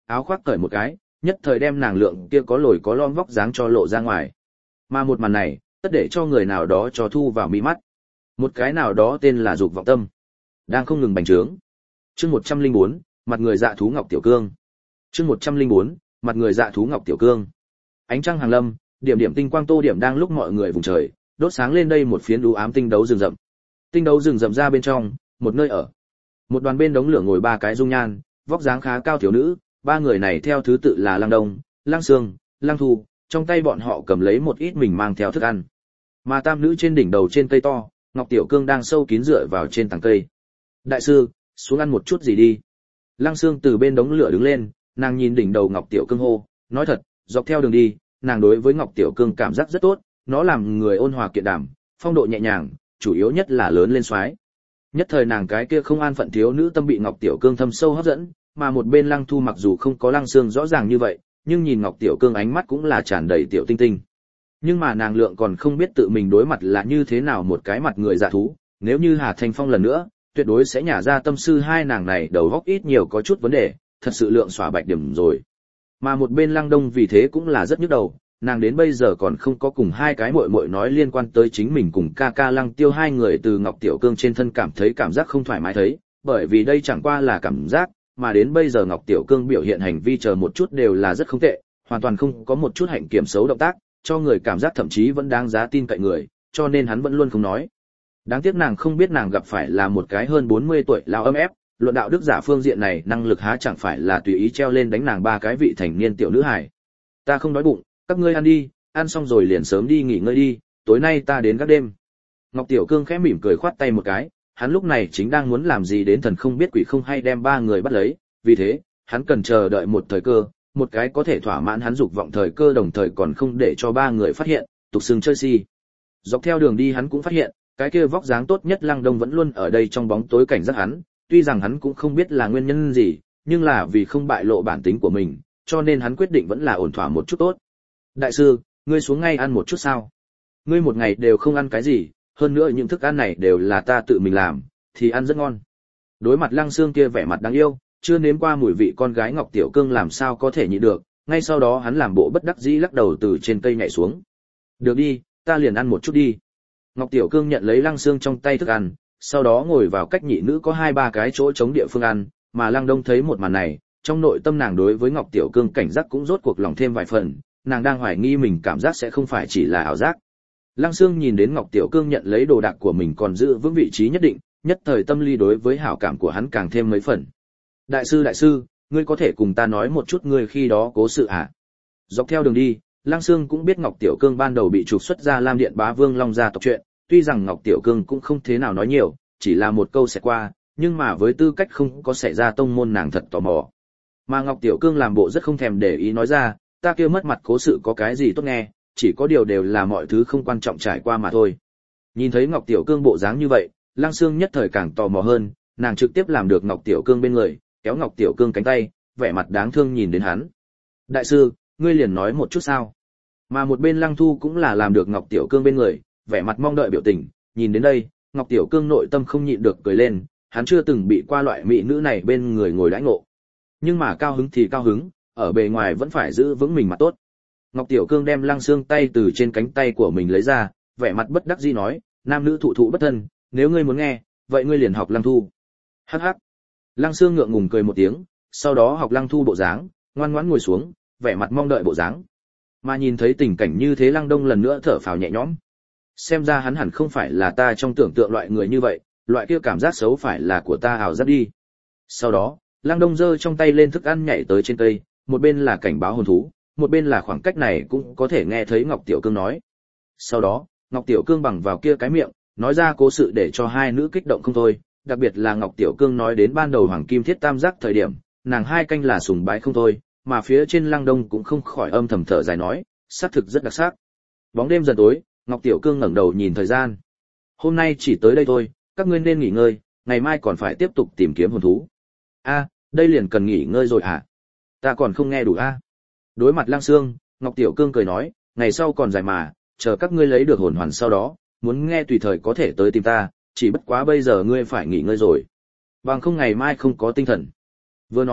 áo khoác cởi một cái, nhất thời đem nàng lượng kia có lồi có lõm vóc dáng cho lộ ra ngoài. Mà một màn này, tất để cho người nào đó cho thu vào mi mắt. Một cái nào đó tên là Dục Vọng Tâm, đang không ngừng bành trướng. Chương một trăm lẻ bốn, mặt người dạ thú Ngọc Tiểu Cương. Chương một trăm lẻ bốn, mặt người dạ thú Ngọc Tiểu Cương. Ánh trăng hàng lâm, điểm điểm tinh quang tô điểm đang lúc mọi người vùng trời, đốt sáng lên đây một phiến u ám tinh đấu rừng rậm. Tinh đấu rừng rậm ra bên trong, một nơi ở. Một đoàn bên đống lửa ngồi ba cái dung nhan, vóc dáng khá cao thiếu nữ, ba người này theo thứ tự là Lăng Đông, Lăng Sương, Lăng Thu, trong tay bọn họ cầm lấy một ít mình mang theo thức ăn. Mà tam nữ trên đỉnh đầu trên cây to, Ngọc Tiểu Cương đang sâu kín dựa vào trên tầng cây. Đại sư, xuống ăn một chút gì đi. Lăng Sương từ bên đống lửa đứng lên, nàng nhìn đỉnh đầu Ngọc Tiểu Cương hô, nói thật, dọc theo đường đi, nàng đối với Ngọc Tiểu Cương cảm giác rất tốt, nó làm người ôn hòa kiện đảm, phong độ nhẹ nhàng, chủ yếu nhất là lớn lên xoái. Nhất thời nàng cái kia không an phận thiếu nữ tâm bị Ngọc Tiểu Cương thâm sâu hấp dẫn, mà một bên Lăng Thu mặc dù không có Lăng Sương rõ ràng như vậy, nhưng nhìn Ngọc Tiểu Cương ánh mắt cũng là tràn đầy tiểu tinh tinh. Nhưng mà nàng lượng còn không biết tự mình đối mặt là như thế nào một cái mặt người dạ thú, nếu như Hà Thanh Phong lần nữa, tuyệt đối sẽ nhả ra tâm sư hai nàng này đầu óc ít nhiều có chút vấn đề, thật sự lượng xỏa bạch điểm rồi. Mà một bên Lăng Đông vì thế cũng là rất nhức đầu, nàng đến bây giờ còn không có cùng hai cái muội muội nói liên quan tới chính mình cùng ca ca Lăng Tiêu hai người từ Ngọc Tiểu Cương trên thân cảm thấy cảm giác không thoải mái thấy, bởi vì đây chẳng qua là cảm giác, mà đến bây giờ Ngọc Tiểu Cương biểu hiện hành vi chờ một chút đều là rất không tệ, hoàn toàn không có một chút hạnh kiểm xấu động tác, cho người cảm giác thậm chí vẫn đáng giá tin cậy người, cho nên hắn vẫn luôn không nói. Đáng tiếc nàng không biết nàng gặp phải là một cái hơn bốn mươi tuổi lão ấm ép, luận đạo đức giả phương diện này năng lực há chẳng phải là tùy ý treo lên đánh nàng ba cái vị thành niên tiểu nữ hài. Ta không đói bụng, các ngươi ăn đi, ăn xong rồi liền sớm đi nghỉ ngơi đi, tối nay ta đến các đêm. Ngọc Tiểu Cương khẽ mỉm cười khoát tay một cái, hắn lúc này chính đang muốn làm gì đến thần không biết quỷ không hay đem ba người bắt lấy, vì thế, hắn cần chờ đợi một thời cơ, một cái có thể thỏa mãn hắn dục vọng thời cơ đồng thời còn không để cho ba người phát hiện, tục xưng chơi si. Dọc theo đường đi hắn cũng phát hiện, cái kia vóc dáng tốt nhất Lăng Đông vẫn luôn ở đây trong bóng tối cảnh giác hắn, tuy rằng hắn cũng không biết là nguyên nhân gì, nhưng là vì không bại lộ bản tính của mình, cho nên hắn quyết định vẫn là ổn thỏa một chút tốt. Đại sư, ngươi xuống ngay ăn một chút sao? Ngươi một ngày đều không ăn cái gì, hơn nữa những thức ăn này đều là ta tự mình làm, thì ăn rất ngon. Đối mặt Lăng Sương kia vẻ mặt đáng yêu, chưa nếm qua mùi vị con gái Ngọc Tiểu Cương làm sao có thể nhịn được, ngay sau đó hắn làm bộ bất đắc dĩ lắc đầu từ trên cây nhảy xuống. Được đi, ta liền ăn một chút đi. Ngọc Tiểu Cương nhận lấy Lăng Sương trong tay thức ăn, sau đó ngồi vào cách nhị nữ có hai ba cái chỗ chống địa phương ăn, mà Lăng Đông thấy một màn này, trong nội tâm nàng đối với Ngọc Tiểu Cương cảnh giác cũng rốt cuộc lòng thêm vài phần, nàng đang hoài nghi mình cảm giác sẽ không phải chỉ là ảo giác. Lăng Sương nhìn đến Ngọc Tiểu Cương nhận lấy đồ đạc của mình còn giữ vững vị trí nhất định, nhất thời tâm lý đối với hảo cảm của hắn càng thêm mấy phần. Đại sư đại sư, ngươi có thể cùng ta nói một chút ngươi khi đó cố sự hả? Dọc theo đường đi, Lăng Sương cũng biết Ngọc Tiểu Cương ban đầu bị trục xuất ra Lam Điện Bá Vương Long gia tộc chuyện, tuy rằng Ngọc Tiểu Cương cũng không thế nào nói nhiều, chỉ là một câu sẽ qua, nhưng mà với tư cách không có xảy ra tông môn nàng thật tò mò. Mà Ngọc Tiểu Cương làm bộ rất không thèm để ý nói ra, ta kia mất mặt cố sự có cái gì tốt nghe, chỉ có điều đều là mọi thứ không quan trọng trải qua mà thôi. Nhìn thấy Ngọc Tiểu Cương bộ dáng như vậy, Lăng Sương nhất thời càng tò mò hơn, nàng trực tiếp làm được Ngọc Tiểu Cương bên người, kéo Ngọc Tiểu Cương cánh tay, vẻ mặt đáng thương nhìn đến hắn. Đại sư, ngươi liền nói một chút sao? Mà một bên Lăng Thu cũng là làm được Ngọc Tiểu Cương bên người, vẻ mặt mong đợi biểu tình, nhìn đến đây, Ngọc Tiểu Cương nội tâm không nhịn được cười lên, hắn chưa từng bị qua loại mỹ nữ này bên người ngồi đãi ngộ. Nhưng mà cao hứng thì cao hứng, ở bề ngoài vẫn phải giữ vững mình mặt tốt. Ngọc Tiểu Cương đem Lăng Sương tay từ trên cánh tay của mình lấy ra, vẻ mặt bất đắc dĩ nói, nam nữ thụ thụ bất thân, nếu ngươi muốn nghe, vậy ngươi liền học Lăng Thu. Hắc hắc. Lăng Sương ngượng ngùng cười một tiếng, sau đó học Lăng Thu bộ dáng, ngoan ngoãn ngồi xuống, vẻ mặt mong đợi bộ dáng. Mà nhìn thấy tình cảnh như thế Lăng Đông lần nữa thở phào nhẹ nhõm. Xem ra hắn hẳn không phải là ta trong tưởng tượng loại người như vậy, loại kia cảm giác xấu phải là của ta ảo giác đi. Sau đó, Lăng Đông giơ trong tay lên thức ăn nhảy tới trên cây, một bên là cảnh báo hồn thú, một bên là khoảng cách này cũng có thể nghe thấy Ngọc Tiểu Cương nói. Sau đó, Ngọc Tiểu Cương bằng vào kia cái miệng, nói ra cố sự để cho hai nữ kích động không thôi, đặc biệt là Ngọc Tiểu Cương nói đến ban đầu Hoàng Kim Thiết Tam Giác thời điểm, nàng hai canh là sùng bái không thôi, mà phía trên Lăng Đông cũng không khỏi âm thầm thở dài nói, xác thực rất đặc sắc. Bóng đêm dần tối, Ngọc Tiểu Cương ngẩng đầu nhìn thời gian. Hôm nay chỉ tới đây thôi, các ngươi nên nghỉ ngơi, ngày mai còn phải tiếp tục tìm kiếm hồn thú. A, đây liền cần nghỉ ngơi rồi à? Ta còn không nghe đủ a. À? Đối mặt Lăng Sương, Ngọc Tiểu Cương cười nói, ngày sau còn dài mà, chờ các ngươi lấy được hồn hoàn sau đó, muốn nghe tùy thời có thể tới tìm ta, chỉ bất quá bây giờ ngươi phải nghỉ ngơi rồi. Bằng không ngày mai không có tinh thần. Vừa nói,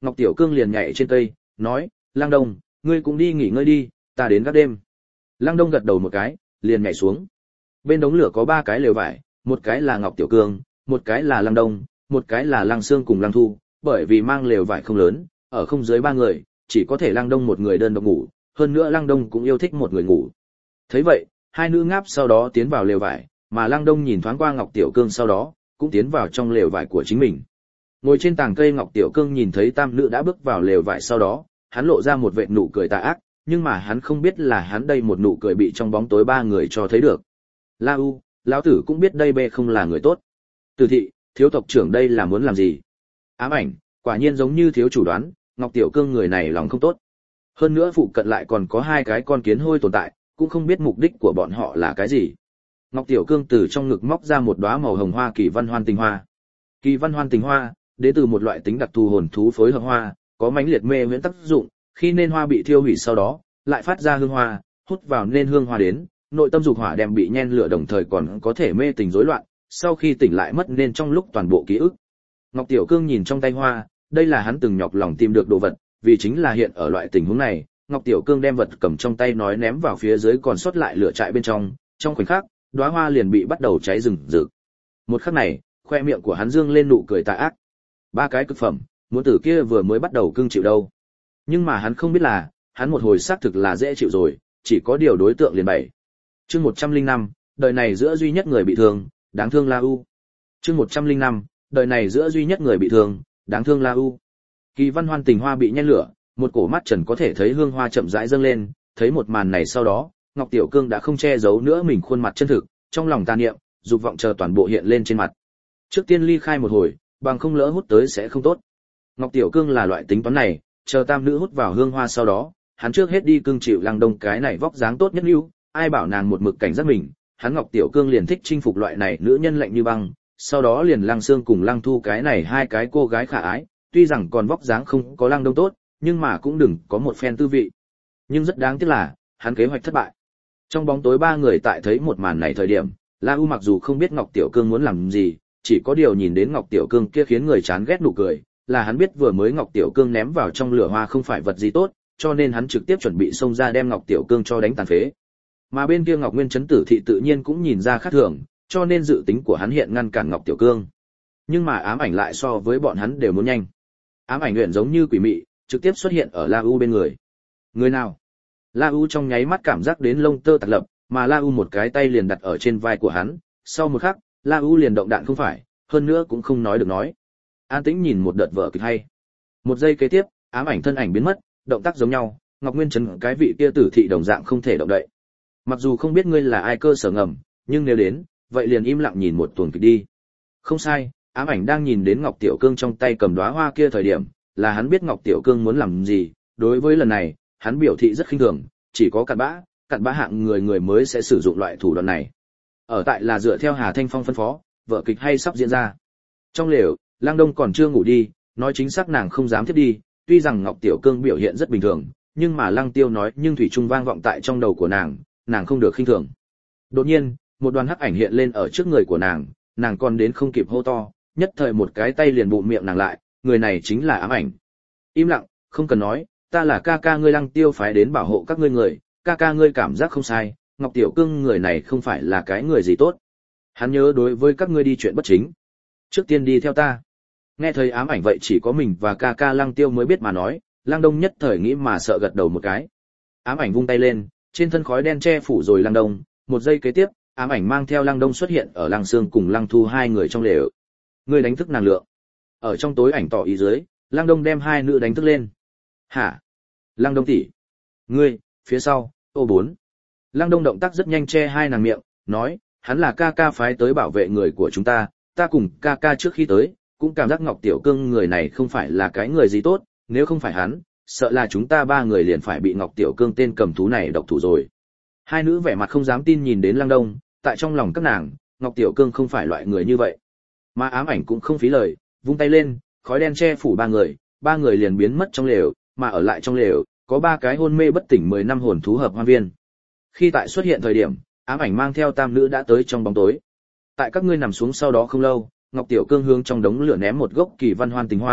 Ngọc Tiểu Cương liền nhảy trên cây, nói, Lăng Đông, ngươi cũng đi nghỉ ngơi đi, ta đến gác đêm. Lăng Đông gật đầu một cái, liền nhảy xuống. Bên đống lửa có ba cái lều vải, một cái là Ngọc Tiểu Cương, một cái là Lăng Đông, một cái là Lăng Sương cùng Lăng Thu, bởi vì mang lều vải không lớn, ở không dưới ba người, chỉ có thể Lăng Đông một người đơn độc ngủ, hơn nữa Lăng Đông cũng yêu thích một người ngủ. Thấy vậy, hai nữ ngáp sau đó tiến vào lều vải, mà Lăng Đông nhìn thoáng qua Ngọc Tiểu Cương sau đó, cũng tiến vào trong lều vải của chính mình. Ngồi trên tảng cây Ngọc Tiểu Cương nhìn thấy tam nữ đã bước vào lều vải sau đó, hắn lộ ra một vệt nụ cười tà ác, nhưng mà hắn không biết là hắn đây một nụ cười bị trong bóng tối ba người cho thấy được. La U, lão tử cũng biết đây bê không là người tốt. Từ thị, thiếu tộc trưởng đây là muốn làm gì? Ám ảnh, quả nhiên giống như thiếu chủ đoán, Ngọc Tiểu Cương người này lòng không tốt. Hơn nữa phụ cận lại còn có hai cái con kiến hôi tồn tại, cũng không biết mục đích của bọn họ là cái gì. Ngọc Tiểu Cương từ trong ngực móc ra một đóa màu hồng hoa kỳ văn hoan tình hoa. Kỳ văn hoan tình hoa, đến từ một loại tính đặc thù hồn thú phối hợp hoa, có mãnh liệt mê huyễn tác dụng, khi nên hoa bị thiêu hủy sau đó, lại phát ra hương hoa, hút vào nên hương hoa đến, nội tâm dục hỏa đem bị nhen lửa đồng thời còn có thể mê tình rối loạn, sau khi tỉnh lại mất nên trong lúc toàn bộ ký ức. Ngọc Tiểu Cương nhìn trong tay hoa, đây là hắn từng nhọc lòng tìm được đồ vật, vì chính là hiện ở loại tình huống này, Ngọc Tiểu Cương đem vật cầm trong tay nói ném vào phía dưới còn sót lại lửa trại bên trong, trong khoảnh khắc, đóa hoa liền bị bắt đầu cháy rừng rực. Một khắc này, khoe miệng của hắn dương lên nụ cười tà ác. Ba cái cực phẩm, muốn tử kia vừa mới bắt đầu cưng chịu đâu. Nhưng mà hắn không biết là, hắn một hồi xác thực là dễ chịu rồi, chỉ có điều đối tượng liền bảy. Chương một trăm lẻ năm, đời này giữa duy nhất người bị thương, đáng thương La U. Chương một trăm lẻ năm, đời này giữa duy nhất người bị thương, đáng thương La U. Kỳ văn hoan tình hoa bị nhen lửa, một cổ mắt trần có thể thấy hương hoa chậm rãi dâng lên, thấy một màn này sau đó, Ngọc Tiểu Cương đã không che giấu nữa mình khuôn mặt chân thực, trong lòng tà niệm, dục vọng chờ toàn bộ hiện lên trên mặt. Trước tiên ly khai một hồi, bằng không lỡ hút tới sẽ không tốt. Ngọc Tiểu Cương là loại tính toán này, chờ tam nữ hút vào hương hoa sau đó, hắn trước hết đi cưng chịu Lăng Đông cái này vóc dáng tốt nhất lưu, ai bảo nàng một mực cảnh giác mình, hắn Ngọc Tiểu Cương liền thích chinh phục loại này nữ nhân lạnh như băng, sau đó liền Lăng Sương cùng Lăng Thu cái này hai cái cô gái khả ái, tuy rằng còn vóc dáng không có Lăng Đông tốt, nhưng mà cũng đừng có một phen tư vị. Nhưng rất đáng tiếc là, hắn kế hoạch thất bại. Trong bóng tối ba người tại thấy một màn này thời điểm, La U mặc dù không biết Ngọc Tiểu Cương muốn làm gì, chỉ có điều nhìn đến Ngọc Tiểu Cương kia khiến người chán ghét nụ cười, là hắn biết vừa mới Ngọc Tiểu Cương ném vào trong lửa hoa không phải vật gì tốt, cho nên hắn trực tiếp chuẩn bị xông ra đem Ngọc Tiểu Cương cho đánh tàn phế. Mà bên kia Ngọc Nguyên Chấn Tử thị tự nhiên cũng nhìn ra khác thường, cho nên dự tính của hắn hiện ngăn cản Ngọc Tiểu Cương. Nhưng mà ám ảnh lại so với bọn hắn đều muốn nhanh. Ám ảnh luyện giống như quỷ mị, trực tiếp xuất hiện ở La U bên người. Người nào? La U trong nháy mắt cảm giác đến lông tơ tạc lập, mà La U một cái tay liền đặt ở trên vai của hắn, sau một khắc, La U liền động đạn không phải, hơn nữa cũng không nói được nói. An tĩnh nhìn một đợt vở kịch hay. Một giây kế tiếp, ám ảnh thân ảnh biến mất, động tác giống nhau, Ngọc Nguyên Trấn cái vị kia tử thị đồng dạng không thể động đậy. Mặc dù không biết ngươi là ai cơ sở ngầm, nhưng nếu đến, vậy liền im lặng nhìn một tuần kịch đi. Không sai, ám ảnh đang nhìn đến Ngọc Tiểu Cương trong tay cầm đóa hoa kia thời điểm, là hắn biết Ngọc Tiểu Cương muốn làm gì, đối với lần này, hắn biểu thị rất khinh thường, chỉ có cặn bã, cặn bã hạng người người mới sẽ sử dụng loại thủ đoạn này. Ở tại là dựa theo Hà Thanh Phong phân phó, vở kịch hay sắp diễn ra. Trong lều, Lang Đông còn chưa ngủ đi, nói chính xác nàng không dám thiết đi, tuy rằng Ngọc Tiểu Cương biểu hiện rất bình thường, nhưng mà Lăng Tiêu nói nhưng thủy chung vang vọng tại trong đầu của nàng, nàng không được khinh thường. Đột nhiên, một đoàn hắc ảnh hiện lên ở trước người của nàng, nàng còn đến không kịp hô to, nhất thời một cái tay liền bụm miệng nàng lại, người này chính là ám ảnh. Im lặng, không cần nói, ta là ca ca ngươi Lăng Tiêu phái đến bảo hộ các ngươi người, ca ca ngươi cảm giác không sai, Ngọc Tiểu Cương người này không phải là cái người gì tốt. Hắn nhớ đối với các ngươi đi chuyện bất chính. Trước tiên đi theo ta. Nghe thấy ám ảnh vậy chỉ có mình và ca ca Lăng Tiêu mới biết mà nói, Lăng Đông nhất thời nghĩ mà sợ gật đầu một cái. Ám ảnh vung tay lên, trên thân khói đen che phủ rồi Lăng Đông, một giây kế tiếp, ám ảnh mang theo Lăng Đông xuất hiện ở Lăng Sương cùng Lăng Thu hai người trong lều. Ngươi đánh thức nàng lượng. Ở trong tối ảnh tỏ ý dưới, Lăng Đông đem hai nữ đánh thức lên. Hả? Lăng Đông tỷ. Ngươi, phía sau, ô bốn. Lăng Đông động tác rất nhanh che hai nàng miệng, nói, hắn là ca ca phái tới bảo vệ người của chúng ta, ta cùng ca ca trước khi tới, cũng cảm giác Ngọc Tiểu Cương người này không phải là cái người gì tốt, nếu không phải hắn, sợ là chúng ta ba người liền phải bị Ngọc Tiểu Cương tên cầm thú này độc thủ rồi. Hai nữ vẻ mặt không dám tin nhìn đến Lăng Đông, tại trong lòng các nàng, Ngọc Tiểu Cương không phải loại người như vậy. Mà ám ảnh cũng không phí lời, vung tay lên, khói đen che phủ ba người, ba người liền biến mất trong lều, mà ở lại trong lều, có ba cái hôn mê bất tỉnh mười năm hồn thú hợp hoan viên. Khi tại xuất hiện thời điểm, ám ảnh mang theo tam nữ đã tới trong bóng tối. Tại các ngươi nằm xuống sau đó không lâu, Ngọc Tiểu Cương hướng trong đống lửa ném một gốc kỳ văn hoan tình hoa,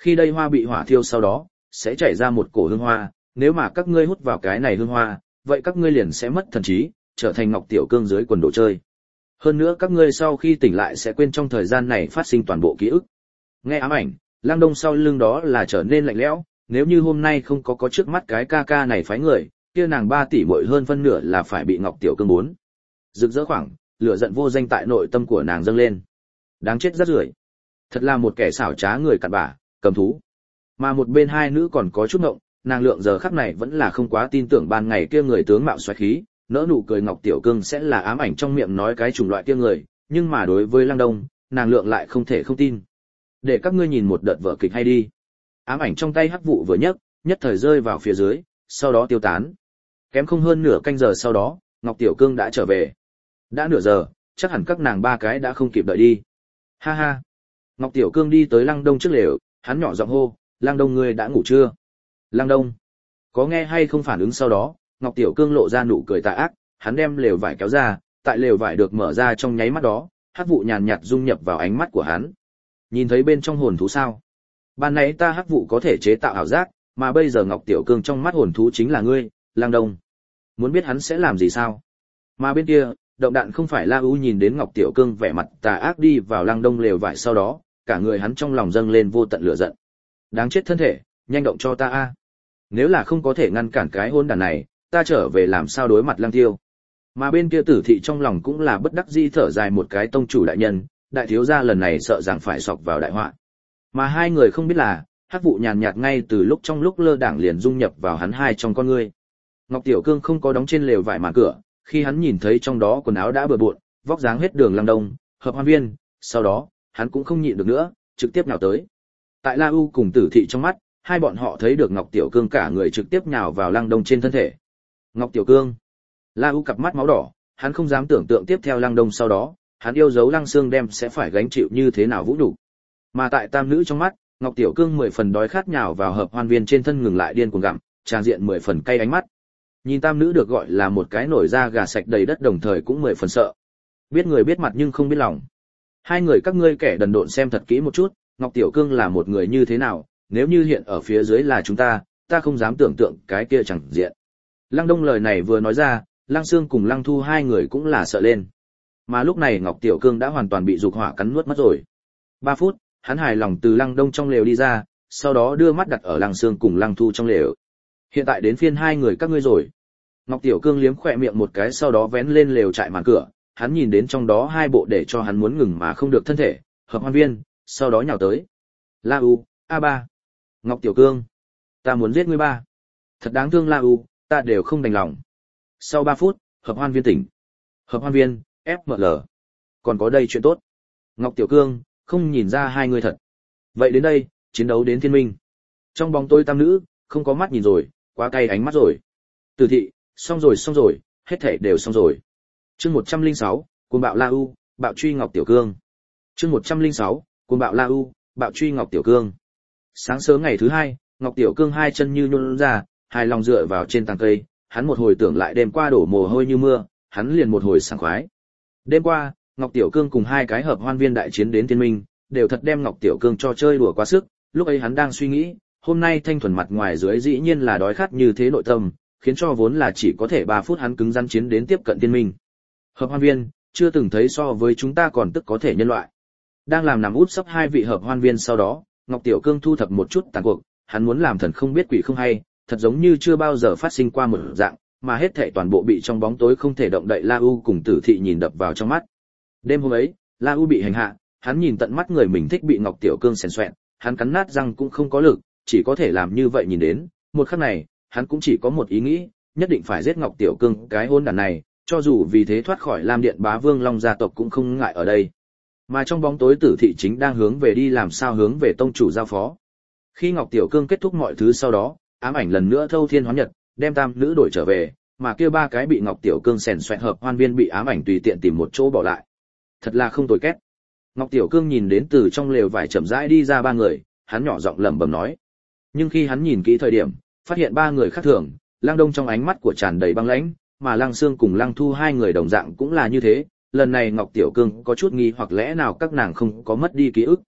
Khi đây hoa bị hỏa thiêu sau đó, sẽ chảy ra một cổ hương hoa, nếu mà các ngươi hút vào cái này hương hoa, vậy các ngươi liền sẽ mất thần trí, trở thành Ngọc Tiểu Cương dưới quần đồ chơi. Hơn nữa các ngươi sau khi tỉnh lại sẽ quên trong thời gian này phát sinh toàn bộ ký ức. Nghe ám ảnh, Lăng Đông sau lưng đó là trở nên lạnh lẽo, nếu như hôm nay không có có trước mắt cái ca ca này phái người, kia nàng ba tỷ muội hơn phân nửa là phải bị Ngọc Tiểu Cương bốn. Rực rỡ khoảng, lửa giận vô danh tại nội tâm của nàng dâng lên. Đáng chết rất rưởi. Thật là một kẻ xảo trá người cặn bã, cầm thú. Mà một bên hai nữ còn có chút ngộng, nàng lượng giờ khắc này vẫn là không quá tin tưởng ban ngày kia người tướng mạo xoáy khí, nỡ nụ cười Ngọc Tiểu Cương sẽ là ám ảnh trong miệng nói cái chủng loại kia người, nhưng mà đối với Lăng Đông, nàng lượng lại không thể không tin. Để các ngươi nhìn một đợt vở kịch hay đi. Ám ảnh trong tay hắc vụ vừa nhấc, nhất thời rơi vào phía dưới, sau đó tiêu tán. Kém không hơn nửa canh giờ sau đó, Ngọc Tiểu Cương đã trở về. Đã nửa giờ, chắc hẳn các nàng ba cái đã không kịp đợi đi. Ha ha. Ngọc Tiểu Cương đi tới Lăng Đông trước lều, hắn nhỏ giọng hô, Lăng Đông ngươi đã ngủ chưa? Lăng Đông. Có nghe hay không phản ứng sau đó, Ngọc Tiểu Cương lộ ra nụ cười tà ác, hắn đem lều vải kéo ra, tại lều vải được mở ra trong nháy mắt đó, hắc vụ nhàn nhạt dung nhập vào ánh mắt của hắn. Nhìn thấy bên trong hồn thú sao? Ban nãy ta hắc vụ có thể chế tạo ảo giác, mà bây giờ Ngọc Tiểu Cương trong mắt hồn thú chính là ngươi, Lăng Đông. Muốn biết hắn sẽ làm gì sao? Mà bên kia, động đạn không phải La U nhìn đến Ngọc Tiểu Cương vẻ mặt tà ác đi vào Lăng Đông lều vải sau đó, cả người hắn trong lòng dâng lên vô tận lửa giận. Đáng chết thân thể, nhanh động cho ta a. Nếu là không có thể ngăn cản cái hôn đàn này, ta trở về làm sao đối mặt Lăng Tiêu. Mà bên kia Tử Thị trong lòng cũng là bất đắc dĩ thở dài một cái tông chủ đại nhân, đại thiếu gia lần này sợ rằng phải sọc vào đại họa. Mà hai người không biết là, hắc vụ nhàn nhạt ngay từ lúc trong lúc lơ đảng liền dung nhập vào hắn hai trong con ngươi. Ngọc Tiểu Cương không có đóng trên lều vải màn cửa, khi hắn nhìn thấy trong đó quần áo đã bừa bộn, vóc dáng hết đường Lăng Đông, Hợp Hoan Viên, sau đó, hắn cũng không nhịn được nữa, trực tiếp nhào tới. Tại La U cùng Tử Thị trong mắt, hai bọn họ thấy được Ngọc Tiểu Cương cả người trực tiếp nhào vào Lăng Đông trên thân thể. Ngọc Tiểu Cương. La U cặp mắt máu đỏ, hắn không dám tưởng tượng tiếp theo Lăng Đông sau đó, hắn yêu dấu Lăng Xương đem sẽ phải gánh chịu như thế nào vũ đủ. Mà tại tam nữ trong mắt, Ngọc Tiểu Cương mười phần đói khát nhào vào Hợp Hoan Viên trên thân ngừng lại điên cuồng gặm, trang diện mười phần cay ánh mắt. Nhìn tam nữ được gọi là một cái nổi da gà sạch đầy đất đồng thời cũng mười phần sợ. Biết người biết mặt nhưng không biết lòng. Hai người các ngươi kẻ đần độn xem thật kỹ một chút, Ngọc Tiểu Cương là một người như thế nào, nếu như hiện ở phía dưới là chúng ta, ta không dám tưởng tượng cái kia chẳng diện. Lăng Đông lời này vừa nói ra, Lăng Xương cùng Lăng Thu hai người cũng là sợ lên. Mà lúc này Ngọc Tiểu Cương đã hoàn toàn bị dục hỏa cắn nuốt mất rồi. Ba phút, hắn hài lòng từ Lăng Đông trong lều đi ra, sau đó đưa mắt đặt ở Lăng Xương cùng Lăng Thu trong lều. Hiện tại đến phiên hai người các ngươi rồi. Ngọc Tiểu Cương liếm khỏe miệng một cái sau đó vén lên lều trại màn cửa, hắn nhìn đến trong đó hai bộ để cho hắn muốn ngừng mà không được thân thể, Hợp Hoan Viên, sau đó nhào tới. La U, a ba. Ngọc Tiểu Cương, ta muốn giết ngươi ba. Thật đáng thương La U, ta đều không đành lòng. Sau ba phút, Hợp Hoan Viên tỉnh. Hợp Hoan Viên, ép em lờ. Còn có đây chuyện tốt. Ngọc Tiểu Cương, không nhìn ra hai người thật. Vậy đến đây, chiến đấu đến thiên minh. Trong bóng tối tam nữ, không có mắt nhìn rồi, quá cay ánh mắt rồi. Tử Thị, xong rồi xong rồi, hết thảy đều xong rồi. Chương một trăm lẻ sáu, cuồng bạo La U, bạo truy Ngọc Tiểu Cương. Chương một trăm lẻ sáu, cuồng bạo La U, bạo truy Ngọc Tiểu Cương. Sáng sớm ngày thứ hai, Ngọc Tiểu Cương hai chân như nhũn ra, hài lòng dựa vào trên tàng cây, hắn một hồi tưởng lại đêm qua đổ mồ hôi như mưa, hắn liền một hồi sảng khoái. Đêm qua, Ngọc Tiểu Cương cùng hai cái Hợp Hoan Viên đại chiến đến thiên minh, đều thật đem Ngọc Tiểu Cương cho chơi đùa quá sức, lúc ấy hắn đang suy nghĩ, hôm nay thanh thuần mặt ngoài dưới dĩ nhiên là đói khát như thế nội tâm, khiến cho vốn là chỉ có thể ba phút hắn cứng rắn chiến đến tiếp cận thiên minh. Hợp Hoan Viên, chưa từng thấy so với chúng ta còn tức có thể nhân loại. Đang làm nằm út sấp hai vị Hợp Hoan Viên sau đó, Ngọc Tiểu Cương thu thập một chút tàn cuộc, hắn muốn làm thần không biết quỷ không hay, thật giống như chưa bao giờ phát sinh qua một dạng, mà hết thảy toàn bộ bị trong bóng tối không thể động đậy La U cùng Tử Thị nhìn đập vào trong mắt. Đêm hôm ấy, La U bị hành hạ, hắn nhìn tận mắt người mình thích bị Ngọc Tiểu Cương xèn xoẹn, hắn cắn nát răng cũng không có lực, chỉ có thể làm như vậy nhìn đến, một khắc này, hắn cũng chỉ có một ý nghĩ, nhất định phải giết Ngọc Tiểu Cương cái hôn đàn này, cho dù vì thế thoát khỏi Lam Điện Bá Vương Long gia tộc cũng không ngại ở đây. Mà trong bóng tối Tử Thị chính đang hướng về đi làm sao hướng về tông chủ giao phó. Khi Ngọc Tiểu Cương kết thúc mọi thứ sau đó, ám ảnh lần nữa thâu thiên hóa nhật, đem tam nữ đổi trở về, mà kia ba cái bị Ngọc Tiểu Cương xèn xoẹt Hợp Hoan Viên bị ám ảnh tùy tiện tìm một chỗ bỏ lại. Thật là không tồi két. Ngọc Tiểu Cương nhìn đến từ trong lều vải chậm rãi đi ra ba người, hắn nhỏ giọng lẩm bẩm nói. Nhưng khi hắn nhìn kỹ thời điểm, phát hiện ba người khác thường, Lăng Đông trong ánh mắt của tràn đầy băng lãnh, mà Lăng Xương cùng Lăng Thu hai người đồng dạng cũng là như thế. Lần này Ngọc Tiểu Cương có chút nghi hoặc lẽ nào các nàng không có mất đi ký ức.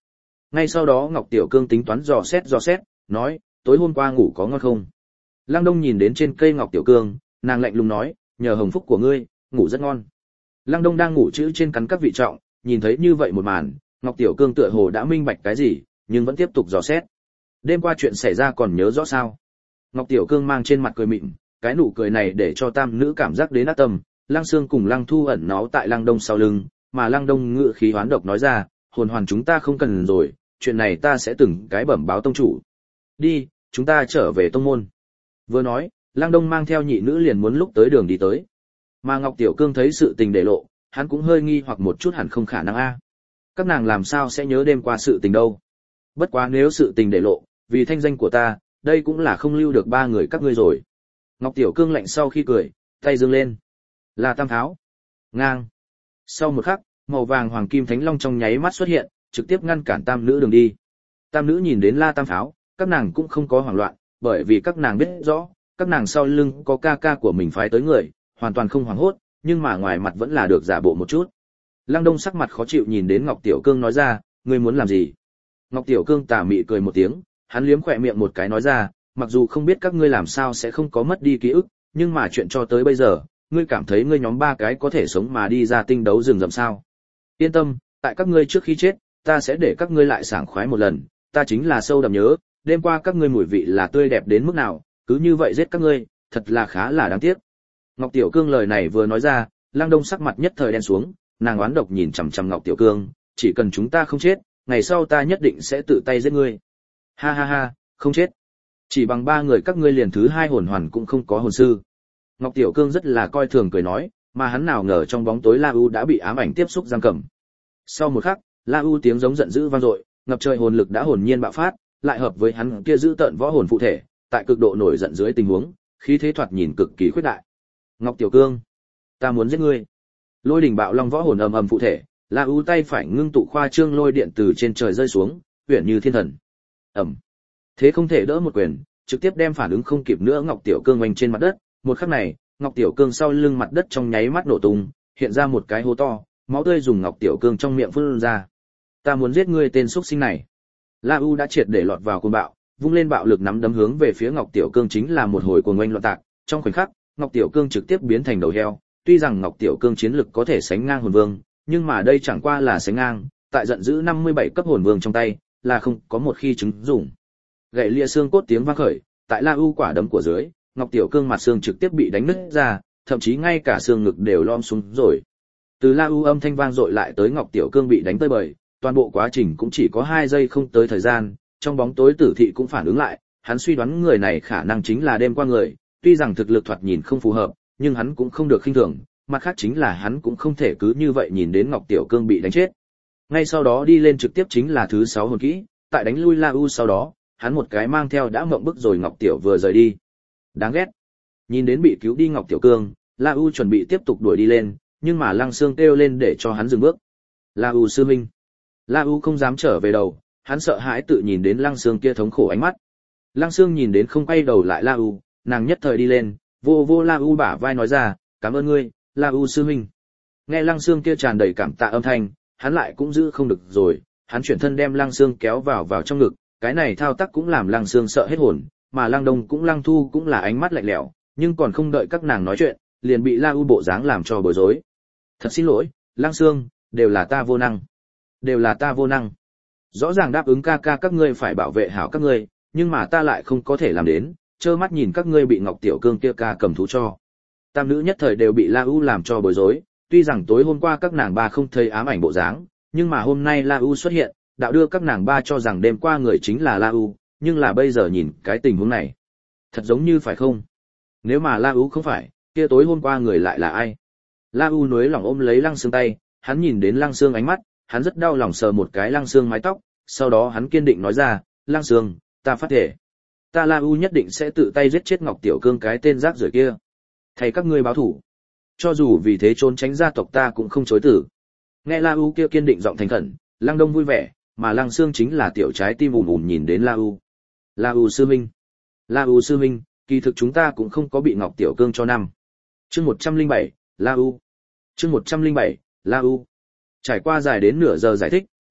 Ngay sau đó Ngọc Tiểu Cương tính toán dò xét dò xét, nói, tối hôm qua ngủ có ngon không? Lăng Đông nhìn đến trên cây Ngọc Tiểu Cương, nàng lạnh lùng nói, nhờ hồng phúc của ngươi, ngủ rất ngon. Lăng Đông đang ngủ chữ trên cắn các vị trọng, nhìn thấy như vậy một màn, Ngọc Tiểu Cương tựa hồ đã minh bạch cái gì, nhưng vẫn tiếp tục dò xét. Đêm qua chuyện xảy ra còn nhớ rõ sao? Ngọc Tiểu Cương mang trên mặt cười mịn, cái nụ cười này để cho tam nữ cảm giác đến ác tâm. Lăng Sương cùng Lăng Thu ẩn náu tại Lăng Đông sau lưng, mà Lăng Đông ngự khí hoán độc nói ra, hồn hoàn chúng ta không cần rồi, chuyện này ta sẽ từng cái bẩm báo tông chủ. Đi, chúng ta trở về tông môn. Vừa nói, Lăng Đông mang theo nhị nữ liền muốn lúc tới đường đi tới. Mà Ngọc Tiểu Cương thấy sự tình để lộ, hắn cũng hơi nghi hoặc một chút, hẳn không khả năng a. Các nàng làm sao sẽ nhớ đêm qua sự tình đâu? Bất quá nếu sự tình để lộ, vì thanh danh của ta, đây cũng là không lưu được ba người các ngươi rồi. Ngọc Tiểu Cương lạnh sau khi cười, tay giương lên. Là Tam Tháo. Ngang. Sau một khắc, màu vàng hoàng kim thánh long trong nháy mắt xuất hiện, trực tiếp ngăn cản tam nữ đường đi. Tam nữ nhìn đến La Tam Pháo, các nàng cũng không có hoảng loạn, bởi vì các nàng biết rõ, các nàng sau lưng có ca ca của mình phái tới người, hoàn toàn không hoảng hốt, nhưng mà ngoài mặt vẫn là được giả bộ một chút. Lăng Đông sắc mặt khó chịu nhìn đến Ngọc Tiểu Cương nói ra, ngươi muốn làm gì? Ngọc Tiểu Cương tà mị cười một tiếng, hắn liếm khỏe miệng một cái nói ra, mặc dù không biết các ngươi làm sao sẽ không có mất đi ký ức, nhưng mà chuyện cho tới bây giờ, ngươi cảm thấy ngươi nhóm ba cái có thể sống mà đi ra tinh đấu rừng rậm sao? Yên tâm, tại các ngươi trước khi chết, ta sẽ để các ngươi lại sảng khoái một lần, ta chính là sâu đậm nhớ, đêm qua các ngươi mùi vị là tươi đẹp đến mức nào, cứ như vậy giết các ngươi, thật là khá là đáng tiếc. Ngọc Tiểu Cương lời này vừa nói ra, Lăng Đông sắc mặt nhất thời đen xuống, nàng oán độc nhìn chằm chằm Ngọc Tiểu Cương, chỉ cần chúng ta không chết, ngày sau ta nhất định sẽ tự tay giết ngươi. Ha ha ha, không chết. Chỉ bằng ba người các ngươi liền thứ hai hồn hoàn cũng không có hồn sư. Ngọc Tiểu Cương rất là coi thường cười nói, mà hắn nào ngờ trong bóng tối La U đã bị ám ảnh tiếp xúc giam cầm. Sau một khắc, La U tiếng giống giận dữ vang dội, ngập trời hồn lực đã hồn nhiên bạo phát, lại hợp với hắn kia giữ tận võ hồn phụ thể, tại cực độ nổi giận dưới tình huống, khí thế thoạt nhìn cực kỳ khuyết đại. Ngọc Tiểu Cương, ta muốn giết ngươi. Lôi đỉnh bạo long võ hồn ầm ầm phụ thể, La U tay phải ngưng tụ khoa trương lôi điện từ trên trời rơi xuống, huyền như thiên thần. Ầm. Thế không thể đỡ một quyền, trực tiếp đem phản ứng không kịp nữa Ngọc Tiểu Cương oanh trên mặt đất, một khắc này, Ngọc Tiểu Cương sau lưng mặt đất trong nháy mắt nổ tung, hiện ra một cái hố to, máu tươi dùng Ngọc Tiểu Cương trong miệng phun ra. Ta muốn giết ngươi tên xuất sinh này. La U đã triệt để lọt vào cuồng bạo, vung lên bạo lực nắm đấm hướng về phía Ngọc Tiểu Cương chính là một hồi cuồng oanh loạn tạc, trong khoảnh khắc, Ngọc Tiểu Cương trực tiếp biến thành đầu heo, tuy rằng Ngọc Tiểu Cương chiến lực có thể sánh ngang hồn vương, nhưng mà đây chẳng qua là sánh ngang, tại giận dữ năm mươi bảy cấp hồn vương trong tay, là không có một khi chứng dụng. Gãy lia xương cốt tiếng vang khởi, tại La U quả đấm của dưới, Ngọc Tiểu Cương mặt xương trực tiếp bị đánh nứt ra, thậm chí ngay cả xương ngực đều lom xuống rồi. Từ La U âm thanh vang dội lại tới Ngọc Tiểu Cương bị đánh tơi bời, toàn bộ quá trình cũng chỉ có hai giây không tới thời gian, trong bóng tối Tử Thị cũng phản ứng lại, hắn suy đoán người này khả năng chính là đêm qua người, tuy rằng thực lực thoạt nhìn không phù hợp, nhưng hắn cũng không được khinh thường, mặt khác chính là hắn cũng không thể cứ như vậy nhìn đến Ngọc Tiểu Cương bị đánh chết. Ngay sau đó đi lên trực tiếp chính là thứ sáu hồn kỹ, tại đánh lui La U sau đó, hắn một cái mang theo đã mộng bức rồi Ngọc Tiểu vừa rời đi. Đáng ghét. Nhìn đến bị cứu đi Ngọc Tiểu Cương, La U chuẩn bị tiếp tục đuổi đi lên, nhưng mà Lăng Xương kêu lên để cho hắn dừng bước. La U sư huynh. La U không dám trở về đầu, hắn sợ hãi tự nhìn đến Lăng Xương kia thống khổ ánh mắt. Lăng Xương nhìn đến không quay đầu lại La U, nàng nhất thời đi lên, vô vô La U bả vai nói ra, cảm ơn ngươi, La U sư huynh. Nghe Lăng Xương kia tràn đầy cảm tạ âm thanh, hắn lại cũng giữ không được rồi, hắn chuyển thân đem Lăng Xương kéo vào vào trong ngực, cái này thao tác cũng làm Lăng Xương sợ hết hồn, mà Lăng Đông cũng Lăng Thu cũng là ánh mắt lạnh lẽo, nhưng còn không đợi các nàng nói chuyện, liền bị La U bộ dáng làm cho bối rối. Thật xin lỗi, Lăng Xương, đều là ta vô năng. Đều là ta vô năng. Rõ ràng đáp ứng ca ca các ngươi phải bảo vệ hảo các ngươi, nhưng mà ta lại không có thể làm đến, trơ mắt nhìn các ngươi bị Ngọc Tiểu Cương kia ca cầm thú cho. Tam nữ nhất thời đều bị La U làm cho bối rối, tuy rằng tối hôm qua các nàng ba không thấy ám ảnh bộ dáng, nhưng mà hôm nay La U xuất hiện, đạo đưa các nàng ba cho rằng đêm qua người chính là La U, nhưng là bây giờ nhìn cái tình huống này, thật giống như phải không? Nếu mà La U không phải, kia tối hôm qua người lại là ai? La U nuối lòng ôm lấy Lăng Xương tay, hắn nhìn đến Lăng Xương ánh mắt, hắn rất đau lòng sờ một cái Lăng Xương mái tóc, sau đó hắn kiên định nói ra, Lăng Xương, ta phát thể, ta La U nhất định sẽ tự tay giết chết Ngọc Tiểu Cương cái tên rác rưởi kia, thầy các ngươi báo thủ, cho dù vì thế trốn tránh gia tộc ta cũng không chối từ. Nghe La U kia kiên định giọng thành khẩn, Lăng Đông vui vẻ, mà Lăng Xương chính là tiểu trái tim ùm ùm nhìn đến La U. La U sư minh, La U sư minh, kỳ thực chúng ta cũng không có bị Ngọc Tiểu Cương cho năm. Chương một trăm lẻ bảy, La U. Chương một trăm lẻ bảy, La U. Trải qua dài đến nửa giờ giải thích,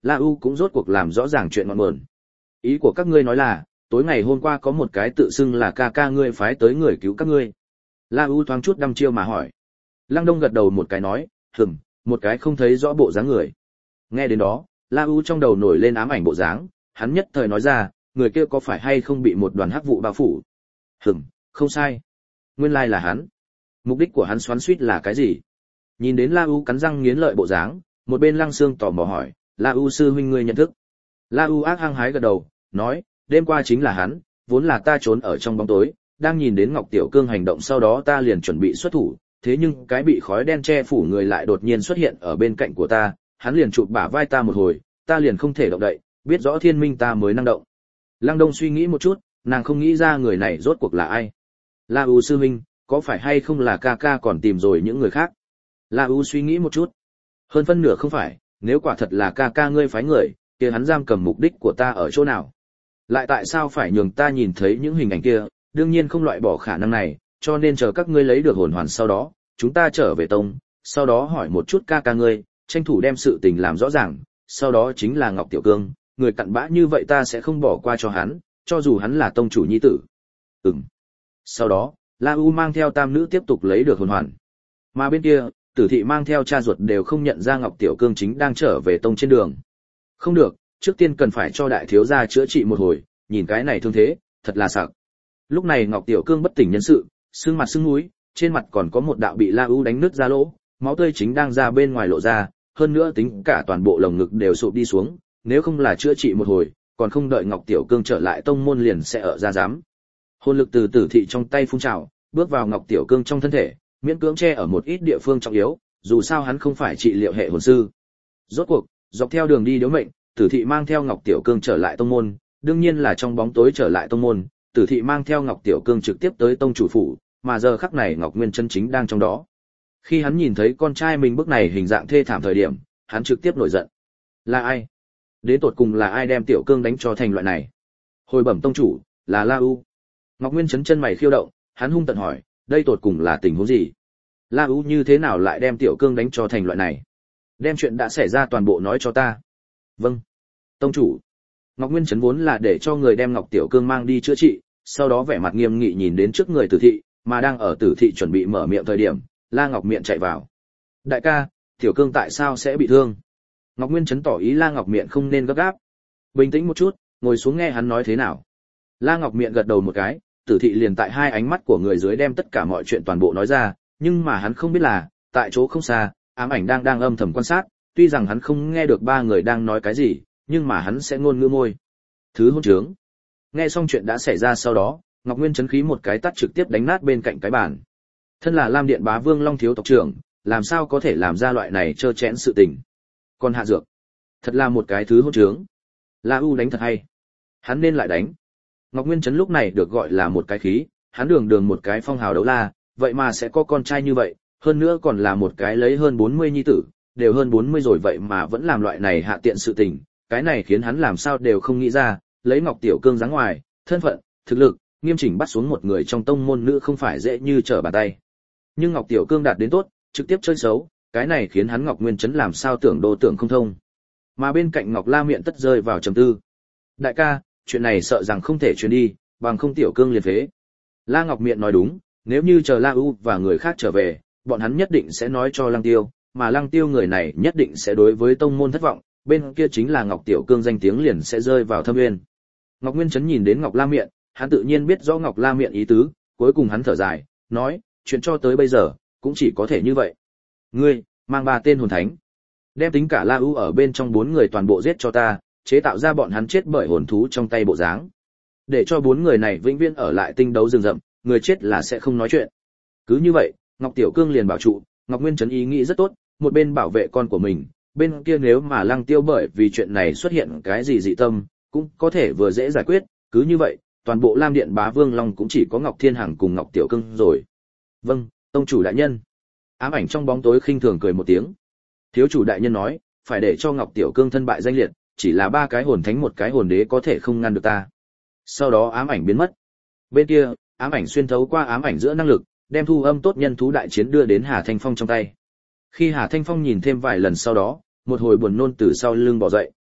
La U cũng rốt cuộc làm rõ ràng chuyện ngọn nguồn. Ý của các ngươi nói là, tối ngày hôm qua có một cái tự xưng là ca ca ngươi phái tới người cứu các ngươi. La U thoáng chút đăm chiêu mà hỏi. Lăng Đông gật đầu một cái nói, hừm, một cái không thấy rõ bộ dáng người. Nghe đến đó, La U trong đầu nổi lên ám ảnh bộ dáng, hắn nhất thời nói ra, người kia có phải hay không bị một đoàn hắc vụ bao phủ? Hừm, không sai. Nguyên lai là hắn. Mục đích của hắn xoắn xuýt là cái gì? Nhìn đến La U cắn răng nghiến lợi bộ dáng, một bên Lăng Xương tò mò hỏi, La U sư huynh ngươi nhận thức? La U ác hăng hái gật đầu, nói, đêm qua chính là hắn, vốn là ta trốn ở trong bóng tối, đang nhìn đến Ngọc Tiểu Cương hành động sau đó ta liền chuẩn bị xuất thủ, thế nhưng cái bị khói đen che phủ người lại đột nhiên xuất hiện ở bên cạnh của ta, hắn liền chụp bả vai ta một hồi, ta liền không thể động đậy, biết rõ thiên minh ta mới năng động. Lăng Đông suy nghĩ một chút, nàng không nghĩ ra người này rốt cuộc là ai. La U sư huynh, có phải hay không là ca ca còn tìm rồi những người khác? La U suy nghĩ một chút. Hơn phân nửa không phải, nếu quả thật là ca ca ngươi phái người, kia hắn giam cầm mục đích của ta ở chỗ nào? Lại tại sao phải nhường ta nhìn thấy những hình ảnh kia, đương nhiên không loại bỏ khả năng này, cho nên chờ các ngươi lấy được hồn hoàn sau đó, chúng ta trở về tông, sau đó hỏi một chút ca ca ngươi, tranh thủ đem sự tình làm rõ ràng, sau đó chính là Ngọc Tiểu Cương, người cặn bã như vậy ta sẽ không bỏ qua cho hắn, cho dù hắn là tông chủ nhi tử. Ừm. Sau đó, La U mang theo tam nữ tiếp tục lấy được hồn hoàn. Mà bên kia, Tử Thị mang theo cha ruột đều không nhận ra Ngọc Tiểu Cương chính đang trở về tông trên đường. Không được, trước tiên cần phải cho đại thiếu gia chữa trị một hồi, nhìn cái này thương thế, thật là sặc. Lúc này Ngọc Tiểu Cương bất tỉnh nhân sự, sưng mặt sưng mũi, trên mặt còn có một đạo bị La U đánh nứt ra lỗ, máu tươi chính đang ra bên ngoài lộ ra, hơn nữa tính cả toàn bộ lồng ngực đều sụp đi xuống, nếu không là chữa trị một hồi, còn không đợi Ngọc Tiểu Cương trở lại tông môn liền sẽ ở ra giám. Hồn lực từ Tử Thị trong tay phun trào, bước vào Ngọc Tiểu Cương trong thân thể, miễn cưỡng che ở một ít địa phương trọng yếu, dù sao hắn không phải trị liệu hệ hồn sư. Rốt cuộc, dọc theo đường đi điếu mệnh, Tử Thị mang theo Ngọc Tiểu Cương trở lại tông môn, đương nhiên là trong bóng tối trở lại tông môn, Tử Thị mang theo Ngọc Tiểu Cương trực tiếp tới tông chủ phủ, mà giờ khắc này Ngọc Nguyên chân chính đang trong đó. Khi hắn nhìn thấy con trai mình bức này hình dạng thê thảm thời điểm, hắn trực tiếp nổi giận. Là ai? Đến tột cùng là ai đem Tiểu Cương đánh cho thành loại này? Hồi bẩm tông chủ, là La U. Ngọc Nguyên chấn chân mày khiêu động, hắn hung tợn hỏi, đây tột cùng là tình huống gì? La U như thế nào lại đem Tiểu Cương đánh cho thành loại này? Đem chuyện đã xảy ra toàn bộ nói cho ta. Vâng. Tông chủ. Ngọc Nguyên chấn vốn là để cho người đem Ngọc Tiểu Cương mang đi chữa trị, sau đó vẻ mặt nghiêm nghị nhìn đến trước người Tử Thị, mà đang ở Tử Thị chuẩn bị mở miệng thời điểm, La Ngọc Miện chạy vào. Đại ca, Tiểu Cương tại sao sẽ bị thương? Ngọc Nguyên chấn tỏ ý La Ngọc Miện không nên gấp gáp. Bình tĩnh một chút, ngồi xuống nghe hắn nói thế nào. La Ngọc Miện gật đầu một cái, Tử Thị liền tại hai ánh mắt của người dưới đem tất cả mọi chuyện toàn bộ nói ra, nhưng mà hắn không biết là, tại chỗ không xa, ám ảnh đang đang âm thầm quan sát, tuy rằng hắn không nghe được ba người đang nói cái gì, nhưng mà hắn sẽ ngôn ngữ môi. Thứ hôn trướng. Nghe xong chuyện đã xảy ra sau đó, Ngọc Nguyên chấn khí một cái tát trực tiếp đánh nát bên cạnh cái bàn. Thân là Lam Điện Bá Vương Long thiếu tộc trưởng, làm sao có thể làm ra loại này trơ trẽn sự tình. Còn hạ dược, thật là một cái thứ hôn trướng. La U đánh thật hay. Hắn nên lại đánh. Ngọc Nguyên chấn lúc này được gọi là một cái khí, hắn đường đường một cái phong hào đấu la, vậy mà sẽ có con trai như vậy, hơn nữa còn là một cái lấy hơn bốn mươi nhi tử, đều hơn bốn mươi rồi vậy mà vẫn làm loại này hạ tiện sự tình, cái này khiến hắn làm sao đều không nghĩ ra, lấy Ngọc Tiểu Cương dáng ngoài, thân phận, thực lực, nghiêm chỉnh bắt xuống một người trong tông môn nữ không phải dễ như trở bàn tay. Nhưng Ngọc Tiểu Cương đạt đến tốt, trực tiếp chơi xấu, cái này khiến hắn Ngọc Nguyên chấn làm sao tưởng đô tưởng không thông. Mà bên cạnh Ngọc La Miện tất rơi vào trầm tư. Đại ca, chuyện này sợ rằng không thể truyền đi, bằng không Tiểu Cương liền phế. La Ngọc Miện nói đúng, nếu như chờ La U và người khác trở về, bọn hắn nhất định sẽ nói cho Lăng Tiêu, mà Lăng Tiêu người này nhất định sẽ đối với tông môn thất vọng, bên kia chính là Ngọc Tiểu Cương danh tiếng liền sẽ rơi vào thâm nguyên. Ngọc Nguyên chấn nhìn đến Ngọc La Miện, hắn tự nhiên biết rõ Ngọc La Miện ý tứ, cuối cùng hắn thở dài, nói, chuyện cho tới bây giờ, cũng chỉ có thể như vậy. Ngươi, mang ba tên hồn thánh, đem tính cả La U ở bên trong bốn người toàn bộ giết cho ta, chế tạo ra bọn hắn chết bởi hồn thú trong tay bộ dáng. Để cho bốn người này vĩnh viễn ở lại tinh đấu rừng rậm, người chết là sẽ không nói chuyện. Cứ như vậy, Ngọc Tiểu Cương liền bảo trụ, Ngọc Nguyên chấn ý nghĩ rất tốt, một bên bảo vệ con của mình, bên kia nếu mà Lăng Tiêu bởi vì chuyện này xuất hiện cái gì dị tâm, cũng có thể vừa dễ giải quyết, cứ như vậy, toàn bộ Lam Điện Bá Vương Long cũng chỉ có Ngọc Thiên Hằng cùng Ngọc Tiểu Cương rồi. Vâng, tông chủ đại nhân. Ám ảnh trong bóng tối khinh thường cười một tiếng. Thiếu chủ đại nhân nói, phải để cho Ngọc Tiểu Cương thân bại danh liệt, chỉ là ba cái hồn thánh một cái hồn đế có thể không ngăn được ta. Sau đó ám ảnh biến mất. Bên kia, ám ảnh xuyên thấu qua ám ảnh giữa năng lực, đem thu âm tốt nhân thú đại chiến đưa đến Hà Thanh Phong trong tay. Khi Hà Thanh Phong nhìn thêm vài lần sau đó, một hồi buồn nôn từ sau lưng bò dậy.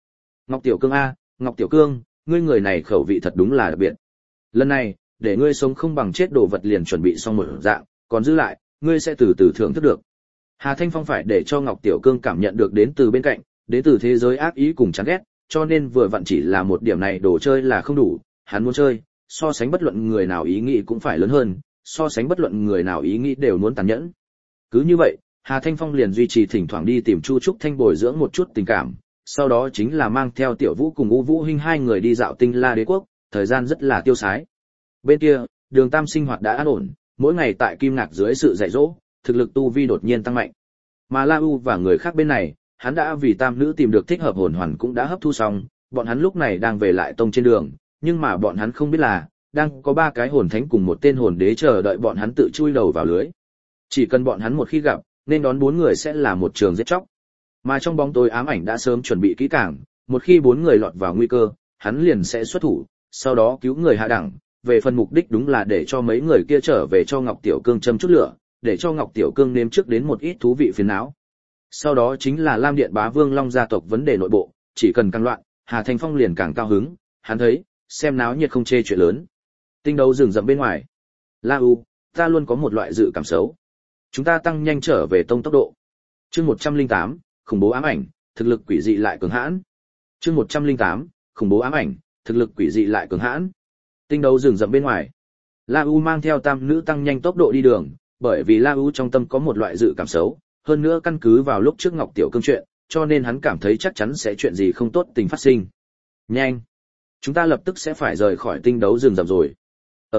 Ngọc Tiểu Cương a, Ngọc Tiểu Cương, ngươi người này khẩu vị thật đúng là đặc biệt. Lần này, để ngươi sống không bằng chết đồ vật liền chuẩn bị xong một dạng, còn giữ lại, ngươi sẽ từ từ thưởng thức được. Hà Thanh Phong phải để cho Ngọc Tiểu Cương cảm nhận được đến từ bên cạnh, đến từ thế giới ác ý cùng chán ghét, cho nên vừa vặn chỉ là một điểm này đồ chơi là không đủ, hắn muốn chơi, so sánh bất luận người nào ý nghĩ cũng phải lớn hơn, so sánh bất luận người nào ý nghĩ đều muốn tàn nhẫn. Cứ như vậy, Hà Thanh Phong liền duy trì thỉnh thoảng đi tìm Chu Trúc Thanh bồi dưỡng một chút tình cảm, sau đó chính là mang theo Tiểu Vũ cùng U Vũ Hinh hai người đi dạo Tinh La Đế quốc, thời gian rất là tiêu sái. Bên kia, Đường Tam sinh hoạt đã an ổn, mỗi ngày tại Kim Ngạc dưới sự dạy dỗ, thực lực tu vi đột nhiên tăng mạnh. Mà La U và người khác bên này, hắn đã vì tam nữ tìm được thích hợp hồn hoàn cũng đã hấp thu xong, bọn hắn lúc này đang về lại tông trên đường, nhưng mà bọn hắn không biết là, đang có ba cái hồn thánh cùng một tên hồn đế chờ đợi bọn hắn tự chui đầu vào lưới. Chỉ cần bọn hắn một khi gặp, nên đón bốn người sẽ là một trường giết chóc. Mà trong bóng tối ám ảnh đã sớm chuẩn bị kỹ càng, một khi bốn người lọt vào nguy cơ, hắn liền sẽ xuất thủ, sau đó cứu người hạ đẳng. Về phần mục đích đúng là để cho mấy người kia trở về cho Ngọc Tiểu Cương châm chút lửa, để cho Ngọc Tiểu Cương nếm trước đến một ít thú vị phiền não. Sau đó chính là Lam Điện Bá Vương Long gia tộc vấn đề nội bộ, chỉ cần càng loạn, Hà Thanh Phong liền càng cao hứng, hắn thấy, xem náo nhiệt không chê chuyện lớn. Tinh đấu rừng rậm bên ngoài. La U, ta luôn có một loại dự cảm xấu. Chúng ta tăng nhanh trở về tông tốc độ. Chương một trăm lẻ tám, khủng bố ám ảnh, thực lực quỷ dị lại cường hãn. Chương một trăm lẻ tám, khủng bố ám ảnh, thực lực quỷ dị lại cường hãn. Tinh đấu rừng rậm bên ngoài. La U mang theo tam nữ tăng nhanh tốc độ đi đường, bởi vì La U trong tâm có một loại dự cảm xấu, hơn nữa căn cứ vào lúc trước Ngọc Tiểu Cương chuyện, cho nên hắn cảm thấy chắc chắn sẽ chuyện gì không tốt tình phát sinh. Nhanh! Chúng ta lập tức sẽ phải rời khỏi tinh đấu rừng rậm rồi. Ờ.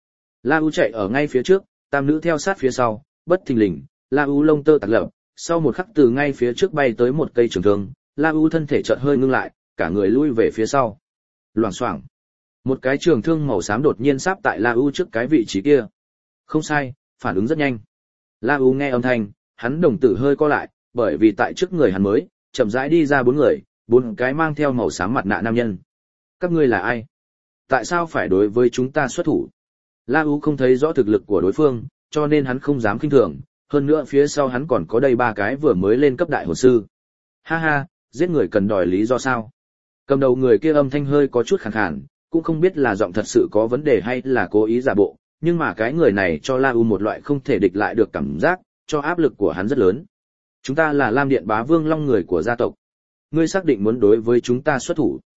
La U chạy ở ngay phía trước, tam nữ theo sát phía sau, bất thình lình, La U lông tơ tạc lập, sau một khắc từ ngay phía trước bay tới một cây trường thương, La U thân thể chợt hơi ngưng lại, cả người lui về phía sau. Loảng xoảng. Một cái trường thương màu xám đột nhiên sáp tại La U trước cái vị trí kia. Không sai, phản ứng rất nhanh. La U nghe âm thanh, hắn đồng tử hơi co lại, bởi vì tại trước người hắn mới chậm rãi đi ra bốn người, bốn cái mang theo màu xám mặt nạ nam nhân. Các ngươi là ai? Tại sao phải đối với chúng ta xuất thủ? La U không thấy rõ thực lực của đối phương, cho nên hắn không dám khinh thường, hơn nữa phía sau hắn còn có đây ba cái vừa mới lên cấp đại hồn sư. Ha ha, giết người cần đòi lý do sao? Cầm đầu người kia âm thanh hơi có chút khàn khàn, cũng không biết là giọng thật sự có vấn đề hay là cố ý giả bộ, nhưng mà cái người này cho La U một loại không thể địch lại được cảm giác, cho áp lực của hắn rất lớn. Chúng ta là Lam Điện Bá Vương Long người của gia tộc. Ngươi xác định muốn đối với chúng ta xuất thủ?